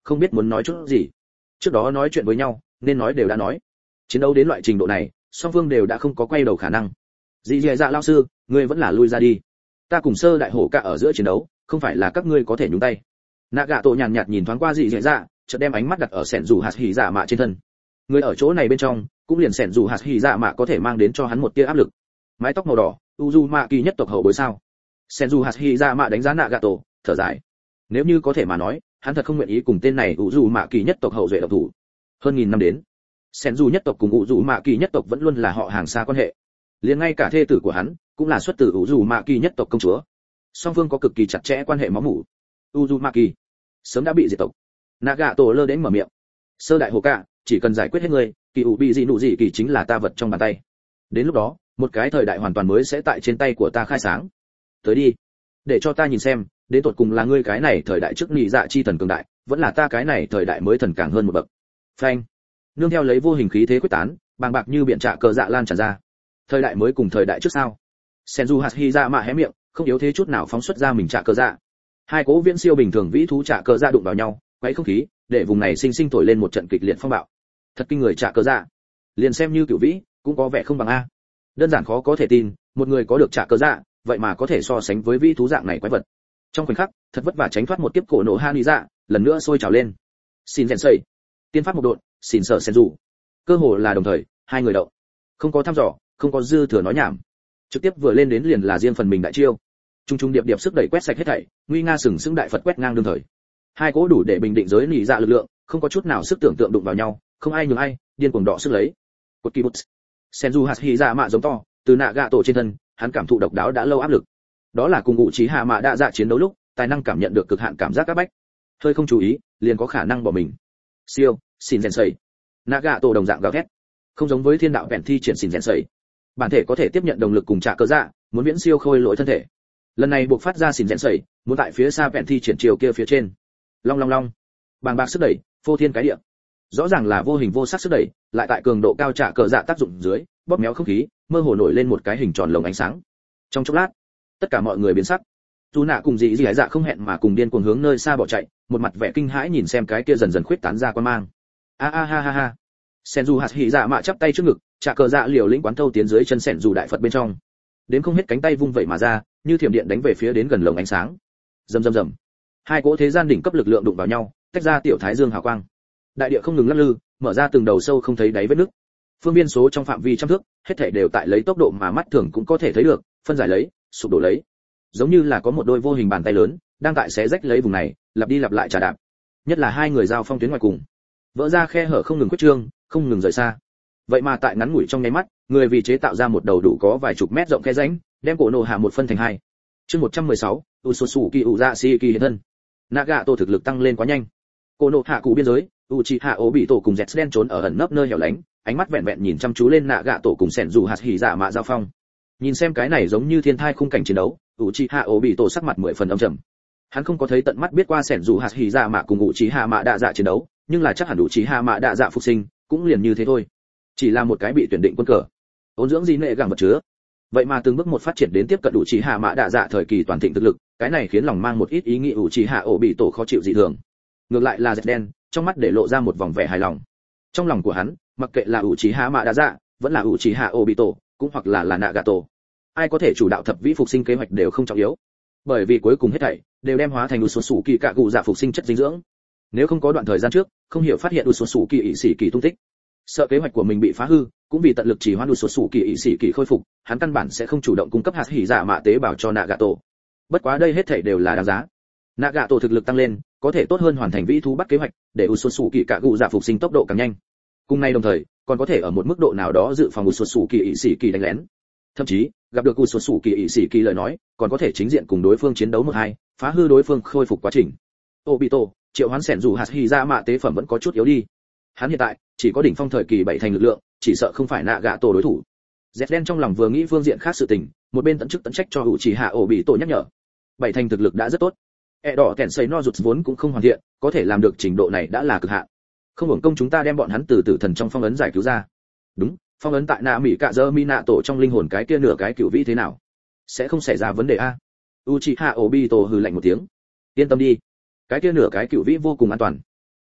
không biết muốn nói chút gì. Trước đó nói chuyện với nhau nên nói đều đã nói, chiến đấu đến loại trình độ này song phương đều đã không có quay đầu khả năng. Dì dì dạ lão sư, ngươi vẫn là lui ra đi, ta cùng sơ đại hổ cả ở giữa chiến đấu không phải là các ngươi có thể nhúng tay. Nagato nhàn nhạt nhìn thoáng qua dì dì dạ, chợt đem ánh mắt đặt ở sẻn dù hạt hỉ dạ mạ trên thân. Người ở chỗ này bên trong cũng liền sẻn dù hạt hỉ dạ mạ có thể mang đến cho hắn một tia áp lực. Mái tóc màu đỏ, Uzumaki nhất tộc hậu bối sao? Sẻn dù hạt hỉ dạ mạ đánh giá Nagato, thở dài. Nếu như có thể mà nói, hắn thật không nguyện ý cùng tên này Uzumaki nhất tộc hậu duệ độc thủ. Hơn nghìn năm đến, sẻn dù nhất tộc cùng Uzumaki nhất tộc vẫn luôn là họ hàng xa quan hệ. Liền ngay cả thê tử của hắn cũng là xuất từ Uzumaki nhất tộc công chúa. Song phương có cực kỳ chặt chẽ quan hệ máu mủ. Uzumaki sớm đã bị diệt tộc. Nagato lơ đến mở miệng. Sơ đại hồ cả, chỉ cần giải quyết hết ngươi, kỳ ủ bị gì nụ gì kỳ chính là ta vật trong bàn tay. Đến lúc đó, một cái thời đại hoàn toàn mới sẽ tại trên tay của ta khai sáng. Tới đi, để cho ta nhìn xem, đến tột cùng là ngươi cái này thời đại trước nhị dạ chi thần cường đại, vẫn là ta cái này thời đại mới thần càng hơn một bậc. Phanh. Nương theo lấy vô hình khí thế quyết tán, bàng bạc như biển trạ cờ dạ lan tràn ra. Thời đại mới cùng thời đại trước sao? Senju Hashira mạ hé miệng, không yếu thế chút nào phóng xuất ra mình trạ cờ dạ. Hai cố viễn siêu bình thường vĩ thú trạ cờ dạ đụng vào nhau, quấy không khí, để vùng này sinh sinh thổi lên một trận kịch liệt phong bạo. Thật kinh người trạ cờ dạ. Liền xem như cửu vĩ, cũng có vẻ không bằng a. Đơn giản khó có thể tin, một người có được trạ cờ dạ, vậy mà có thể so sánh với vĩ thú dạng này quái vật. Trong khoảnh khắc, thật vất vả tránh thoát một kiếp cổ nổ Hàn dạ, lần nữa sôi trào lên. Xin rèn sẩy, tiên pháp một độn, xin sở sen rủ. Cơ hồ là đồng thời, hai người đậu. Không có thăm dò, không có dư thừa nói nhảm. Trực tiếp vừa lên đến liền là riêng phần mình đại chiêu. Trung trung điệp điệp sức đẩy quét sạch hết thảy, nguy nga sừng sững đại Phật quét ngang đương thời. Hai cỗ đủ để bình định giới nỉ dạ lực lượng, không có chút nào sức tưởng tượng đụng vào nhau, không ai nhường ai, điên cuồng đọ sức lấy. Cột kỳ bút. Senju Hashira mạ giống to, từ Nagato trên thân, hắn cảm thụ độc đáo đã lâu áp lực. Đó là cùng ngụ trí hạ mạ đa dạ chiến đấu lúc, tài năng cảm nhận được cực hạn cảm giác các bách. Hơi không chú ý, liền có khả năng bỏ mình. Siêu, xin rèn sẩy. Nagato đồng dạng gào thét. Không giống với thiên đạo vẹn thi triển xin rèn sẩy. Bản thể có thể tiếp nhận động lực cùng trả cơ dạ, muốn viễn siêu khôi lỗi thân thể. Lần này buộc phát ra xin rèn sẩy, muốn tại phía xa vẹn thi triển chiều kia phía trên. Long long long. Bàng bạc sức đẩy, phô thiên cái địa. Rõ ràng là vô hình vô sắc sức đẩy, lại tại cường độ cao trả cờ dạ tác dụng dưới, bóp méo không khí, mơ hồ nổi lên một cái hình tròn lồng ánh sáng. Trong chốc lát, tất cả mọi người biến sắc. Dù nạ cùng dì dì dạ không hẹn mà cùng điên cuồng hướng nơi xa bỏ chạy, một mặt vẻ kinh hãi nhìn xem cái kia dần dần khuyết tán ra quan mang. A a ha ha ha. Senju Hashira mạ chắp tay trước ngực, trả cờ dạ liều lĩnh quán thâu tiến dưới chân Senju đại Phật bên trong. Đến không hết cánh tay vung vậy mà ra, như thiểm điện đánh về phía đến gần lồng ánh sáng. Rầm rầm rầm. Hai cỗ thế gian đỉnh cấp lực lượng đụng vào nhau, tách ra tiểu thái dương hào quang. Đại địa không ngừng lắc lư, mở ra từng đầu sâu không thấy đáy vết nứt. Phương biên số trong phạm vi trăm thước, hết thảy đều tại lấy tốc độ mà mắt thường cũng có thể thấy được, phân giải lấy, sụp đổ lấy. Giống như là có một đôi vô hình bàn tay lớn, đang tại xé rách lấy vùng này, lặp đi lặp lại trà đạp. Nhất là hai người giao phong tuyến ngoài cùng, vỡ ra khe hở không ngừng quyết trương, không ngừng rời xa. Vậy mà tại ngắn ngủi trong nháy mắt, người vì chế tạo ra một đầu đủ có vài chục mét rộng khe rãnh, đem cổ nổ hạ một phân thành hai. Chương một trăm mười sáu, Usosuki Uzashi hiện thân. Nagato thực lực tăng lên quá nhanh. Cổ nổ hạ cụ biên giới, Uchiha Obito cùng Zetsu trốn ở ẩn nấp nơi hẻo lánh, ánh mắt vẹn vẹn nhìn chăm chú lên Nagato cùng Senju Hashira mạ giao phong. Nhìn xem cái này giống như thiên thai khung cảnh chiến đấu, Uchiha Obito sắc mặt mười phần âm trầm. Hắn không có thấy tận mắt biết qua Senju Hashira mạ cùng Uchiha mạ đa dạ chiến đấu, nhưng là chắc hẳn Uchiha mạ đa dạ phục sinh, cũng liền như thế thôi. Chỉ là một cái bị tuyển định quân cờ. Ôn dưỡng gì nệ gẳng vật chứa. Vậy mà từng bước một phát triển đến tiếp cận Uchiha mạ đa dạ thời kỳ toàn thịnh thực lực, cái này khiến lòng mang một ít ý nghĩ Uchiha Obito khó chịu dị thường. Ngược lại là Zetsu, trong mắt để lộ ra một vòng vẻ hài lòng. Trong lòng của hắn, mặc kệ là Uchiha mạ đa dạ, vẫn là Uchiha Obito, cũng hoặc là là Nagato, ai có thể chủ đạo thập vĩ phục sinh kế hoạch đều không trọng yếu, bởi vì cuối cùng hết thảy đều đem hóa thành Usosuki cả cụ dạ phục sinh chất dinh dưỡng. Nếu không có đoạn thời gian trước, không hiểu phát hiện Usosuki ỷ sĩ kỳ tung tích, sợ kế hoạch của mình bị phá hư, cũng vì tận lực chỉ hoãn Usosuki ỷ sĩ kỳ khôi phục, hắn căn bản sẽ không chủ động cung cấp hạt hỉ dạ mạ tế bào cho Nagato. Bất quá đây hết thảy đều là đáng giá. Nagato thực lực tăng lên, có thể tốt hơn hoàn thành vĩ thú bắt kế hoạch, để Usosuki cả cụ dạ phục sinh tốc độ càng nhanh. Cùng ngày đồng thời, còn có thể ở một mức độ nào đó dự phòng Usosuki ỷ sĩ kỳ đánh lén. Thậm chí, gặp được Usosuki ỷ sĩ kỳ lời nói, còn có thể chính diện cùng đối phương chiến đấu một hai, phá hư đối phương khôi phục quá trình. Obito, triệu hoán sẻn dù hạt hy ra mạ tế phẩm vẫn có chút yếu đi. Hắn hiện tại chỉ có đỉnh phong thời kỳ bảy thành lực lượng, chỉ sợ không phải Nagato đối thủ. Zetsu trong lòng vừa nghĩ phương diện khác sự tình, một bên tận chức tận trách cho Uchiha Obito nhắc nhở. Bảy thành thực lực đã rất tốt. E đỏ kèn xây no rụt vốn cũng không hoàn thiện, có thể làm được trình độ này đã là cực hạn. Không hưởng công chúng ta đem bọn hắn từ tử thần trong phong ấn giải cứu ra. Đúng, phong ấn tại nạ mỹ cạ dơ mi nạ tổ trong linh hồn cái kia nửa cái cửu vĩ thế nào, sẽ không xảy ra vấn đề a? Uchiha Obito hừ lạnh một tiếng. Yên tâm đi, cái kia nửa cái cửu vĩ vô cùng an toàn.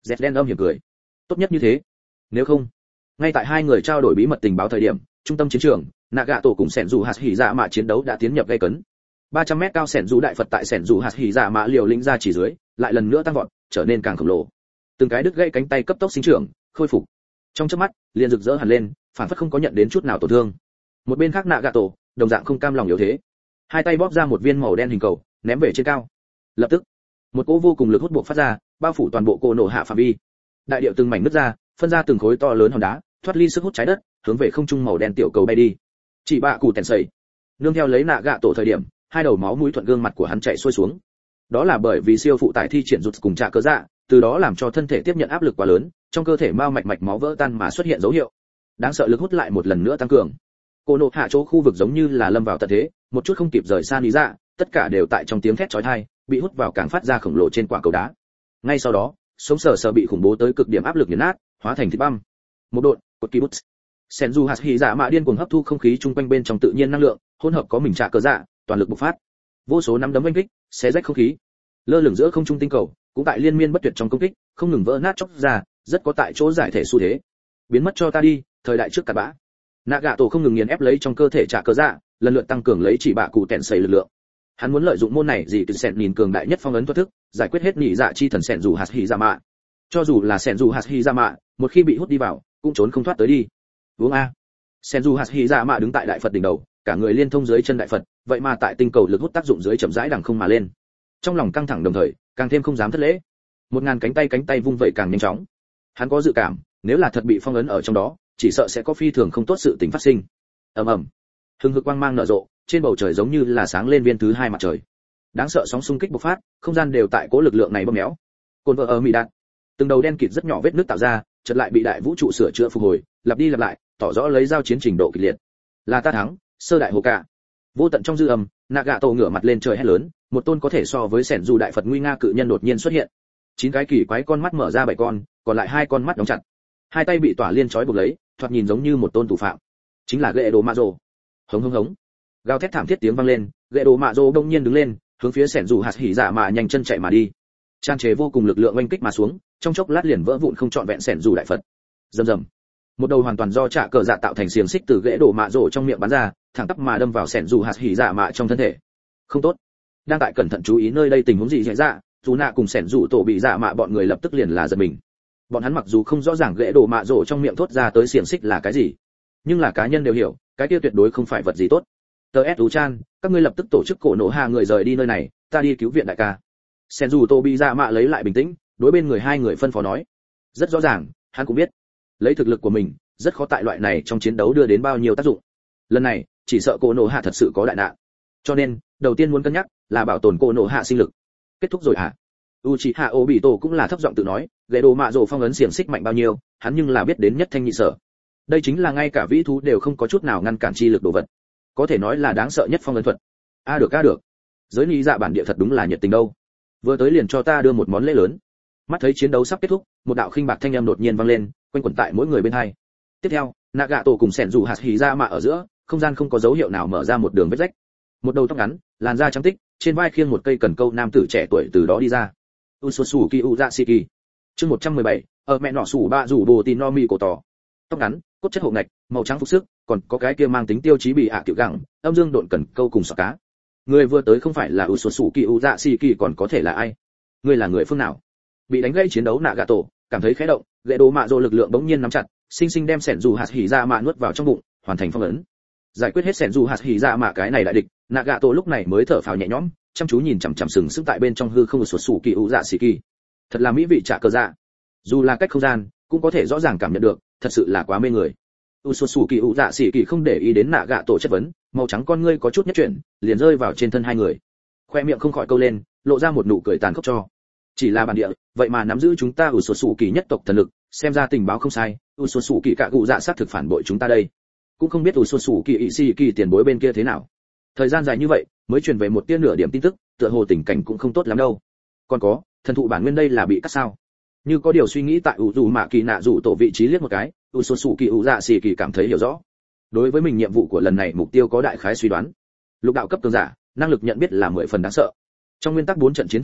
Dẹt đen âm hiểm cười. Tốt nhất như thế. Nếu không, ngay tại hai người trao đổi bí mật tình báo thời điểm, trung tâm chiến trường, Nagato cùng Sẻn Dù Hạt Hỉ Dạ Mạ chiến đấu đã tiến nhập gay cấn. ba trăm mét cao Sẻn Dù đại Phật tại Sẻn Dù Hạt Hỉ Dạ Mạ liều lĩnh ra chỉ dưới, lại lần nữa tăng vọt, trở nên càng khổng lồ. Từng cái đứt gãy cánh tay cấp tốc sinh trưởng, khôi phục. Trong chớp mắt, liền rực rỡ hẳn lên, phản phất không có nhận đến chút nào tổn thương. Một bên khác Nagato, đồng dạng không cam lòng yếu thế. Hai tay bóp ra một viên màu đen hình cầu, ném về trên cao. Lập tức, một cỗ vô cùng lực hút buộc phát ra, bao phủ toàn bộ cô nổ hạ phạm vi. Đại địa từng mảnh nứt ra, phân ra từng khối to lớn hòn đá, thoát ly sức hút trái đất, hướng về không trung màu đen tiểu cầu bay đi. Chỉ bạ cụ tèn sẩy, nương theo lấy nạ gạ tổ thời điểm, hai đầu máu mũi thuận gương mặt của hắn chạy xuôi xuống. Đó là bởi vì siêu phụ tải thi triển rụt cùng trả cớ dạ, từ đó làm cho thân thể tiếp nhận áp lực quá lớn, trong cơ thể mao mạch mạch máu vỡ tan mà xuất hiện dấu hiệu. Đáng sợ lực hút lại một lần nữa tăng cường. Cô nộ hạ chỗ khu vực giống như là lâm vào tận thế, một chút không kịp rời xa lý dạ, tất cả đều tại trong tiếng thét chói tai, bị hút vào càng phát ra khổng lồ trên quả cầu đá. Ngay sau đó, sống sờ sờ bị khủng bố tới cực điểm áp lực nghiền nát, hóa thành thịt băm. Một độn, cột kỳ bút. Senju hạt hỉ dạ mạ điên cuồng hấp thu không khí chung quanh bên trong tự nhiên năng lượng, hỗn hợp có mình trả cờ dạ, toàn lực bộc phát. Vô số nắm đấm oanh kích, xé rách không khí. Lơ lửng giữa không trung tinh cầu, cũng tại liên miên bất tuyệt trong công kích, không ngừng vỡ nát chóc ra, rất có tại chỗ giải thể xu thế. Biến mất cho ta đi, thời đại trước cặn bã. Nagato không ngừng nghiền ép lấy trong cơ thể trả cờ dạ, lần lượt tăng cường lấy chỉ bạ cụ tẹn sẩy lực lượng. Hắn muốn lợi dụng môn này gì từ sẹn nhìn cường đại nhất phong ấn thoát thức, giải quyết hết nhị dạ chi thần sẹn dù hạt hỉ dạ mạ. Cho dù là sẹn dù hạt hỉ dạ mạ, một khi bị hút đi vào, cũng trốn không thoát tới đi. Uống a. Sẹn dù hạt hỉ dạ mạ đứng tại đại Phật đỉnh đầu, cả người liên thông dưới chân đại Phật, vậy mà tại tinh cầu lực hút tác dụng dưới chậm rãi đằng không mà lên. Trong lòng căng thẳng đồng thời, càng thêm không dám thất lễ. Một ngàn cánh tay cánh tay vung vẩy càng nhanh chóng. Hắn có dự cảm, nếu là thật bị phong ấn ở trong đó, chỉ sợ sẽ có phi thường không tốt sự tình phát sinh. Ầm ầm. Hừng hực quang mang nở rộ, trên bầu trời giống như là sáng lên viên thứ hai mặt trời. Đáng sợ sóng xung kích bộc phát, không gian đều tại cố lực lượng này bóp méo. Cồn vợ ở mì đạn. Từng đầu đen kịt rất nhỏ vết nứt tạo ra, chợt lại bị đại vũ trụ sửa chữa phục hồi, lặp đi lặp lại, tỏ rõ lấy giao chiến trình độ kịch liệt. Là ta thắng, sơ đại hồ cả. Vô tận trong dư âm, Nagato ngửa mặt lên trời hét lớn, một tôn có thể so với sẻn dù đại Phật nguy nga cự nhân đột nhiên xuất hiện. Chín cái kỳ quái con mắt mở ra bảy con, còn lại hai con mắt đóng chặt. Hai tay bị tỏa liên trói buộc lấy, thoạt nhìn giống như một tôn tù phạm. Chính là Gệ Đồ Mạ Rồ. Hống hống hống. Gào thét thảm thiết tiếng vang lên, Gệ Đồ Mạ Rồ đông nhiên đứng lên, hướng phía sẻn dù hạt hỉ dạ mạ nhanh chân chạy mà đi. Tràn chế vô cùng lực lượng oanh kích mà xuống, trong chốc lát liền vỡ vụn không trọn vẹn sẻn dù đại Phật. Rầm rầm. Một đầu hoàn toàn do trả cờ dạ tạo thành xiềng xích từ Gệ Đồ Mạ Rồ trong miệng bắn ra, thẳng tắp mà đâm vào sẻn dù hạt hỉ dạ mạ trong thân thể. Không tốt. Đang tại cẩn thận chú ý nơi đây tình huống gì xảy ra, dù nạ cùng sẻn dù tổ bị dạ mạ bọn người lập tức liền là giật mình. Bọn hắn mặc dù không rõ ràng Gệ Đồ Mạ Rồ trong miệng thốt ra tới xiềng xích là cái gì, nhưng là cá nhân đều hiểu, cái kia tuyệt đối không phải vật gì tốt. Tờ S Chan, các ngươi lập tức tổ chức cổ nổ hạ người rời đi nơi này, ta đi cứu viện đại ca. Senju Tobi ra mạ lấy lại bình tĩnh, đối bên người hai người phân phó nói. Rất rõ ràng, hắn cũng biết, lấy thực lực của mình, rất khó tại loại này trong chiến đấu đưa đến bao nhiêu tác dụng. Lần này, chỉ sợ cổ nổ hạ thật sự có đại nạn. Cho nên, đầu tiên muốn cân nhắc là bảo tồn cổ nổ hạ sinh lực. Kết thúc rồi hả? Uchiha Obito cũng là thấp giọng tự nói, Gệ Đồ Mạ Rồ phong ấn xiềng xích mạnh bao nhiêu, hắn nhưng là biết đến nhất thanh nhị sở. Đây chính là ngay cả vĩ thú đều không có chút nào ngăn cản chi lực đồ vật, có thể nói là đáng sợ nhất phong ấn thuật. A được a được, giới lý dạ bản địa thật đúng là nhiệt tình đâu, vừa tới liền cho ta đưa một món lễ lớn. Mắt thấy chiến đấu sắp kết thúc, một đạo khinh bạc thanh âm đột nhiên vang lên, quanh quẩn tại mỗi người bên hai. Tiếp theo, Nagato cùng sẻn dù hạt hỉ ra mạ ở giữa, không gian không có dấu hiệu nào mở ra một đường vết rách. Một đầu tóc ngắn, làn da trắng tích, trên vai khiêng một cây cần câu nam tử trẻ tuổi từ đó đi ra. Usosuki Uzashiki. Chương một trăm mười bảy, ở mẹ nọ sủ ba rủ bồ tin no mi cổ tỏ. Tóc ngắn, cốt chất hộ ngạch, màu trắng phục sức, còn có cái kia mang tính tiêu chí bị ạ tiểu gẳng, âm dương độn cần câu cùng sọ cá. Người vừa tới không phải là Usosuki Uzashiki còn có thể là ai? Người là người phương nào? Bị đánh gãy chiến đấu Nagato, cảm thấy khẽ động, Gệ Đồ Mạ Rồ lực lượng bỗng nhiên nắm chặt, sinh sinh đem sẻn dù hạt hỉ ra mạ nuốt vào trong bụng, hoàn thành phong ấn. Giải quyết hết sẻn dù hạt hỉ ra mạ cái này đại địch, Nagato lúc này mới thở phào nhẹ nhõm, chăm chú nhìn chằm chằm sừng sững tại bên trong hư không Usosuki Uzashiki. Thật là mỹ vị trả cờ dạ. Dù là cách không gian, cũng có thể rõ ràng cảm nhận được, thật sự là quá mê người. Usosuki Uzashiki không để ý đến Nagato chất vấn, màu trắng con ngươi có chút nhất chuyển, liền rơi vào trên thân hai người. Khoe miệng không khỏi câu lên, lộ ra một nụ cười tàn khốc cho. Chỉ là bản địa, vậy mà nắm giữ chúng ta Usosuki nhất tộc thần lực, xem ra tình báo không sai, Usosuki cả cụ dạ sát thực phản bội chúng ta đây. Cũng không biết Usosuki Ishiki tiền bối bên kia thế nào. Thời gian dài như vậy, mới truyền về một tia nửa điểm tin tức, tựa hồ tình cảnh cũng không tốt lắm đâu. Còn có, thần thụ bản nguyên đây là bị cắt sao? Như có điều suy nghĩ tại Uzu Mạ Kỳ nạ dụ tổ vị trí liếc một cái, Usosuki Uzashiki cảm thấy hiểu rõ. Đối với mình nhiệm vụ của lần này mục tiêu có đại khái suy đoán. Lục đạo cấp cường giả, năng lực nhận biết là mười phần đáng sợ. Trong nguyên tắc bốn trận chiến thời kỳ,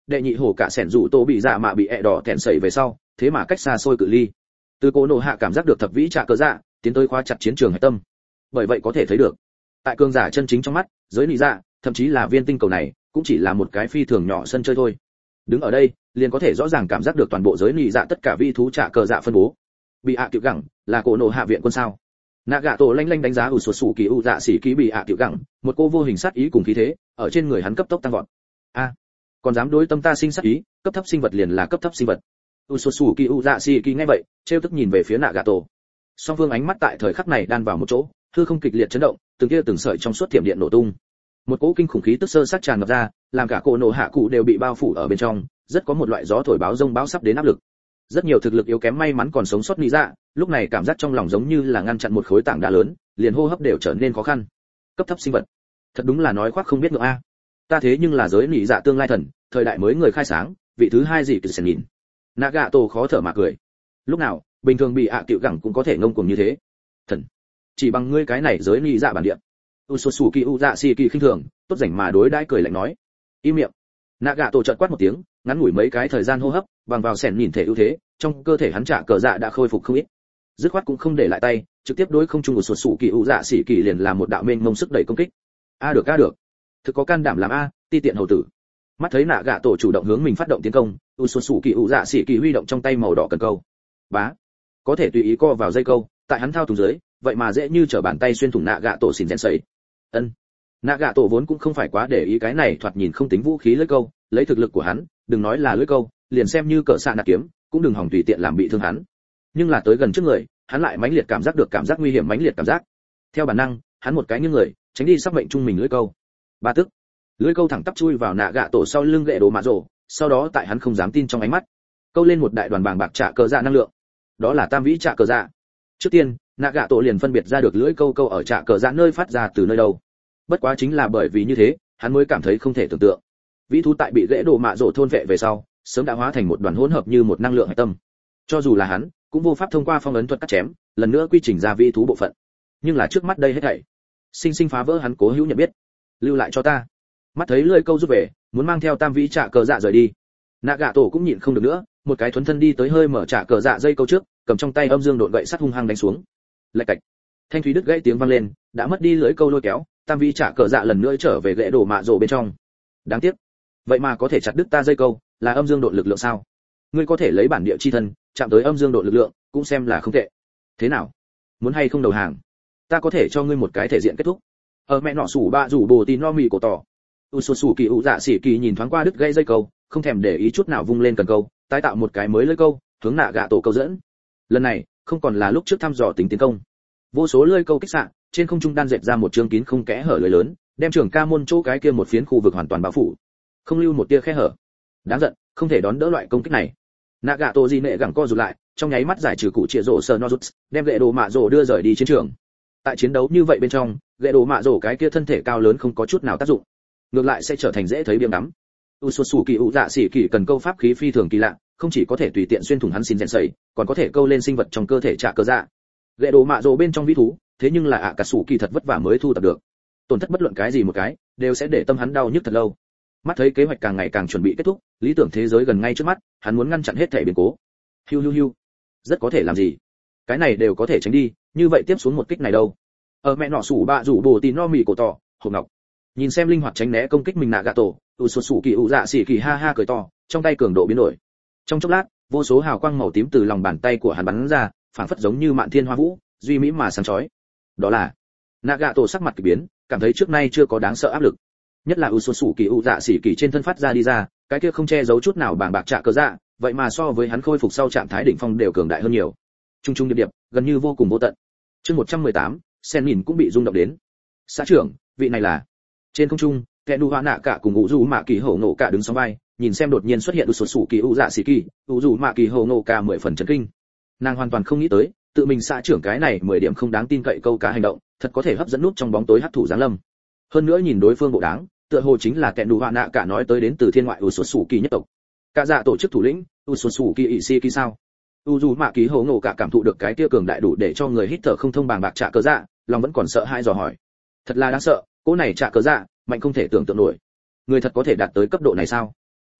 đệ nhị hổ cả sẻn rủ tô bị dạ mạ bị ẹ đỏ tẹn sẩy về sau thế mà cách xa xôi cự ly từ cổ nổ hạ cảm giác được thập vĩ trạ cờ dạ tiến tới khóa chặt chiến trường hải tâm. Bởi vậy có thể thấy được tại cường giả chân chính trong mắt giới nị dạ thậm chí là viên tinh cầu này cũng chỉ là một cái phi thường nhỏ sân chơi thôi. Đứng ở đây liền có thể rõ ràng cảm giác được toàn bộ giới nị dạ tất cả vi thú trạ cờ dạ phân bố. Bị ạ à tiểu gẳng là cổ nổ hạ viện quân sao? Nagato lanh lanh đánh giá ủ sụt sụ kỳ u dạ xỉ kỳ bị ạ à tiểu gẳng, một cô vô hình sát ý cùng khí thế ở trên người hắn cấp tốc tăng vọt. A, còn dám đối tâm ta sinh sát ý, cấp thấp sinh vật liền là cấp thấp sinh vật. ủ sụt sụ kỳ u dạ xỉ kỳ nghe vậy, trêu tức nhìn về phía Nagato. Song phương ánh mắt tại thời khắc này đan vào một chỗ, hư không kịch liệt chấn động, từng kia từng sợi trong suốt thiểm điện nổ tung. Một cỗ kinh khủng khí tức sơ sát tràn ngập ra, làm cả cổ nổ hạ cụ đều bị bao phủ ở bên trong, rất có một loại gió thổi báo rông bão sắp đến áp lực. Rất nhiều thực lực yếu kém may mắn còn sống sót nị dạ, lúc này cảm giác trong lòng giống như là ngăn chặn một khối tảng đá lớn, liền hô hấp đều trở nên khó khăn. Cấp thấp sinh vật, thật đúng là nói khoác không biết ngượng a. Ta thế nhưng là giới nị dạ tương lai thần, thời đại mới người khai sáng, vị thứ hai gì cứ xem nhìn. Nagato khó thở mà cười. Lúc nào, bình thường bị ạ à tiểu gẳng cũng có thể ngông cuồng như thế. Thần, chỉ bằng ngươi cái này giới nị dạ bản địa. Usosuki Uzashiki khinh thường, tốt rảnh mà đối đãi cười lạnh nói. Im miệng. Nagato chợt quát một tiếng, ngắn ngủi mấy cái thời gian hô hấp, bằng vào sẻn nhìn thể ưu thế, trong cơ thể hắn trả cờ dạ đã khôi phục không ít. Dứt khoát cũng không để lại tay, trực tiếp đối không trung Usosuki Uzashiki liền làm một đạo mênh mông sức đẩy công kích. A được a được. Thực có can đảm làm a, ti tiện hầu tử. Mắt thấy Nagato chủ động hướng mình phát động tiến công, Usosuki Uzashiki huy động trong tay màu đỏ cần câu. Bá. Có thể tùy ý co vào dây câu, tại hắn thao túng dưới, vậy mà dễ như trở bàn tay xuyên thủng Nagato xỉn rèn sấy. Ân. Nagato vốn cũng không phải quá để ý cái này thoạt nhìn không tính vũ khí lưỡi câu, lấy thực lực của hắn, đừng nói là lưỡi câu, liền xem như cỡ xạ nạt kiếm, cũng đừng hòng tùy tiện làm bị thương hắn. Nhưng là tới gần trước người, hắn lại mãnh liệt cảm giác được cảm giác nguy hiểm mãnh liệt cảm giác. Theo bản năng, hắn một cái nghiêng người, tránh đi sắc mệnh trung mình lưỡi câu. Ba tức, lưỡi câu thẳng tắp chui vào Nagato sau lưng gậy đồ mạ rồ, sau đó tại hắn không dám tin trong ánh mắt, câu lên một đại đoàn bàng bạc trả cờ dạ năng lượng. Đó là tam vĩ trả cờ dạ. Trước tiên, Nagato liền phân biệt ra được lưỡi câu câu ở trả cờ dạ nơi phát ra từ nơi đâu. Bất quá chính là bởi vì như thế, hắn mới cảm thấy không thể tưởng tượng. Vĩ thú tại bị gãy đồ mạ rổ thôn vệ về sau, sớm đã hóa thành một đoàn hỗn hợp như một năng lượng hải tâm. Cho dù là hắn, cũng vô pháp thông qua phong ấn thuật cắt chém, lần nữa quy trình ra vĩ thú bộ phận. Nhưng là trước mắt đây hết thảy, sinh sinh phá vỡ hắn cố hữu nhận biết. Lưu lại cho ta. Mắt thấy lưỡi câu rút về, muốn mang theo tam vĩ trả cờ dạ rời đi. Nagato cũng nhịn không được nữa, một cái thuấn thân đi tới hơi mở trả cờ dạ dây câu trước, cầm trong tay âm dương độn gậy sắt hung hăng đánh xuống. Lạch cạch. Thanh thúy đứt gãy tiếng vang lên, đã mất đi lưỡi câu lôi kéo, tam vĩ trả cờ dạ lần nữa trở về gậy đổ mạ rổ bên trong. Đáng tiếc, vậy mà có thể chặt đứt ta dây câu, là âm dương độn lực lượng sao? Ngươi có thể lấy bản địa chi thân, chạm tới âm dương độn lực lượng, cũng xem là không tệ. Thế nào? Muốn hay không đầu hàng? Ta có thể cho ngươi một cái thể diện kết thúc. Ở mẹ nọ sủ bạ rủ bồ tin no mì cổ tỏ. Usosuki Uzashiki nhìn thoáng qua đứt gãy dây câu, không thèm để ý chút nào vung lên cần câu, tái tạo một cái mới lưỡi câu, hướng Nagato câu dẫn. Lần này, không còn là lúc trước thăm dò tính tiến công. Vô số lưỡi câu kích xạ, trên không trung đan dệt ra một chương kín không kẽ hở lưới lớn, đem trường ca môn chỗ cái kia một phiến khu vực hoàn toàn bao phủ, không lưu một tia khe hở. Đáng giận, không thể đón đỡ loại công kích này. Nagato di nệ gẳng co rụt lại, trong nháy mắt giải trừ cụ trịa rổ sờ nozuts, đem gậy đồ mạ rổ đưa rời đi chiến trường. Tại chiến đấu như vậy bên trong, gậy đồ mạ rổ cái kia thân thể cao lớn không có chút nào tác dụng, ngược lại sẽ trở thành dễ thấy biếng đắm. Usosuki Uzashiki cần câu pháp khí phi thường kỳ lạ, không chỉ có thể tùy tiện xuyên thủng hắn xin rèn sẩy, còn có thể câu lên sinh vật trong cơ thể trả cơ dạ. Gậy đồ mạ rổ bên trong vĩ thú, thế nhưng là ạ cả sủ kỳ thật vất vả mới thu tập được. Tổn thất bất luận cái gì một cái, đều sẽ để tâm hắn đau nhức thật lâu. Mắt thấy kế hoạch càng ngày càng chuẩn bị kết thúc, lý tưởng thế giới gần ngay trước mắt, hắn muốn ngăn chặn hết thể biến cố. Hiu hiu hiu, rất có thể làm gì? Cái này đều có thể tránh đi, như vậy tiếp xuống một kích này đâu? Ở mẹ nọ sủ bạ rủ bồ tin no mì cổ tỏ, hộp ngọc. Nhìn xem linh hoạt tránh né công kích mình Nagato, Usosuki Uzashiki ha ha cười to, trong tay cường độ biến đổi. Trong chốc lát, vô số hào quang màu tím từ lòng bàn tay của hắn bắn ra, phảng phất giống như mạn thiên hoa vũ, duy mỹ mà sáng chói. Đó là Nagato sắc mặt kỳ biến, cảm thấy trước nay chưa có đáng sợ áp lực. Nhất là Usosuki Uzashiki trên thân phát ra đi ra, cái kia không che giấu chút nào bàng bạc trả cơ dạ, vậy mà so với hắn khôi phục sau trạng thái đỉnh phong đều cường đại hơn nhiều. Trung trung điệp điệp, gần như vô cùng vô tận. Chương một trăm mười tám, Sen nhìn cũng bị rung động đến. Xã trưởng, vị này là. Trên không trung, kẻ đu hoa nạ cả cùng ngũ du mạ kỳ hổ nổ cả đứng song vai, nhìn xem đột nhiên xuất hiện Usosuki Uzashiki, ngũ du mạ kỳ hổ nổ cả mười phần chấn kinh. Nàng hoàn toàn không nghĩ tới, tự mình xã trưởng cái này mười điểm không đáng tin cậy câu cá hành động, thật có thể hấp dẫn nút trong bóng tối hắc thủ giáng lâm. Hơn nữa nhìn đối phương bộ dáng, tựa hồ chính là kẻ đu hoa nạ cả nói tới đến từ thiên ngoại Usosuki nhất tộc. Cả dạ tổ chức thủ lĩnh, Usosuki Ishiki sao? Uju Mạ Ký Hổ Ngộ cả cảm thụ được cái tia cường đại đủ để cho người hít thở không thông bàng bạc trả cờ dạ, lòng vẫn còn sợ hãi dò hỏi. Thật là đáng sợ, cỗ này trả cờ dạ, mạnh không thể tưởng tượng nổi. Người thật có thể đạt tới cấp độ này sao?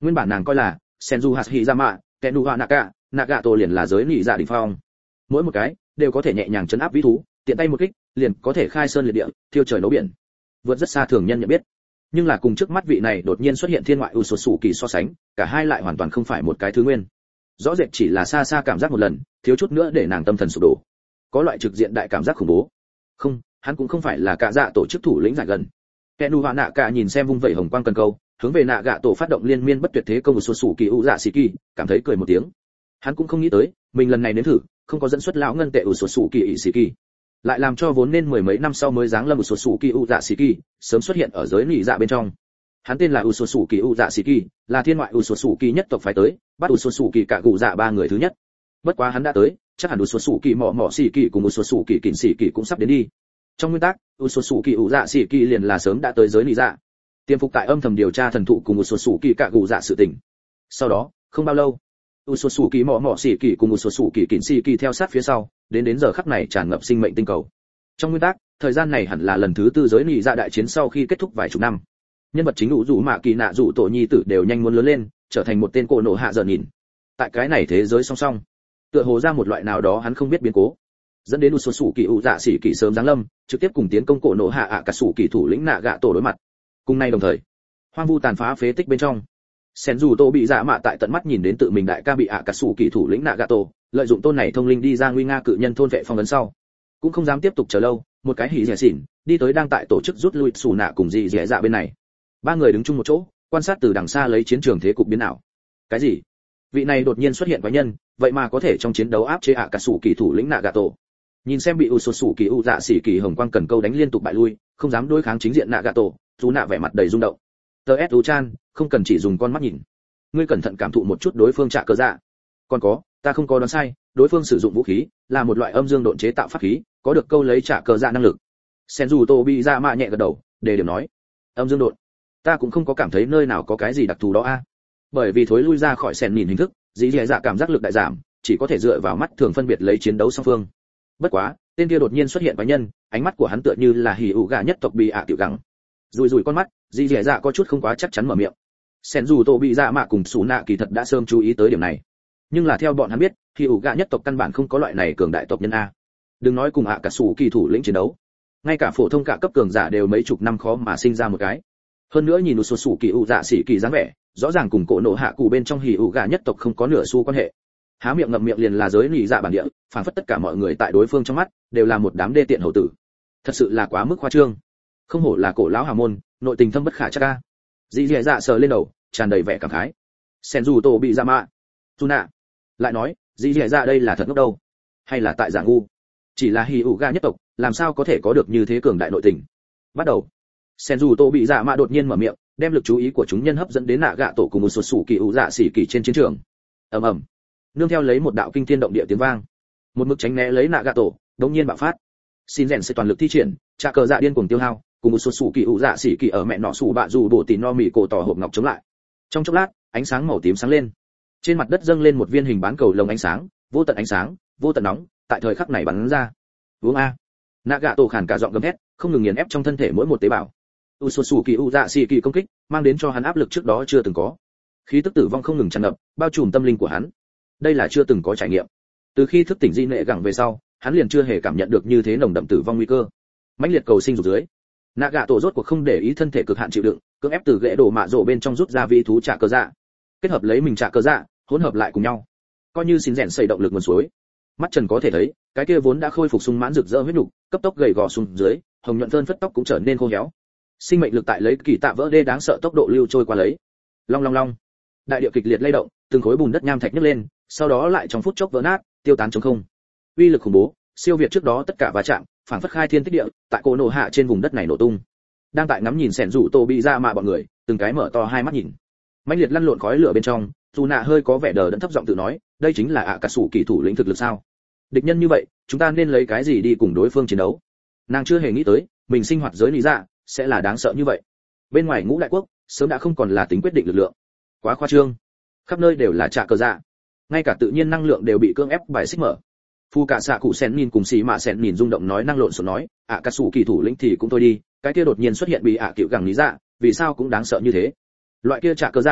Nguyên bản nàng coi là Senju Hashirama, Tenuha Naka, Nagato liền là giới nị dạ đỉnh phong. Mỗi một cái đều có thể nhẹ nhàng chấn áp vĩ thú, tiện tay một kích, liền có thể khai sơn liệt địa, thiêu trời nấu biển. Vượt rất xa thường nhân nhận biết. Nhưng là cùng trước mắt vị này đột nhiên xuất hiện thiên ngoại Usosuki so sánh, cả hai lại hoàn toàn không phải một cái thứ nguyên. Rõ rệt chỉ là xa xa cảm giác một lần, thiếu chút nữa để nàng tâm thần sụp đổ. Có loại trực diện đại cảm giác khủng bố. Không, hắn cũng không phải là cả dạ tổ chức thủ lĩnh giải gần. Tenuha Naka nhìn xem vung vẩy hồng quang cần câu, hướng về nạ gạ tổ phát động liên miên bất tuyệt thế công của Usosuki Uzashiki, cảm thấy cười một tiếng. Hắn cũng không nghĩ tới, mình lần này nếm thử, không có dẫn xuất lão ngân tệ Usosuki Ishiki, lại làm cho vốn nên mười mấy năm sau mới giáng lâm Usosuki Uzashiki, sớm xuất hiện ở giới nị dạ bên trong. Hắn tên là Usosuki Uzashiki, là thiên ngoại Usosuki nhất tộc phái tới, bắt Usosuki cả cụ dạ ba người thứ nhất. Bất quá hắn đã tới, chắc hẳn Usosuki mỏ mỏ xì kỳ cùng Usosuki kỉnh xì kỳ cũng sắp đến đi. Trong nguyên tắc, Usosuki Uzashiki liền là sớm đã tới giới nị dạ, tiềm phục tại âm thầm điều tra thần thụ cùng Usosuki cả cụ dạ sự tình. Sau đó, không bao lâu, Usosuki mỏ mỏ xì kỳ cùng Usosuki kỉnh xì kỳ theo sát phía sau, đến đến giờ khắc này tràn ngập sinh mệnh tinh cầu. Trong nguyên tắc, thời gian này hẳn là lần thứ tư giới nị dạ đại chiến sau khi kết thúc vài chục năm. Nhân vật chính đủ rủ mạ kỳ nạ rủ tổ nhi tử đều nhanh muốn lớn lên, trở thành một tên cổ nổ hạ giờ nhìn. Tại cái này thế giới song song, tựa hồ ra một loại nào đó hắn không biết biến cố, dẫn đến Usosuki Uzashiki sớm giáng lâm, trực tiếp cùng tiến công cổ nổ hạ ạ cả sủ kỳ thủ lĩnh nạ gạ tổ đối mặt. Cùng nay đồng thời, hoang vu tàn phá phế tích bên trong, Senju Tô bị dạ mạ tại tận mắt nhìn đến tự mình đại ca bị ạ cả sủ kỳ thủ lĩnh nạ gạ tổ lợi dụng tôn này thông linh đi ra nguy nga cự nhân thôn vệ phong ấn sau, cũng không dám tiếp tục chờ lâu, một cái hỉ rẻ xỉn đi tới đang tại tổ chức rút lui xù nạ cùng dị rẻ dạ bên này. Ba người đứng chung một chỗ, quan sát từ đằng xa lấy chiến trường thế cục biến ảo. Cái gì? Vị này đột nhiên xuất hiện quái nhân, vậy mà có thể trong chiến đấu áp chế ạ cả sủ kỳ thủ lĩnh nạ gạ tổ. Nhìn xem bị Usosuki Uzashiki hồng quang cần câu đánh liên tục bại lui, không dám đối kháng chính diện nạ gạ tổ, dù nạ vẻ mặt đầy rung động. tê ét Chan, không cần chỉ dùng con mắt nhìn, ngươi cẩn thận cảm thụ một chút đối phương trả cơ dạ. Còn có, ta không có đoán sai, đối phương sử dụng vũ khí là một loại âm dương độn chế tạo pháp khí, có được câu lấy trả cơ dạ năng lực. Senju Tô bị dạ mạ nhẹ gật đầu, đề điểm nói, âm dương độn, ta cũng không có cảm thấy nơi nào có cái gì đặc thù đó a. Bởi vì thối lui ra khỏi sèn nhìn hình thức, dĩ dẻ dạ cảm giác lực đại giảm, chỉ có thể dựa vào mắt thường phân biệt lấy chiến đấu song phương. Bất quá, tên kia đột nhiên xuất hiện quái nhân, ánh mắt của hắn tựa như là hỉ ủ gà nhất tộc bị ạ tiểu gắng. Rùi rùi con mắt, dì dẻ dạ có chút không quá chắc chắn mở miệng. Senju Tô bị dạ mạ cùng Sú nạ kỳ thật đã sớm chú ý tới điểm này, nhưng là theo bọn hắn biết, hỉ ủ gà nhất tộc căn bản không có loại này cường đại tộc nhân a. Đừng nói cùng ạ cả sủ kỳ thủ lĩnh chiến đấu, ngay cả phổ thông cả cấp cường giả đều mấy chục năm khó mà sinh ra một cái. Hơn nữa nhìn Usosuki Uzashiki dáng vẻ, rõ ràng cùng cổ nổ hạ cụ bên trong hỉ ủ gà nhất tộc không có nửa xu quan hệ. Há miệng ngậm miệng liền là giới nị dạ bản địa, phảng phất tất cả mọi người tại đối phương trong mắt đều là một đám đê tiện hầu tử. Thật sự là quá mức khoa trương. Không hổ là cổ lão hào môn, nội tình thâm bất khả trắc a. Dĩ dẻ dạ sờ lên đầu, tràn đầy vẻ cảm khái. Senju Tô bị dạ mạ, Tuna lại nói, dĩ dẻ dạ đây là thật ngốc đâu, hay là tại giả ngu? Chỉ là hỉ ủ gà nhất tộc, làm sao có thể có được như thế cường đại nội tình? Bắt đầu, Senju Tô bị dạ mạ đột nhiên mở miệng, đem lực chú ý của chúng nhân hấp dẫn đến nạ gạ tổ cùng một số sủ kỳ ủ dạ xỉ kỳ trên chiến trường. ầm ầm, nương theo lấy một đạo kinh thiên động địa tiếng vang, một mức tránh né lấy nạ gạ tổ đống nhiên bạo phát. Xin rèn sẽ toàn lực thi triển, trả cờ dạ điên cuồng tiêu hao, cùng một số sủ kỳ ủ dạ xỉ kỳ ở mẹ nọ sủ bạ dù bổ tỉ no mì cổ tỏ hộp ngọc chống lại. Trong chốc lát, ánh sáng màu tím sáng lên, trên mặt đất dâng lên một viên hình bán cầu lồng ánh sáng, vô tận ánh sáng, vô tận nóng, tại thời khắc này bắn ra. Uống a! Nạ gạ tổ khàn cả giọng gầm thét, không ngừng nghiền ép trong thân thể mỗi một tế bào. Usosuki Uzashiki công kích, mang đến cho hắn áp lực trước đó chưa từng có. Khí tức tử vong không ngừng tràn ngập, bao trùm tâm linh của hắn. Đây là chưa từng có trải nghiệm. Từ khi thức tỉnh di nệ gẳng về sau, hắn liền chưa hề cảm nhận được như thế nồng đậm tử vong nguy cơ. Mãnh liệt cầu sinh dục dưới, nạ gạ tổ rốt cuộc không để ý thân thể cực hạn chịu đựng, cưỡng ép từ ghệ đổ mạ rổ bên trong rút ra vị thú trả cơ dạ, kết hợp lấy mình trả cơ dạ, hỗn hợp lại cùng nhau, coi như xin rèn xây động lực nguồn suối. Mắt trần có thể thấy, cái kia vốn đã khôi phục sung mãn rực rỡ huyết nục, cấp tốc gầy gò xuống dưới, hồng nhuận phơn phất tóc cũng trở nên khô héo. Sinh mệnh lực tại lấy kỳ tạ vỡ đê đáng sợ tốc độ lưu trôi qua lấy. Long long long, đại địa kịch liệt lay động, từng khối bùn đất nham thạch nhấc lên, sau đó lại trong phút chốc vỡ nát, tiêu tán trống không. Uy lực khủng bố, siêu việt trước đó tất cả va chạm, phảng phất khai thiên tích địa, tại cổ nổ hạ trên vùng đất này nổ tung. Đang tại ngắm nhìn sẻn rủ Tô bị ra mạ bọn người, từng cái mở to hai mắt nhìn. Mãnh liệt lăn lộn khói lửa bên trong, dù nạ hơi có vẻ đờ đẫn thấp giọng tự nói, đây chính là ạ cả sủ kỳ thủ lĩnh thực lực sao? Địch nhân như vậy, chúng ta nên lấy cái gì đi cùng đối phương chiến đấu? Nàng chưa hề nghĩ tới, mình sinh hoạt giới lý dạ sẽ là đáng sợ như vậy. Bên ngoài ngũ đại quốc, sớm đã không còn là tính quyết định lực lượng. Quá khoa trương, khắp nơi đều là trả cờ dạ, ngay cả tự nhiên năng lượng đều bị cưỡng ép bài xích mở. Phu cả xạ cụ sen nhìn cùng xì mạ sen nhìn rung động nói năng lộn xộn nói, ạ cả sủ kỳ thủ lĩnh thì cũng thôi đi, cái kia đột nhiên xuất hiện bị ạ à cựu gẳng lý dạ, vì sao cũng đáng sợ như thế? Loại kia trả cờ dạ,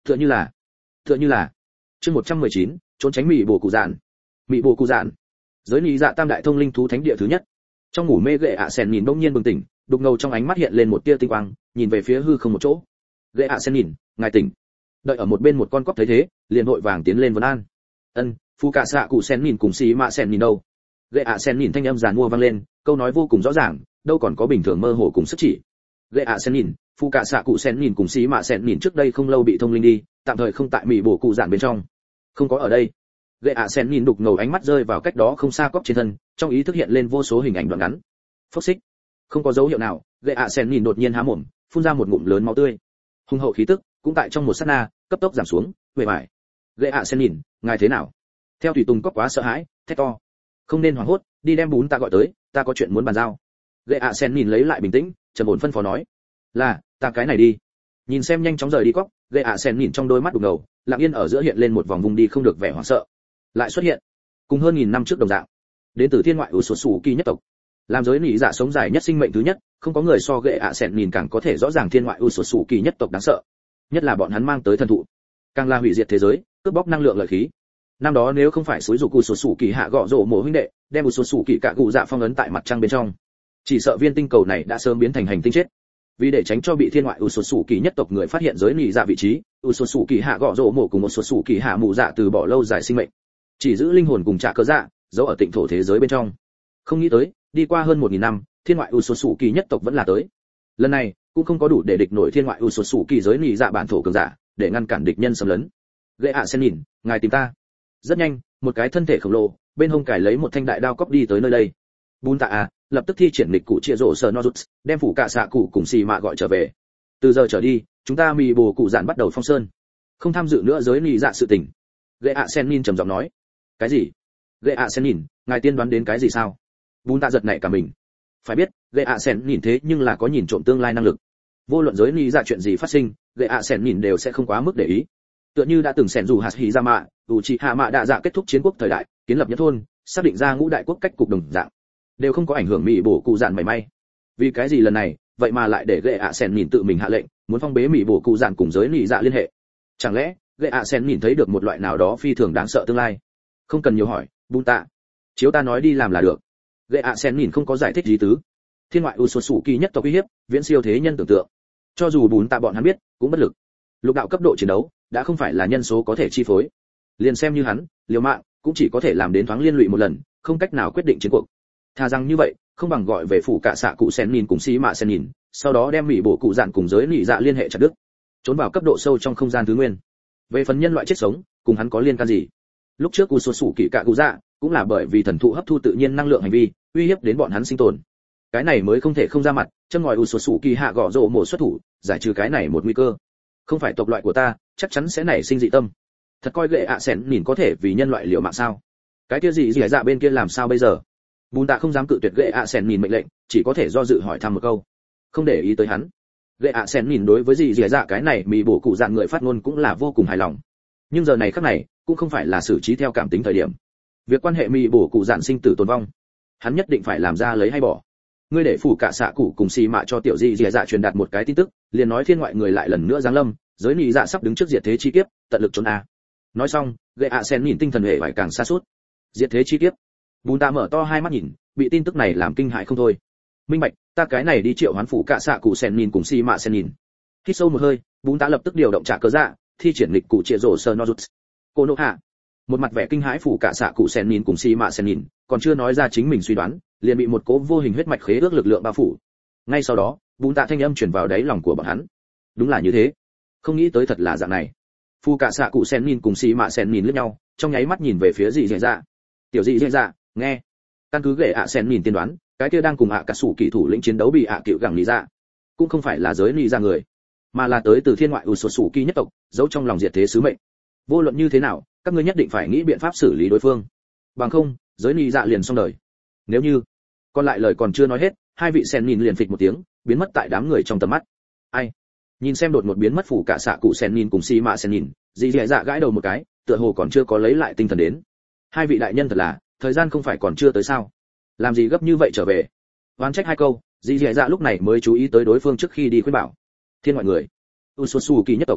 tựa như là tựa như là chương một trăm mười chín, trốn tránh mị bổ cụ dạn. Mị bổ cụ dạn, giới lý dạ tam đại thông linh thú thánh địa thứ nhất. Trong ngủ mê gệ ạ sen nhìn bỗng nhiên bừng tỉnh, đục ngầu trong ánh mắt hiện lên một tia tinh quang, nhìn về phía hư không một chỗ. Gệ ạ sen nhìn, ngài tỉnh. Đợi ở một bên một con cóc thấy thế, liền vội vàng tiến lên vấn an. Ân, phu cả xạ cụ sen nhìn cùng xí mạ sen nhìn đâu? Gệ ạ sen nhìn thanh âm giàn mua vang lên, câu nói vô cùng rõ ràng, đâu còn có bình thường mơ hồ cùng sức chỉ. Gệ ạ sen nhìn, phu cả xạ cụ sen nhìn cùng xí mạ sen nhìn trước đây không lâu bị thông linh đi, tạm thời không tại mị bổ cụ dạn bên trong. Không có ở đây. Gệ ạ sen nhìn đục ngầu ánh mắt rơi vào cách đó không xa cóc trên thân, trong ý thức hiện lên vô số hình ảnh đoạn ngắn. Phốc xích. Không có dấu hiệu nào, gệ ạ sen nhìn đột nhiên há mồm, phun ra một ngụm lớn máu tươi. Hung hậu khí tức cũng tại trong một sát na cấp tốc giảm xuống, huệ vải. Gệ ạ sen nhìn, ngài thế nào? Theo tùy tùng cóc quá sợ hãi, thét to. Không nên hoảng hốt, đi đem bún ta gọi tới, ta có chuyện muốn bàn giao. Gệ ạ sen nhìn lấy lại bình tĩnh, trầm ổn phân phó nói. Là, ta cái này đi. Nhìn xem nhanh chóng rời đi cóc, gệ ạ sen nhìn trong đôi mắt đục ngầu, lặng yên ở giữa hiện lên một vòng vùng đi không được vẻ hoảng sợ. Lại xuất hiện, cùng hơn nghìn năm trước đồng dạng, đến từ thiên ngoại u sột sủ kỳ nhất tộc, làm giới nỉ dạ sống dài nhất sinh mệnh thứ nhất, không có người so gệ ạ sen nhìn càng có thể rõ ràng thiên ngoại u sột sủ kỳ nhất tộc đáng sợ, nhất là bọn hắn mang tới thần thụ, càng là hủy diệt thế giới, cướp bóc năng lượng lợi khí. Năm đó nếu không phải suối dục u sột sủ kỳ hạ gọ rổ mổ huynh đệ, đem u sột sủ kỳ cả cụ dạ phong ấn tại mặt trăng bên trong, chỉ sợ viên tinh cầu này đã sớm biến thành hành tinh chết. Vì để tránh cho bị thiên ngoại u sột sủ kỳ nhất tộc người phát hiện giới nỉ dạ vị trí, u sột sủ kỳ hạ gọ rổ mổ cùng một sột sủ kỳ hạ mù dạ từ bỏ lâu dài sinh mệnh, chỉ giữ linh hồn cùng trả cơ dạ giấu ở tịnh thổ thế giới bên trong. Không nghĩ tới đi qua hơn một nghìn năm, thiên ngoại u sột sủ kỳ nhất tộc vẫn là tới. Lần này cũng không có đủ để địch nổi thiên ngoại u sột sủ kỳ giới nỉ dạ bản thổ cường giả, để ngăn cản địch nhân xâm lấn. Gệ ạ sen nhìn, ngài tìm ta. Rất nhanh, một cái thân thể khổng lồ bên hông cài lấy một thanh đại đao cóc đi tới nơi đây. Bun tạ à, lập tức thi triển lịch cụ chia rổ sờ nozuts, đem phủ cả xạ cụ cùng xì mạ gọi trở về. Từ giờ trở đi, chúng ta mì bồ cụ dạn bắt đầu phong sơn, không tham dự nữa giới nỉ dạ sự tình. Gệ ạ sen nhìn trầm giọng nói. Cái gì? Gệ ạ sen nhìn, ngài tiên đoán đến cái gì sao? Bun tạ giật nảy cả mình. Phải biết, gệ ạ sen nhìn thế nhưng là có nhìn trộm tương lai năng lực. Vô luận giới nỉ dạ chuyện gì phát sinh, gệ ạ sen nhìn đều sẽ không quá mức để ý. Tựa như đã từng xẻn dù hạt hỉ ra mạ, đủ chỉ hạ mạ đã dạ kết thúc chiến quốc thời đại, kiến lập nhất thôn, xác định ra ngũ đại quốc cách cục đồng dạng, đều không có ảnh hưởng mỹ bổ cụ dạn mảy may. Vì cái gì lần này, vậy mà lại để gệ ạ sen nhìn tự mình hạ lệnh, muốn phong bế mỹ bổ cụ dạn cùng giới nỉ dạ liên hệ? Chẳng lẽ gệ ạ sen nhìn thấy được một loại nào đó phi thường đáng sợ tương lai? Không cần nhiều hỏi, Bun tạ, chiếu ta nói đi làm là được. Gệ ạ sen nhìn không có giải thích gì tứ. Thiên ngoại u sột sủ kỳ nhất tộc uy hiếp, viễn siêu thế nhân tưởng tượng. Cho dù Bun tạ bọn hắn biết, cũng bất lực. Lục đạo cấp độ chiến đấu đã không phải là nhân số có thể chi phối. Liền xem như hắn, liều mạng cũng chỉ có thể làm đến thoáng liên lụy một lần, không cách nào quyết định chiến cuộc. Thà rằng như vậy, không bằng gọi về phủ cả xạ cụ sen nhìn cùng xí mạ sen nhìn, sau đó đem mỹ bổ cụ dạn cùng giới nỉ dạ liên hệ chặt đứt, trốn vào cấp độ sâu trong không gian thứ nguyên. Về phần nhân loại chết sống, cùng hắn có liên can gì? Lúc trước u sột sủ kỳ cả cụ dạ cũng là bởi vì thần thụ hấp thu tự nhiên năng lượng hành vi, uy hiếp đến bọn hắn sinh tồn. Cái này mới không thể không ra mặt, châm ngòi u sột sủ kỳ hạ gõ rổ mổ xuất thủ, giải trừ cái này một nguy cơ. Không phải tộc loại của ta, chắc chắn sẽ nảy sinh dị tâm. Thật coi gệ ạ sen nhìn có thể vì nhân loại liều mạng sao? Cái kia gì gì dạ bên kia làm sao bây giờ? Bùn tạ không dám cự tuyệt gệ ạ sen nhìn mệnh lệnh, chỉ có thể do dự hỏi thăm một câu. Không để ý tới hắn. Gệ ạ sen nhìn đối với gì gì dạ cái này mì bổ cụ dạng người phát ngôn cũng là vô cùng hài lòng. Nhưng giờ này khắc này cũng không phải là xử trí theo cảm tính thời điểm. Việc quan hệ mì bổ cụ dạng sinh tử tồn vong, hắn nhất định phải làm ra lấy hay bỏ. Ngươi để phủ cả xạ cụ cùng xì mạ cho tiểu gì gì dạ truyền đạt một cái tin tức, liền nói thiên ngoại người lại lần nữa giáng lâm, giới nỉ dạ sắp đứng trước diệt thế chi kiếp, tận lực trốn a. Nói xong, gệ ạ sen nhìn tinh thần hệ vải càng xa suốt. Diệt thế chi kiếp. Bùn tạ mở to hai mắt nhìn, bị tin tức này làm kinh hại không thôi. Minh bạch, ta cái này đi triệu hoán phủ cả xạ cụ sen nhìn cùng xì mạ sen nhìn. Hít sâu một hơi, bùn tạ lập tức điều động trả cớ dạ, thi triển lịch cụ triệu rổ sơ nozuts. Cô nộ hạ. Một mặt vẻ kinh hãi phủ cả xạ cụ sen nhìn cùng xì mạ sen nhìn, còn chưa nói ra chính mình suy đoán, liền bị một cỗ vô hình huyết mạch khế ước lực lượng bao phủ. Ngay sau đó, bùn tạ thanh âm truyền vào đáy lòng của bọn hắn. Đúng là như thế, không nghĩ tới thật là dạng này. Phu cả xạ cụ sen nhìn cùng xì mạ sen nhìn lướt nhau, trong nháy mắt nhìn về phía dị dị dạ. Tiểu dị dị dạ, nghe, căn cứ gệ ạ sen nhìn tiên đoán, cái kia đang cùng ạ cả sủ kỳ thủ lĩnh chiến đấu bị ạ cựu gẳng lý dạ, cũng không phải là giới lý ra người, mà là tới từ thiên ngoại u sột sủ kỳ nhất tộc, giấu trong lòng diệt thế sứ mệnh. Vô luận như thế nào, các ngươi nhất định phải nghĩ biện pháp xử lý đối phương, bằng không giới lý dạ liền xong đời. Nếu như còn lại lời còn chưa nói hết, hai vị sen nhìn liền phịch một tiếng, biến mất tại đám người trong tầm mắt. Ai? Nhìn xem đột một biến mất phủ cả xạ cụ sen nhìn cùng xì mạ sen nhìn, dị dị dạ gãi đầu một cái, tựa hồ còn chưa có lấy lại tinh thần đến. Hai vị đại nhân thật là, thời gian không phải còn chưa tới sao? Làm gì gấp như vậy trở về? Oán trách hai câu, dị dị dạ lúc này mới chú ý tới đối phương trước khi đi khuyên bảo. Thiên ngoại người, u sột sủ kỳ nhất tộc,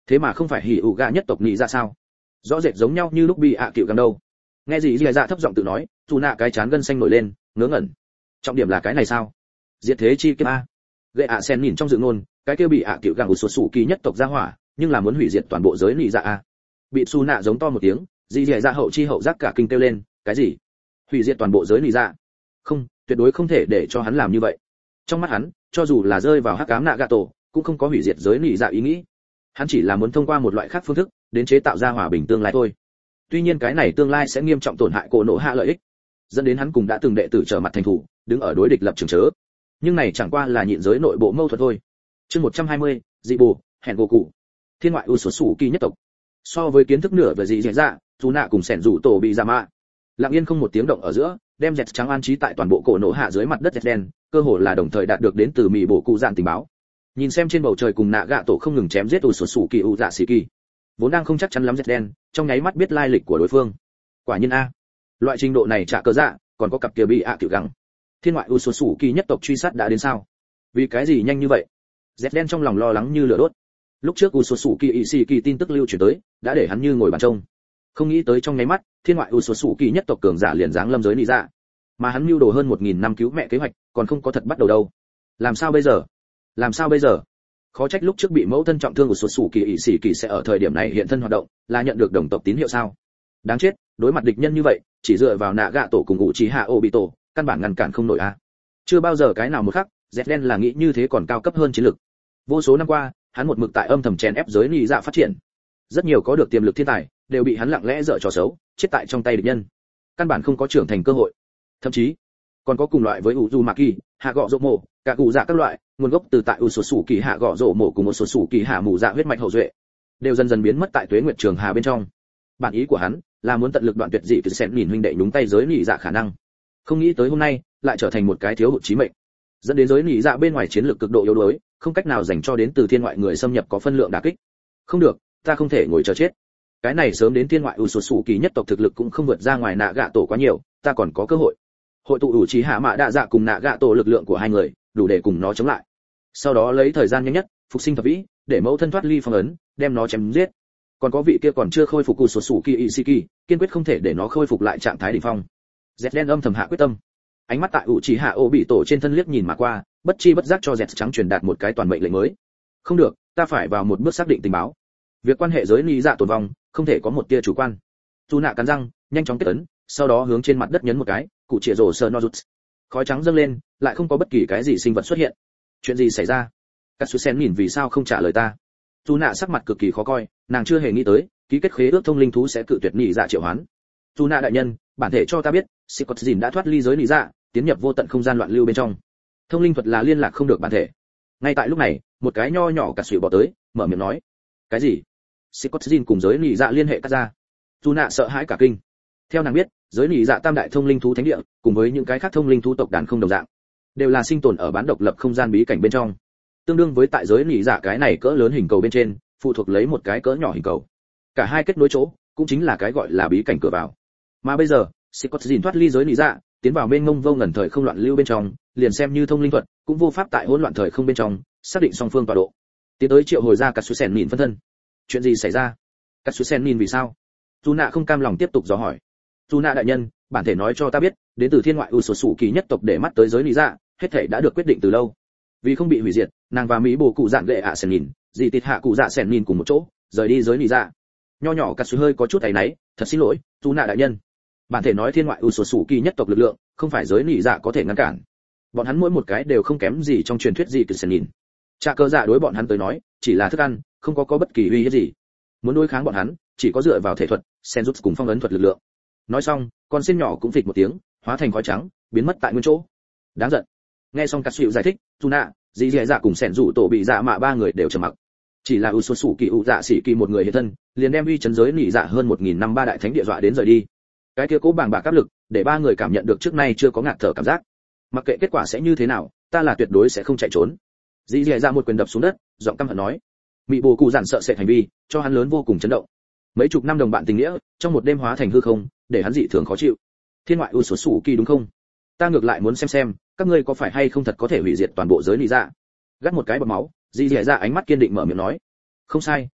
thế mà không phải hỉ ủ gạ nhất tộc nhị dạ sao? Rõ rệt giống nhau như lúc bị ạ cựu găng đâu. Nghe gì dì dạ thấp giọng tự nói, dù nạ cái chán gân xanh nổi lên, ngớ ngẩn. Trọng điểm là cái này sao? Diệt thế chi kiếp a. Gệ ạ sen nhìn trong dự ngôn, cái kia bị ạ cựu găng của số sủ kỳ nhất tộc gia hỏa, nhưng là muốn hủy diệt toàn bộ giới nhị dạ a. Bị su nạ giống to một tiếng, dì dì dạ hậu chi hậu giác cả kinh kêu lên, cái gì? Hủy diệt toàn bộ giới nhị dạ? Không, tuyệt đối không thể để cho hắn làm như vậy. Trong mắt hắn, cho dù là rơi vào hắc ám nạ gạ tổ, cũng không có hủy diệt giới nhị dạ ý nghĩ. Hắn chỉ là muốn thông qua một loại khác phương thức, đến chế tạo ra hòa bình tương lai thôi. Tuy nhiên cái này tương lai sẽ nghiêm trọng tổn hại cổ nộ hạ lợi ích, dẫn đến hắn cùng đã từng đệ tử trở mặt thành thủ, đứng ở đối địch lập trường chớ. Nhưng này chẳng qua là nhịn giới nội bộ mâu thuẫn thôi. Chương một trăm hai mươi, dị bù, hẹn gỗ cụ. Thiên ngoại u số sủ kỳ nhất tộc. So với kiến thức nửa về dị dẻ dạ, dù nạ cùng sẻn rủ tổ bị giả mạ. Lặng yên không một tiếng động ở giữa, đem dẹt trắng an trí tại toàn bộ cổ nộ hạ dưới mặt đất dẹt đen, cơ hồ là đồng thời đạt được đến từ mỹ bộ cụ dạn tình báo. Nhìn xem trên bầu trời cùng nạ gạ tổ không ngừng chém giết u số sủ kỳ u dạ xì kỳ, vốn đang không chắc chắn lắm dẹt đen, trong nháy mắt biết lai lịch của đối phương. Quả nhiên a, loại trình độ này trả cờ dạ, còn có cặp kia bị ạ tiểu găng. Thiên ngoại u số sủ kỳ nhất tộc truy sát đã đến sao? Vì cái gì nhanh như vậy? Dẹt đen trong lòng lo lắng như lửa đốt. Lúc trước u số sủ kỳ ỵ xì kỳ tin tức lưu truyền tới, đã để hắn như ngồi bàn trông. Không nghĩ tới trong nháy mắt, thiên ngoại u số sủ kỳ nhất tộc cường giả liền giáng lâm giới lý dạ. Mà hắn mưu đồ hơn một nghìn năm cứu mẹ kế hoạch, còn không có thật bắt đầu đâu. Làm sao bây giờ? Làm sao bây giờ? Khó trách lúc trước bị mẫu thân trọng thương của sụt sủ kỳ ỵ sĩ kỳ sẽ ở thời điểm này hiện thân hoạt động, là nhận được đồng tộc tín hiệu sao? Đáng chết, đối mặt địch nhân như vậy, chỉ dựa vào nạ gạ tổ cùng ngụ trí hạ obito, căn bản ngăn cản không nổi a. Chưa bao giờ cái nào một khắc, dẹt đen là nghĩ như thế còn cao cấp hơn chiến lược. Vô số năm qua, hắn một mực tại âm thầm chèn ép giới lý dạ phát triển. Rất nhiều có được tiềm lực thiên tài, đều bị hắn lặng lẽ dở trò xấu, chết tại trong tay địch nhân. Căn bản không có trưởng thành cơ hội. Thậm chí, còn có cùng loại với Uzumaki, hạ gọ rộ mộ, cả cụ dạ các loại, nguồn gốc từ tại u số sủ kỳ hạ gọ rộ mộ cùng một số sủ kỳ hạ mù dạ huyết mạch hậu duệ, đều dần dần biến mất tại tuế nguyệt trường hà bên trong. Bản ý của hắn là muốn tận lực đoạn tuyệt dị từ xẹn nhìn huynh đệ nhúng tay giới nhị dạ khả năng. Không nghĩ tới hôm nay lại trở thành một cái thiếu hụt chí mệnh, dẫn đến giới nhị dạ bên ngoài chiến lược cực độ yếu đuối, không cách nào dành cho đến từ thiên ngoại người xâm nhập có phân lượng đả kích. Không được, ta không thể ngồi chờ chết. Cái này sớm đến thiên ngoại u số sủ kỳ nhất tộc thực lực cũng không vượt ra ngoài nạ gạ tổ quá nhiều, ta còn có cơ hội. Hội tụ đủ trí hạ mạ đa dạ cùng nạ gạ tổ lực lượng của hai người, đủ để cùng nó chống lại. Sau đó lấy thời gian nhanh nhất phục sinh thập vĩ, để mẫu thân thoát ly phong ấn, đem nó chém giết. Còn có vị kia còn chưa khôi phục cụ số sủ kỳ Ishiki, kiên quyết không thể để nó khôi phục lại trạng thái đỉnh phong. Dẹt đen âm thầm hạ quyết tâm, ánh mắt tại ủ trí hạ ô bị tổ trên thân liếc nhìn mà qua, bất chi bất giác cho dẹt trắng truyền đạt một cái toàn mệnh lệnh mới. Không được, ta phải vào một bước xác định tình báo. Việc quan hệ giới lý dạ tồn vong, không thể có một tia chủ quan. Tu nạ cắn răng, nhanh chóng kết ấn, sau đó hướng trên mặt đất nhấn một cái, cụ chĩa rổ sờ nozuts. Khói trắng dâng lên, lại không có bất kỳ cái gì sinh vật xuất hiện. Chuyện gì xảy ra? Katsusen nhìn vì sao không trả lời ta. Tu nạ sắc mặt cực kỳ khó coi, nàng chưa hề nghĩ tới, ký kết khế ước thông linh thú sẽ cự tuyệt nhị dạ triệu hoán. Tu nạ đại nhân, bản thể cho ta biết, Sikotzin đã thoát ly giới nhị dạ, tiến nhập vô tận không gian loạn lưu bên trong. Thông linh thuật là liên lạc không được bản thể. Ngay tại lúc này, một cái nho nhỏ cà sụi bỏ tới, mở miệng nói. Cái gì? Sikotzin cùng giới nhị dạ liên hệ cắt ra. Tu nạ sợ hãi cả kinh. Theo nàng biết, giới nhị dạ tam đại thông linh thú thánh địa, cùng với những cái khác thông linh thú tộc đàn không đồng dạng, đều là sinh tồn ở bán độc lập không gian bí cảnh bên trong. Tương đương với tại giới nhị dạ cái này cỡ lớn hình cầu bên trên, phụ thuộc lấy một cái cỡ nhỏ hình cầu. Cả hai kết nối chỗ, cũng chính là cái gọi là bí cảnh cửa vào. Mà bây giờ, Sikotzin thoát ly giới nhị dạ, tiến vào mênh mông vô ngần thời không loạn lưu bên trong, liền xem như thông linh thuật, cũng vô pháp tại hỗn loạn thời không bên trong, xác định song phương tọa độ. Tiến tới triệu hồi ra Katsusen nhìn phân thân. Chuyện gì xảy ra? Katsusen nhìn vì sao? Juna không cam lòng tiếp tục dò hỏi. Juna đại nhân, bản thể nói cho ta biết, đến từ thiên ngoại u sổ sủ kỳ nhất tộc để mắt tới giới lý dạ, hết thảy đã được quyết định từ lâu. Vì không bị hủy diệt, nàng và mỹ bồ cụ dạn gệ ạ sen nhìn, dì tịt hạ cụ dạ sen nhìn cùng một chỗ, rời đi giới lý dạ. Nho nhỏ Katsu hơi có chút áy náy, thật xin lỗi, Juna đại nhân. Bản thể nói thiên ngoại u sổ sủ kỳ nhất tộc lực lượng, không phải giới lý dạ có thể ngăn cản. Bọn hắn mỗi một cái đều không kém gì trong truyền thuyết gì từ sen nhìn. Trạ cơ dạ đối bọn hắn tới nói, chỉ là thức ăn, không có có bất kỳ uy hiếp gì. Muốn đối kháng bọn hắn, chỉ có dựa vào thể thuật, senjutsu cùng phong ấn thuật lực lượng. Nói xong, con xin nhỏ cũng phịch một tiếng, hóa thành khói trắng, biến mất tại nguyên chỗ. Đáng giận. Nghe xong Katsuyu giải thích, Tuna, dì dì dạ cùng sẻn rủ tổ bị dạ mạ ba người đều trầm mặc. Chỉ là Usosu kỳ u dạ sĩ kỳ một người hiện thân, liền đem uy chấn giới nỉ dạ hơn một nghìn năm ba đại thánh địa dọa đến rời đi. Cái kia cố bàng bạc áp lực, để ba người cảm nhận được trước nay chưa có ngạt thở cảm giác. Mặc kệ kết quả sẽ như thế nào, ta là tuyệt đối sẽ không chạy trốn. Dì dì dạ một quyền đập xuống đất, giọng căm hận nói. Mị bồ cụ giản sợ sệt hành vi, cho hắn lớn vô cùng chấn động. Mấy chục năm đồng bạn tình nghĩa, trong một đêm hóa thành hư không, để hắn dị thường khó chịu. Thiên ngoại Usosu kỳ đúng không? Ta ngược lại muốn xem xem, các ngươi có phải hay không thật có thể hủy diệt toàn bộ giới lý dạ. Gắt một cái bọt máu, dì dì dạ ánh mắt kiên định mở miệng nói. Không sai,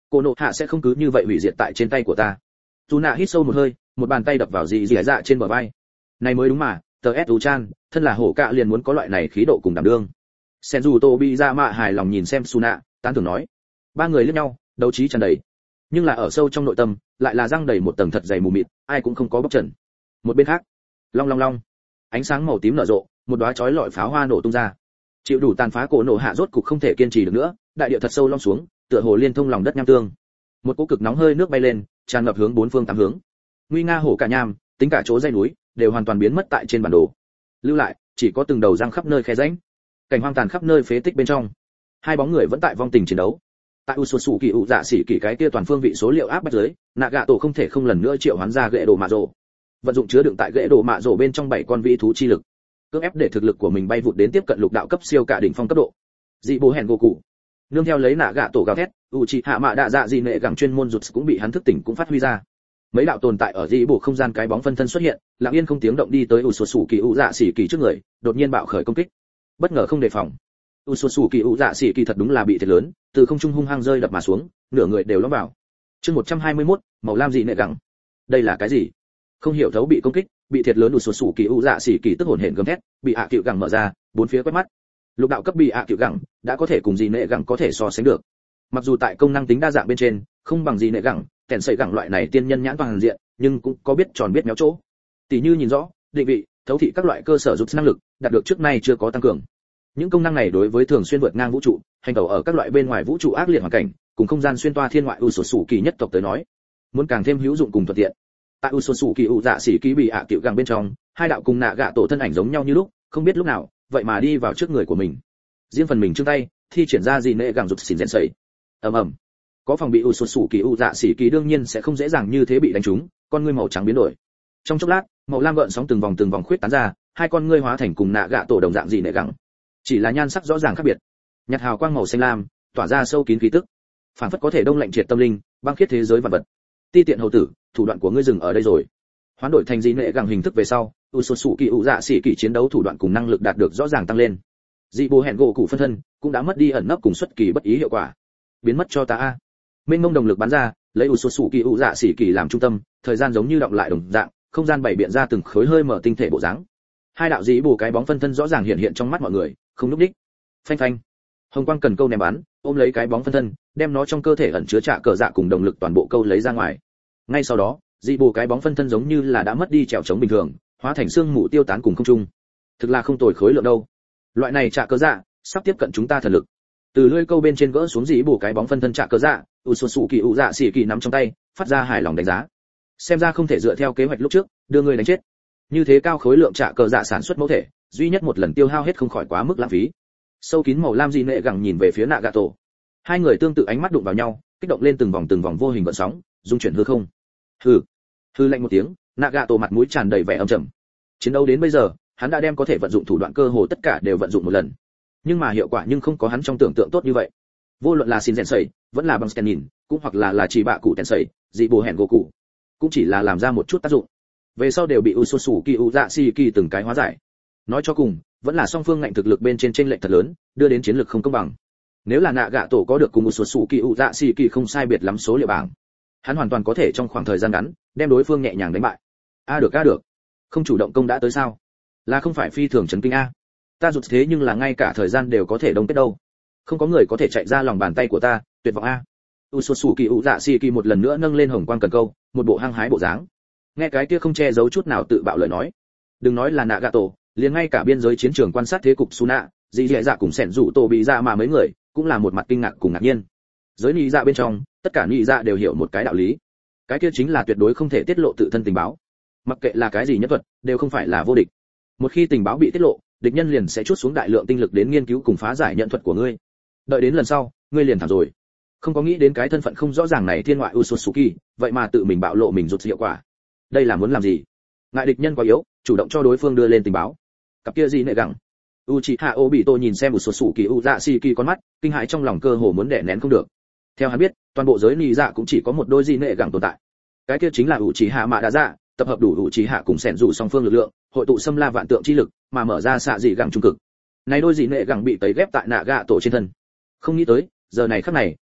cô nộ hạ sẽ không cứ như vậy hủy diệt tại trên tay của ta. Dù nạ hít sâu một hơi, một bàn tay đập vào dì dì dạ trên bờ vai. Này mới đúng mà, tờ S chan, thân là hổ cạ liền muốn có loại này khí độ cùng đảm đương. Senju Tobizama hài lòng nhìn xem Suna, tán thưởng nói. Ba người liếc nhau, đấu trí tràn đầy. Nhưng là ở sâu trong nội tâm, lại là răng đầy một tầng thật dày mù mịt, ai cũng không có bóc trần. Một bên khác, long long long, ánh sáng màu tím nở rộ, một đóa chói lọi pháo hoa nổ tung ra. Chịu đủ tàn phá cổ nổ hạ rốt cục không thể kiên trì được nữa, đại địa thật sâu long xuống, tựa hồ liên thông lòng đất nham tương. Một cỗ cực nóng hơi nước bay lên, tràn ngập hướng bốn phương tám hướng. Nguy nga hổ cả nham, tính cả chỗ dãy núi, đều hoàn toàn biến mất tại trên bản đồ. Lưu lại, chỉ có từng đầu răng khắp nơi khe rãnh. Cảnh hoang tàn khắp nơi phế tích bên trong. Hai bóng người vẫn tại vong tình chiến đấu. Tại Usosu Kỳ ụ dạ sĩ kỳ cái kia toàn phương vị số liệu áp bách dưới, Nagato không thể không lần nữa triệu hoán ra gậy đồ mạ rồ. Vận dụng chứa đựng tại gậy đồ mạ rồ bên trong bảy con vĩ thú chi lực, cưỡng ép để thực lực của mình bay vụt đến tiếp cận lục đạo cấp siêu cả đỉnh phong cấp độ. Dị bố hèn Goku. Nương theo lấy Nagato gào thét, Uchiha Mạ Đạ Dạ dị nệ gẳng chuyên môn rụt cũng bị hắn thức tỉnh cũng phát huy ra. Mấy đạo tồn tại ở dị bổ không gian cái bóng phân thân xuất hiện, lặng yên không tiếng động đi tới Usosu Kỳ ụ dạ sĩ kỳ trước người, đột nhiên bạo khởi công kích. Bất ngờ không đề phòng. Usosu Kỳ ụ dạ sĩ kỳ thật đúng là bị thiệt lớn, từ không trung hung hăng rơi đập mà xuống, nửa người đều lõm vào. Chương một trăm hai mươi mốt, màu lam dị nệ gẳng. Đây là cái gì? Không hiểu thấu bị công kích, bị thiệt lớn Usosu Kỳ ụ dạ sĩ kỳ tức hồn hển gầm thét, bị hạ cựu gẳng mở ra, bốn phía quét mắt. Lục đạo cấp bị hạ cựu gẳng, đã có thể cùng dị nệ gẳng có thể so sánh được. Mặc dù tại công năng tính đa dạng bên trên, không bằng dị nệ gẳng, kèn sợi gẳng loại này tiên nhân nhãn toàn diện, nhưng cũng có biết tròn biết méo chỗ. Tỷ như nhìn rõ, định vị, thấu thị các loại cơ sở giúp năng lực, đạt được trước nay chưa có tăng cường. Những công năng này đối với thường xuyên vượt ngang vũ trụ, hành tẩu ở các loại bên ngoài vũ trụ ác liệt hoàn cảnh, cùng không gian xuyên toa thiên ngoại Usosu Kỳ nhất tộc tới nói, muốn càng thêm hữu dụng cùng thuận tiện. Tại Usosu Kỳ ụ dạ sĩ kỳ bị ạ cựu gẳng bên trong, hai đạo cùng nạ gạ tổ thân ảnh giống nhau như lúc, không biết lúc nào, vậy mà đi vào trước người của mình. Riêng phần mình chương tay, thi triển ra gì nệ gẳng rụt xỉn rèn sẩy. Ầm ầm. Có phòng bị Usosu Kỳ ụ dạ sĩ kỳ đương nhiên sẽ không dễ dàng như thế bị đánh trúng, con ngươi màu trắng biến đổi. Trong chốc lát, màu lam gợn sóng từng vòng từng vòng khuyết tán ra, hai con ngươi hóa thành cùng nạ gạ tổ đồng dạng gì nệ gẳng. Chỉ là nhan sắc rõ ràng khác biệt. Nhạt hào quang màu xanh lam, tỏa ra sâu kín khí tức, phản phất có thể đông lạnh triệt tâm linh, băng khiết thế giới vạn vật. Ti tiện hầu tử, thủ đoạn của ngươi dừng ở đây rồi. Hoán đổi thành dị nệ gẳng hình thức về sau, Usosu Kỳ ụ dạ sĩ kỳ chiến đấu thủ đoạn cùng năng lực đạt được rõ ràng tăng lên. Dị bố hẹn gỗ cụ phân thân cũng đã mất đi ẩn nấp cùng xuất kỳ bất ý hiệu quả. Biến mất cho ta a. Mênh mông động lực bắn ra, lấy Usosu Kỳ ụ dạ sĩ kỳ làm trung tâm, thời gian giống như động lại đồng dạng, không gian bảy biện ra từng khối hơi mở tinh thể bộ dáng. Hai đạo dị bổ cái bóng phân thân rõ ràng hiện hiện trong mắt mọi người, không lúc đích. Phanh phanh. Hồng quang cần câu ném bắn, ôm lấy cái bóng phân thân, đem nó trong cơ thể ẩn chứa trạ cờ dạ cùng động lực toàn bộ câu lấy ra ngoài. Ngay sau đó, dị bổ cái bóng phân thân giống như là đã mất đi trèo chống bình thường, hóa thành xương mù tiêu tán cùng không trung. Thực là không tồi khối lượng đâu. Loại này trạ cờ dạ sắp tiếp cận chúng ta thần lực. Từ lưỡi câu bên trên gỡ xuống dị bổ cái bóng phân thân trạ cờ dạ, Usosu Kỳ ụ dạ sĩ kỳ nắm trong tay, phát ra hài lòng đánh giá. Xem ra không thể dựa theo kế hoạch lúc trước, đưa người đánh chết. Như thế cao khối lượng trạ cờ dạ sản xuất mẫu thể, duy nhất một lần tiêu hao hết không khỏi quá mức lãng phí. Sâu kín màu lam dị nệ gẳng nhìn về phía Nagato. Hai người tương tự ánh mắt đụng vào nhau, kích động lên từng vòng từng vòng vô hình gợn sóng, dung chuyển hư không. Hừ. Hư lạnh một tiếng, Nagato mặt mũi tràn đầy vẻ âm trầm. Chiến đấu đến bây giờ, hắn đã đem có thể vận dụng thủ đoạn cơ hồ tất cả đều vận dụng một lần. Nhưng mà hiệu quả nhưng không có hắn trong tưởng tượng tốt như vậy. Vô luận là xin rèn sẩy, vẫn là bằng scan nhìn, cũng hoặc là là chỉ bạ cụ tèn sẩy, dị bồ hẹn Goku, cũng chỉ là làm ra một chút tác dụng. Về sau đều bị Usosu Kỳ ụ dạ sĩ kỳ từng cái hóa giải. Nói cho cùng, vẫn là song phương ngạnh thực lực bên trên chênh lệch thật lớn, đưa đến chiến lược không công bằng. Nếu là nạ gạ tổ có được cùng Usosu Kỳ ụ dạ sĩ kỳ không sai biệt lắm số liệu bảng, hắn hoàn toàn có thể trong khoảng thời gian ngắn đem đối phương nhẹ nhàng đánh bại. A được a được, không chủ động công đã tới sao? Là không phải phi thường chấn kinh a? Ta rụt thế nhưng là ngay cả thời gian đều có thể đông kết đâu. Không có người có thể chạy ra lòng bàn tay của ta, tuyệt vọng a. Usosu Kỳ ụ dạ sĩ kỳ một lần nữa nâng lên hồng quang cần câu, một bộ hăng hái bộ dáng. Nghe cái kia không che giấu chút nào tự bạo lời nói. Đừng nói là Nagato, liền ngay cả biên giới chiến trường quan sát thế cục Suna, dị dạ dạ cùng sẻn rủ tổ bị ra mà mấy người cũng là một mặt kinh ngạc cùng ngạc nhiên. Giới nhị dạ bên trong, tất cả nhị dạ đều hiểu một cái đạo lý. Cái kia chính là tuyệt đối không thể tiết lộ tự thân tình báo. Mặc kệ là cái gì nhất thuật, đều không phải là vô địch. Một khi tình báo bị tiết lộ, địch nhân liền sẽ chút xuống đại lượng tinh lực đến nghiên cứu cùng phá giải nhận thuật của ngươi. Đợi đến lần sau, ngươi liền thảm rồi. Không có nghĩ đến cái thân phận không rõ ràng này thiên ngoại Usosuki, vậy mà tự mình bạo lộ mình rụt hiệu quả. Đây là muốn làm gì? Ngại địch nhân quá yếu, chủ động cho đối phương đưa lên tình báo. Cặp kia gì nệ gẳng. Uchiha Obito nhìn xem Usosuki Uzashiki con mắt, kinh hãi trong lòng cơ hồ muốn đè nén không được. Theo hắn biết, toàn bộ giới nị dạ cũng chỉ có một đôi gì nệ gẳng tồn tại. Cái kia chính là Uchiha Mạ Đa Dạ, tập hợp đủ Uchiha cùng sẻn rủ song phương lực lượng, hội tụ xâm la vạn tượng chi lực, mà mở ra xạ dị gẳng trung cực. Này đôi dị nệ gẳng bị tấy ghép tại nạ gạ tổ trên thân. Không nghĩ tới, giờ này khắc này,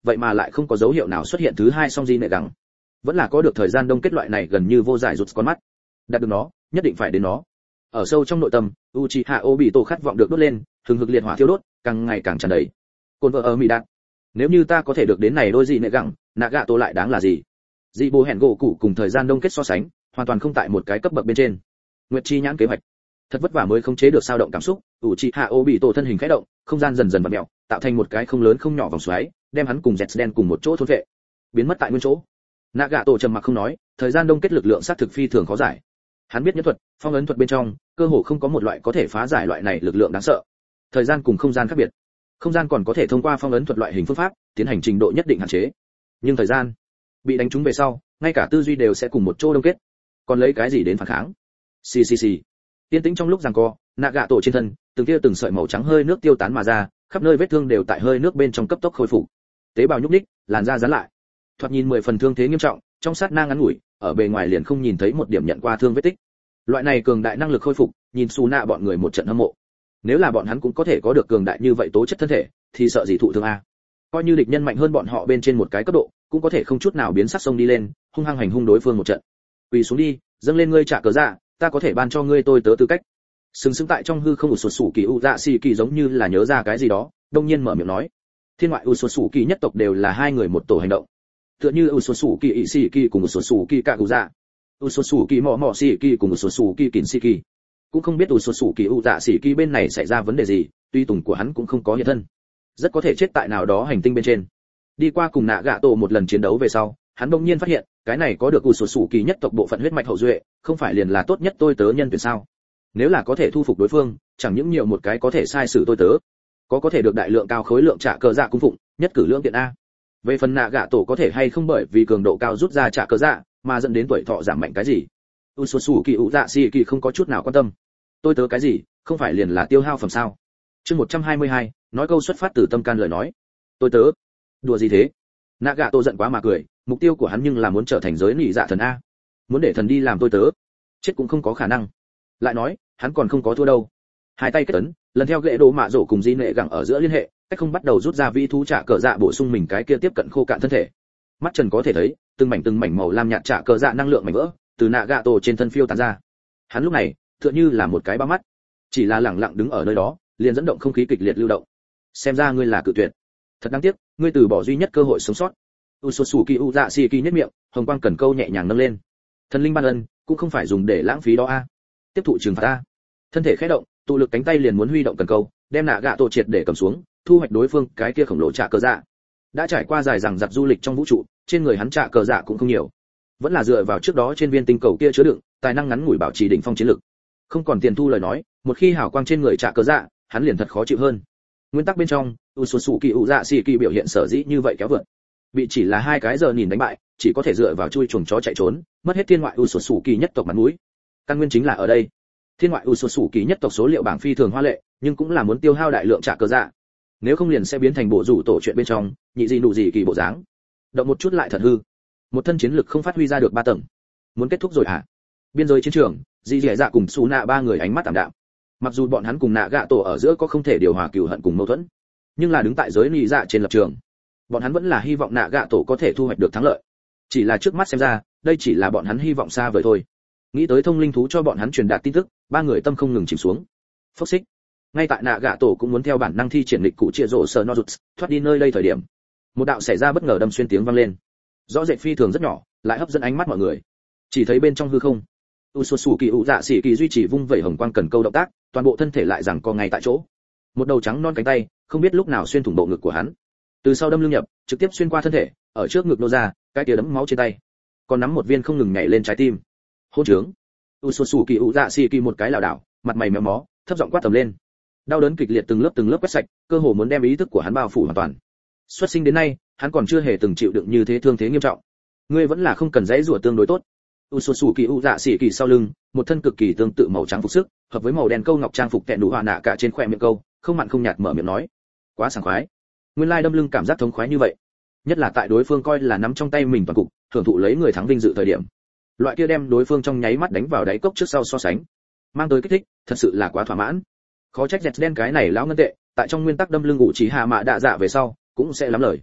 vậy mà lại không có dấu hiệu nào xuất hiện thứ hai song di nệ gẳng. Vẫn là có được thời gian đông kết loại này gần như vô giải rụt con mắt. Đạt được nó, nhất định phải đến nó. Ở sâu trong nội tâm, Uchiha Obito khát vọng được đốt lên, hừng hực liệt hỏa thiêu đốt, càng ngày càng tràn đầy. Côn vợ ở mì đạn. Nếu như ta có thể được đến này đôi gì nệ gẳng, Nagato lại đáng là gì? Dị bố hẹn gỗ cụ cùng thời gian đông kết so sánh, hoàn toàn không tại một cái cấp bậc bên trên. Nguyệt chi nhãn kế hoạch, thật vất vả mới khống chế được sao động cảm xúc, Uchiha Obito thân hình khẽ động, không gian dần dần vặn mèo, tạo thành một cái không lớn không nhỏ vòng xoáy, đem hắn cùng Zetsu cùng một chỗ thôn vệ, biến mất tại nguyên chỗ. Nagato trầm mặc không nói, thời gian đông kết lực lượng sát thực phi thường khó giải. Hắn biết nhất thuật, phong ấn thuật bên trong, cơ hồ không có một loại có thể phá giải loại này lực lượng đáng sợ. Thời gian cùng không gian khác biệt. Không gian còn có thể thông qua phong ấn thuật loại hình phương pháp, tiến hành trình độ nhất định hạn chế. Nhưng thời gian, bị đánh trúng về sau, ngay cả tư duy đều sẽ cùng một chỗ đông kết. Còn lấy cái gì đến phản kháng? Xì xì xì. Tiên tĩnh trong lúc giằng co, Nagato trên thân, từng tia từng sợi màu trắng hơi nước tiêu tán mà ra, khắp nơi vết thương đều tại hơi nước bên trong cấp tốc khôi phục. Tế bào nhúc nhích, làn da giãn lại. Thoạt nhìn mười phần thương thế nghiêm trọng, trong sát na ngắn ngủi, ở bề ngoài liền không nhìn thấy một điểm nhận qua thương vết tích. Loại này cường đại năng lực khôi phục, nhìn Su Na bọn người một trận hâm mộ. Nếu là bọn hắn cũng có thể có được cường đại như vậy tố chất thân thể, thì sợ gì thụ thương a? Coi như địch nhân mạnh hơn bọn họ bên trên một cái cấp độ, cũng có thể không chút nào biến sắc sông đi lên, hung hăng hành hung đối phương một trận. Quỳ xuống đi, dâng lên ngươi trả cớ dạ, ta có thể ban cho ngươi tôi tớ tư cách. Sừng sững tại trong hư không sụt sủ kỳ u dạ xì kỳ giống như là nhớ ra cái gì đó, đông nhiên mở miệng nói. Thiên ngoại u sụt sủ kỳ nhất tộc đều là hai người một tổ hành động. Tựa như u sụt sủ kỳ ỷ xì kỳ cùng u sụt sủ kỳ cạ cụ dạ, u sụt sủ kỳ mọ mọ xì kỳ cùng u sụt sủ kỳ kỉnh xì kỳ. Cũng không biết u sụt sủ kỳ u dạ xì kỳ bên này xảy ra vấn đề gì, tuy tùng của hắn cũng không có hiện thân, rất có thể chết tại nào đó hành tinh bên trên. Đi qua cùng nạ gạ tổ một lần chiến đấu về sau, hắn đông nhiên phát hiện cái này có được u sụt sủ kỳ nhất tộc bộ phận huyết mạch hậu duệ, không phải liền là tốt nhất tôi tớ nhân tuyển sao? Nếu là có thể thu phục đối phương, chẳng những nhiều một cái có thể sai sử tôi tớ, có có thể được đại lượng cao khối lượng trả cờ dạ cung phụng, nhất cử lưỡng tiện a. Về phần nạ gạ tổ có thể hay không bởi vì cường độ cao rút ra trả cờ dạ mà dẫn đến tuổi thọ giảm mạnh cái gì, u sụt sủ kỳ u dạ xì kỳ không có chút nào quan tâm. Tôi tớ cái gì, không phải liền là tiêu hao phẩm sao? Chương một trăm hai mươi hai, nói câu xuất phát từ tâm can lời nói. Tôi tớ? Đùa gì thế? Nạ gạ tổ giận quá mà cười, mục tiêu của hắn nhưng là muốn trở thành giới nị dạ thần a. Muốn để thần đi làm tôi tớ, chết cũng không có khả năng. Lại nói, hắn còn không có thua đâu. Hai tay kết ấn, lần theo gậy đồ mạ rổ cùng di nệ gẳng ở giữa liên hệ, cách không bắt đầu rút ra vĩ thú trả cờ dạ bổ sung mình cái kia tiếp cận khô cạn thân thể. Mắt Trần có thể thấy, từng mảnh từng mảnh màu lam nhạt trả cờ dạ năng lượng mảnh vỡ, từ nạ gạ tổ trên thân phiêu tán ra. Hắn lúc này, tựa như là một cái ba mắt, chỉ là lẳng lặng đứng ở nơi đó, liền dẫn động không khí kịch liệt lưu động. Xem ra ngươi là cự tuyệt. Thật đáng tiếc, ngươi từ bỏ duy nhất cơ hội sống sót. Usosuki Uzashiki nhếch miệng, hồng quang cần câu nhẹ nhàng nâng lên. Thần linh ban ân, cũng không phải dùng để lãng phí đó a. Tiếp thụ trừng phạt a. Thân thể khẽ động, tụ lực cánh tay liền muốn huy động cần câu, đem nạ gạ tổ triệt để cầm xuống, thu hoạch đối phương cái kia khổng lồ trả cờ dạ. Đã trải qua dài dằng dặc du lịch trong vũ trụ, trên người hắn trả cờ dạ cũng không nhiều, vẫn là dựa vào trước đó trên viên tinh cầu kia chứa đựng, tài năng ngắn ngủi bảo trì đỉnh phong chiến lực. Không còn tiền thu lời nói, một khi hào quang trên người trả cờ dạ, hắn liền thật khó chịu hơn. Nguyên tắc bên trong, Usosuki Uzashiki biểu hiện sở dĩ như vậy kéo vượt. Bị chỉ là hai cái giờ nhìn đánh bại, chỉ có thể dựa vào chui chuồng chó chạy trốn, mất hết thiên ngoại Usosuki nhất tộc mặt mũi. Căn nguyên chính là ở đây. Thiên ngoại Usosuki nhất tộc số liệu bảng phi thường hoa lệ, nhưng cũng là muốn tiêu hao đại lượng trả cờ dạ. Nếu không liền sẽ biến thành bộ rủ tổ chuyện bên trong, nhị gì nụ gì kỳ bộ dáng. Động một chút lại thật hư. Một thân chiến lực không phát huy ra được ba tầng. Muốn kết thúc rồi hả? Biên giới chiến trường, Dị Dẻ Dạ cùng Sú Nạ ba người ánh mắt tạm đạm. Mặc dù bọn hắn cùng nạ gạ tổ ở giữa có không thể điều hòa cừu hận cùng mâu thuẫn, nhưng là đứng tại giới nị dạ trên lập trường, bọn hắn vẫn là hy vọng nạ gạ tổ có thể thu hoạch được thắng lợi. Chỉ là trước mắt xem ra, đây chỉ là bọn hắn hy vọng xa vời thôi. Nghĩ tới thông linh thú cho bọn hắn truyền đạt tin tức, ba người tâm không ngừng chìm xuống. Phốc xích. Ngay tại nạ gạ tổ cũng muốn theo bản năng thi triển lịch cụ chia rổ sờ no rụt, thoát đi nơi đây thời điểm, một đạo xảy ra bất ngờ đâm xuyên tiếng vang lên. Rõ rệt phi thường rất nhỏ, lại hấp dẫn ánh mắt mọi người. Chỉ thấy bên trong hư không, Usosuki Uzashiki duy trì vung vẩy hồng quang cần câu động tác, toàn bộ thân thể lại giằng co ngay tại chỗ. Một đầu trắng non cánh tay, không biết lúc nào xuyên thủng bộ ngực của hắn. Từ sau đâm lưng nhập, trực tiếp xuyên qua thân thể, ở trước ngực nô ra, cái kia đấm máu trên tay. Còn nắm một viên không ngừng nhảy lên trái tim. Hỗn trướng. Usosuki Uzashiki một cái lảo đảo, mặt mày méo mó, thấp giọng quát tầm lên. Đau đớn kịch liệt từng lớp từng lớp quét sạch, cơ hồ muốn đem ý thức của hắn bao phủ hoàn toàn. Xuất sinh đến nay, hắn còn chưa hề từng chịu đựng như thế thương thế nghiêm trọng. Ngươi vẫn là không cần dãy rủa tương đối tốt. Usosuki Uzashiki sau lưng, một thân cực kỳ tương tự màu trắng phục sức, hợp với màu đen câu ngọc trang phục kẹn đủ hòa nạ cả trên khóe miệng câu, không mặn không nhạt mở miệng nói, quá sảng khoái. Nguyên lai đâm lưng cảm giác thống khoái như vậy, nhất là tại đối phương coi là nắm trong tay mình toàn cục, thưởng thụ lấy người thắng vinh dự thời điểm. Loại kia đem đối phương trong nháy mắt đánh vào đáy cốc trước sau so sánh, mang tới kích thích, thật sự là quá thỏa mãn. Khó trách dẹt đen cái này lão ngân tệ, tại trong nguyên tắc đâm lưng ngụ chỉ hạ mạ đạ dạ về sau, cũng sẽ lắm lời.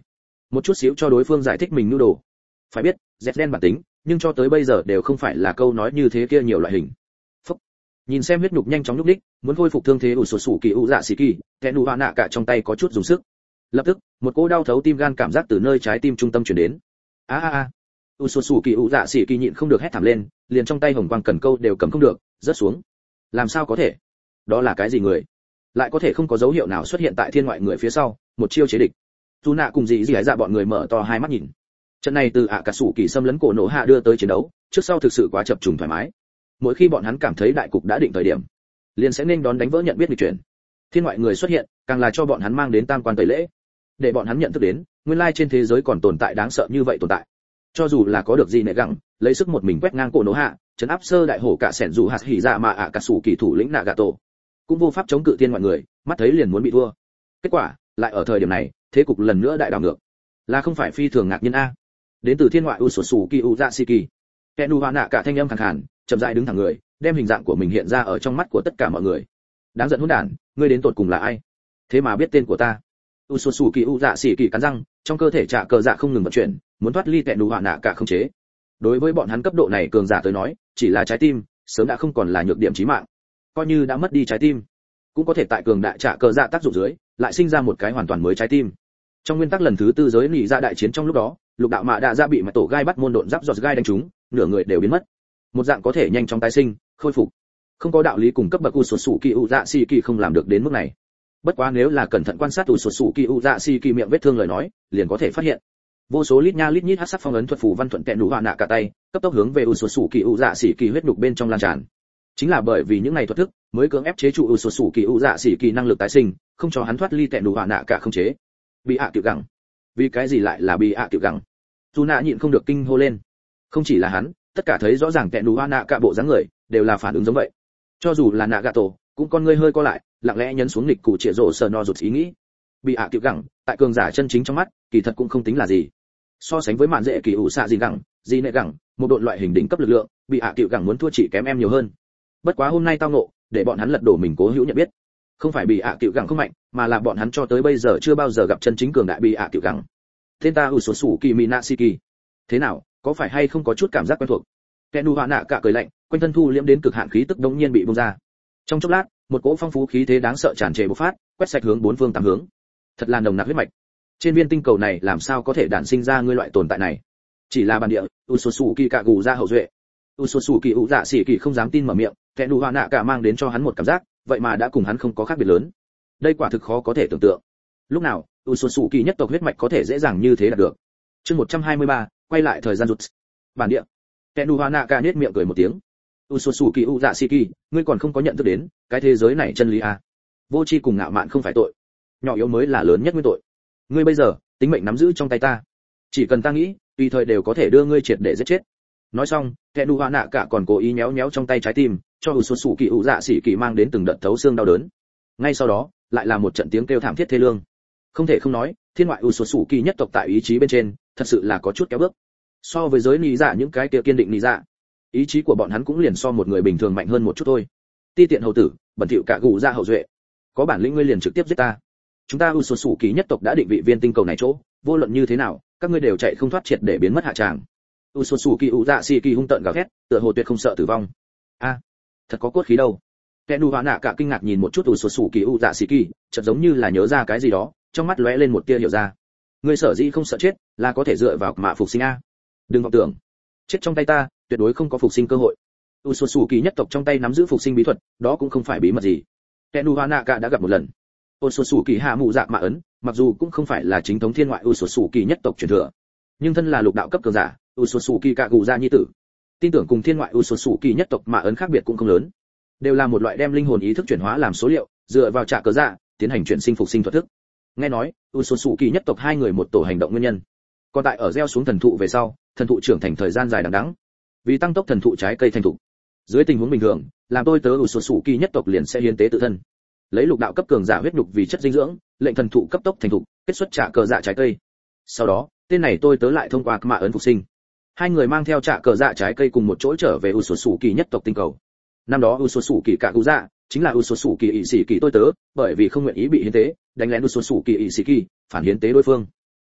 một chút xíu cho đối phương giải thích mình nhu đồ. Phải biết, dẹt đen bản tính, nhưng cho tới bây giờ đều không phải là câu nói như thế kia nhiều loại hình. Phúc. Nhìn xem huyết nhục nhanh chóng nhúc đích, muốn khôi phục thương thế ủ sột sủ kỳ ủ dạ xì kỳ, kẻ nụ hoa nạ cả trong tay có chút dùng sức. Lập tức, một cỗ đau thấu tim gan cảm giác từ nơi trái tim trung tâm truyền đến. A a a. ủ sột sủ kỳ ủ dạ xì kỳ nhịn không được hét thảm lên, liền trong tay hồng quang cần câu đều cầm không được, rớt xuống. Làm sao có thể? Đó là cái gì người? Lại có thể không có dấu hiệu nào xuất hiện tại thiên ngoại người phía sau, một chiêu chế địch. Dù nạ cùng dị dị dạ bọn người mở to hai mắt nhìn. Trận này từ ạ cả sủ kỳ xâm lấn cổ nổ hạ đưa tới chiến đấu, trước sau thực sự quá chập trùng thoải mái. Mỗi khi bọn hắn cảm thấy đại cục đã định thời điểm, liền sẽ nên đón đánh vỡ nhận biết lịch chuyển. Thiên ngoại người xuất hiện, càng là cho bọn hắn mang đến tam quan tẩy lễ, để bọn hắn nhận thức đến, nguyên lai trên thế giới còn tồn tại đáng sợ như vậy tồn tại. Cho dù là có được gì nệ gặng, lấy sức một mình quét ngang cổ nổ hạ, trấn áp sơ đại hổ cả sẻn dù hạt hỉ dạ mà ạ cả sủ kỳ thủ lĩnh Nagato, cũng vô pháp chống cự thiên ngoại người, mắt thấy liền muốn bị thua. Kết quả, lại ở thời điểm này, thế cục lần nữa đại đảo ngược. Là không phải phi thường ngạc nhiên a? Đến từ thiên ngoại Usosuki Uzashiki. Kenu Hoa nạ cả thanh âm khàn khàn, chậm rãi đứng thẳng người, đem hình dạng của mình hiện ra ở trong mắt của tất cả mọi người. Đáng giận hỗn đản, ngươi đến tột cùng là ai? Thế mà biết tên của ta? Usosuki Uzashiki cắn răng, trong cơ thể trả cờ dạ không ngừng vận chuyển, muốn thoát ly Kenu Hoa nạ cả không chế. Đối với bọn hắn cấp độ này cường giả tới nói, chỉ là trái tim, sớm đã không còn là nhược điểm chí mạng. Coi như đã mất đi trái tim, cũng có thể tại cường đại trả cờ dạ tác dụng dưới, lại sinh ra một cái hoàn toàn mới trái tim. Trong nguyên tắc lần thứ tư giới nỉ ra đại chiến trong lúc đó, lục đạo mạ đã ra bị mà tổ gai bắt môn độn giáp giọt gai đánh trúng, nửa người đều biến mất. Một dạng có thể nhanh chóng tái sinh, khôi phục. Không có đạo lý cùng cấp bậc Usosuki Uzashiki không làm được đến mức này. Bất quá nếu là cẩn thận quan sát Usosuki Uzashiki miệng vết thương lời nói, liền có thể phát hiện. Vô số lít nha lít nhít hắc sắc phong ấn thuật phù văn thuận kẹn đủ hòa nạ cả tay, cấp tốc hướng về Usosuki Uzashiki huyết nhục bên trong lan tràn. Chính là bởi vì những này thuật thức, mới cưỡng ép chế trụ Usosuki Uzashiki năng lực tái sinh, không cho hắn thoát ly kẹn đủ hòa nạ cả không chế. Bị hạ tiểu gẳng. Vì cái gì lại là bị hạ tiểu gẳng? Dù nạ nhịn không được kinh hô lên. Không chỉ là hắn, tất cả thấy rõ ràng kẹn đủ hòa nạ cả bộ dáng người, đều là phản ứng giống vậy. Cho dù là Nagato, cũng con ngươi hơi co lại, lặng lẽ nhấn xuống nghịch cụ trịa rổ sờ no rụt ý nghĩ. Bị hạ tiểu gẳng, tại cường giả chân chính trong mắt, kỳ thật cũng không tính là gì. So sánh với mạn dễ kỳ ủ xạ gì gẳng, gì nệ gẳng, một đội loại hình đỉnh cấp lực lượng, bị hạ tiểu gẳng muốn thua chỉ kém em nhiều hơn. Bất quá hôm nay tao ngộ, để bọn hắn lật đổ mình cố hữu nhận biết. Không phải bị hạ tiểu gẳng không mạnh, mà là bọn hắn cho tới bây giờ chưa bao giờ gặp chân chính cường đại bị hạ tiểu gẳng. Tên ta Usosuki Minashiki. Thế nào, có phải hay không có chút cảm giác quen thuộc? Kenu Hoa nạ cả cười lạnh, quanh thân thu liễm đến cực hạn khí tức đống nhiên bị bung ra. Trong chốc lát, một cỗ phong phú khí thế đáng sợ tràn trề bộc phát, quét sạch hướng bốn phương tám hướng. Thật là nồng nặc huyết mạch. Trên viên tinh cầu này làm sao có thể đản sinh ra ngươi loại tồn tại này? Chỉ là bản địa, Usosuki Kagu ra hậu duệ. Usosuki Uzashiki không dám tin mở miệng, Kenu Hoa nạ cả mang đến cho hắn một cảm giác, vậy mà đã cùng hắn không có khác biệt lớn. Đây quả thực khó có thể tưởng tượng. Lúc nào, Usosuki nhất tộc huyết mạch có thể dễ dàng như thế đạt được. Chương một trăm hai mươi ba, quay lại thời gian rụt. Bản địa. Kenu Hoa nạ cả nhếch miệng cười một tiếng. Usosuki Uzashiki, ngươi còn không có nhận thức đến, cái thế giới này chân lý à? Vô tri cùng ngạo mạn không phải tội, nhỏ yếu mới là lớn nhất nguyên tội. Ngươi bây giờ, tính mệnh nắm giữ trong tay ta. Chỉ cần ta nghĩ, tùy thời đều có thể đưa ngươi triệt để giết chết. Nói xong, Kenu Hoa nạ cả còn cố ý nhéo nhéo trong tay trái tim, cho Usosuki Uzashiki mang đến từng đợt thấu xương đau đớn. Ngay sau đó, lại là một trận tiếng kêu thảm thiết thê lương. Không thể không nói, thiên ngoại Usosuki nhất tộc tại ý chí bên trên, thật sự là có chút kéo bước. So với giới nị dạ những cái kia kiên định nị dạ, ý chí của bọn hắn cũng liền so một người bình thường mạnh hơn một chút thôi. Ti tiện hầu tử, bẩn thỉu cả gù ra hậu duệ, có bản lĩnh ngươi liền trực tiếp giết ta. Chúng ta Usosuki nhất tộc đã định vị viên tinh cầu này chỗ, vô luận như thế nào, các ngươi đều chạy không thoát triệt để biến mất hạ tràng. Usosuki Uzashiki hung tợn gào thét, tựa hồ tuyệt không sợ tử vong. A, thật có cốt khí đâu. Kenu Hoa nạ cả kinh ngạc nhìn một chút Usosuki Uzashiki, chợt giống như là nhớ ra cái gì đó, trong mắt lóe lên một tia hiểu ra. Ngươi sở dĩ không sợ chết, là có thể dựa vào mạ phục sinh a. Đừng vọng tưởng, chết trong tay ta, tuyệt đối không có phục sinh cơ hội. Usosuki nhất tộc trong tay nắm giữ phục sinh bí thuật, đó cũng không phải bí mật gì. Kenu Hoa nạ cả đã gặp một lần. Usosuki hạ mụ dạ mạ ấn, mặc dù cũng không phải là chính thống thiên ngoại Usosuki nhất tộc truyền thừa, nhưng thân là lục đạo cấp cường giả, Usosuki Kagu ra nhi tử, tin tưởng cùng thiên ngoại Usosuki nhất tộc mạ ấn khác biệt cũng không lớn, đều là một loại đem linh hồn ý thức chuyển hóa làm số liệu, dựa vào trả cờ dạ tiến hành chuyển sinh phục sinh thuật thức. Nghe nói, Usosuki nhất tộc hai người một tổ hành động nguyên nhân, còn tại ở gieo xuống thần thụ về sau, thần thụ trưởng thành thời gian dài đằng đẵng, vì tăng tốc thần thụ trái cây thành thụ. Dưới tình huống bình thường, làm tôi tớ Usosuki nhất tộc liền sẽ hiến tế tự thân, lấy lục đạo cấp cường giả huyết nhục vì chất dinh dưỡng, lệnh thần thụ cấp tốc thành thụ, kết xuất trả cờ dạ trái cây. Sau đó, tên này tôi tớ lại thông qua mạ ấn phục sinh. Hai người mang theo trả cờ dạ trái cây cùng một chỗ trở về Usosuki nhất tộc tinh cầu. Năm đó Usosuki Kaguya chính là Usosuki Ishiki tôi tớ, bởi vì không nguyện ý bị hiến tế, đánh lén Usosuki Ishiki, phản hiến tế đối phương.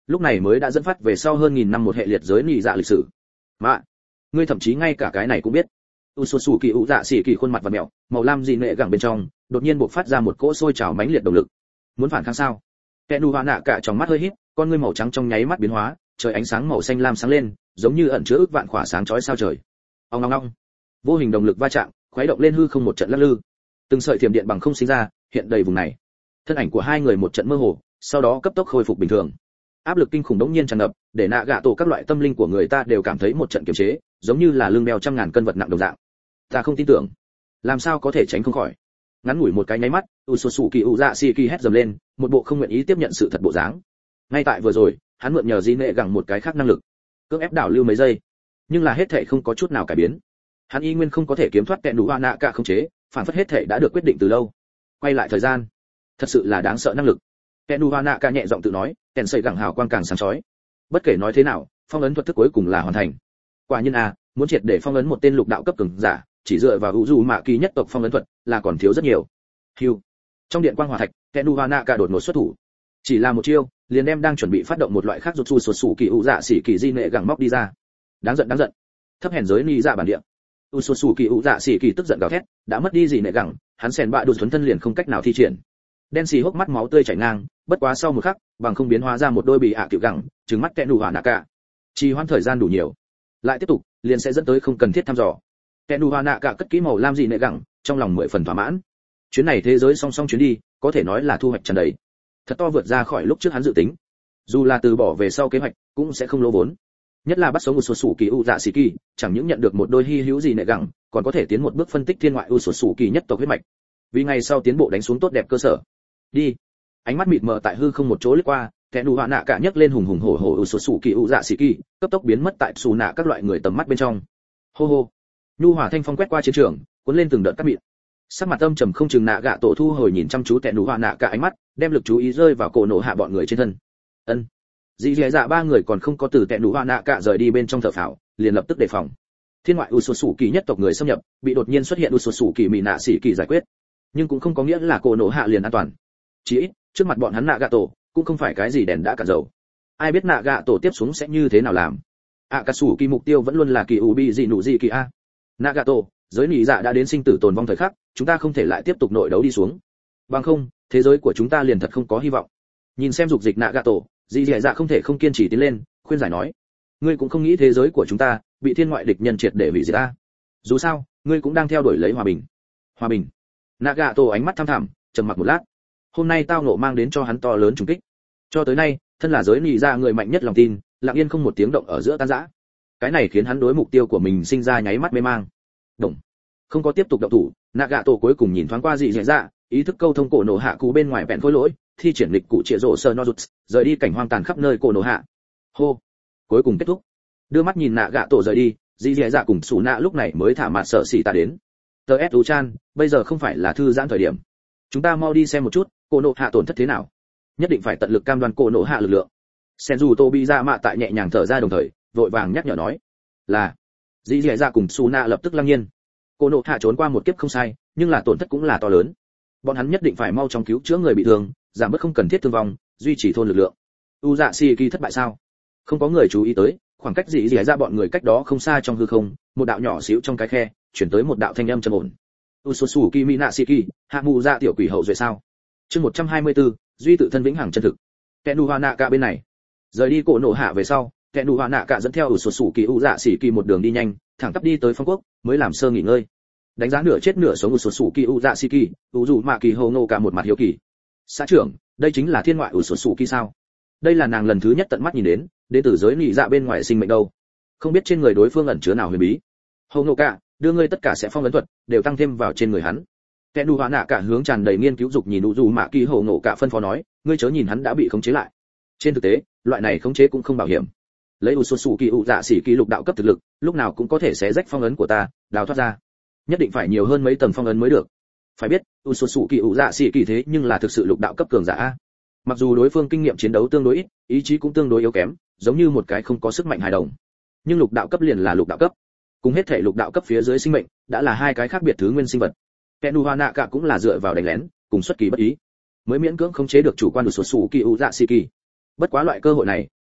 lúc này mới đã dẫn phát về sau hơn nghìn năm một hệ liệt giới nhị dạ lịch sử. Mà ngươi thậm chí ngay cả cái này cũng biết. Usosu Kỳ ủ dạ xỉ kỳ khuôn mặt và mèo, màu lam dị nệ gẳng bên trong, đột nhiên bộc phát ra một cỗ sôi trào mãnh liệt động lực. Muốn phản kháng sao? Kẻ nụ hoa nạ cả trong mắt hơi híp, con ngươi màu trắng trong nháy mắt biến hóa, trời ánh sáng màu xanh lam sáng lên, giống như ẩn chứa ức vạn khỏa sáng chói sao trời. Ong ong ong. Vô hình động lực va chạm, khuấy động lên hư không một trận lắc lư. Từng sợi thiểm điện bằng không sinh ra, hiện đầy vùng này. Thân ảnh của hai người một trận mơ hồ, sau đó cấp tốc khôi phục bình thường. Áp lực kinh khủng đống nhiên tràn ngập, để nạ gạ tổ các loại tâm linh của người ta đều cảm thấy một trận kiềm chế, giống như là lưng đeo trăm ngàn cân vật nặng đồng dạng. Ta không tin tưởng, làm sao có thể tránh không khỏi. Ngắn ngủi một cái nháy mắt, Usosu Kỳ ủ dạ xỉ kỳ hét dầm lên, một bộ không nguyện ý tiếp nhận sự thật bộ dáng. Ngay tại vừa rồi, hắn mượn nhờ di nệ gẳng một cái khác năng lực, cưỡng ép đảo lưu mấy giây, nhưng là hết thảy không có chút nào cải biến. Hắn y nguyên không có thể kiếm thoát kẻ nụ hoa nạ cả không chế, phản phất hết thảy đã được quyết định từ lâu. Quay lại thời gian, thật sự là đáng sợ năng lực. Kẻ nụ hoa nạ cả nhẹ giọng tự nói, kèn sợi gẳng hào quang càng sáng chói. Bất kể nói thế nào, phong ấn thuật thức cuối cùng là hoàn thành. Quả nhiên à, muốn triệt để phong ấn một tên lục đạo cấp cường giả, chỉ dựa vào Uju Mạ Kỳ nhất tộc phong ấn thuật là còn thiếu rất nhiều. Hưu. Trong điện quang hỏa thạch, kẻ nụ hoa nạ cả đột ngột xuất thủ. Chỉ là một chiêu, liền đem đang chuẩn bị phát động một loại khác rụt xù sụt sủ kỳ ủ dạ xỉ kỳ di nệ gẳng móc đi ra. Đáng giận đáng giận. Thấp hèn giới ni dạ bản địa. Usosu Kỳ ủ dạ xỉ kỳ tức giận gào thét, đã mất đi gì nệ gẳng, hắn sèn bạ đột thuần thân liền không cách nào thi triển. Đen xì hốc mắt máu tươi chảy ngang, bất quá sau một khắc, bằng không biến hóa ra một đôi bị ạ tiểu gẳng, trừng mắt kẻ nụ hoa nạ cả. Trì hoãn thời gian đủ nhiều, lại tiếp tục, liền sẽ dẫn tới không cần thiết thăm dò. Kẻ nụ hoa nạ cả cất kỹ màu lam gì nệ gẳng, trong lòng mười phần thỏa mãn. Chuyến này thế giới song song chuyến đi, có thể nói là thu hoạch tràn đầy. Thật to vượt ra khỏi lúc trước hắn dự tính. Dù là từ bỏ về sau kế hoạch, cũng sẽ không lỗ vốn. Nhất là bắt sống Usosu Kỳ ủ dạ xỉ kỳ, chẳng những nhận được một đôi hi hữu gì nệ gẳng, còn có thể tiến một bước phân tích thiên ngoại Usosu Kỳ nhất tộc huyết mạch. Vì ngày sau tiến bộ đánh xuống tốt đẹp cơ sở. Đi. Ánh mắt mịt mờ tại hư không một chỗ lướt qua, kẻ nụ hoa nạ cả nhấc lên hùng hùng hổ hổ Usosu Kỳ ủ dạ xỉ kỳ, cấp tốc biến mất tại xù nạ các loại người tầm mắt bên trong. Hô hô. Nhu hỏa thanh phong quét qua chiến trường, cuốn lên từng đợt cát mịn. Sắc mặt âm trầm không chừng nạ gạ tổ thu hồi nhìn chăm chú kẻ nụ hoa nạ cả ánh mắt, đem lực chú ý rơi vào cổ nổ hạ bọn người trên thân. Ân. Dì dì dạ ba người còn không có từ kẻ nụ hoa nạ cả rời đi bên trong thở phào, liền lập tức đề phòng. Thiên ngoại Usosu Kỳ nhất tộc người xâm nhập, bị đột nhiên xuất hiện Usosu Kỳ mị nạ xỉ kỳ giải quyết, nhưng cũng không có nghĩa là cổ nổ hạ liền an toàn. Chỉ ít, trước mặt bọn hắn nạ gạ tổ cũng không phải cái gì đèn đã cạn dầu. Ai biết nạ gạ tổ tiếp xuống sẽ như thế nào làm. Akatsuki mục tiêu vẫn luôn là kỳ ubi dị nụ dị kỳ a. Nạ gạ tổ, giới nỉ dạ đã đến sinh tử tồn vong thời khắc, chúng ta không thể lại tiếp tục nội đấu đi xuống. Bằng không, thế giới của chúng ta liền thật không có hy vọng. Nhìn xem dục dịch nạ gạ tổ, dị dạ dạ không thể không kiên trì tiến lên, khuyên giải nói: ngươi cũng không nghĩ thế giới của chúng ta bị thiên ngoại địch nhân triệt để hủy diệt ta. Dù sao, ngươi cũng đang theo đuổi lấy hòa bình. Hòa bình. Nạ gạ tổ ánh mắt thăm thẳm, trầm mặc một lát. Hôm nay tao nộ mang đến cho hắn to lớn trùng kích. Cho tới nay, thân là giới nỉ dạ người mạnh nhất lòng tin, lặng yên không một tiếng động ở giữa tan rã. Cái này khiến hắn đối mục tiêu của mình sinh ra nháy mắt mê mang. Động. Không có tiếp tục động thủ, nạ gạ tổ cuối cùng nhìn thoáng qua dị dạ dạ, ý thức câu thông cổ nổ hạ cụ bên ngoài bèn khối lỗi, thi triển lịch cụ trịa rổ sơ nozuts, rời đi cảnh hoang tàn khắp nơi cổ nổ hạ. Hô. Cuối cùng kết thúc. Đưa mắt nhìn nạ gạ tổ rời đi, dị dạ dạ cùng sủ nạ lúc này mới thả mặt sợ xỉ ta đến. tê ét chan, bây giờ không phải là thư giãn thời điểm. Chúng ta mau đi xem một chút, cổ nổ hạ tổn thất thế nào. Nhất định phải tận lực cam đoan cổ nổ hạ lực lượng. Senju Tobi ra mạ tại nhẹ nhàng thở ra đồng thời, vội vàng nhắc nhở nói: là. Dĩ dẻ ra cùng Suna lập tức lăng nhiên. Cổ nổ hạ trốn qua một kiếp không sai, nhưng là tổn thất cũng là to lớn. Bọn hắn nhất định phải mau chóng cứu chữa người bị thương, giảm bớt không cần thiết thương vong, duy trì thôn lực lượng. U dạ Shiki thất bại sao? Không có người chú ý tới, khoảng cách dĩ dẻ ra bọn người cách đó không xa trong hư không, một đạo nhỏ xíu trong cái khe, chuyển tới một đạo thanh âm trầm ổn. Usosu Kimi Shiki, hạ mù dạ tiểu quỷ hậu duệ sao? Chương một trăm hai mươi tư, duy tự thân vĩnh hằng chân thực. Kẻ nụ hoa nạ cả bên này, rời đi cổ nổ hạ về sau, kẻ nụ hoa nạ cả dẫn theo Usosu Kỳ u dạ xỉ kỳ một đường đi nhanh, thẳng tắp đi tới phong quốc, mới làm sơ nghỉ ngơi. Đánh giá nửa chết nửa sống Usosu Kỳ u dạ xỉ kỳ, dù mà kỳ hồ nô cả một mặt hiếu kỳ. Xã trưởng, đây chính là thiên ngoại Usosu Kỳ sao? Đây là nàng lần thứ nhất tận mắt nhìn đến, đến từ giới nị dạ bên ngoài sinh mệnh đâu. Không biết trên người đối phương ẩn chứa nào huyền bí. Hồ nô cả, đưa ngươi tất cả sẽ phong ấn thuật đều tăng thêm vào trên người hắn. Kẻ nụ hoa nạ cả hướng tràn đầy nghiên cứu dục nhìn đủ dù mà kỳ hồ nổ cả phân phó nói, ngươi chớ nhìn hắn đã bị khống chế lại. Trên thực tế, loại này khống chế cũng không bảo hiểm. Lấy Usosu Kỳ u dạ xỉ kỳ lục đạo cấp thực lực, lúc nào cũng có thể xé rách phong ấn của ta, đào thoát ra. Nhất định phải nhiều hơn mấy tầng phong ấn mới được. Phải biết, Usosu Kỳ u dạ xỉ kỳ thế nhưng là thực sự lục đạo cấp cường giả. Mặc dù đối phương kinh nghiệm chiến đấu tương đối ít, ý chí cũng tương đối yếu kém, giống như một cái không có sức mạnh hài đồng. Nhưng lục đạo cấp liền là lục đạo cấp. Cùng hết thể lục đạo cấp phía dưới sinh mệnh, đã là hai cái khác biệt thứ nguyên sinh vật. Kẻ nụ hoa nạ cả cũng là dựa vào đánh lén, cùng xuất kỳ bất ý, mới miễn cưỡng khống chế được chủ quan Usosu Kỳ u dạ xỉ kỳ. Bất quá loại cơ hội này,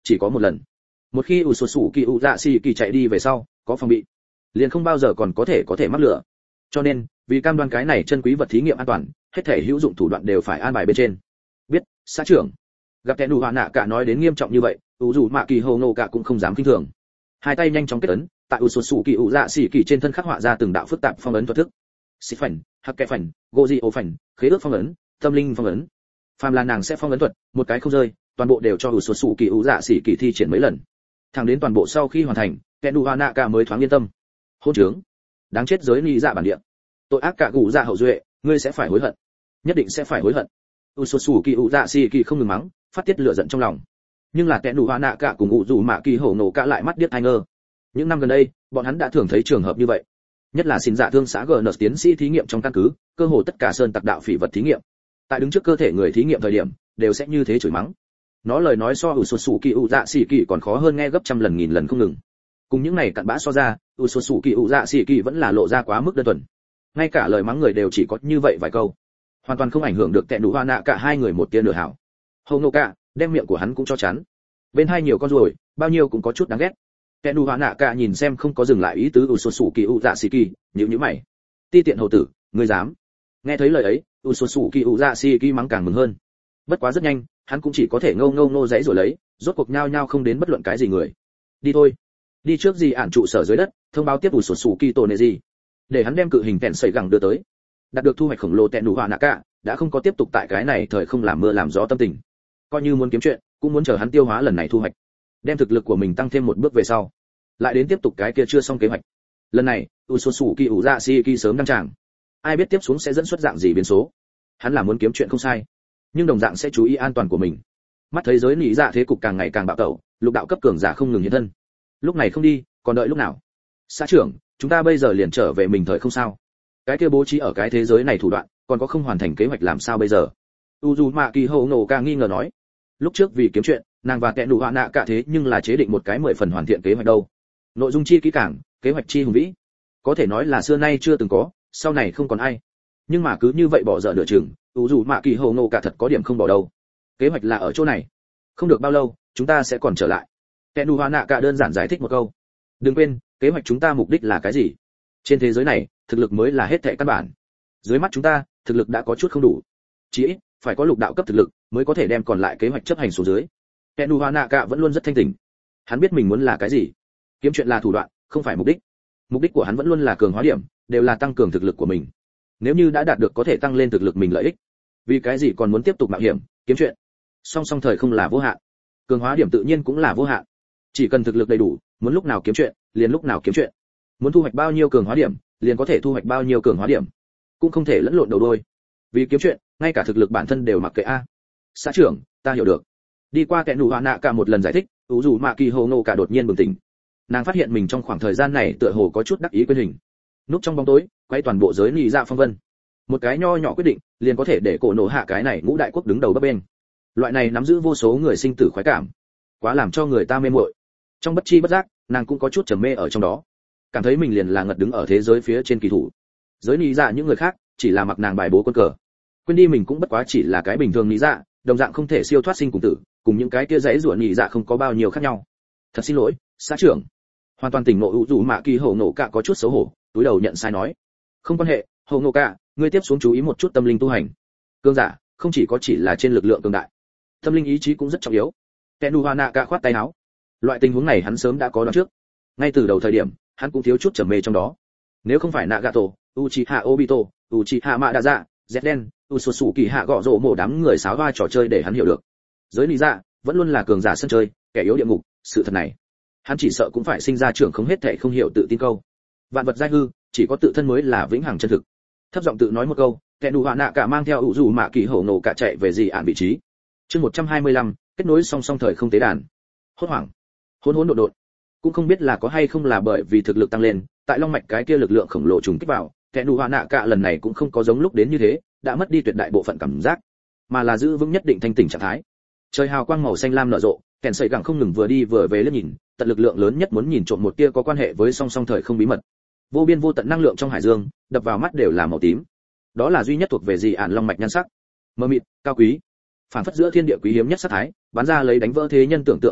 chỉ có một lần. Một khi u sột sủ kỳ u dạ xì kỳ chạy đi về sau có phòng bị, liền không bao giờ còn có thể có thể mắc lửa. Cho nên vì cam đoan cái này chân quý vật thí nghiệm an toàn, hết thể hữu dụng thủ đoạn đều phải an bài bên trên. Biết, xã trưởng. Gặp kẻ đủ hòa nạ cả nói đến nghiêm trọng như vậy, u dù mạ kỳ hồ nô cả cũng không dám kinh thường. Hai tay nhanh chóng kết ấn, tại u sột sủ kỳ u dạ xì kỳ trên thân khắc họa ra từng đạo phức tạp phong ấn thuật thức. Xích phảnh, hắc kẽ phảnh, gỗ di ô phảnh, khế ước phong ấn, tâm linh phong ấn. Phàm là nàng sẽ phong ấn thuật, một cái không rơi, toàn bộ đều cho u sột sủ kỳ u dạ xì kỳ thi triển mấy lần. Thẳng đến toàn bộ sau khi hoàn thành, kẻ đủ hòa nạ cả mới thoáng yên tâm. Hôn trướng, đáng chết giới ni dạ bản địa, tội ác cả gù dạ hậu duệ, ngươi sẽ phải hối hận, nhất định sẽ phải hối hận. u sột sủ kỳ u dạ xì kỳ không ngừng mắng, phát tiết lửa giận trong lòng. Nhưng là kẻ đủ hòa nạ cả cùng ngụ dù mạ kỳ hổ nổ cả lại mắt điếc ai ngơ. Những năm gần đây, bọn hắn đã thường thấy trường hợp như vậy, nhất là xin dạ thương xã gn tiến sĩ thí nghiệm trong căn cứ, cơ hồ tất cả sơn tặc đạo phỉ vật thí nghiệm, tại đứng trước cơ thể người thí nghiệm thời điểm đều sẽ như thế chửi mắng. Nó lời nói so u sột sủ kỳ u dạ xì kỳ còn khó hơn nghe gấp trăm lần nghìn lần không ngừng. Cùng những này cặn bã so ra, u sột sủ kỳ u dạ xì kỳ vẫn là lộ ra quá mức đơn thuần. Ngay cả lời mắng người đều chỉ có như vậy vài câu, hoàn toàn không ảnh hưởng được kẻ đủ hòa nạ cả hai người một tia nửa hảo. Hầu nô cả đem miệng của hắn cũng cho chắn, bên hai nhiều con ruồi, bao nhiêu cũng có chút đáng ghét. Kẻ đủ hòa nạ cả nhìn xem không có dừng lại ý tứ u sột sủ kỳ u dạ xì kỳ, nhíu nhíu mày. Ti tiện hầu tử, ngươi dám? Nghe thấy lời ấy, u sột sủ kỳ u dạ xì kỳ mắng càng mừng hơn. Bất quá rất nhanh, hắn cũng chỉ có thể ngâu ngâu nô giãy rồi lấy, rốt cuộc nhao nhao không đến bất luận cái gì người. Đi thôi, đi trước gì ản trụ sở dưới đất, thông báo tiếp u sột sủ kỳ tổ nệ gì, để hắn đem cự hình tẹn sẩy gẳng đưa tới. Đạt được thu hoạch khổng lồ tẹn đủ hòa nạ cả, đã không có tiếp tục tại cái này thời không làm mưa làm gió tâm tình. Coi như muốn kiếm chuyện, cũng muốn chờ hắn tiêu hóa lần này thu hoạch, đem thực lực của mình tăng thêm một bước về sau, lại đến tiếp tục cái kia chưa xong kế hoạch. Lần này, u sột sủ kỳ u dạ xì kỳ sớm đăng tràng, ai biết tiếp xuống sẽ dẫn xuất dạng gì biến số. Hắn là muốn kiếm chuyện không sai, nhưng đồng dạng sẽ chú ý an toàn của mình. Mắt thấy giới lý dạ thế cục càng ngày càng bạo tẩu, lục đạo cấp cường giả không ngừng hiện thân. Lúc này không đi, còn đợi lúc nào? Xã trưởng, chúng ta bây giờ liền trở về mình thời không sao? Cái kia bố trí ở cái thế giới này thủ đoạn, còn có không hoàn thành kế hoạch làm sao bây giờ? Uzumaki Honoka nghi ngờ nói. Lúc trước vì kiếm chuyện, nàng và kẻ đủ họa nạ cả thế nhưng là chế định một cái mười phần hoàn thiện kế hoạch đâu. Nội dung chi kỹ càng, kế hoạch chi hùng vĩ, có thể nói là xưa nay chưa từng có, sau này không còn ai. Nhưng mà cứ như vậy bỏ dở nửa chừng, Uzumaki Honoka thật có điểm không bỏ đâu. Kế hoạch là ở chỗ này, không được bao lâu, chúng ta sẽ còn trở lại. Kẻ đủ họa nạ cả đơn giản giải thích một câu. Đừng quên, kế hoạch chúng ta mục đích là cái gì? Trên thế giới này, thực lực mới là hết thảy căn bản. Dưới mắt chúng ta, thực lực đã có chút không đủ, chỉ ít phải có lục đạo cấp thực lực mới có thể đem còn lại kế hoạch chấp hành xuống dưới. Kẻ đủ hòa nạ cả vẫn luôn rất thanh tỉnh, hắn biết mình muốn là cái gì. Kiếm chuyện là thủ đoạn, không phải mục đích. Mục đích của hắn vẫn luôn là cường hóa điểm, đều là tăng cường thực lực của mình. Nếu như đã đạt được có thể tăng lên thực lực mình lợi ích, vì cái gì còn muốn tiếp tục mạo hiểm kiếm chuyện? Song song thời không là vô hạn, cường hóa điểm tự nhiên cũng là vô hạn. Chỉ cần thực lực đầy đủ, muốn lúc nào kiếm chuyện, liền lúc nào kiếm chuyện. Muốn thu hoạch bao nhiêu cường hóa điểm, liền có thể thu hoạch bao nhiêu cường hóa điểm, cũng không thể lẫn lộn đầu đuôi. Vì kiếm chuyện, ngay cả thực lực bản thân đều mặc kệ a. Xã trưởng, ta hiểu được. Đi qua kẻ nụ hòa nạ cả một lần giải thích, ủ dù mạ kỳ hồ nô cả đột nhiên bừng tỉnh. Nàng phát hiện mình trong khoảng thời gian này tựa hồ có chút đắc ý quên hình. Núp trong bóng tối, quay toàn bộ giới nị dạ phong vân. Một cái nho nhỏ quyết định, liền có thể để cổ nổ hạ cái này ngũ đại quốc đứng đầu bấp bên. Loại này nắm giữ vô số người sinh tử khoái cảm, quá làm cho người ta mê muội. Trong bất chi bất giác, nàng cũng có chút trầm mê ở trong đó, cảm thấy mình liền là ngật đứng ở thế giới phía trên kỳ thủ. Giới nị dạ những người khác chỉ là mặc nàng bài bố quân cờ, quên đi mình cũng bất quá chỉ là cái bình thường nị dạ, đồng dạng không thể siêu thoát sinh cùng tử, cùng những cái kia dãy rủa nị dạ không có bao nhiêu khác nhau. Thật xin lỗi, xã trưởng. Hoàn toàn tỉnh ngộ ủ dù mạ kỳ hổ nổ cả có chút xấu hổ, túi đầu nhận sai nói. Không quan hệ, hổ nổ cả, ngươi tiếp xuống chú ý một chút tâm linh tu hành. Cương giả, không chỉ có chỉ là trên lực lượng cường đại, tâm linh ý chí cũng rất trọng yếu. Kenu Hanaka khoát tay áo. Loại tình huống này hắn sớm đã có đoán trước. Ngay từ đầu thời điểm, hắn cũng thiếu chút trầm mê trong đó. Nếu không phải Nagato, Uchiha Obito, Uchiha Madara, Zden, Usosuke hạ gọ rổ mổ đám người xáo hoa trò chơi để hắn hiểu được. Giới lý dạ vẫn luôn là cường giả sân chơi, kẻ yếu địa ngục, sự thật này, hắn chỉ sợ cũng phải sinh ra trưởng không hết thảy không hiểu tự tin câu. Vạn vật giai hư, chỉ có tự thân mới là vĩnh hằng chân thực. Thấp giọng tự nói một câu, kẻ đủ hạ nạ cả mang theo ủ dù mạ kỳ hổ nổ cả chạy về gì ản vị trí. Chương một trăm hai mươi lăm, kết nối song song thời không tế đàn. Hốt hoảng, hỗn hỗn độn độn, cũng không biết là có hay không là bởi vì thực lực tăng lên, tại long mạch cái kia lực lượng khổng lồ trùng kích vào, kẻ đủ hạ nạ cả lần này cũng không có giống lúc đến như thế, đã mất đi tuyệt đại bộ phận cảm giác, mà là giữ vững nhất định thanh tỉnh trạng thái. Trời hào quang màu xanh lam nở rộ, kèn sợi gẳng không ngừng vừa đi vừa về liếc nhìn, tận lực lượng lớn nhất muốn nhìn trộm một tia có quan hệ với song song thời không bí mật. Vô biên vô tận năng lượng trong hải dương, đập vào mắt đều là màu tím. Đó là duy nhất thuộc về dị ản long mạch nhan sắc, mơ mịt, cao quý, phản phất giữa thiên địa quý hiếm nhất sát thái, bắn ra lấy đánh vỡ thế nhân tưởng tượng lực lượng,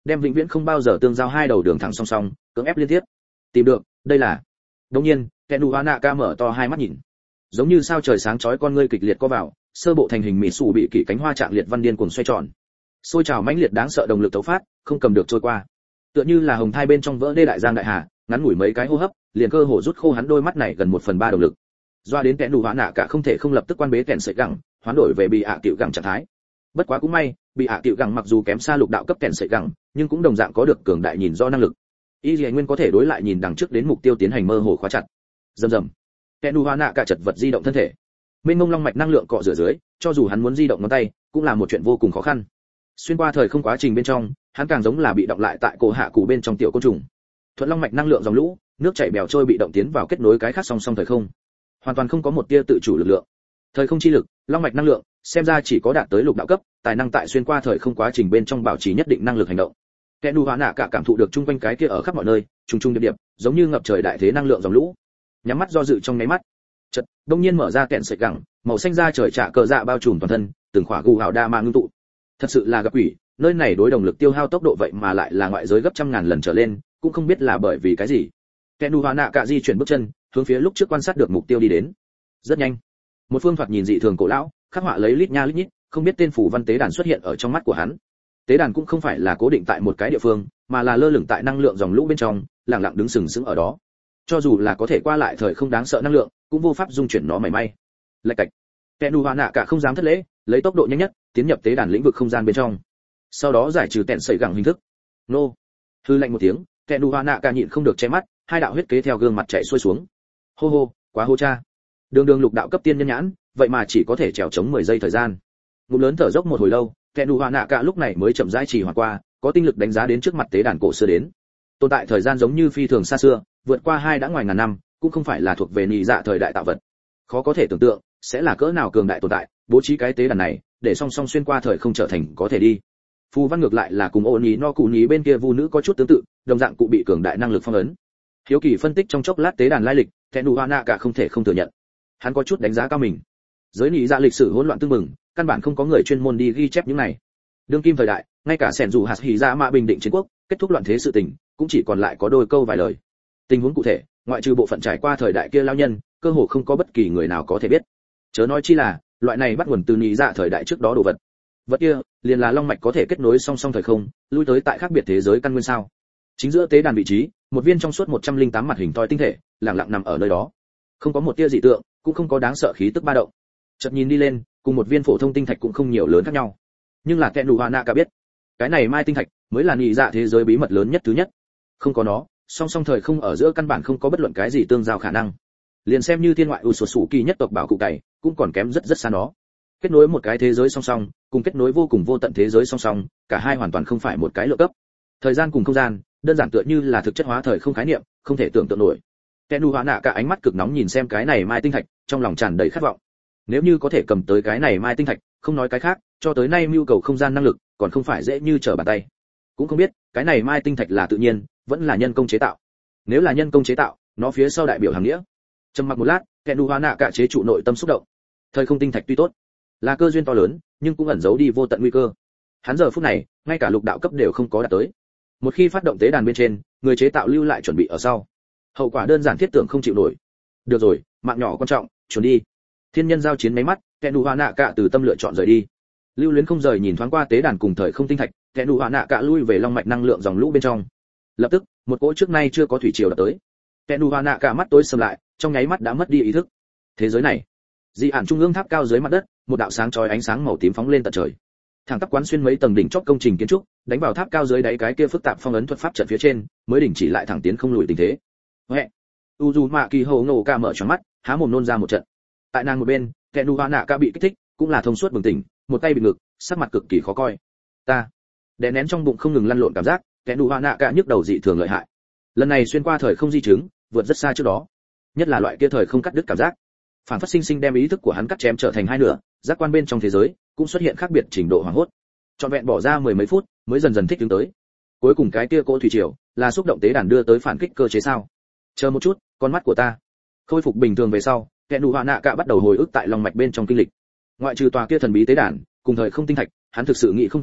đem vĩnh viễn không bao giờ tương giao hai đầu đường thẳng song song cưỡng ép liên tiếp. Tìm được, đây là. Đương nhiên, Kenu Hanaka mở to hai mắt nhìn, giống như sao trời sáng chói, con ngươi kịch liệt co vào, sơ bộ thành hình mỹ sủ bị kỷ cánh hoa trạng liệt văn điên cuồng xoay tròn, xôi trào mãnh liệt đáng sợ động lực tấu phát, không cầm được trôi qua, tựa như là hồng thai bên trong vỡ đê đại giang đại hà, ngắn ngủi mấy cái hô hấp, liền cơ hồ rút khô hắn đôi mắt này gần một phần ba động lực. Doa đến Kenu Hanaka không thể không lập tức quan bế kèn sợi gẳng, hoán đổi về bị ạ tiểu gẳng trạng thái. Bất quá cũng may, bị ạ tiểu gẳng mặc dù kém xa lục đạo cấp kèn sợi gẳng, nhưng cũng đồng dạng có được cường đại nhìn rõ năng lực. Y Lệ Nguyên có thể đối lại nhìn đằng trước đến mục tiêu tiến hành mơ hồ khóa chặt. Rầm rầm. Kenu Hanaka chật vật di động thân thể. Mênh mông long mạch năng lượng cọ rửa dưới, cho dù hắn muốn di động ngón tay, cũng là một chuyện vô cùng khó khăn. Xuyên qua thời không quá trình bên trong, hắn càng giống là bị động lại tại cổ hạ cụ bên trong tiểu côn trùng. Thuận long mạch năng lượng dòng lũ, nước chảy bèo trôi bị động tiến vào kết nối cái khác song song thời không. Hoàn toàn không có một tia tự chủ lực lượng. Thời không chi lực, long mạch năng lượng, xem ra chỉ có đạt tới lục đạo cấp, tài năng tại xuyên qua thời không quá trình bên trong bảo trì nhất định năng lực hành động. Kenu Hanaka cảm thụ được chung quanh cái kia ở khắp mọi nơi, trùng trùng điệp điệp, giống như ngập trời đại thế năng lượng dòng lũ. Nhắm mắt do dự trong nháy mắt, chợt đông nhiên mở ra kẹn sợi gẳng, màu xanh da trời trạ cờ dạ bao trùm toàn thân, từng khỏa gù hào đa ma ngưng tụ. Thật sự là gặp quỷ, nơi này đối đồng lực tiêu hao tốc độ vậy mà lại là ngoại giới gấp trăm ngàn lần trở lên, cũng không biết là bởi vì cái gì. Kenu Hanaka di chuyển bước chân, hướng phía lúc trước quan sát được mục tiêu đi đến. Rất nhanh, một phương thoạt nhìn dị thường cổ lão, khắc họa lấy lít nha lít nhít, không biết tên phủ văn tế đàn xuất hiện ở trong mắt của hắn. Tế đàn cũng không phải là cố định tại một cái địa phương, mà là lơ lửng tại năng lượng dòng lũ bên trong, lặng lặng đứng sừng sững ở đó. Cho dù là có thể qua lại thời không đáng sợ năng lượng, cũng vô pháp dung chuyển nó mảy may. Lạch cạch. Kenu Hanaka không dám thất lễ, lấy tốc độ nhanh nhất tiến nhập tế đàn lĩnh vực không gian bên trong. Sau đó giải trừ tẹn sợi gẳng hình thức. Nô. Hư lạnh một tiếng, Kenu Hanaka nhịn không được che mắt, hai đạo huyết kế theo gương mặt chảy xuôi xuống. Hô hô, quá hô cha. Đường đường lục đạo cấp tiên nhân nhãn, vậy mà chỉ có thể trèo chống mười giây thời gian. Ngụm lớn thở dốc một hồi lâu, Kenu Hanaka lúc này mới chậm rãi trì hoãn qua, có tinh lực đánh giá đến trước mặt tế đàn cổ xưa đến. Tồn tại thời gian giống như phi thường xa xưa, vượt qua hai đã ngoài ngàn năm, cũng không phải là thuộc về nhị dạ thời đại tạo vật. Khó có thể tưởng tượng, sẽ là cỡ nào cường đại tồn tại, bố trí cái tế đàn này, để song song xuyên qua thời không trở thành có thể đi. Phù văn ngược lại là cùng ôn nhí no cụ nhí bên kia vu nữ có chút tương tự, đồng dạng cụ bị cường đại năng lực phong ấn. Hiếu kỳ phân tích trong chốc lát tế đàn lai lịch, Kenu Hanaka không thể không thừa nhận. Hắn có chút đánh giá cao mình. Giới nhị dạ lịch sử hỗn loạn tương mừng, căn bản không có người chuyên môn đi ghi chép những này. Đương kim thời đại, ngay cả sẻn dù hạt hỉ dạ mạ bình định chiến quốc, kết thúc loạn thế sự tình, cũng chỉ còn lại có đôi câu vài lời. Tình huống cụ thể, ngoại trừ bộ phận trải qua thời đại kia lao nhân, cơ hồ không có bất kỳ người nào có thể biết. Chớ nói chi là, loại này bắt nguồn từ nhị dạ thời đại trước đó đồ vật. Vật kia, liền là long mạch có thể kết nối song song thời không, lui tới tại khác biệt thế giới căn nguyên sao. Chính giữa tế đàn vị trí, một viên trong suốt một trăm linh tám mặt hình thoi tinh thể, lặng lặng nằm ở nơi đó. Không có một tia dị tượng, cũng không có đáng sợ khí tức ba động. Chợt nhìn đi lên, cùng một viên phổ thông tinh thạch cũng không nhiều lớn khác nhau. Nhưng là Kenu Hanaka biết, cái này mai tinh thạch mới là nhị dạ thế giới bí mật lớn nhất thứ nhất. Không có nó, song song thời không ở giữa căn bản không có bất luận cái gì tương giao khả năng. Liền xem như thiên ngoại u sổ sủ kỳ nhất tộc bảo cụ cày, cũng còn kém rất rất xa nó. Kết nối một cái thế giới song song, cùng kết nối vô cùng vô tận thế giới song song, cả hai hoàn toàn không phải một cái lượng cấp. Thời gian cùng không gian, đơn giản tựa như là thực chất hóa thời không khái niệm, không thể tưởng tượng nổi. Kenu Hanaka ánh mắt cực nóng nhìn xem cái này mai tinh thạch, trong lòng tràn đầy khát vọng. Nếu như có thể cầm tới cái này mai tinh thạch, không nói cái khác, cho tới nay mưu cầu không gian năng lực, còn không phải dễ như trở bàn tay. Cũng không biết, cái này mai tinh thạch là tự nhiên, vẫn là nhân công chế tạo. Nếu là nhân công chế tạo, nó phía sau đại biểu hàng nghĩa. Trầm mặc một lát, Kenu Hanaka chế trụ nội tâm xúc động. Thời không tinh thạch tuy tốt, là cơ duyên to lớn, nhưng cũng ẩn giấu đi vô tận nguy cơ. Hắn giờ phút này, ngay cả lục đạo cấp đều không có đạt tới. Một khi phát động tế đàn bên trên, người chế tạo lưu lại chuẩn bị ở sau. Hậu quả đơn giản thiết tưởng không chịu nổi. Được rồi, mạng nhỏ quan trọng, chuẩn đi. Thiên nhân giao chiến mấy mắt, Kenu Hanaka từ tâm lựa chọn rời đi. Lưu Luyến không rời nhìn thoáng qua tế đàn cùng thời không tinh thạch, Kenu Hanaka lui về long mạch năng lượng dòng lũ bên trong. Lập tức, một cỗ trước nay chưa có thủy triều đập tới. Kenu Hanaka mắt tối sầm lại, trong nháy mắt đã mất đi ý thức. Thế giới này, dị ản trung ương tháp cao dưới mặt đất, một đạo sáng chói ánh sáng màu tím phóng lên tận trời. Thẳng tắp quán xuyên mấy tầng đỉnh chót công trình kiến trúc, đánh vào tháp cao dưới đáy cái kia phức tạp phong ấn thuật pháp trận phía trên, mới đình chỉ lại thẳng tiến không lùi tình thế. Huệ. Uzumaki Honoka mở tròn mắt, há mồm nôn ra một trận. Tại nàng một bên, Kenu Hanaka bị kích thích, cũng là thông suốt bừng tỉnh, một tay bị ngực, sắc mặt cực kỳ khó coi. Ta, đè nén trong bụng không ngừng lăn lộn cảm giác, Kenu Hanaka nhức đầu dị thường lợi hại. Lần này xuyên qua thời không di chứng, vượt rất xa trước đó. Nhất là loại kia thời không cắt đứt cảm giác. Phản phát sinh sinh đem ý thức của hắn cắt chém trở thành hai nửa, giác quan bên trong thế giới cũng xuất hiện khác biệt trình độ hoảng hốt. Trọn vẹn bỏ ra mười mấy phút, mới dần dần thích ứng tới. Cuối cùng cái kia cỗ thủy triều, là xúc động tế đàn đưa tới phản kích cơ chế sao? Chờ một chút, con mắt của ta khôi phục bình thường về sau, Kenu Hanaka bắt đầu hồi ức tại lòng mạch bên trong kinh lịch. Ngoại trừ tòa kia thần bí tế đàn, cùng thời không tinh thạch, hắn thực sự nghĩ không ra,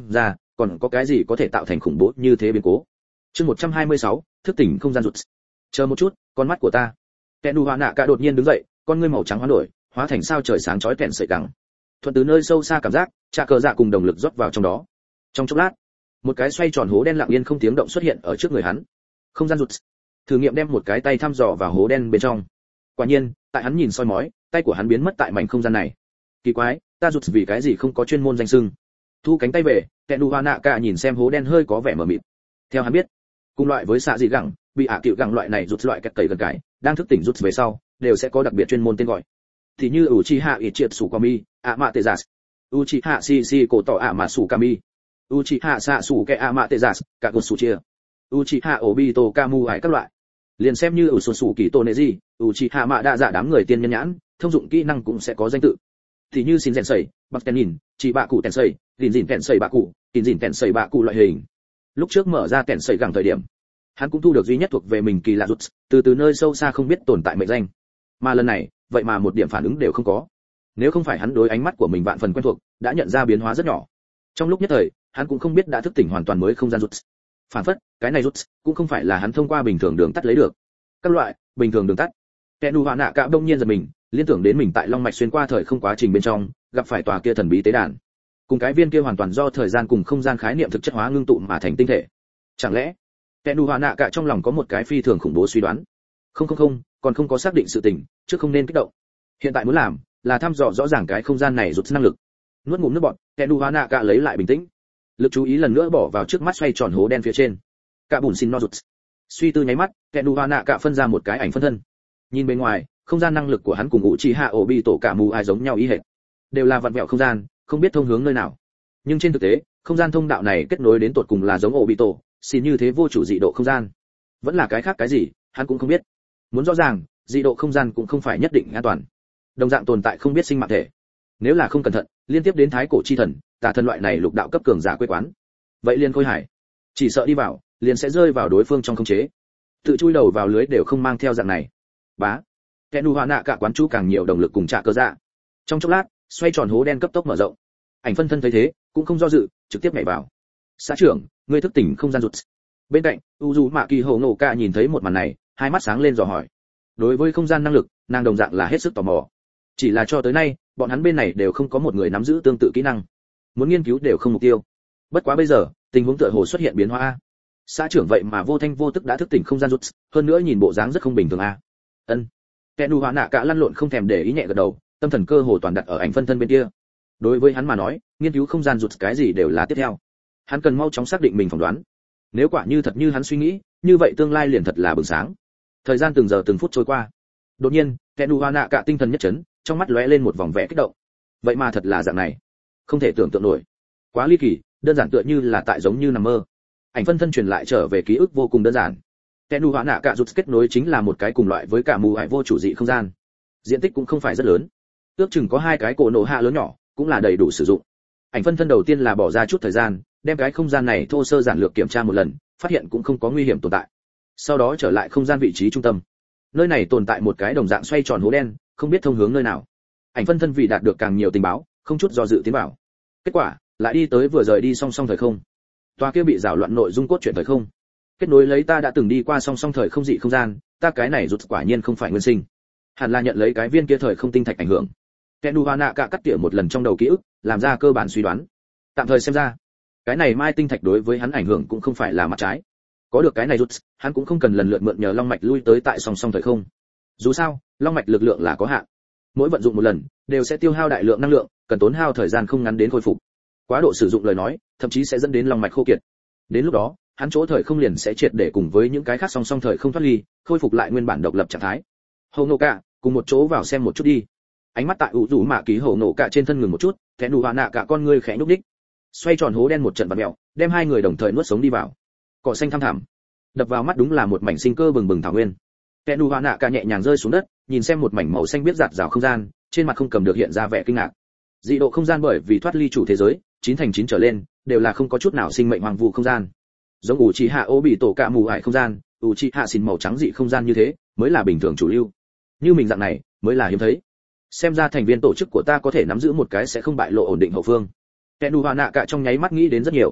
còn có cái gì có thể tạo thành khủng bố như thế biến cố. Chương một trăm hai mươi sáu, thức tỉnh không gian rụt. Chờ một chút, con mắt của ta. Kẻ nụ hoa nạ cả đột nhiên đứng dậy, con ngươi màu trắng hóa đổi, hóa thành sao trời sáng chói kẹn sợi gắng. Thuận từ nơi sâu xa cảm giác, trà cờ dạ cùng động lực rót vào trong đó. Trong chốc lát, một cái xoay tròn hố đen lặng yên không tiếng động xuất hiện ở trước người hắn. Không gian rụt. Thử nghiệm đem một cái tay thăm dò vào hố đen bên trong. Quả nhiên, tại hắn nhìn soi mói, tay của hắn biến mất tại mảnh không gian này. Kỳ quái, ta rụt vì cái gì không có chuyên môn danh xưng. Thu cánh tay về, kẻ nụ hoa nạ cả nhìn xem hố đen hơi có vẻ mờ mịt. Theo hắn biết, cùng loại với xạ dị gẳng, bị ả cựu gẳng loại này rụt loại kẹt cầy gần cái, đang thức tỉnh rụt về sau, đều sẽ có đặc biệt chuyên môn tên gọi. Thì như Uchiha Itsukami, Amaterasu, Uchiha Shishi cổ tỏ Amasukami, Uchiha Sasuke Amaterasu, Kagutsuchi, Uchiha Obito Kamu hải các loại. Liền xem như Ususuki Toneji, Uchiha Mạ đa dạ đám người tiên nhân nhãn, thông dụng kỹ năng cũng sẽ có danh tự. Thì như Shin Sensei, Baktenin, chỉ bạ cụ Tensei, Lin Jin Tensei bạ cụ, Kin Jin Tensei bạ cụ loại hình. Lúc trước mở ra Tensei gẳng thời điểm, hắn cũng thu được duy nhất thuộc về mình kỳ lạ rụt, từ từ nơi sâu xa không biết tồn tại mệnh danh. Mà lần này, vậy mà một điểm phản ứng đều không có. Nếu không phải hắn đối ánh mắt của mình vạn phần quen thuộc, đã nhận ra biến hóa rất nhỏ. Trong lúc nhất thời, hắn cũng không biết đã thức tỉnh hoàn toàn mới không gian rụt. Phản phất, cái này rút cũng không phải là hắn thông qua bình thường đường tắt lấy được. Các loại bình thường đường tắt. Kẻ nụ hoa nạ cả đông nhiên giật mình, liên tưởng đến mình tại long mạch xuyên qua thời không quá trình bên trong, gặp phải tòa kia thần bí tế đàn. Cùng cái viên kia hoàn toàn do thời gian cùng không gian khái niệm thực chất hóa ngưng tụ mà thành tinh thể. Chẳng lẽ, kẻ nụ hoa nạ cả trong lòng có một cái phi thường khủng bố suy đoán. Không không không, còn không có xác định sự tình, trước không nên kích động. Hiện tại muốn làm là thăm dò rõ ràng cái không gian này rút năng lực. Nuốt ngụm nước bọt, kẻ nụ hoa nạ cả lấy lại bình tĩnh. Lực chú ý lần nữa bỏ vào trước mắt xoay tròn hố đen phía trên. Cả bùn xin no rụt. Suy tư nháy mắt, kẻ nụ hoa nạ cả phân ra một cái ảnh phân thân. Nhìn bên ngoài, không gian năng lực của hắn cùng Uchiha Obito cả mù ai giống nhau ý hệt. Đều là vặn vẹo không gian, không biết thông hướng nơi nào. Nhưng trên thực tế, không gian thông đạo này kết nối đến tột cùng là giống Obito, xin như thế vô chủ dị độ không gian. Vẫn là cái khác cái gì, hắn cũng không biết. Muốn rõ ràng, dị độ không gian cũng không phải nhất định an toàn. Đồng dạng tồn tại không biết sinh mạng thể. Nếu là không cẩn thận, liên tiếp đến thái cổ chi thần, tà thần loại này lục đạo cấp cường giả quê quán. Vậy liên khôi hải, chỉ sợ đi vào, liền sẽ rơi vào đối phương trong khống chế. Tự chui đầu vào lưới đều không mang theo dạng này. Bá. Kẻ nụ hoa nạ cả quán chú càng nhiều động lực cùng trả cơ dạ. Trong chốc lát, xoay tròn hố đen cấp tốc mở rộng. Ảnh phân thân thấy thế, cũng không do dự, trực tiếp nhảy vào. Xã trưởng, ngươi thức tỉnh không gian rụt. Bên cạnh, Uzumaki Honoka nhìn thấy một màn này, hai mắt sáng lên dò hỏi. Đối với không gian năng lực, nàng đồng dạng là hết sức tò mò. Chỉ là cho tới nay, bọn hắn bên này đều không có một người nắm giữ tương tự kỹ năng. Muốn nghiên cứu đều không mục tiêu. Bất quá bây giờ, tình huống tựa hồ xuất hiện biến hóa a. Xã trưởng vậy mà vô thanh vô tức đã thức tỉnh không gian rụt, hơn nữa nhìn bộ dáng rất không bình thường a. Ân. Kẻ nụ hoa nạ cả lăn lộn không thèm để ý nhẹ gật đầu, tâm thần cơ hồ toàn đặt ở ảnh phân thân bên kia. Đối với hắn mà nói, nghiên cứu không gian rụt cái gì đều là tiếp theo. Hắn cần mau chóng xác định mình phỏng đoán. Nếu quả như thật như hắn suy nghĩ, như vậy tương lai liền thật là bừng sáng. Thời gian từng giờ từng phút trôi qua. Đột nhiên, kẻ nụ hoa nạ cả tinh thần nhất chấn, trong mắt lóe lên một vòng vẻ kích động. Vậy mà thật là dạng này, không thể tưởng tượng nổi. Quá ly kỳ, đơn giản tựa như là tại giống như nằm mơ. Ảnh phân thân truyền lại trở về ký ức vô cùng đơn giản. Kẻ nụ hoa nạ cả rụt kết nối chính là một cái cùng loại với cả mù hải vô chủ dị không gian. Diện tích cũng không phải rất lớn, ước chừng có hai cái cổ nổ hạ lớn nhỏ, cũng là đầy đủ sử dụng. Ảnh phân thân đầu tiên là bỏ ra chút thời gian, đem cái không gian này thô sơ giản lược kiểm tra một lần, phát hiện cũng không có nguy hiểm tồn tại. Sau đó trở lại không gian vị trí trung tâm. Nơi này tồn tại một cái đồng dạng xoay tròn hố đen, không biết thông hướng nơi nào. Ảnh phân thân vì đạt được càng nhiều tình báo, không chút do dự tiến vào. Kết quả, lại đi tới vừa rời đi song song thời không. Tòa kia bị rào loạn nội dung cốt truyện thời không. Kết nối lấy ta đã từng đi qua song song thời không dị không gian, ta cái này rụt quả nhiên không phải nguyên sinh. Hẳn là nhận lấy cái viên kia thời không tinh thạch ảnh hưởng. Kẻ nụ hoa nạ cả cắt tỉa một lần trong đầu ký ức, làm ra cơ bản suy đoán. Tạm thời xem ra, cái này mai tinh thạch đối với hắn ảnh hưởng cũng không phải là mặt trái. Có được cái này rút, hắn cũng không cần lần lượt mượn nhờ long mạch lui tới tại song song thời không. Dù sao, long mạch lực lượng là có hạn. Mỗi vận dụng một lần, đều sẽ tiêu hao đại lượng năng lượng, cần tốn hao thời gian không ngắn đến khôi phục. Quá độ sử dụng lời nói, thậm chí sẽ dẫn đến long mạch khô kiệt. Đến lúc đó, hắn chỗ thời không liền sẽ triệt để cùng với những cái khác song song thời không thoát ly, khôi phục lại nguyên bản độc lập trạng thái. Hầu nổ cả, cùng một chỗ vào xem một chút đi. Ánh mắt tại ủ rủ mạ ký hầu nổ cả trên thân ngừng một chút, kẻ nụ hoa nạ cả con ngươi khẽ nhúc nhích. Xoay tròn hố đen một trận vặn mèo, đem hai người đồng thời nuốt sống đi vào. Cỏ xanh thăm thẳm, đập vào mắt đúng là một mảnh sinh cơ bừng bừng thảo nguyên. Kẻ nụ hoa nạ cả nhẹ nhàng rơi xuống đất, nhìn xem một mảnh màu xanh biết rạt rào không gian, trên mặt không cầm được hiện ra vẻ kinh ngạc. Dị độ không gian bởi vì thoát ly chủ thế giới, chín thành chín trở lên, đều là không có chút nào sinh mệnh hoang vu không gian. Giống Uchiha Obito cả mù ải không gian, Uchiha xin màu trắng dị không gian như thế, mới là bình thường chủ lưu. Như mình dạng này, mới là hiếm thấy. Xem ra thành viên tổ chức của ta có thể nắm giữ một cái sẽ không bại lộ ổn định hậu phương. Kẻ nụ hoa nạ cả trong nháy mắt nghĩ đến rất nhiều.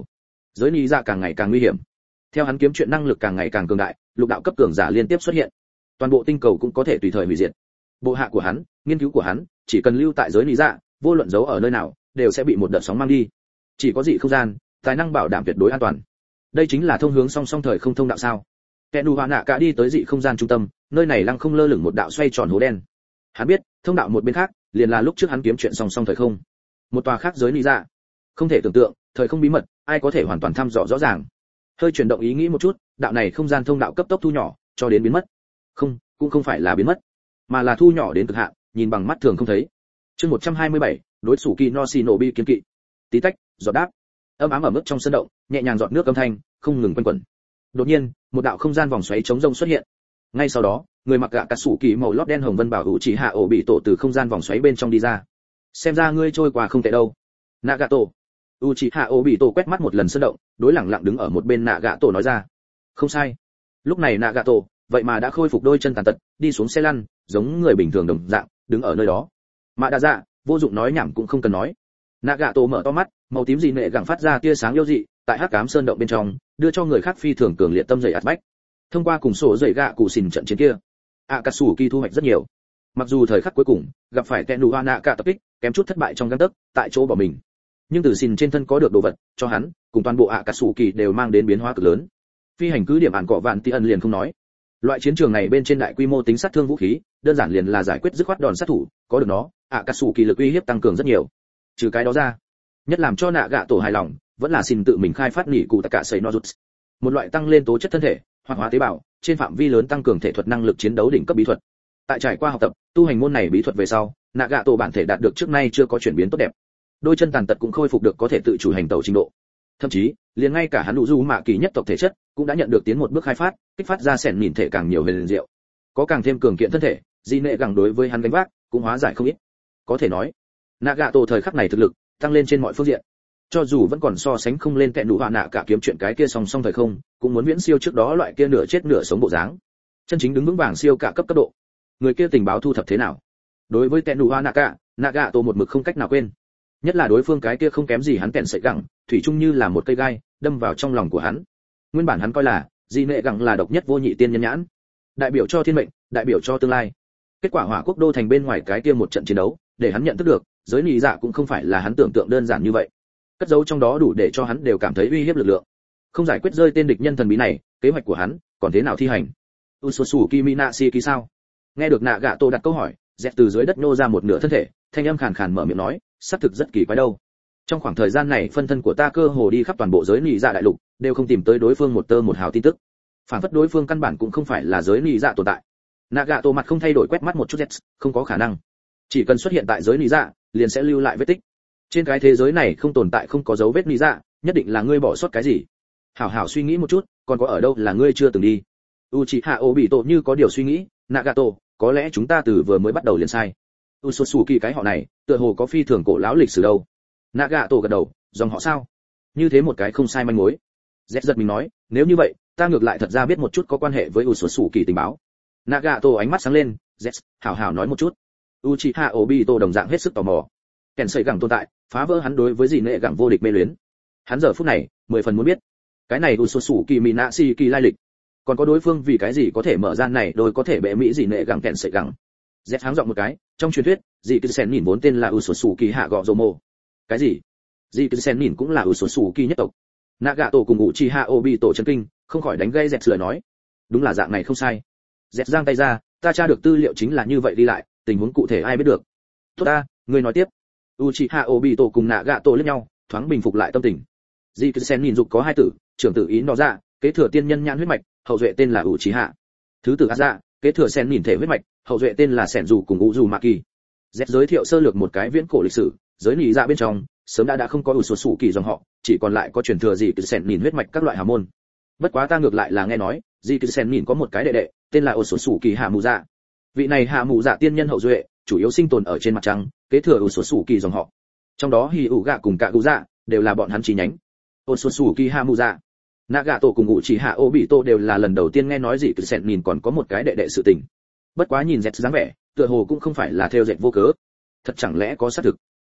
Giới lý dạ càng ngày càng nguy hiểm. Theo hắn kiếm chuyện năng lực càng ngày càng cường đại, lục đạo cấp cường giả liên tiếp xuất hiện. Toàn bộ tinh cầu cũng có thể tùy thời hủy diệt. Bộ hạ của hắn, nghiên cứu của hắn, chỉ cần lưu tại giới lý dạ, vô luận giấu ở nơi nào, đều sẽ bị một đợt sóng mang đi. Chỉ có dị không gian, tài năng bảo đảm tuyệt đối an toàn. Đây chính là thông hướng song song thời không thông đạo sao? Kẻ nụ hoa nạ cả đi tới dị không gian trung tâm, nơi này lăng không lơ lửng một đạo xoay tròn hố đen. Hắn biết, thông đạo một bên khác, liền là lúc trước hắn kiếm chuyện song song thời không. Một tòa khác giới lý dạ. Không thể tưởng tượng, thời không bí mật, ai có thể hoàn toàn thăm dò rõ ràng. Hơi chuyển động ý nghĩ một chút, đạo này không gian thông đạo cấp tốc thu nhỏ, cho đến biến mất. Không, cũng không phải là biến mất, mà là thu nhỏ đến cực hạn, nhìn bằng mắt thường không thấy. Chương một trăm hai mươi bảy, đối thủ kỳ no shinobi kiên kỵ. Tí tách, giọt đáp. Âm ám ở mức trong sân động, nhẹ nhàng giọt nước âm thanh, không ngừng quanh quẩn. Đột nhiên, một đạo không gian vòng xoáy chống rông xuất hiện. Ngay sau đó, người mặc gạ cà sủ kỳ màu lót đen hồng vân bảo hữu chỉ hạ ổ bị tổ từ không gian vòng xoáy bên trong đi ra. Xem ra ngươi trôi qua không tệ đâu. Nagato. Uchiha Obito quét mắt một lần sân động, đối lẳng lặng đứng ở một bên Nagato nói ra. Không sai. Lúc này Nagato, vậy mà đã khôi phục đôi chân tàn tật, đi xuống xe lăn, giống người bình thường đồng dạng, đứng ở nơi đó. Mã Đa Dạ, vô dụng nói nhảm cũng không cần nói. Nagato mở to mắt, màu tím dị nệ gẳng phát ra tia sáng yêu dị, tại hắc ám sơn động bên trong, đưa cho người khác phi thường cường liệt tâm dày ạt bách. Thông qua cùng sổ dày gạ cụ xỉn trận chiến kia, Akatsuki thu hoạch rất nhiều. Mặc dù thời khắc cuối cùng gặp phải Tennu Hanaka tập kích, kém chút thất bại trong gang tấc, tại chỗ bỏ mình. Nhưng từ xỉn trên thân có được đồ vật, cho hắn, cùng toàn bộ Akatsuki đều mang đến biến hóa cực lớn. Phi hành cứ điểm ản cọ vạn ti ân liền không nói. Loại chiến trường này bên trên đại quy mô tính sát thương vũ khí, đơn giản liền là giải quyết dứt khoát đòn sát thủ, có được nó, Akatsuki lực uy hiếp tăng cường rất nhiều. Trừ cái đó ra, nhất làm cho nạ gạ tổ hài lòng, vẫn là xin tự mình khai phát nỉ cụ tất cả sấy nozuts, một loại tăng lên tố chất thân thể, hoạt hóa tế bào, trên phạm vi lớn tăng cường thể thuật năng lực chiến đấu đỉnh cấp bí thuật. Tại trải qua học tập, tu hành môn này bí thuật về sau, nạ gạ tổ bản thể đạt được trước nay chưa có chuyển biến tốt đẹp. Đôi chân tàn tật cũng khôi phục được có thể tự chủ hành tẩu trình độ. Thậm chí, liền ngay cả hắn đủ du mạ kỳ nhất tộc thể chất, cũng đã nhận được tiến một bước khai phát, kích phát ra sẻn nhìn thể càng nhiều về liền diệu. Có càng thêm cường kiện thân thể, di nệ gẳng đối với hắn gánh vác, cũng hóa giải không ít. Có thể nói, nạ gạ tổ thời khắc này thực lực tăng lên trên mọi phương diện. Cho dù vẫn còn so sánh không lên kẹn đủ hòa nạ cả kiếm chuyện cái kia song song thời không, cũng muốn viễn siêu trước đó loại kia nửa chết nửa sống bộ dáng. Chân chính đứng vững vàng siêu cả cấp cấp độ. Người kia tình báo thu thập thế nào? Đối với kẹn đủ hòa nạ cả, nạ gạ tổ một mực không cách nào quên. Nhất là đối phương cái kia không kém gì hắn kẹn sợi gẳng, thủy chung như là một cây gai, đâm vào trong lòng của hắn. Nguyên bản hắn coi là, di nệ gẳng là độc nhất vô nhị tiên nhân nhãn, đại biểu cho thiên mệnh, đại biểu cho tương lai. Kết quả hỏa quốc đô thành bên ngoài cái kia một trận chiến đấu, để hắn nhận thức được, giới nị dạ cũng không phải là hắn tưởng tượng đơn giản như vậy. Cất giấu trong đó đủ để cho hắn đều cảm thấy uy hiếp lực lượng. Không giải quyết rơi tên địch nhân thần bí này, kế hoạch của hắn còn thế nào thi hành? Usosu Kiminashi kỳ sao? Nghe được nạ gạ tổ đặt câu hỏi, dẹt từ dưới đất nô ra một nửa thân thể, thanh âm khàn khàn mở miệng nói, xác thực rất kỳ quái đâu. Trong khoảng thời gian này phân thân của ta cơ hồ đi khắp toàn bộ giới nị dạ đại lục, đều không tìm tới đối phương một tơ một hào tin tức. Phản phất đối phương căn bản cũng không phải là giới nị dạ tồn tại. Nạ gạ tổ mặt không thay đổi quét mắt một chút dẹt, không có khả năng. Chỉ cần xuất hiện tại giới nị dạ, liền sẽ lưu lại vết tích. Trên cái thế giới này không tồn tại không có dấu vết nị dạ, nhất định là ngươi bỏ sót cái gì. Hảo hảo suy nghĩ một chút, còn có ở đâu là ngươi chưa từng đi. Uchiha Obito như có điều suy nghĩ, Nagato, có lẽ chúng ta từ vừa mới bắt đầu liền sai. Usosuki cái họ này, tựa hồ có phi thường cổ lão lịch sử đâu. Nagato gật đầu, dòng họ sao? Như thế một cái không sai manh mối. Z giật mình nói, nếu như vậy, ta ngược lại thật ra biết một chút có quan hệ với Usosuki tình báo. Nagato ánh mắt sáng lên, Z, hảo hảo nói một chút. Uchiha Obito đồng dạng hết sức tò mò. Kèn sợi gẳng tồn tại, phá vỡ hắn đối với dị nệ gẳng vô địch mê luyến. Hắn giờ phút này, mười phần muốn biết, cái này Usosuki Minashi kỳ lai lịch, còn có đối phương vì cái gì có thể mở ra này đôi có thể bệ mỹ dị nệ gẳng kèn sợi gẳng. Z háng giọng một cái, trong truyền thuyết, dị cứ sen nhìn vốn tên là Usosuki hạ gọ Zomo. Cái gì? Dị cứ sen nhìn cũng là Usosuki nhất tộc. Nagato cùng Uchiha Obito chấn kinh, không khỏi đánh gây Z lời nói. Đúng là dạng này không sai. Z giang tay ra, ta tra được tư liệu chính là như vậy đi lại, tình huống cụ thể ai biết được. Tốt ta, ngươi nói tiếp. Uchiha Obito cùng Nagato liếc nhau, thoáng bình phục lại tâm tình. Dị cứ sen nhìn dục có hai tử, trưởng tử ý nó ra, kế thừa tiên nhân nhãn huyết mạch, hậu duệ tên là Uchiha. Thứ tử Aza, kế thừa sen nhìn thể huyết mạch, hậu duệ tên là Sẻn Dù cùng Uzumaki. Z giới thiệu sơ lược một cái viễn cổ lịch sử, giới nỉ dạ bên trong, sớm đã đã không có Usosuki dòng họ, chỉ còn lại có truyền thừa dị cứ sen nhìn huyết mạch các loại hào môn. Bất quá ta ngược lại là nghe nói, dị cứ sen nhìn có một cái đệ đệ, tên là Usosuki Hạ Mù Dạ. Vị này Hạ Mù Dạ tiên nhân hậu duệ, chủ yếu sinh tồn ở trên mặt trăng, kế thừa Usosuki dòng họ. Trong đó Hỉ ủ gạ cùng cả Gù Dạ đều là bọn hắn chi nhánh. Usosuki Hạ Mù Dạ, Nagato cùng Uchiha Obito đều là lần đầu tiên nghe nói gì cứ sẹn nhìn còn có một cái đệ đệ sự tình. Bất quá nhìn dẹt dáng vẻ, tựa hồ cũng không phải là theo dệt vô cớ. Thật chẳng lẽ có xác thực?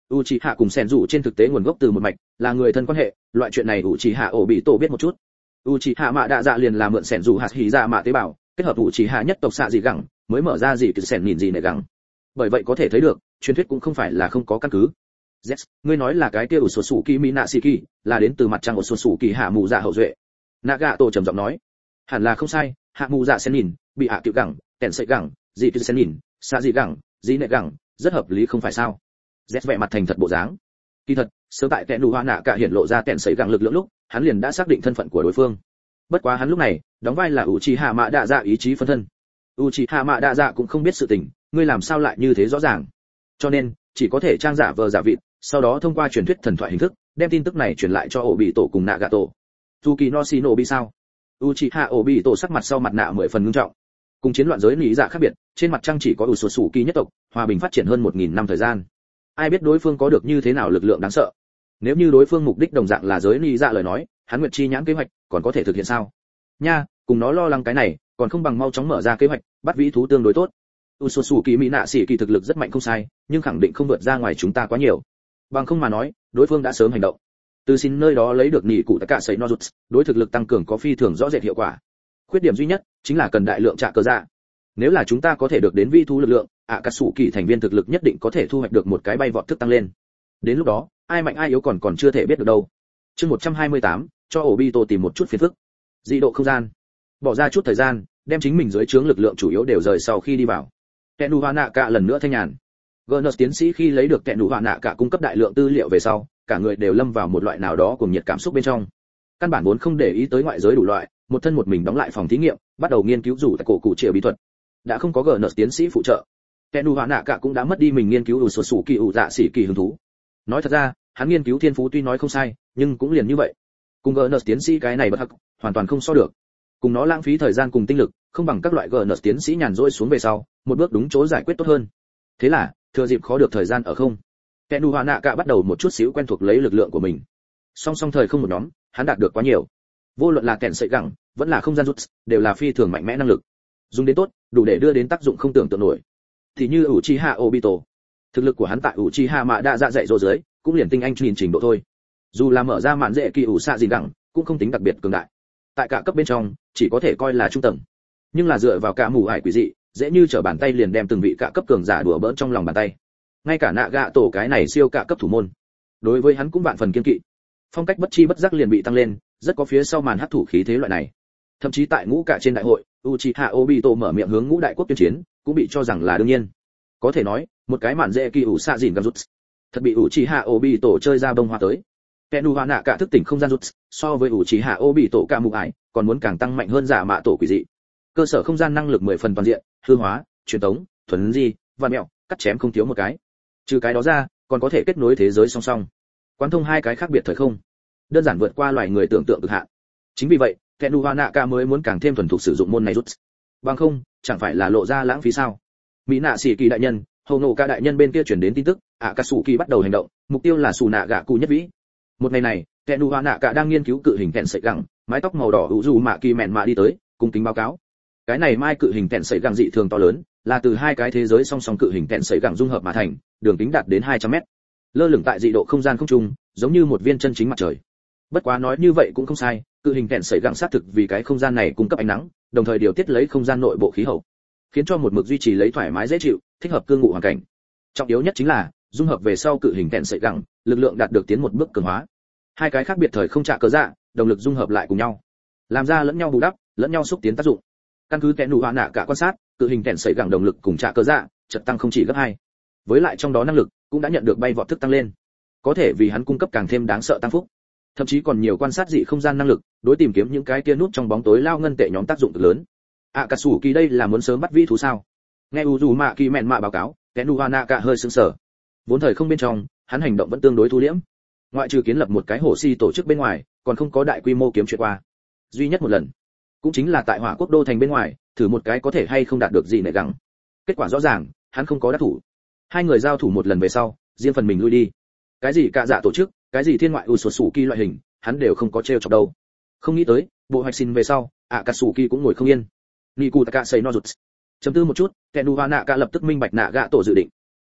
Uchiha cùng Sen Dụ trên thực tế nguồn gốc từ một mạch, là người thân quan hệ, loại chuyện này Uchiha Obito biết một chút. Uchiha Mạ Đa Dạ liền là mượn Sen Dụ hạt hỉ dạ mạ tế bào, kết hợp Uchiha nhất tộc xạ dị gẳng, mới mở ra gì từ Sen nhìn gì này gẳng. Bởi vậy có thể thấy được, truyền thuyết cũng không phải là không có căn cứ. Yes, ngươi nói là cái kia Usosuki Minashiki, là đến từ mặt trăng Usosuki hạ mù dạ hậu duệ. Nagato trầm giọng nói, hẳn là không sai, hạ mù dạ sen nhìn, bị hạ tiểu gẳng, kèn sợi gẳng, gì từ sen nhìn, xạ dị gẳng, gì nệ gẳng, rất hợp lý không phải sao? Z vẻ mặt thành thật bộ dáng. Kỳ thật, sớm tại Kẹn Đủ Hoa Nạ cả hiển lộ ra kẹn sấy gẳng lực lượng lúc, hắn liền đã xác định thân phận của đối phương. Bất quá hắn lúc này, đóng vai là Uchiha Mạ Đa Dạ ý chí phân thân. Uchiha Mạ Đa Dạ cũng không biết sự tình, ngươi làm sao lại như thế rõ ràng. Cho nên, chỉ có thể trang giả vờ giả vịt, sau đó thông qua truyền thuyết thần thoại hình thức, đem tin tức này truyền lại cho Obito cùng Nagato. Tuki no Shinobi sao? Uchiha Obito sắc mặt sau mặt nạ mười phần nghiêm trọng. Cùng chiến loạn giới lý dạ khác biệt, trên mặt trăng chỉ có Usosuki nhất tộc, hòa bình phát triển hơn một nghìn năm thời gian. Ai biết đối phương có được như thế nào lực lượng đáng sợ. Nếu như đối phương mục đích đồng dạng là giới lý dạ lời nói, hắn Nguyệt Chi nhãn kế hoạch còn có thể thực hiện sao? Nha, cùng nó lo lắng cái này, còn không bằng mau chóng mở ra kế hoạch, bắt vĩ thú tương đối tốt. Usosuki Mỹ Nạ Sĩ kỳ thực lực rất mạnh không sai, nhưng khẳng định không vượt ra ngoài chúng ta quá nhiều. Bằng không mà nói, đối phương đã sớm hành động. Từ xin nơi đó lấy được nỉ cụ tất cả sấy Nozuts, đối thực lực tăng cường có phi thường rõ rệt hiệu quả. Khuyết điểm duy nhất chính là cần đại lượng trả cơ dạ. Nếu là chúng ta có thể được đến vi thú lực lượng, ạ cà sủ kỳ thành viên thực lực nhất định có thể thu hoạch được một cái bay vọt thức tăng lên. Đến lúc đó, ai mạnh ai yếu còn còn chưa thể biết được đâu. Chương một trăm hai mươi tám, cho Obito tìm một chút phiền phức. Dị độ không gian. Bỏ ra chút thời gian, đem chính mình dưới trướng lực lượng chủ yếu đều rời sau khi đi vào. Kẹn Đủ Hoa Nạ cả lần nữa thanh nhàn. Gernus tiến sĩ khi lấy được Kẹn Đủ Hoa Nạ cả cung cấp đại lượng tư liệu về sau, cả người đều lâm vào một loại nào đó cùng nhiệt cảm xúc bên trong. Căn bản vốn không để ý tới ngoại giới đủ loại, một thân một mình đóng lại phòng thí nghiệm, bắt đầu nghiên cứu rủ tại cổ cụ triệu bí thuật. Đã không có Gernus tiến sĩ phụ trợ, Kẹn Đủ Hoa Nạ cả cũng đã mất đi mình nghiên cứu Usosuki ủ dạ sĩ kỳ hứng thú. Nói thật ra, hắn nghiên cứu thiên phú tuy nói không sai, nhưng cũng liền như vậy. Cùng Gernus tiến sĩ cái này bất hắc, hoàn toàn không so được. Cùng nó lãng phí thời gian cùng tinh lực, không bằng các loại Gernus tiến sĩ nhàn rỗi xuống về sau, một bước đúng chỗ giải quyết tốt hơn. Thế là, thừa dịp khó được thời gian ở không, Kẹn Đủ Hoa Nạ cả bắt đầu một chút xíu quen thuộc lấy lực lượng của mình. Song song thời không một nhóm, hắn đạt được quá nhiều. Vô luận là kẹn sợi gẳng, vẫn là không gian rút, đều là phi thường mạnh mẽ năng lực. Dùng đến tốt, đủ để đưa đến tác dụng không tưởng tượng nổi. Thì như Uchiha Obito, thực lực của hắn tại Uchiha Mạ Đa Dạ dạy dỗ dưới, cũng liền tinh anh nhìn trình độ thôi. Dù là mở ra mạn dễ kỳ ủ xạ gì gẳng, cũng không tính đặc biệt cường đại. Tại cả cấp bên trong, chỉ có thể coi là trung tầng. Nhưng là dựa vào cả mù ải quỷ dị, dễ như trở bàn tay liền đem từng vị cả cấp cường giả đùa bỡn trong lòng bàn tay. Ngay cả nạ gạ tổ cái này siêu cả cấp thủ môn, đối với hắn cũng vạn phần kiên kỵ. Phong cách bất chi bất giác liền bị tăng lên, rất có phía sau màn hắc thủ khí thế loại này. Thậm chí tại ngũ cả trên đại hội, Uchiha Obito mở miệng hướng ngũ đại quốc tuyên chiến, cũng bị cho rằng là đương nhiên. Có thể nói, một cái mạn dễ kỳ ủ xạ dìn gam rút, thật bị Uchiha Obito chơi ra bông hoa tới. Kẹn Đủ Hoa Nạ cả thức tỉnh không gian rút, so với Uchiha Obito cả mục ải, còn muốn càng tăng mạnh hơn giả mạ tổ quỷ dị. Cơ sở không gian năng lực mười phần toàn diện, hư hóa, truyền tống, thuần di, vạn mẹo, cắt chém không thiếu một cái. Trừ cái đó ra, còn có thể kết nối thế giới song song, quán thông hai cái khác biệt thời không, đơn giản vượt qua loài người tưởng tượng cực hạn. Chính vì vậy, Kẹn Đủ Hoa Nạ cả mới muốn càng thêm thuần thục sử dụng môn này rút. Bằng không, chẳng phải là lộ ra lãng phí sao? Mỹ Nạ Sĩ Kỳ đại nhân, Hầu Nổ Ca đại nhân bên kia truyền đến tin tức, Akatsuki bắt đầu hành động, mục tiêu là Sù Nạ Gạ Cụ nhất vĩ. Một ngày này, Kẹn Đủ Hoa Nạ cả đang nghiên cứu cự hình kẹn sợi gẳng, mái tóc màu đỏ Uzu Mạ Kỳ mèn mạ đi tới, cung kính báo cáo. Cái này mai cự hình kẹn sợi gẳng dị thường to lớn, là từ hai cái thế giới song song cự hình kẹn sợi gẳng dung hợp mà thành, đường kính đạt đến hai trăm mét. Lơ lửng tại dị độ không gian không trung, giống như một viên chân chính mặt trời. Bất quá nói như vậy cũng không sai, cự hình kẹn sợi gẳng sát thực vì cái không gian này cung cấp ánh nắng, đồng thời điều tiết lấy không gian nội bộ khí hậu, khiến cho một mực duy trì lấy thoải mái dễ chịu, thích hợp cư ngụ hoàn cảnh. Trọng yếu nhất chính là, dung hợp về sau cự hình kẹn sợi gẳng, lực lượng đạt được tiến một bước cường hóa. Hai cái khác biệt thời không trả cớ dạ, động lực dung hợp lại cùng nhau, làm ra lẫn nhau bù đắp, lẫn nhau xúc tiến tác dụng. Căn cứ Kẹn Đủ Hoa Nạ cả quan sát, cự hình kẹn sợi gẳng động lực cùng trả cớ dạ, chợt tăng không chỉ gấp hai. Với lại trong đó năng lực cũng đã nhận được bay vọt thức tăng lên, có thể vì hắn cung cấp càng thêm đáng sợ tăng phúc. Thậm chí còn nhiều quan sát dị không gian năng lực, đối tìm kiếm những cái kia nút trong bóng tối lao ngân tệ nhóm tác dụng cực lớn. Akatsuki đây là muốn sớm bắt vĩ thú sao? Nghe Uzu Mạ Kỳ mèn mạ báo cáo, Kẹn Đủ Hoa Nạ cả hơi sững sờ. Vốn thời không bên trong, hắn hành động vẫn tương đối thu liễm. Ngoại trừ kiến lập một cái hồ si tổ chức bên ngoài, còn không có đại quy mô kiếm chuyện qua. Duy nhất một lần, cũng chính là tại Hỏa Quốc đô thành bên ngoài, thử một cái có thể hay không đạt được gì nệ gắng. Kết quả rõ ràng, hắn không có đắc thủ. Hai người giao thủ một lần về sau, riêng phần mình lui đi. Cái gì cả dạ tổ chức, cái gì thiên ngoại Usosuki loại hình, hắn đều không có treo chọc đâu. Không nghĩ tới, bộ hoạch xin về sau, Akatsuki cũng ngồi không yên. Niku Taka say no rụt. Chấm tư một chút, Kẹn Đủ Hoa Nạ cả lập tức minh bạch nạ gạ tổ dự định.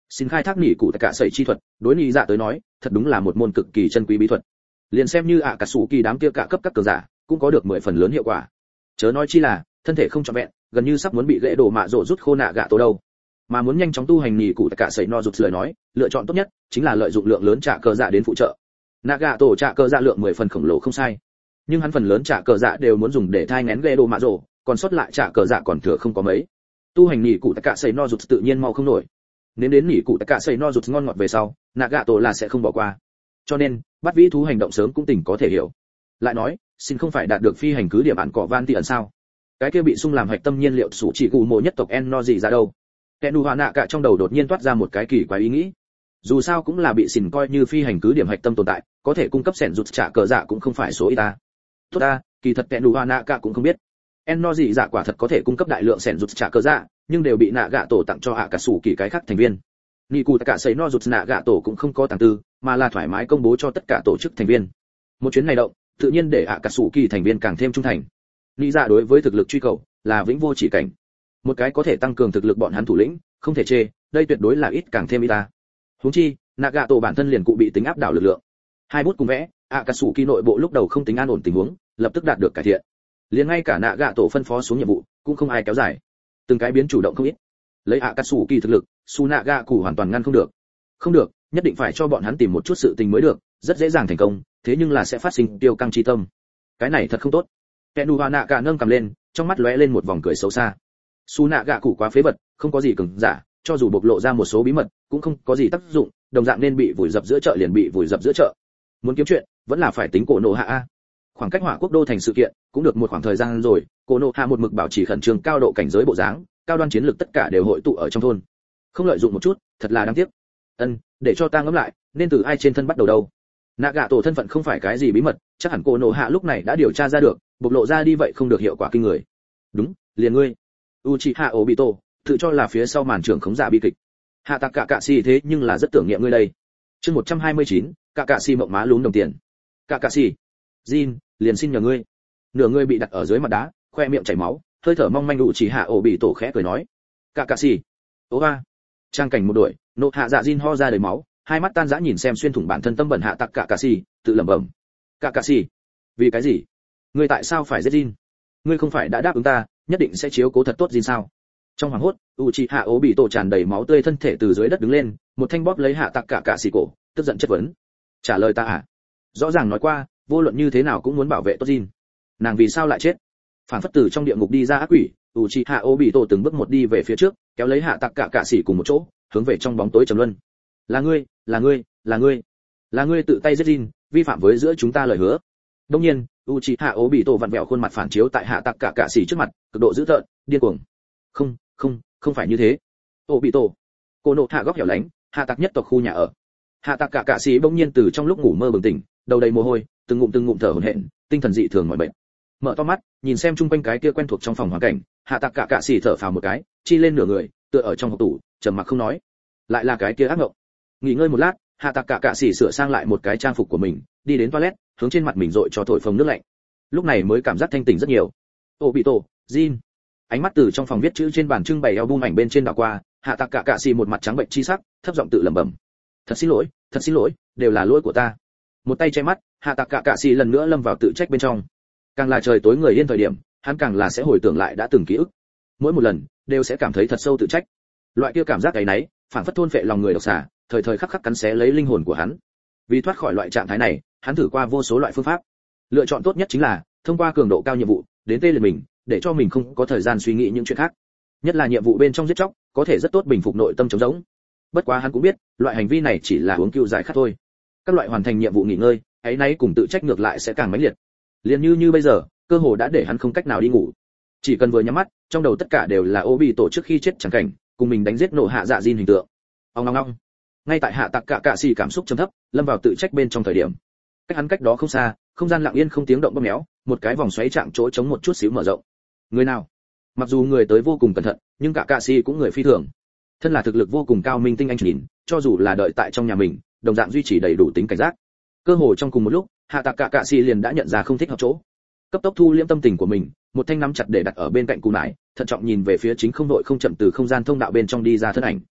Xin khai thác nỉ cụ tất cả sẩy chi thuật, đối nỉ dạ tới nói, thật đúng là một môn cực kỳ chân quý bí thuật. Liền xem như ạ cả sủ kỳ đám kia cả cấp các cường giả, cũng có được mười phần lớn hiệu quả. Chớ nói chi là, thân thể không trọn vẹn, gần như sắp muốn bị gãy đổ mạ rộ rút khô nạ gạ tổ đâu. Mà muốn nhanh chóng tu hành nỉ cụ tất cả sẩy no rụt lời nói, lựa chọn tốt nhất chính là lợi dụng lượng lớn trả cờ dạ đến phụ trợ. Nạ gạ tổ trả cờ dạ lượng mười phần khổng lồ không sai, nhưng hắn phần lớn trả cờ dạ đều muốn dùng để thai nghén gãy đổ mạ rộ, còn sót lại trả cờ dạ còn thừa không có mấy. Tu hành nỉ cụ tất cả sẩy no rụt tự nhiên mau không nổi. Nếu đến nỉ cụ tất cả sẩy no rụt ngon ngọt về sau, nạ gạ tổ là sẽ không bỏ qua. Cho nên, bắt vĩ thú hành động sớm cũng tỉnh có thể hiểu. Lại nói, xin không phải đạt được phi hành cứ điểm ản cỏ van tỉ ẩn sao? Cái kia bị sung làm hạch tâm nhiên liệu sủ chỉ cụ mộ nhất tộc en no gì ra đâu? Kẻ nụ hòa nạ cả trong đầu đột nhiên toát ra một cái kỳ quái ý nghĩ. Dù sao cũng là bị xin coi như phi hành cứ điểm hạch tâm tồn tại, có thể cung cấp sẻn rụt trả cờ dạ cũng không phải số ít ta. Tốt ta, kỳ thật kẻ nụ hòa nạ cả cũng không biết. En no gì dạ quả thật có thể cung cấp đại lượng sẻn rụt trả cờ dạ, nhưng đều bị nạ gạ tổ tặng cho hạ cả sủ kỳ cái khác thành viên. Nị cụ tất cả sấy no rụt nạ gạ tổ cũng không có tàng tư, mà là thoải mái công bố cho tất cả tổ chức thành viên. Một chuyến này động, tự nhiên để hạ cả sủ kỳ thành viên càng thêm trung thành. Nị dạ đối với thực lực truy cầu là vĩnh vô chỉ cảnh. Một cái có thể tăng cường thực lực bọn hắn thủ lĩnh, không thể chê, đây tuyệt đối là ít càng thêm ít ta. Huống chi, nạ gạ tổ bản thân liền cụ bị tính áp đảo lực lượng. Hai bút cùng vẽ, hạ cả sủ kỳ nội bộ lúc đầu không tính an ổn tình huống, lập tức đạt được cải thiện. Liền ngay cả nạ gạ tổ phân phó xuống nhiệm vụ, cũng không ai kéo dài. Từng cái biến chủ động không ít. Lấy hạ cả sủ kỳ thực lực, su nạ gạ cụ hoàn toàn ngăn không được. Không được, nhất định phải cho bọn hắn tìm một chút sự tình mới được, rất dễ dàng thành công, thế nhưng là sẽ phát sinh tiêu căng chi tâm. Cái này thật không tốt. Kẻ nụ hòa nạ cả nâng cầm lên, trong mắt lóe lên một vòng cười xấu xa. Su nạ gạ cụ quá phế vật, không có gì cường giả, cho dù bộc lộ ra một số bí mật, cũng không có gì tác dụng, đồng dạng nên bị vùi dập giữa chợ liền bị vùi dập giữa chợ. Muốn kiếm chuyện, vẫn là phải tính cổ nộ hạ a. Khoảng cách hỏa quốc đô thành sự kiện, cũng được một khoảng thời gian rồi, cổ nộ hạ một mực bảo trì khẩn trương cao độ cảnh giới bộ dáng, cao đoan chiến lược tất cả đều hội tụ ở trong thôn. Không lợi dụng một chút, thật là đáng tiếc. Ân, để cho ta ngẫm lại, nên từ ai trên thân bắt đầu đâu? Nạ gạ tổ thân phận không phải cái gì bí mật, chắc hẳn cổ nộ hạ lúc này đã điều tra ra được, bộc lộ ra đi vậy không được hiệu quả kinh người. Đúng, liền ngươi. Uchiha Obito, tự cho là phía sau màn trưởng khống giả bi kịch. Hạ tạc cả cạ si thế nhưng là rất tưởng niệm ngươi đây. Chương một trăm hai mươi chín, cả cạ si mộng má lún đồng tiền. Cả cạ si. Jin, liền xin nhờ ngươi. Nửa ngươi bị đặt ở dưới mặt đá, khoe miệng chảy máu, hơi thở mong manh Uchiha Obito khẽ cười nói. Cả cạ si. Ô ba. Trang cảnh một đuổi, nộ hạ dạ Jin ho ra đầy máu, hai mắt tan rã nhìn xem xuyên thủng bản thân tâm bẩn hạ tạc cả cạ si, tự lẩm bẩm. Cả cạ si. Vì cái gì? Ngươi tại sao phải giết Jin? Ngươi không phải đã đáp ứng ta, nhất định sẽ chiếu cố thật tốt Jin sao? Trong hoàng hốt, Uchiha Obito tràn đầy máu tươi thân thể từ dưới đất đứng lên, một thanh bóp lấy hạ tạc cả cạ si cổ, tức giận chất vấn. Trả lời ta à? Rõ ràng nói qua, vô luận như thế nào cũng muốn bảo vệ tốt Jin. Nàng vì sao lại chết? Phản phất từ trong địa ngục đi ra ác quỷ, Uchiha Obito từng bước một đi về phía trước, kéo lấy hạ tạc cả cạ sĩ cùng một chỗ, hướng về trong bóng tối trầm luân. Là ngươi, là ngươi, là ngươi, là ngươi tự tay giết Jin, vi phạm với giữa chúng ta lời hứa. Đương nhiên, Uchiha Obito vặn vẹo khuôn mặt phản chiếu tại hạ tạc cả cạ sĩ trước mặt, cực độ dữ tợn, điên cuồng. Không, không, không phải như thế. Obito. Cô nộ hạ góc hẻo lánh, hạ tạc nhất tộc khu nhà ở. Hạ tạc cả cạ sĩ bỗng nhiên từ trong lúc ngủ mơ bừng tỉnh, đầu đầy mồ hôi, từng ngụm từng ngụm thở hổn hển, tinh thần dị thường mỏi mệt. Mở to mắt, nhìn xem chung quanh cái kia quen thuộc trong phòng hoàn cảnh, hạ tạc cả cạ sĩ thở phào một cái, chi lên nửa người, tựa ở trong hộc tủ, trầm mặc không nói. Lại là cái kia ác mộng. Nghỉ ngơi một lát, hạ tạc cả cạ sĩ sửa sang lại một cái trang phục của mình, đi đến toilet, hướng trên mặt mình dội cho thổi phồng nước lạnh. Lúc này mới cảm giác thanh tỉnh rất nhiều. Obito, Jin. Ánh mắt từ trong phòng viết chữ trên bàn trưng bày album ảnh bên trên đảo qua, hạ tạc cả cạ sĩ một mặt trắng bệnh chi sắc, thấp giọng tự lẩm bẩm. Thật xin lỗi, thật xin lỗi, đều là lỗi của ta. Một tay che mắt, hạ tạc cả cạ sĩ lần nữa lâm vào tự trách bên trong. Càng là trời tối người yên thời điểm, hắn càng là sẽ hồi tưởng lại đã từng ký ức. Mỗi một lần, đều sẽ cảm thấy thật sâu tự trách. Loại kia cảm giác ấy nấy, phản phất thôn phệ lòng người độc xà, thời thời khắc khắc cắn xé lấy linh hồn của hắn. Vì thoát khỏi loại trạng thái này, hắn thử qua vô số loại phương pháp. Lựa chọn tốt nhất chính là thông qua cường độ cao nhiệm vụ, đến tê liệt mình, để cho mình không có thời gian suy nghĩ những chuyện khác. Nhất là nhiệm vụ bên trong giết chóc, có thể rất tốt bình phục nội tâm trống rỗng. Bất quá hắn cũng biết, loại hành vi này chỉ là uống cưu giải khát thôi. Các loại hoàn thành nhiệm vụ nghỉ ngơi, ấy nấy cùng tự trách ngược lại sẽ càng mãnh liệt. Liền như như bây giờ, cơ hồ đã để hắn không cách nào đi ngủ. Chỉ cần vừa nhắm mắt, trong đầu tất cả đều là Obito trước khi chết chẳng cảnh, cùng mình đánh giết nổ hạ dạ Jin hình tượng. Ong ong ong. Ngay tại hạ tạc cả cạ xì cảm xúc trầm thấp, lâm vào tự trách bên trong thời điểm. Cách hắn cách đó không xa, không gian lặng yên không tiếng động bóp méo, một cái vòng xoáy trạng chỗ trống một chút xíu mở rộng. Người nào? Mặc dù người tới vô cùng cẩn thận, nhưng cả cạ xì cũng người phi thường. Thân là thực lực vô cùng cao minh tinh anh nhìn, cho dù là đợi tại trong nhà mình, đồng dạng duy trì đầy đủ tính cảnh giác. Cơ hồ trong cùng một lúc, hạ tạc cả cạ xì liền đã nhận ra không thích hợp chỗ. Cấp tốc thu liễm tâm tình của mình, một thanh nắm chặt để đặt ở bên cạnh cù nải, thận trọng nhìn về phía chính không đội không chậm từ không gian thông đạo bên trong đi ra thân ảnh.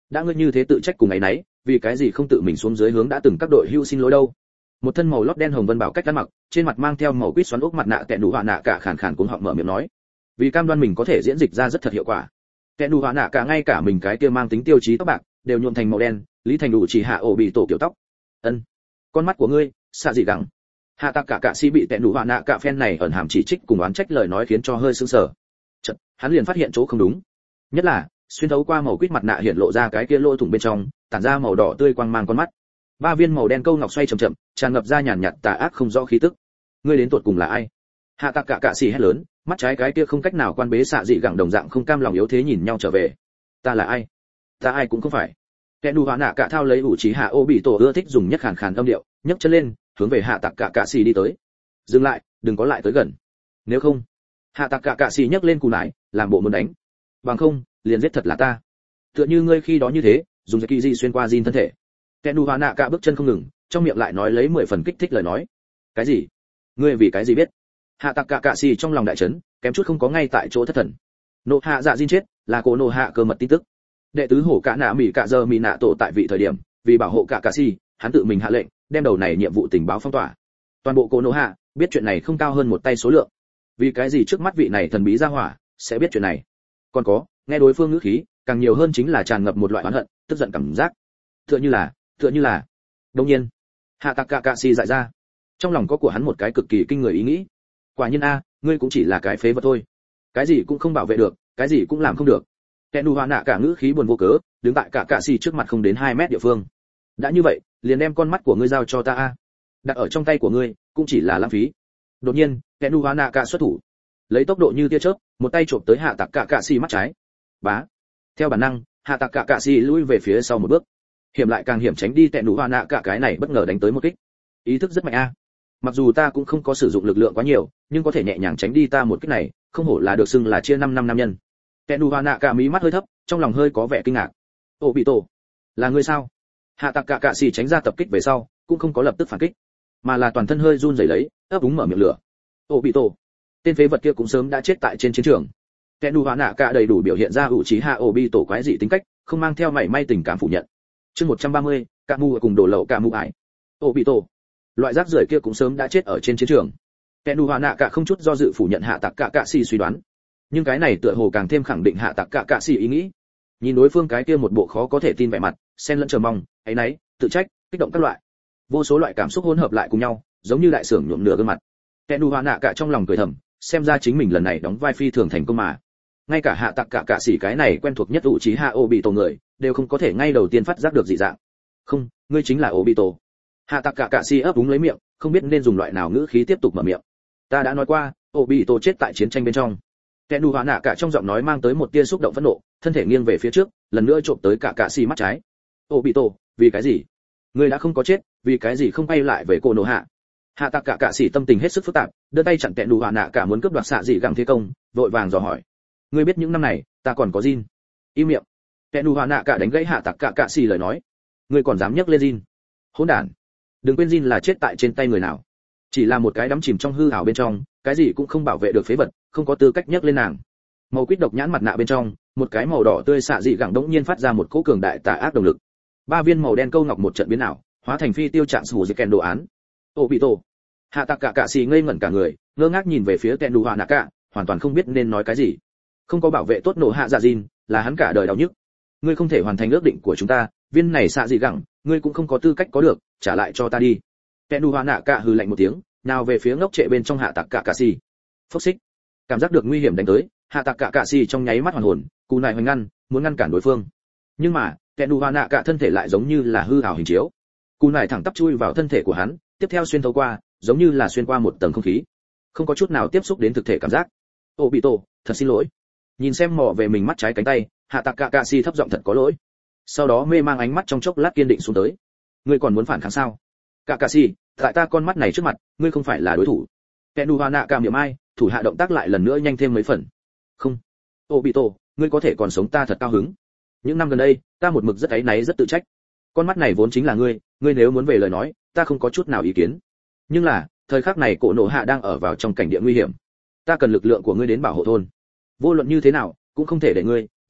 đã ngươi như thế tự trách cùng ấy nấy, vì cái gì không tự mình xuống dưới hướng đã từng các đội hưu xin lỗi đâu? Một thân màu lót đen hồng vân bảo cách ăn mặc, trên mặt mang theo màu quýt xoắn ốc mặt nạ kẻ nụ họa nạ cả khàn khàn cuống họng mở miệng nói, vì cam đoan mình có thể diễn dịch ra rất thật hiệu quả. Kẻ nụ họa nạ cả ngay cả mình cái kia mang tính tiêu chí tóc bạc đều nhuộm thành màu đen, lý thành đủ chỉ hạ ổ bị tổ kiểu tóc. Ân, con mắt của ngươi, xạ gì gắng? Hạ tạc cả cả si bị kẻ nụ họa nạ cả phen này ẩn hàm chỉ trích cùng oán trách lời nói khiến cho hơi sững sờ. Chợt, hắn liền phát hiện chỗ không đúng, nhất là xuyên thấu qua màu quýt mặt nạ hiện lộ ra cái kia lỗ thủng bên trong, tản ra màu đỏ tươi quang mang con mắt. Ba viên màu đen câu ngọc xoay chậm chậm, tràn ngập ra nhàn nhạt tà ác không rõ khí tức. Ngươi đến tuột cùng là ai? Hạ tạc cả cả xì hét lớn, mắt trái cái kia không cách nào quan bế xạ dị gẳng đồng dạng không cam lòng yếu thế nhìn nhau trở về. Ta là ai? Ta ai cũng không phải. Kẻ nụ hóa nạ cả thao lấy ủ trí hạ ô bị tổ ưa thích dùng nhất khàn khàn âm điệu, nhấc chân lên, hướng về hạ tạc cả cả xì đi tới. Dừng lại, đừng có lại tới gần. Nếu không, hạ tạc cả cả xì nhấc lên cù nải, làm bộ muốn đánh. Bằng không, liền giết thật là ta. Tựa như ngươi khi đó như thế, dùng kỳ di xuyên qua Jin thân thể. Kẻ nụ hóa nạ cả bước chân không ngừng, trong miệng lại nói lấy mười phần kích thích lời nói. Cái gì? Ngươi vì cái gì biết? Hạ tạc cả cả xì trong lòng đại chấn, kém chút không có ngay tại chỗ thất thần. Nộ hạ dạ Jin chết, là cô nộ hạ cơ mật tin tức. Đệ tứ hổ cả nạ mỹ cả giờ mỹ nạ tổ tại vị thời điểm, vì bảo hộ cả cả xì, hắn tự mình hạ lệnh, đem đầu này nhiệm vụ tình báo phong tỏa. Toàn bộ cô nộ hạ biết chuyện này không cao hơn một tay số lượng. Vì cái gì trước mắt vị này thần bí ra hỏa sẽ biết chuyện này? Còn có, nghe đối phương ngữ khí, càng nhiều hơn chính là tràn ngập một loại oán hận, tức giận cảm giác. Tựa như là, tựa như là. Đương nhiên, hạ tạc cả cả xì dại ra, trong lòng có của hắn một cái cực kỳ kinh người ý nghĩ. Quả nhiên a, ngươi cũng chỉ là cái phế vật thôi, cái gì cũng không bảo vệ được, cái gì cũng làm không được. Kẻ nụ hóa nạ cả ngữ khí buồn vô cớ, đứng tại cả cả xì trước mặt không đến hai mét địa phương. Đã như vậy, liền đem con mắt của ngươi giao cho ta a. Đặt ở trong tay của ngươi, cũng chỉ là lãng phí. Đột nhiên, kẻ nụ hóa nạ cả xuất thủ, lấy tốc độ như tia chớp, một tay chộp tới hạ tạc cả cả xì mắt trái. Bá. Theo bản năng, hạ tạc cả cả xì lùi về phía sau một bước. Hiểm lại càng hiểm tránh đi kẻ nụ hóa nạ cả cái này bất ngờ đánh tới một kích. Ý thức rất mạnh a. Mặc dù ta cũng không có sử dụng lực lượng quá nhiều, nhưng có thể nhẹ nhàng tránh đi ta một kích này, không hổ là được xưng là chia năm năm nam nhân. Kẻ nụ hóa nạ cả mí mắt hơi thấp, trong lòng hơi có vẻ kinh ngạc. Ô bị tổ, là ngươi sao? Hạ tạc cả cả xì tránh ra tập kích về sau, cũng không có lập tức phản kích, mà là toàn thân hơi run rẩy lấy, ấp úng mở miệng lửa. Ô bị tổ, tên phế vật kia cũng sớm đã chết tại trên chiến trường. Kẻ nụ hóa nạ cả đầy đủ biểu hiện ra ủ trí hạ ô bị tổ quái dị tính cách, không mang theo mảy may tình cảm phủ nhận. Chương một trăm ba mươi, cả mù cùng đổ lậu cả mù ải. Ô bị tổ, loại rác rưởi kia cũng sớm đã chết ở trên chiến trường. Kẻ nụ hóa nạ cả không chút do dự phủ nhận hạ tạc cả cả xì suy đoán, nhưng cái này tựa hồ càng thêm khẳng định hạ tạc cả cả xì ý nghĩ. Nhìn đối phương cái kia một bộ khó có thể tin vẻ mặt, xen lẫn chờ mong, áy náy, tự trách, kích động các loại, vô số loại cảm xúc hỗn hợp lại cùng nhau, giống như đại sưởng nhuộm nửa gương mặt. Kẻ nụ hóa nạ cả trong lòng cười thầm, xem ra chính mình lần này đóng vai phi thường thành công mà. Ngay cả hạ tạc cả cả xì cái này quen thuộc nhất ủ trí hạ ô bị tổ người, đều không có thể ngay đầu tiên phát giác được dị dạng. Không, ngươi chính là ô bị tổ. Hạ tạc cả cả xì ấp úng lấy miệng, không biết nên dùng loại nào ngữ khí tiếp tục mở miệng. Ta đã nói qua, ô bị tổ chết tại chiến tranh bên trong. Kẻ nụ hóa nạ cả trong giọng nói mang tới một tia xúc động phẫn nộ, thân thể nghiêng về phía trước, lần nữa trộm tới cả cả xì mắt trái. Ô bị tổ, vì cái gì? Ngươi đã không có chết, vì cái gì không bay lại về cô nổ hạ? Hạ tạc cả cả xì tâm tình hết sức phức tạp, đưa tay chặn kẻ nụ hóa nạ cả muốn cướp đoạt xạ dị gẳng thế công, vội vàng dò hỏi. Ngươi biết những năm này, ta còn có Jin. Im miệng. Kẻ nụ hóa nạ cả đánh gãy hạ tạc cả cả xì lời nói. Ngươi còn dám nhấc lên Jin? Hỗn đản. Đừng quên Jin là chết tại trên tay người nào, chỉ là một cái đắm chìm trong hư ảo bên trong, cái gì cũng không bảo vệ được phế vật, không có tư cách nhấc lên nàng. Màu quýt độc nhãn mặt nạ bên trong, một cái màu đỏ tươi xạ dị gẳng đống nhiên phát ra một cỗ cường đại tà ác động lực. Ba viên màu đen câu ngọc một trận biến ảo, hóa thành phi tiêu trạng sủ dị kèn đồ án. Ô bị tổ. Hạ tạc cả cả xì ngây ngẩn cả người, ngơ ngác nhìn về phía kèn đủ hạ nạ cả, hoàn toàn không biết nên nói cái gì. Không có bảo vệ tốt nổ hạ dạ Jin, là hắn cả đời đau nhức. Ngươi không thể hoàn thành ước định của chúng ta, viên này xạ dị gẳng, ngươi cũng không có tư cách có được, trả lại cho ta đi. Kèn đủ hạ nạ cả hừ lạnh một tiếng, nào về phía ngốc trệ bên trong hạ tạc cả cả xì. Phốc xích. Cảm giác được nguy hiểm đánh tới, hạ tạc cả cả xì trong nháy mắt hoàn hồn, cú này hoành ngăn, muốn ngăn cản đối phương. Nhưng mà, kẻ đù hoa nạ cả thân thể lại giống như là hư ảo hình chiếu. Cú này thẳng tắp chui vào thân thể của hắn, tiếp theo xuyên thấu qua, giống như là xuyên qua một tầng không khí, không có chút nào tiếp xúc đến thực thể cảm giác. Ô bị tổ, thật xin lỗi. Nhìn xem mò về mình mắt trái cánh tay, hạ tạc cả cả xì thấp giọng thật có lỗi. Sau đó mê mang ánh mắt trong chốc lát kiên định xuống tới. Ngươi còn muốn phản kháng sao? Cả cả xì, tại ta con mắt này trước mặt, ngươi không phải là đối thủ. Kẻ đù hoa nạ cả miệng ai, thủ hạ động tác lại lần nữa nhanh thêm mấy phần. Không, Obito, ngươi có thể còn sống ta thật cao hứng. Những năm gần đây, ta một mực rất áy náy rất tự trách. Con mắt này vốn chính là ngươi, ngươi nếu muốn về lời nói, ta không có chút nào ý kiến. Nhưng là, thời khắc này cổ nổ hạ đang ở vào trong cảnh địa nguy hiểm. Ta cần lực lượng của ngươi đến bảo hộ thôn. Vô luận như thế nào, cũng không thể để ngươi, Jin,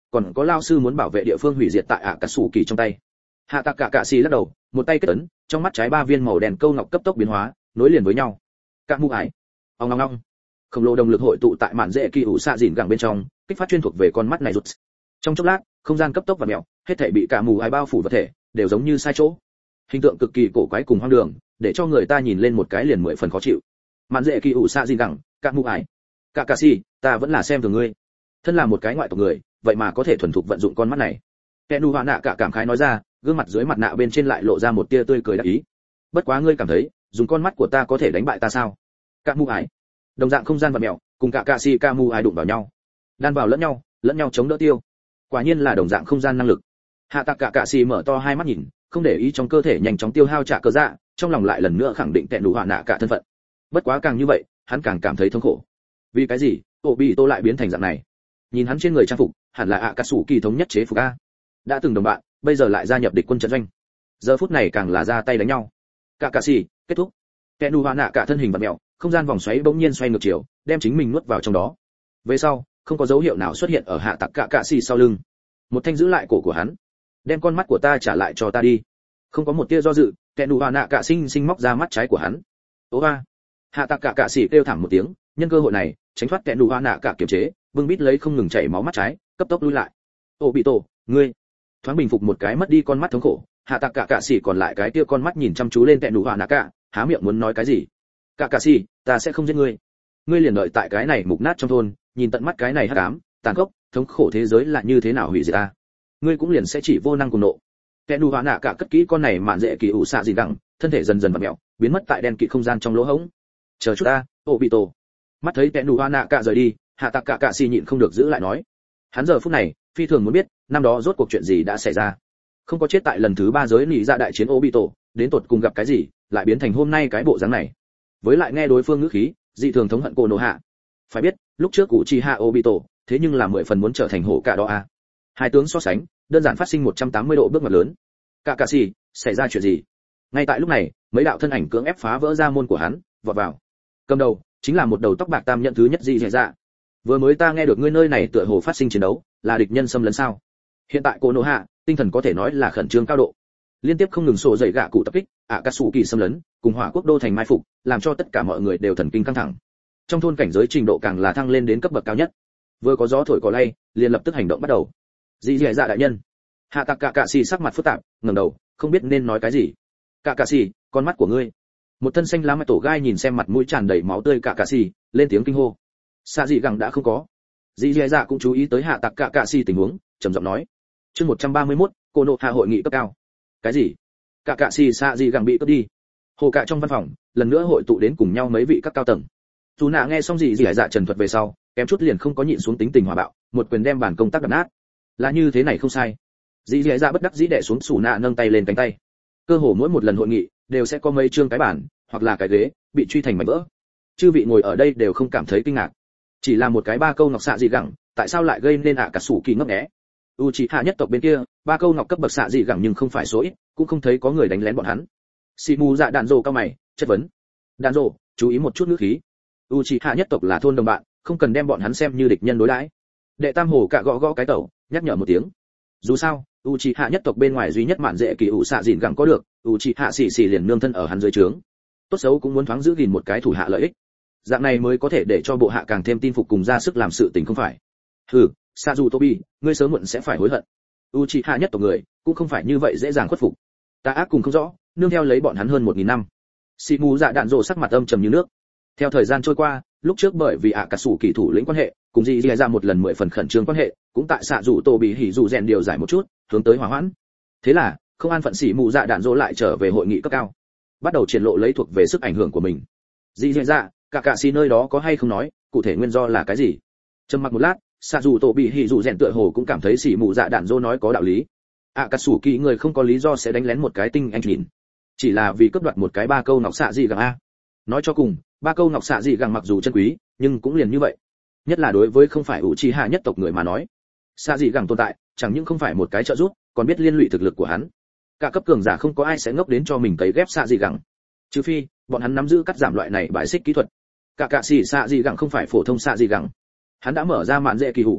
còn có lao sư muốn bảo vệ địa phương hủy diệt tại ạ cà sủ kỳ trong tay. Hạ tạc cả cạ xì lắc đầu, một tay kết ấn, trong mắt trái ba viên màu đen câu ngọc cấp tốc biến hóa, nối liền với nhau. Cả mũ ải, ong ong ong, khổng lồ động lực hội tụ tại mạn dễ kỳ ủ xạ dìn gẳng bên trong, kích phát chuyên thuộc về con mắt này rụt. Trong chốc lát, không gian cấp tốc và mèo, hết thảy bị cả mũ ải bao phủ vật thể, đều giống như sai chỗ. Hình tượng cực kỳ cổ quái cùng hoang đường, để cho người ta nhìn lên một cái liền mười phần khó chịu. Mạn dễ kỳ ủ xạ dìn gẳng, cả mũ ải, cả cạ xì, ta vẫn là xem thường ngươi. Thân là một cái ngoại tộc người, vậy mà có thể thuần thục vận dụng con mắt này. Kẻ nụ hoa nạ cả cảm khái nói ra, gương mặt dưới mặt nạ bên trên lại lộ ra một tia tươi cười đắc ý. Bất quá ngươi cảm thấy, dùng con mắt của ta có thể đánh bại ta sao? Cả mũ ải, đồng dạng không gian vật mèo, cùng cả cạ xì ca mũ ải đụng vào nhau, đan vào lẫn nhau, lẫn nhau chống đỡ tiêu. Quả nhiên là đồng dạng không gian năng lực. Hạ tạc cả cạ xì mở to hai mắt nhìn, không để ý trong cơ thể nhanh chóng tiêu hao trả cơ dạ, trong lòng lại lần nữa khẳng định kẻ nụ hoa nạ cả thân phận. Bất quá càng như vậy, hắn càng cảm thấy thống khổ. Vì cái gì? Ổ bị tô lại biến thành dạng này. Nhìn hắn trên người trang phục, hẳn là ạ cà sủ kỳ thống nhất chế phục a. Đã từng đồng bạn, bây giờ lại gia nhập địch quân trận doanh. Giờ phút này càng là ra tay đánh nhau. Cả cà xì, kết thúc. Kẻ nụ hoa nạ cả thân hình vặn mèo, không gian vòng xoáy bỗng nhiên xoay ngược chiều, đem chính mình nuốt vào trong đó. Về sau, không có dấu hiệu nào xuất hiện ở hạ tạc cả cạ xì sau lưng. Một thanh giữ lại cổ của hắn, đem con mắt của ta trả lại cho ta đi. Không có một tia do dự, kẻ nụ hoa nạ cả sinh sinh móc ra mắt trái của hắn. Ố ba. Hạ tạc cả cạ xì kêu thảm một tiếng, nhân cơ hội này, tránh thoát kẻ nụ hoa nạ cả kiềm chế, vương bít lấy không ngừng chảy máu mắt trái, cấp tốc lui lại. Ô bị tổ, ngươi. Thoáng bình phục một cái mất đi con mắt thống khổ, hạ tạc cả cạ xì còn lại cái tia con mắt nhìn chăm chú lên kẻ nụ hoa nạ cả, há miệng muốn nói cái gì. Cả cạ xì, ta sẽ không giết ngươi. Ngươi liền đợi tại cái này mục nát trong thôn, nhìn tận mắt cái này hắc ám, tàn khốc, thống khổ thế giới là như thế nào hủy diệt ta. Ngươi cũng liền sẽ chỉ vô năng cùng nộ. Kẻ nụ hoa nạ cả cất kỹ con này mạn dễ kỳ ủ xạ gì gẳng, thân thể dần dần vặn mèo, biến mất tại đen kịt không gian trong lỗ hổng. Chờ chút ta, ô bị tổ. Mắt thấy kẻ nụ hoa nạ cả rời đi, hạ tạc cả cạ xì nhịn không được giữ lại nói. Hắn giờ phút này phi thường muốn biết năm đó rốt cuộc chuyện gì đã xảy ra. Không có chết tại lần thứ ba giới nỉ ra đại chiến Obito, đến tột cùng gặp cái gì lại biến thành hôm nay cái bộ dáng này. Với lại nghe đối phương ngữ khí dị thường thống hận cô nô hạ. Phải biết lúc trước cụ chi hạ Obito thế nhưng là mười phần muốn trở thành hổ cả đó a. Hai tướng so sánh đơn giản phát sinh một trăm tám mươi độ bước ngoặt lớn. Cả cạ xì, xảy ra chuyện gì? Ngay tại lúc này mấy đạo thân ảnh cưỡng ép phá vỡ ra môn của hắn, vọt vào. Cầm đầu chính là một đầu tóc bạc tam nhận thứ nhất dị dẻ dạ. Vừa mới ta nghe được ngươi nơi này tựa hồ phát sinh chiến đấu, là địch nhân xâm lấn sao? Hiện tại cô nô hạ tinh thần có thể nói là khẩn trương cao độ, liên tiếp không ngừng sổ dậy gạ cụ tập kích, ạ cà sủ kỳ xâm lấn, cùng hỏa quốc đô thành mai phục, làm cho tất cả mọi người đều thần kinh căng thẳng. Trong thôn cảnh giới trình độ càng là thăng lên đến cấp bậc cao nhất. Vừa có gió thổi cỏ lay, liền lập tức hành động bắt đầu. Dị dẻ dạ đại nhân. Hạ tạc cả cạ xì sắc mặt phức tạp, ngẩng đầu, không biết nên nói cái gì. Cả cạ xì, con mắt của ngươi. Một thân xanh lá mai tổ gai nhìn xem mặt mũi tràn đầy máu tươi cả cạ xì, lên tiếng kinh hô. Xạ dị gẳng đã không có. Dị dẻ dạ cũng chú ý tới hạ tạc cả cạ xì tình huống, trầm giọng nói. Chương một trăm ba mươi mốt, cô nộ hạ hội nghị cấp cao. Cái gì? Cả cạ xì xạ dị gẳng bị cướp đi. Hồ cạ trong văn phòng, lần nữa hội tụ đến cùng nhau mấy vị các cao tầng. Dù nạ nghe xong dị dẻ dạ trần thuật về sau, kém chút liền không có nhịn xuống tính tình hòa bạo, một quyền đem bàn công tác đập nát. Là như thế này không sai. Dị dẻ dạ bất đắc dĩ đè xuống sủ nạ nâng tay lên cánh tay. Cơ hồ mỗi một lần hội nghị đều sẽ có mấy chương cái bàn hoặc là cái ghế bị truy thành mảnh vỡ. Chư vị ngồi ở đây đều không cảm thấy kinh ngạc. Chỉ là một cái ba câu ngọc xạ dị gẳng, tại sao lại gây nên ạ cả sủ kỳ ngấp nghé? Uchiha nhất tộc bên kia, ba câu ngọc cấp bậc xạ dị gẳng nhưng không phải số ít, cũng không thấy có người đánh lén bọn hắn. Shimu dạ đạn rồ cao mày, chất vấn. Đạn rồ, chú ý một chút ngữ khí. Uchiha nhất tộc là thôn đồng bạn, không cần đem bọn hắn xem như địch nhân đối đãi. Đệ tam hồ cả gõ gõ cái tẩu, nhắc nhở một tiếng. Dù sao, Uchiha nhất tộc bên ngoài duy nhất mạn dễ kỳ ủ xạ dịn gẳng có được, Uchiha xì xì liền nương thân ở hắn dưới trướng. Tốt xấu cũng muốn thoáng giữ gìn một cái thủ hạ lợi ích. Dạng này mới có thể để cho bộ hạ càng thêm tin phục cùng ra sức làm sự tình không phải. Hừ, Sarutobi, ngươi sớm muộn sẽ phải hối hận. Uchiha nhất tộc người cũng không phải như vậy dễ dàng khuất phục. Ta ác cùng không rõ, nương theo lấy bọn hắn hơn một nghìn năm. Shimu dạ đạn rồ sắc mặt âm trầm như nước. Theo thời gian trôi qua, lúc trước bởi vì ạ cả sủ kỳ thủ lĩnh quan hệ, cùng dị dị ra một lần mười phần khẩn trương quan hệ, cũng tại xạ rủ tổ bị hỉ rủ rèn điều giải một chút, hướng tới hòa hoãn. Thế là, không an phận Shimu dạ đạn rồ lại trở về hội nghị cấp cao, bắt đầu triển lộ lấy thuộc về sức ảnh hưởng của mình. Dị dị ra, cả cả xì nơi đó có hay không nói, cụ thể nguyên do là cái gì? Trầm mặc một lát, xạ rủ tổ bị hỉ rủ rèn tựa hồ cũng cảm thấy Shimu dạ đạn rồ nói có đạo lý. ạ cả sủ kỳ người không có lý do sẽ đánh lén một cái tinh anh nhìn, chỉ là vì cướp đoạt một cái ba câu ngọc xạ dị gẳng a. Nói cho cùng, ba câu ngọc xạ dị gẳng mặc dù chân quý, nhưng cũng liền như vậy. Nhất là đối với không phải Uchiha nhất tộc người mà nói, xạ dị gẳng tồn tại chẳng những không phải một cái trợ giúp, còn biết liên lụy thực lực của hắn. Cả cấp cường giả không có ai sẽ ngốc đến cho mình cấy ghép xạ dị gẳng, trừ phi bọn hắn nắm giữ cắt giảm loại này bài xích kỹ thuật. Cả cạ xì xạ dị gẳng không phải phổ thông xạ dị gẳng, hắn đã mở ra mạn dễ kỳ hủ.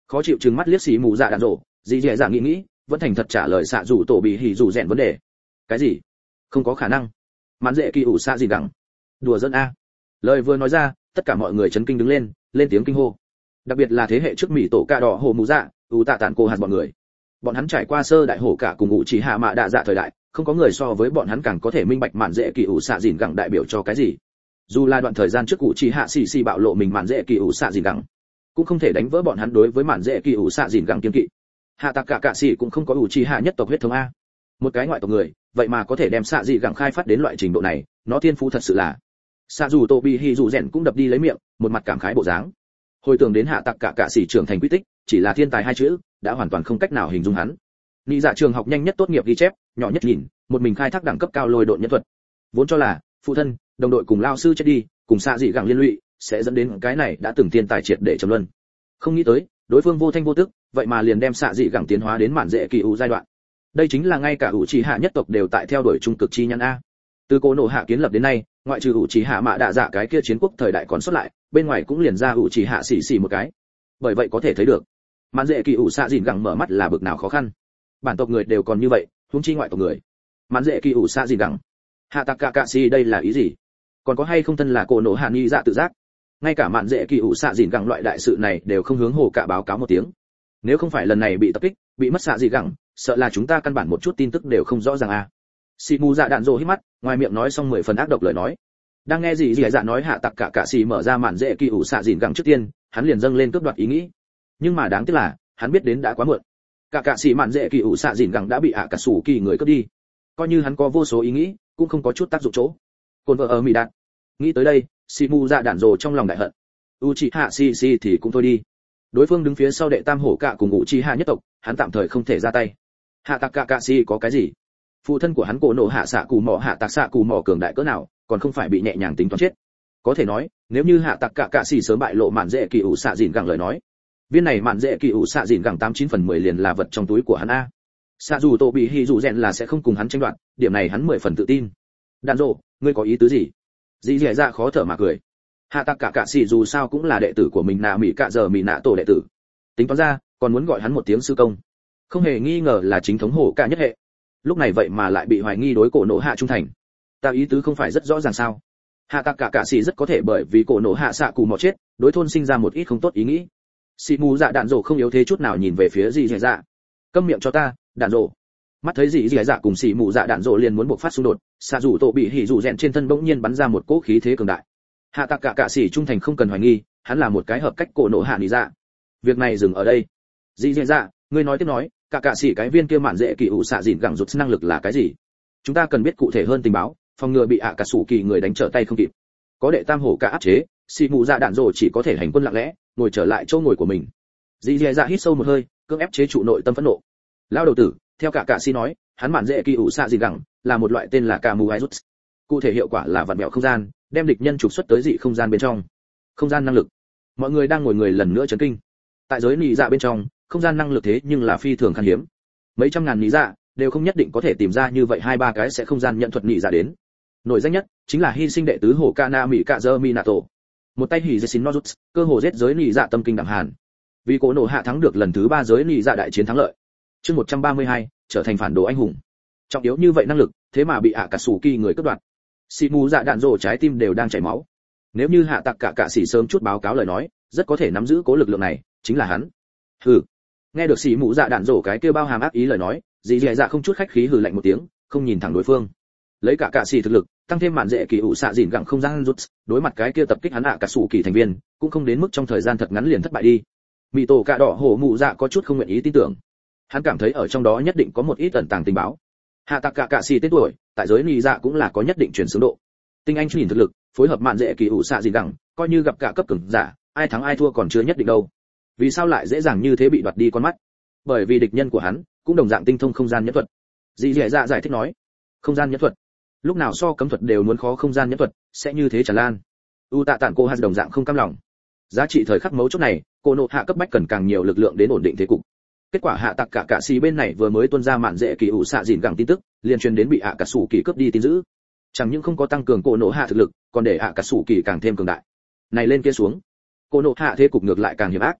Khó chịu trừng mắt liếc xì mù dạ đạn rồ, dì dì dạ nghĩ nghĩ, vẫn thành thật trả lời xạ dù tổ bị hỉ dù rèn vấn đề. Cái gì? Không có khả năng. Mạn dễ kỳ ủ xạ gì gẳng. Đùa giỡn a. Lời vừa nói ra, tất cả mọi người chấn kinh đứng lên, lên tiếng kinh hô. Đặc biệt là thế hệ trước mỹ tổ ca đỏ hồ mù dạ, ủ tạ tản cô hạt bọn người. Bọn hắn trải qua sơ đại hổ cả cùng ngụ chỉ hạ mạ đạ dạ thời đại, không có người so với bọn hắn càng có thể minh bạch mạn dễ kỳ ủ xạ dìn gẳng đại biểu cho cái gì. Dù là đoạn thời gian trước cụ chỉ hạ xì xì bạo lộ mình mạn dễ kỳ ủ xạ dìn gẳng, cũng không thể đánh vỡ bọn hắn đối với mạn dễ kỳ ủ xạ dìn gẳng kiên kỵ. Hạ tạc cả cạ xì cũng không có ủ chỉ hạ nhất tộc huyết thống a. Một cái ngoại tộc người, vậy mà có thể đem xạ dị gẳng khai phát đến loại trình độ này, nó thiên phú thật sự là. Xạ dù tô bị hỉ dù rèn cũng đập đi lấy miệng, một mặt cảm khái bộ dáng. Hồi tưởng đến hạ tạc cả cạ xì trưởng thành quy tích, chỉ là thiên tài hai chữ, đã hoàn toàn không cách nào hình dung hắn. Lý dạ trường học nhanh nhất tốt nghiệp ghi chép, nhỏ nhất nhìn, một mình khai thác đẳng cấp cao lôi độn nhân thuật. Vốn cho là phụ thân, đồng đội cùng lao sư chết đi, cùng xạ dị gẳng liên lụy, sẽ dẫn đến cái này đã từng thiên tài triệt để trầm luân. Không nghĩ tới, đối phương vô thanh vô tức, vậy mà liền đem xạ dị gẳng tiến hóa đến mạn dễ kỳ ủ giai đoạn. Đây chính là ngay cả ủ trì hạ nhất tộc đều tại theo đuổi trung cực chi nhân a. Từ cổ nổ hạ kiến lập đến nay, ngoại trừ ủ trì hạ mạ đạ dạ cái kia chiến quốc thời đại còn xuất lại, bên ngoài cũng liền ra ủ trì hạ xì xì một cái. Bởi vậy có thể thấy được, mạn dễ kỳ ủ xạ dìn gẳng mở mắt là bực nào khó khăn. Bản tộc người đều còn như vậy, huống chi ngoại tộc người. Mạn dễ kỳ ủ xạ dìn gẳng. Hạ tạc cả cạ xì đây là ý gì? Còn có hay không thân là cổ nổ hạ nghi dạ tự giác? Ngay cả mạn dễ kỳ ủ xạ dìn gẳng loại đại sự này đều không hướng hồ cả báo cáo một tiếng. Nếu không phải lần này bị tập kích, bị mất xạ dị gẳng, sợ là chúng ta căn bản một chút tin tức đều không rõ ràng a. Xì mù dạ đạn rồ hít mắt, ngoài miệng nói xong mười phần ác độc lời nói. Đang nghe gì gì dạ nói hạ tặc cả cả xì mở ra mạn dễ kỳ ủ xạ dìn gẳng trước tiên, hắn liền dâng lên cướp đoạt ý nghĩ. Nhưng mà đáng tiếc là, hắn biết đến đã quá muộn. Cả cả xì mạn dễ kỳ ủ xạ dìn gẳng đã bị hạ cả sủ kỳ người cướp đi. Coi như hắn có vô số ý nghĩ, cũng không có chút tác dụng chỗ. Cồn vợ ở mì đạn. Nghĩ tới đây, xì mù dạ đạn rồ trong lòng đại hận. Uchiha xì xì thì cũng thôi đi. Đối phương đứng phía sau đệ tam hổ cạ cùng Uchiha nhất tộc, hắn tạm thời không thể ra tay. Hạ tạc cả cạ xì có cái gì? Phụ thân của hắn cổ nổ hạ xạ cù mỏ hạ tạc xạ cù mỏ cường đại cỡ nào, còn không phải bị nhẹ nhàng tính toán chết. Có thể nói, nếu như hạ tạc cả cạ xì sớm bại lộ mạn dễ kỳ ủ xạ dìn gẳng lời nói, viên này mạn dễ kỳ ủ xạ dìn gẳng tám chín phần mười liền là vật trong túi của hắn a. Xạ dù tổ bị hỉ dù rèn là sẽ không cùng hắn tranh đoạt, điểm này hắn mười phần tự tin. Đàn rồ, ngươi có ý tứ gì? Dĩ dẻ dạ khó thở mà cười. Hạ tạc cả cạ xì dù sao cũng là đệ tử của mình nà mỹ cạ giờ mỹ nạ tổ đệ tử. Tính toán ra, còn muốn gọi hắn một tiếng sư công. Không hề nghi ngờ là chính thống hổ cả nhất hệ. Lúc này vậy mà lại bị hoài nghi đối cổ nổ hạ trung thành. Ta ý tứ không phải rất rõ ràng sao? Hạ tạc cả cạ xì rất có thể bởi vì cổ nổ hạ xạ cù mò chết, đối thôn sinh ra một ít không tốt ý nghĩ. Xì mù dạ đạn rồ không yếu thế chút nào nhìn về phía dì dẻ dạ. Câm miệng cho ta, đạn rồ. Mắt thấy dì dẻ dạ cùng xì mù dạ đạn rồ liền muốn buộc phát xung đột, xạ rủ tổ bị hỉ rủ rèn trên thân bỗng nhiên bắn ra một cỗ khí thế cường đại. Hạ tạc cả cạ xì trung thành không cần hoài nghi, hắn là một cái hợp cách cổ nổ hạ lý dạ. Việc này dừng ở đây. Dì dẻ dạ, ngươi nói tiếp nói, cả cạ xì cái viên kia mạn dễ kỳ ủ xạ dìn gẳng rụt năng lực là cái gì? Chúng ta cần biết cụ thể hơn tình báo, phòng ngừa bị ạ cả sủ kỳ người đánh trở tay không kịp. Có đệ tam hổ cả áp chế, xì mù dạ đạn rồ chỉ có thể hành quân lặng lẽ, ngồi trở lại chỗ ngồi của mình. Dì dẻ dạ hít sâu một hơi, cưỡng ép chế trụ nội tâm phẫn nộ. Lao đầu tử, theo cả cạ xì nói, hắn mạn dễ kỳ ủ xạ dìn gẳng là một loại tên là Kamuizut. Cụ thể hiệu quả là vặn vẹo không gian, đem địch nhân trục xuất tới dị không gian bên trong. Không gian năng lực. Mọi người đang ngồi người lần nữa chấn kinh. Tại giới nị dạ bên trong, không gian năng lực thế nhưng là phi thường khan hiếm. Mấy trăm ngàn nị dạ đều không nhất định có thể tìm ra như vậy hai ba cái sẽ không gian nhận thuật nị dạ đến. Nổi danh nhất chính là hy sinh đệ tứ hổ Kana Mỹ Cạ Dơ Minato. Một tay hỉ Jessin Nozuts, cơ hồ giết giới nị dạ tâm kinh đẳng hàn. Vì cổ nổ hạ thắng được lần thứ ba giới nị dạ đại chiến thắng lợi. Chương một trăm ba mươi hai, trở thành phản đồ anh hùng. Trọng yếu như vậy năng lực, thế mà bị ạ cả sủ kỳ người cướp đoạt. Xì mù dạ đạn rồ trái tim đều đang chảy máu. Nếu như hạ tạc cả cạ xỉ sớm chút báo cáo lời nói, rất có thể nắm giữ cố lực lượng này, chính là hắn. Hừ. Nghe được xì mù dạ đạn rồ cái kia bao hàm ác ý lời nói, dì dì dạ không chút khách khí hừ lạnh một tiếng, không nhìn thẳng đối phương. Lấy cả cạ xỉ thực lực, tăng thêm mạn dễ kỳ ủ xạ dìn gẳng không gian rút, đối mặt cái kia tập kích hắn ạ cả sủ kỳ thành viên, cũng không đến mức trong thời gian thật ngắn liền thất bại đi. Mị tổ cạ đỏ hổ mụ dạ có chút không nguyện ý tin tưởng. Hắn cảm thấy ở trong đó nhất định có một ít ẩn tàng tình báo. Hạ tạc cả cạ xỉ tên tuổi, tại giới nị dạ cũng là có nhất định truyền xướng độ. Tinh anh nhìn thực lực, phối hợp mạn dễ kỳ ủ xạ dìn gẳng, coi như gặp cả cấp cường giả, ai thắng ai thua còn chưa nhất định đâu. Vì sao lại dễ dàng như thế bị đoạt đi con mắt? Bởi vì địch nhân của hắn cũng đồng dạng tinh thông không gian nhẫn thuật. Dì dẻ dạ giải thích nói, không gian nhẫn thuật, lúc nào so cấm thuật đều muốn khó không gian nhẫn thuật, sẽ như thế tràn lan. U tạ tản cô has đồng dạng không cam lòng. Giá trị thời khắc mấu chốt này, cô nộ hạ cấp bách cần càng nhiều lực lượng đến ổn định thế cục. Kết quả hạ tạc cả cạ xì bên này vừa mới tuôn ra mạn dễ kỳ ủ xạ dìn gẳng tin tức, liền truyền đến bị ạ cả sủ kỳ cướp đi tin dữ. Chẳng những không có tăng cường cô nộ hạ thực lực, còn để ạ cả sủ kỳ càng thêm cường đại. Này lên kia xuống, cô nộ hạ thế cục ngược lại càng hiểm ác.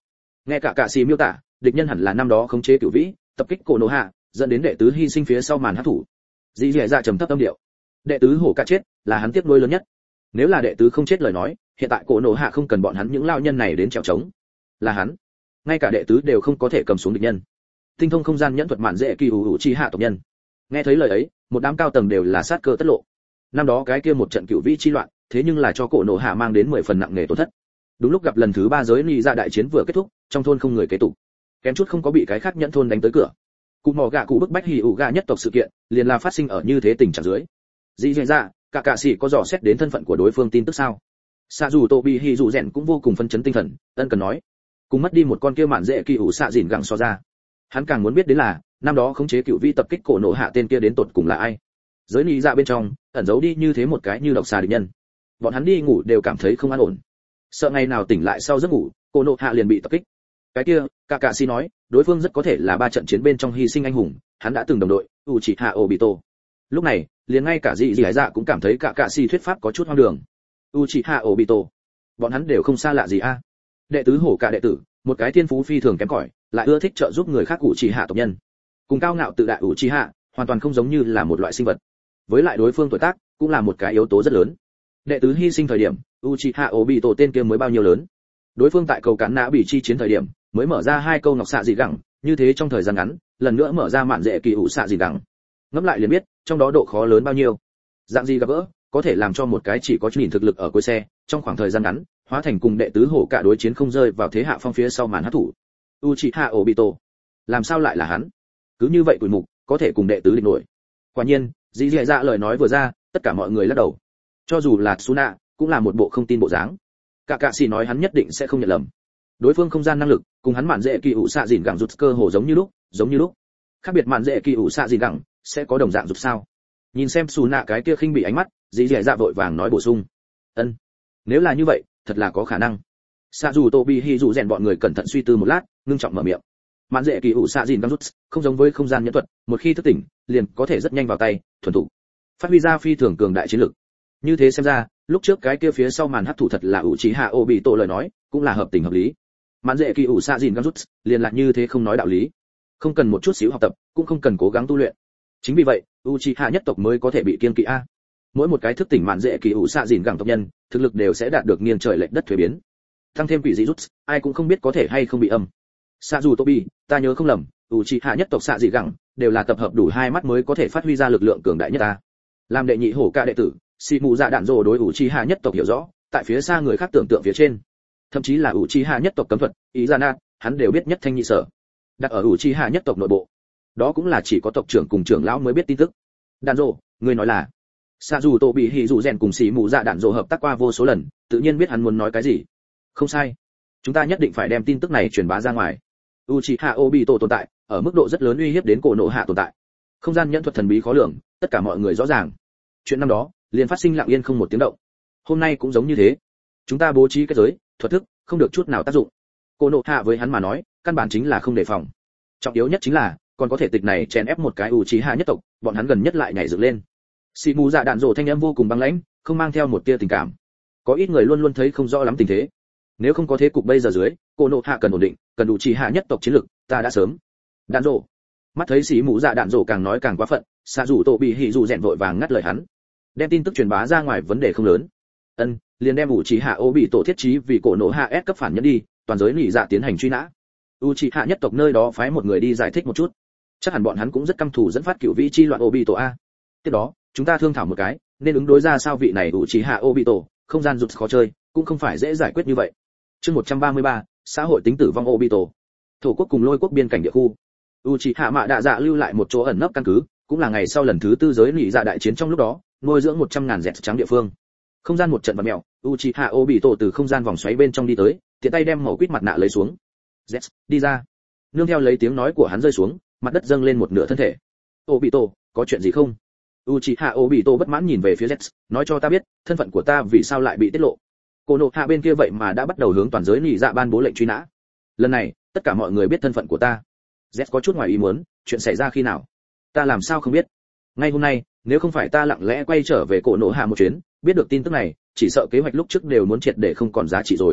Nghe cả cạ xì miêu tả, địch nhân hẳn là năm đó khống chế cửu vĩ, tập kích cổ nổ hạ, dẫn đến đệ tứ hy sinh phía sau màn hắc thủ. Dĩ Dẻ Dạ trầm thấp âm điệu. Đệ tứ hổ cả chết, là hắn tiếp nối lớn nhất. Nếu là đệ tứ không chết lời nói, hiện tại cổ nổ hạ không cần bọn hắn những lao nhân này đến trèo trống. Là hắn. Ngay cả đệ tứ đều không có thể cầm xuống địch nhân. Tinh thông không gian nhẫn thuật mạn dễ kỳ hữu hữu chi hạ tộc nhân. Nghe thấy lời ấy, một đám cao tầng đều là sát cơ tất lộ. Năm đó cái kia một trận cửu vĩ chi loạn, thế nhưng là cho cổ nổ hạ mang đến mười phần nặng nề tổn thất. Đúng lúc gặp lần thứ ba giới ly ra đại chiến vừa kết thúc, trong thôn không người kế tục, kém chút không có bị cái khác nhẫn thôn đánh tới cửa. Cụ mỏ gạ cụ bức bách hỉ ủ gạ nhất tộc sự kiện, liền là phát sinh ở như thế tình trạng dưới. Dĩ Dẻ Dạ, cả cạ sĩ có dò xét đến thân phận của đối phương tin tức sao? Sa dù Tô Bị Hỉ dù rèn cũng vô cùng phấn chấn tinh thần, ân cần nói, cùng mất đi một con kia mạn dễ kỳ ủ xạ dỉn gặng so ra, hắn càng muốn biết đến là năm đó khống chế cựu vi tập kích cổ nổ hạ tên kia đến tột cùng là ai. Giới lý dạ bên trong ẩn giấu đi như thế một cái như độc xà địch nhân, bọn hắn đi ngủ đều cảm thấy không an ổn, sợ ngày nào tỉnh lại sau giấc ngủ cổ nổ hạ liền bị tập kích. Cái kia cả cạ sĩ nói đối phương rất có thể là ba trận chiến bên trong hy sinh anh hùng, hắn đã từng đồng đội Uchiha Obito. Lúc này liền ngay cả dị dị dạ cũng cảm thấy cả cạ sĩ thuyết pháp có chút hoang đường. Uchiha Obito, bọn hắn đều không xa lạ gì a. Đệ tứ hổ cả đệ tử, một cái thiên phú phi thường kém cỏi, lại ưa thích trợ giúp người khác Uchiha tộc nhân, cùng cao ngạo tự đại Uchiha hoàn toàn không giống như là một loại sinh vật. Với lại đối phương tuổi tác cũng là một cái yếu tố rất lớn. Đệ tứ hy sinh thời điểm Uchiha Obito tên kia mới bao nhiêu lớn. Đối phương tại cầu cán nã bị chi chiến thời điểm mới mở ra hai câu ngọc xạ dị gẳng, như thế trong thời gian ngắn lần nữa mở ra mạn dễ kỳ ủ xạ dị gẳng, ngẫm lại liền biết trong đó độ khó lớn bao nhiêu. Dạng gì gặp gỡ có thể làm cho một cái chỉ có nhìn thực lực ở cuối xe trong khoảng thời gian ngắn hóa thành cùng đệ tứ hổ cả đối chiến không rơi vào thế hạ phong phía sau màn hát thủ. Uchiha Obito, làm sao lại là hắn? Cứ như vậy tuổi mục có thể cùng đệ tứ địch nổi. Quả nhiên dĩ dẻ dạ lời nói vừa ra, tất cả mọi người lắc đầu. Cho dù là Suna cũng là một bộ không tin bộ dáng. Cả cạ sĩ nói hắn nhất định sẽ không nhận lầm. Đối phương không gian năng lực cùng hắn mạn dễ kỳ ủ xạ dìn gẳng rụt cơ hồ giống như lúc, giống như lúc. Khác biệt mạn dễ kỳ ủ xạ dìn gẳng sẽ có đồng dạng rụt sao? Nhìn xem Suna cái kia khinh bị ánh mắt, dĩ dẻ dạ vội vàng nói bổ sung. Ân, nếu là như vậy, thật là có khả năng. Sa dù Tô Bị Hỉ dù rèn bọn người cẩn thận suy tư một lát, ngưng trọng mở miệng. Mạn dễ kỳ ủ xạ dìn gẳng rụt không giống với không gian nhẫn thuật, một khi thức tỉnh, liền có thể rất nhanh vào tay, thuần thục, phát huy ra phi thường cường đại chiến lực. Như thế xem ra, lúc trước cái kia phía sau màn hấp thụ thật là Uchiha Obito lời nói, cũng là hợp tình hợp lý. Mạn dễ kỳ ủ xạ dìn găng rút, liền là như thế không nói đạo lý. Không cần một chút xíu học tập, cũng không cần cố gắng tu luyện. Chính vì vậy, Uchiha nhất tộc mới có thể bị kiêng kỵ a. Mỗi một cái thức tỉnh mạn dễ kỳ ủ xạ dìn găng tộc nhân, thực lực đều sẽ đạt được nghiêng trời lệch đất thuế biến. Tăng thêm quỷ dị rút, ai cũng không biết có thể hay không bị âm. Sa dù Tobi, ta nhớ không lầm, Uchiha nhất tộc xạ dị găng đều là tập hợp đủ hai mắt mới có thể phát huy ra lực lượng cường đại nhất ta. Làm đệ nhị hổ ca đệ tử, xì mù dạ đạn rồ đối Uchiha nhất tộc hiểu rõ, tại phía xa người khác tưởng tượng phía trên, thậm chí là Uchiha nhất tộc cấm thuật, ý ra nát, hắn đều biết nhất thanh nhị sở. Đặt ở Uchiha nhất tộc nội bộ, đó cũng là chỉ có tộc trưởng cùng trưởng lão mới biết tin tức. Đạn rồ, ngươi nói là? Sa dù Tô Bị Hỉ dù rèn cùng xì mù dạ đạn rồ hợp tác qua vô số lần, tự nhiên biết hắn muốn nói cái gì. Không sai, chúng ta nhất định phải đem tin tức này truyền bá ra ngoài. Uchiha Obito tồn tại, ở mức độ rất lớn uy hiếp đến cổ nổ hạ tồn tại. Không gian nhẫn thuật thần bí khó lường, tất cả mọi người rõ ràng. Chuyện năm đó liền phát sinh lặng yên không một tiếng động. Hôm nay cũng giống như thế. Chúng ta bố trí kết giới, thuật thức, không được chút nào tác dụng. Cổ nổ hạ với hắn mà nói, căn bản chính là không đề phòng. Trọng yếu nhất chính là, còn có thể tịch này chèn ép một cái Uchiha nhất tộc, bọn hắn gần nhất lại nhảy dựng lên. Xì mù dạ đạn rồ thanh âm vô cùng băng lãnh, không mang theo một tia tình cảm. Có ít người luôn luôn thấy không rõ lắm tình thế. Nếu không có thế cục bây giờ dưới, cổ nổ hạ cần ổn định, cần đủ trì hạ nhất tộc chiến lực, ta đã sớm. Đạn rồ. Mắt thấy xí mũ dạ đạn rồ càng nói càng quá phận, Sa dù Tô Bị Hỉ dù rèn vội vàng ngắt lời hắn. Đem tin tức truyền bá ra ngoài vấn đề không lớn. Ân, liền đem Uchiha Obito thiết trí vì cổ nổ hạ S cấp phản nhân đi, toàn giới nỉ dạ tiến hành truy nã. Uchiha nhất tộc nơi đó phái một người đi giải thích một chút. Chắc hẳn bọn hắn cũng rất căm thù dẫn phát cựu vĩ chi loạn Obito a. Tiếp đó, chúng ta thương thảo một cái, nên ứng đối ra sao vị này Uchiha Obito, không gian rụt khó chơi, cũng không phải dễ giải quyết như vậy. Chương một trăm ba mươi ba, xã hội tính tử vong Obito. Thổ quốc cùng Lôi quốc biên cảnh địa khu. Uchiha Mạ Đạ Dạ lưu lại một chỗ ẩn nấp căn cứ, cũng là ngày sau lần thứ tư giới nỉ dạ đại chiến trong lúc đó, nuôi dưỡng một trăm ngàn dẹt trắng địa phương. Không gian một trận vật mèo, Uchiha Obito từ không gian vòng xoáy bên trong đi tới, tiện tay đem màu quýt mặt nạ lấy xuống. "Zets, đi ra." Nương theo lấy tiếng nói của hắn rơi xuống, mặt đất dâng lên một nửa thân thể. "Obito, có chuyện gì không?" Uchiha Obito bất mãn nhìn về phía Zets, nói cho ta biết, thân phận của ta vì sao lại bị tiết lộ. Cô nộ hạ bên kia vậy mà đã bắt đầu hướng toàn giới nỉ dạ ban bố lệnh truy nã. Lần này, tất cả mọi người biết thân phận của ta. Z có chút ngoài ý muốn, chuyện xảy ra khi nào? Ta làm sao không biết? Ngay hôm nay, nếu không phải ta lặng lẽ quay trở về cổ nộ hạ một chuyến, biết được tin tức này, chỉ sợ kế hoạch lúc trước đều muốn triệt để không còn giá trị rồi.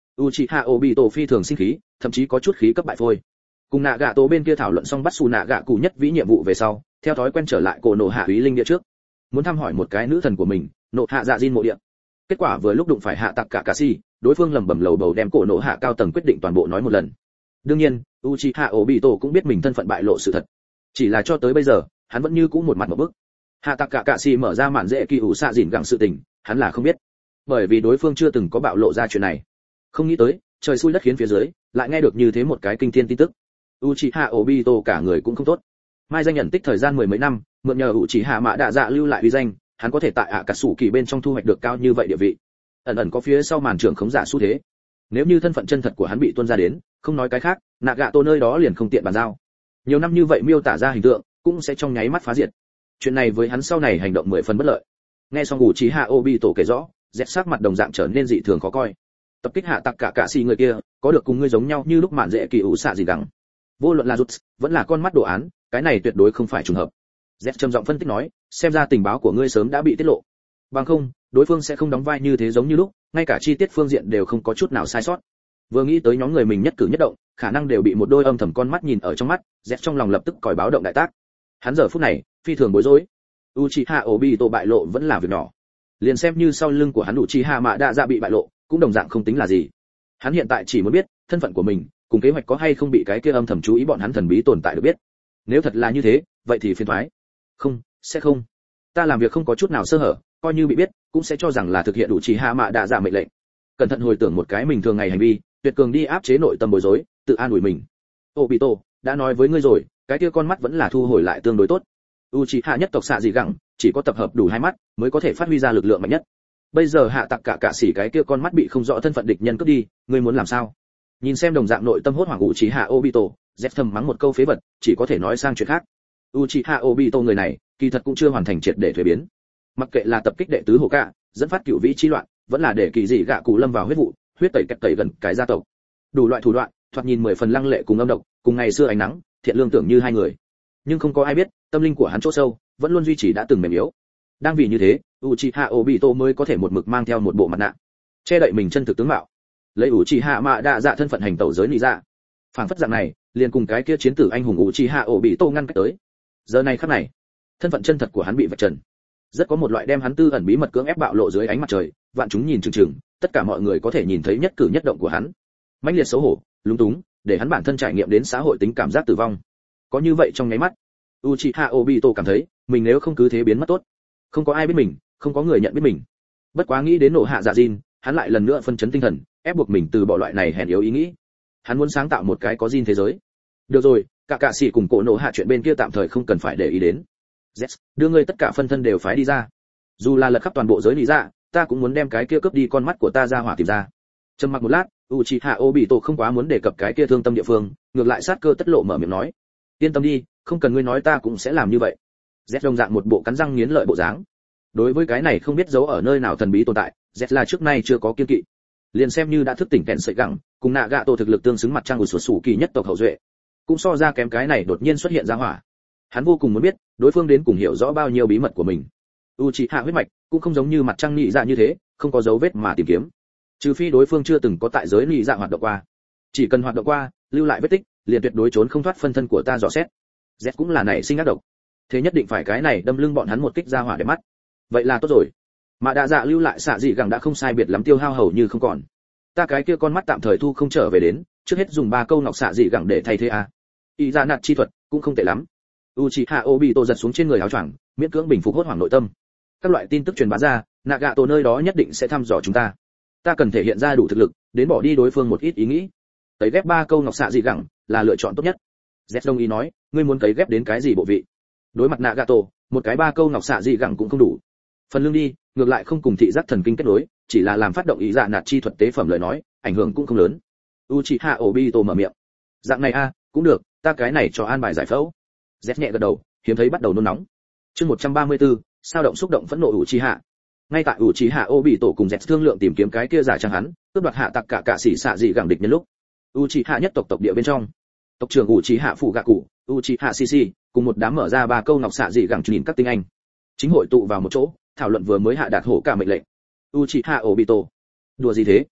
Uchiha Obito phi thường sinh khí, thậm chí có chút khí cấp bại phôi. Cùng nạ gạ tổ bên kia thảo luận xong bắt xù nạ gạ cụ nhất vĩ nhiệm vụ về sau, theo thói quen trở lại cổ nổ hạ úy linh địa trước, muốn thăm hỏi một cái nữ thần của mình, nộ hạ dạ Jin mộ địa. Kết quả vừa lúc đụng phải hạ tặc cả cà si, đối phương lẩm bẩm lầu bầu đem cổ nổ hạ cao tầng quyết định toàn bộ nói một lần. Đương nhiên, Uchiha Obito cũng biết mình thân phận bại lộ sự thật, chỉ là cho tới bây giờ hắn vẫn như cũ một mặt một bức. Hạ tặc cả cà si mở ra màn dễ kỳ ủ xạ dìn gặng sự tình, hắn là không biết, bởi vì đối phương chưa từng có bạo lộ ra chuyện này. Không nghĩ tới, trời xui đất khiến phía dưới lại nghe được như thế một cái kinh thiên tin tức. Uchiha Obito cả người cũng không tốt. Mai danh nhận tích thời gian mười mấy năm, mượn nhờ Uchiha Mã Đạ Dạ lưu lại uy danh, hắn có thể tại ạ cả sủ kỳ bên trong thu hoạch được cao như vậy địa vị. Ẩn ẩn có phía sau màn trưởng khống giả xu thế. Nếu như thân phận chân thật của hắn bị tuôn ra đến, không nói cái khác, Nagato nơi đó liền không tiện bàn giao. Nhiều năm như vậy miêu tả ra hình tượng, cũng sẽ trong nháy mắt phá diệt. Chuyện này với hắn sau này hành động mười phần bất lợi. Nghe xong Uchiha Obito kể rõ, dẹt sắc mặt đồng dạng trở nên dị thường khó coi. Tập kích hạ tặc cả cả xì người kia, có được cùng ngươi giống nhau như lúc mạn dễ kỳ ủ xạ gì đắng. Vô luận là rút, vẫn là con mắt đồ án, cái này tuyệt đối không phải trùng hợp. Z trầm giọng phân tích nói, xem ra tình báo của ngươi sớm đã bị tiết lộ. Bằng không, đối phương sẽ không đóng vai như thế giống như lúc, ngay cả chi tiết phương diện đều không có chút nào sai sót. Vừa nghĩ tới nhóm người mình nhất cử nhất động, khả năng đều bị một đôi âm thầm con mắt nhìn ở trong mắt, Z trong lòng lập tức còi báo động đại tác. Hắn giờ phút này, phi thường bối rối. Uchiha Obito bại lộ vẫn là việc nhỏ. Liền xem như sau lưng của hắn Uchiha Mã Đạ Dạ bị bại lộ, cũng đồng dạng không tính là gì. Hắn hiện tại chỉ muốn biết, thân phận của mình, cùng kế hoạch có hay không bị cái kia âm thầm chú ý bọn hắn thần bí tồn tại được biết. Nếu thật là như thế, vậy thì phiền toái. Không, sẽ không. Ta làm việc không có chút nào sơ hở, coi như bị biết, cũng sẽ cho rằng là thực hiện đủ chỉ hạ mạ đạ dạ mệnh lệnh. Cẩn thận hồi tưởng một cái mình thường ngày hành vi, tuyệt cường đi áp chế nội tâm bối rối, tự an ủi mình. Obito, đã nói với ngươi rồi, cái kia con mắt vẫn là thu hồi lại tương đối tốt. Uchiha nhất tộc xạ gì gặng, chỉ có tập hợp đủ hai mắt mới có thể phát huy ra lực lượng mạnh nhất. Bây giờ hạ tặc cả cả xỉ cái kia con mắt bị không rõ thân phận địch nhân cướp đi, ngươi muốn làm sao? Nhìn xem đồng dạng nội tâm hốt hoảng Uchiha Obito, Z thầm mắng một câu phế vật, chỉ có thể nói sang chuyện khác. Uchiha Obito người này, kỳ thật cũng chưa hoàn thành triệt để thuế biến. Mặc kệ là tập kích đệ tứ Hổ Cả, dẫn phát cựu vĩ chi loạn, vẫn là để kỳ dị gạ cụ lâm vào huyết vụ, huyết tẩy kẹt tẩy gần cái gia tộc. Đủ loại thủ đoạn, thoạt nhìn mười phần lăng lệ cùng âm độc, cùng ngày xưa ánh nắng, thiện lương tưởng như hai người. Nhưng không có ai biết, tâm linh của hắn chỗ sâu, vẫn luôn duy trì đã từng mềm yếu. Đang vì như thế, Uchiha Obito mới có thể một mực mang theo một bộ mặt nạ, che đậy mình chân thực tướng mạo. Lấy Uchiha Mã Đạ Dạ thân phận hành tẩu giới nị dạ. Phảng phất dạng này, liền cùng cái kia chiến tử anh hùng Uchiha Obito ngăn cách tới. Giờ này khắc này, thân phận chân thật của hắn bị vạch trần. Rất có một loại đem hắn tư ẩn bí mật cưỡng ép bạo lộ dưới ánh mặt trời, vạn chúng nhìn chừng chừng, tất cả mọi người có thể nhìn thấy nhất cử nhất động của hắn. Mãnh liệt xấu hổ, lúng túng, để hắn bản thân trải nghiệm đến xã hội tính cảm giác tử vong. Có như vậy trong nháy mắt, Uchiha Obito cảm thấy, mình nếu không cứ thế biến mất tốt. Không có ai biết mình, không có người nhận biết mình. Bất quá nghĩ đến nộ hạ dạ Jin, hắn lại lần nữa phân chấn tinh thần, ép buộc mình từ bỏ loại này hèn yếu ý nghĩ. Hắn muốn sáng tạo một cái có Jin thế giới. Được rồi, cả cạ sĩ cùng cổ nộ hạ chuyện bên kia tạm thời không cần phải để ý đến. Yes, đưa ngươi tất cả phân thân đều phái đi ra. Dù là lật khắp toàn bộ giới lý dạ, ta cũng muốn đem cái kia cướp đi con mắt của ta ra hỏa tìm ra. Trầm mặc một lát, Uchiha Obito không quá muốn đề cập cái kia thương tâm địa phương, ngược lại sát cơ tất lộ mở miệng nói: "Yên tâm đi, không cần ngươi nói ta cũng sẽ làm như vậy." Z đồng dạng một bộ cắn răng nghiến lợi bộ dáng. Đối với cái này không biết giấu ở nơi nào thần bí tồn tại, Z là trước nay chưa có kiên kỵ. Liền xem như đã thức tỉnh kẹn sợi gặng, cùng nạ gạ tổ thực lực tương xứng mặt trăng của sủa sủ kỳ nhất tộc hậu duệ, cũng so ra kém cái này đột nhiên xuất hiện ra hỏa. Hắn vô cùng muốn biết, đối phương đến cùng hiểu rõ bao nhiêu bí mật của mình. Uchiha huyết mạch cũng không giống như mặt trăng nhị dạ như thế, không có dấu vết mà tìm kiếm. Trừ phi đối phương chưa từng có tại giới nhị dạ hoạt động qua. Chỉ cần hoạt động qua, lưu lại vết tích, liền tuyệt đối trốn không thoát phân thân của ta dò xét. Z cũng là nảy sinh ác độc. Thế nhất định phải cái này đâm lưng bọn hắn một kích ra hỏa để mắt. Vậy là tốt rồi. Mà đạ dạ lưu lại xạ dị gẳng đã không sai biệt lắm tiêu hao hầu như không còn. Ta cái kia con mắt tạm thời thu không trở về đến, trước hết dùng ba câu ngọc xạ dị gẳng để thay thế a. Y ra nạt chi thuật cũng không tệ lắm. Uchiha Obito giật xuống trên người áo choàng, miễn cưỡng bình phục hốt hoảng nội tâm. Các loại tin tức truyền bá ra, Nagato nơi đó nhất định sẽ thăm dò chúng ta. Ta cần thể hiện ra đủ thực lực, đến bỏ đi đối phương một ít ý nghĩ. Tấy ghép ba câu ngọc xạ dị gẳng là lựa chọn tốt nhất. Z đồng ý nói, ngươi muốn tấy ghép đến cái gì bộ vị? Đối mặt Nagato, một cái ba câu ngọc xạ dị gẳng cũng không đủ. Phần lưng đi, ngược lại không cùng thị giác thần kinh kết nối, chỉ là làm phát động ý dạ nạt chi thuật tế phẩm lời nói, ảnh hưởng cũng không lớn. Uchiha Obito mở miệng. Dạng này a, cũng được, ta cái này cho an bài giải phẫu. Z nhẹ gật đầu, hiếm thấy bắt đầu nôn nóng. Chương một trăm ba mươi tư, sao động xúc động phẫn nộ Uchiha. Ngay tại Uchiha Obito cùng Z thương lượng tìm kiếm cái kia giả trang hắn, cướp đoạt hạ tặc cả cả sĩ xạ dị gẳng địch nhân lúc. Uchiha nhất tộc tộc địa bên trong, tộc trưởng Uchiha phụ gạ cụ, Uchiha Shishi, cùng một đám mở ra ba câu ngọc xạ dị gẳng nhìn các tinh anh. Chính hội tụ vào một chỗ, thảo luận vừa mới hạ đạt hổ cả mệnh lệnh. Uchiha Obito, đùa gì thế?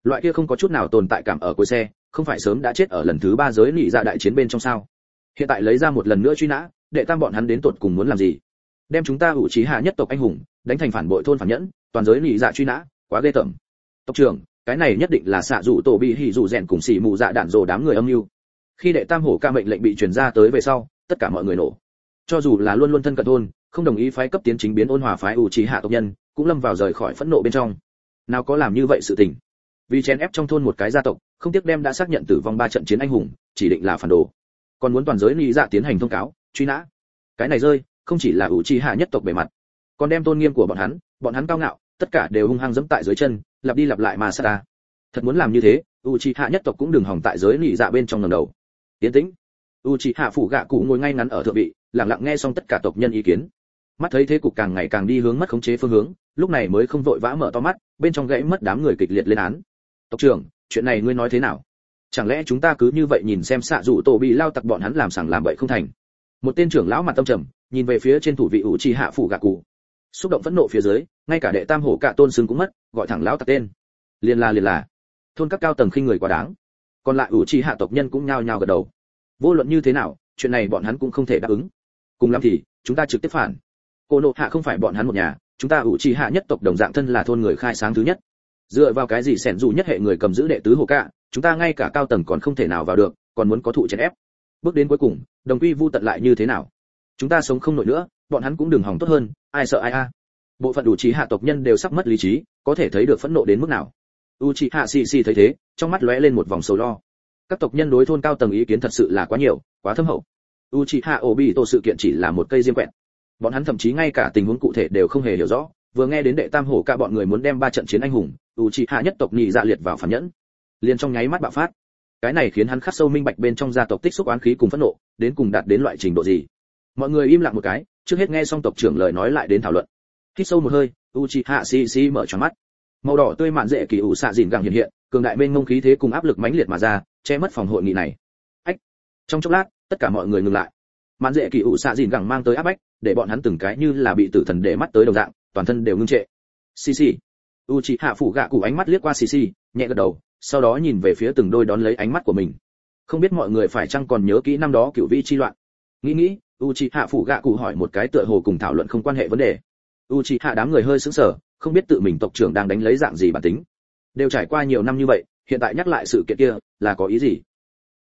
Loại kia không có chút nào tồn tại cảm ở cuối xe, không phải sớm đã chết ở lần thứ ba giới nị dạ đại chiến bên trong sao? Hiện tại lấy ra một lần nữa truy nã, đệ tam bọn hắn đến tột cùng muốn làm gì? Đem chúng ta ủ trí hạ nhất tộc anh hùng đánh thành phản bội thôn phản nhẫn, toàn giới nị dạ truy nã, quá ghê tởm. Tộc trưởng, cái này nhất định là xạ dụ tổ bị hỉ dụ rèn cùng xỉ mù dạ đạn rồ đám người âm mưu. Khi đệ tam hổ ca mệnh lệnh bị truyền ra tới về sau, tất cả mọi người nổ. Cho dù là luôn luôn thân cận thôn, không đồng ý phái cấp tiến chính biến ôn hòa phái ủ trí hạ tộc nhân, cũng lâm vào rời khỏi phẫn nộ bên trong. Nào có làm như vậy sự tình? Vì chèn ép trong thôn một cái gia tộc, không tiếc đem đã xác nhận tử vong ba trận chiến anh hùng, chỉ định là phản đồ. Còn muốn toàn giới nị dạ tiến hành thông cáo, truy nã. Cái này rơi, không chỉ là ủ trí hạ nhất tộc bề mặt, còn đem tôn nghiêm của bọn hắn, bọn hắn cao ngạo, tất cả đều hung hăng giẫm tại dưới chân, lặp đi lặp lại mà sát ta. Thật muốn làm như thế, Uchiha nhất tộc cũng đừng hòng tại giới nị dạ bên trong ngẩng đầu. Tiến tĩnh. Uchiha phủ gạ cụ ngồi ngay ngắn ở thượng vị, lặng lặng nghe xong tất cả tộc nhân ý kiến. Mắt thấy thế cục càng ngày càng đi hướng mất khống chế phương hướng, lúc này mới không vội vã mở to mắt, bên trong gãy mất đám người kịch liệt lên án. Tộc trưởng, chuyện này ngươi nói thế nào? Chẳng lẽ chúng ta cứ như vậy nhìn xem xạ dụ tổ bị lao tặc bọn hắn làm sằng làm bậy không thành? Một tên trưởng lão mặt tâm trầm, nhìn về phía trên thủ vị Uchiha phủ gạ cụ. Xúc động phẫn nộ phía dưới, ngay cả đệ tam hổ cạ tôn sừng cũng mất, gọi thẳng lão tặc tên. Liền là liền là. Thôn các cao tầng khinh người quá đáng. Còn lại Uchiha tộc nhân cũng nhao nhao gật đầu. Vô luận như thế nào, chuyện này bọn hắn cũng không thể đáp ứng. Cùng lắm thì, chúng ta trực tiếp phản. Cô nộ hạ không phải bọn hắn một nhà, chúng ta Uchiha nhất tộc đồng dạng thân là thôn người khai sáng thứ nhất. Dựa vào cái gì xẻn dù nhất hệ người cầm giữ đệ tứ hổ cạ, chúng ta ngay cả cao tầng còn không thể nào vào được, còn muốn có thụ chèn ép. Bước đến cuối cùng, đồng quy vu tận lại như thế nào? Chúng ta sống không nổi nữa, bọn hắn cũng đừng hỏng tốt hơn, ai sợ ai a. Bộ phận Uchiha tộc nhân đều sắp mất lý trí, có thể thấy được phẫn nộ đến mức nào. Uchiha xì xì thấy thế, trong mắt lóe lên một vòng sầu lo. Các tộc nhân đối thôn cao tầng ý kiến thật sự là quá nhiều, quá thâm hậu. Uchiha Obito sự kiện chỉ là một cây diêm quẹt. Bọn hắn thậm chí ngay cả tình huống cụ thể đều không hề hiểu rõ, vừa nghe đến đệ tam hổ ca bọn người muốn đem ba trận chiến anh hùng, Uchiha nhất tộc nhị dạ liệt vào phản nhẫn, liền trong nháy mắt bạo phát. Cái này khiến hắn khắc sâu minh bạch bên trong gia tộc tích xúc oán khí cùng phẫn nộ, đến cùng đạt đến loại trình độ gì. Mọi người im lặng một cái, trước hết nghe xong tộc trưởng lời nói lại đến thảo luận. Hít sâu một hơi, Uchiha xì xì mở tròn mắt. Màu đỏ tươi mạn dễ kỳ ủ xạ dìn gẳng hiện hiện, cường đại mênh mông khí thế cùng áp lực mãnh liệt mà ra, che mất phòng hội nghị này. Ách. Trong chốc lát, tất cả mọi người ngừng lại. Mạn dễ kỳ ủ xạ dìn gẳng mang tới áp bách, để bọn hắn từng cái như là bị tử thần để mắt tới đồng dạng, toàn thân đều ngưng trệ. Xì xì. Uchiha phủ gạ cụ ánh mắt liếc qua xì xì, nhẹ gật đầu, sau đó nhìn về phía từng đôi đón lấy ánh mắt của mình. Không biết mọi người phải chăng còn nhớ kỹ năm đó cửu vĩ chi loạn. Nghĩ nghĩ, Uchiha phủ gạ cụ hỏi một cái tựa hồ cùng thảo luận không quan hệ vấn đề. Uchiha đám người hơi sững sờ, không biết tự mình tộc trưởng đang đánh lấy dạng gì bản tính. Đều trải qua nhiều năm như vậy, hiện tại nhắc lại sự kiện kia, là có ý gì?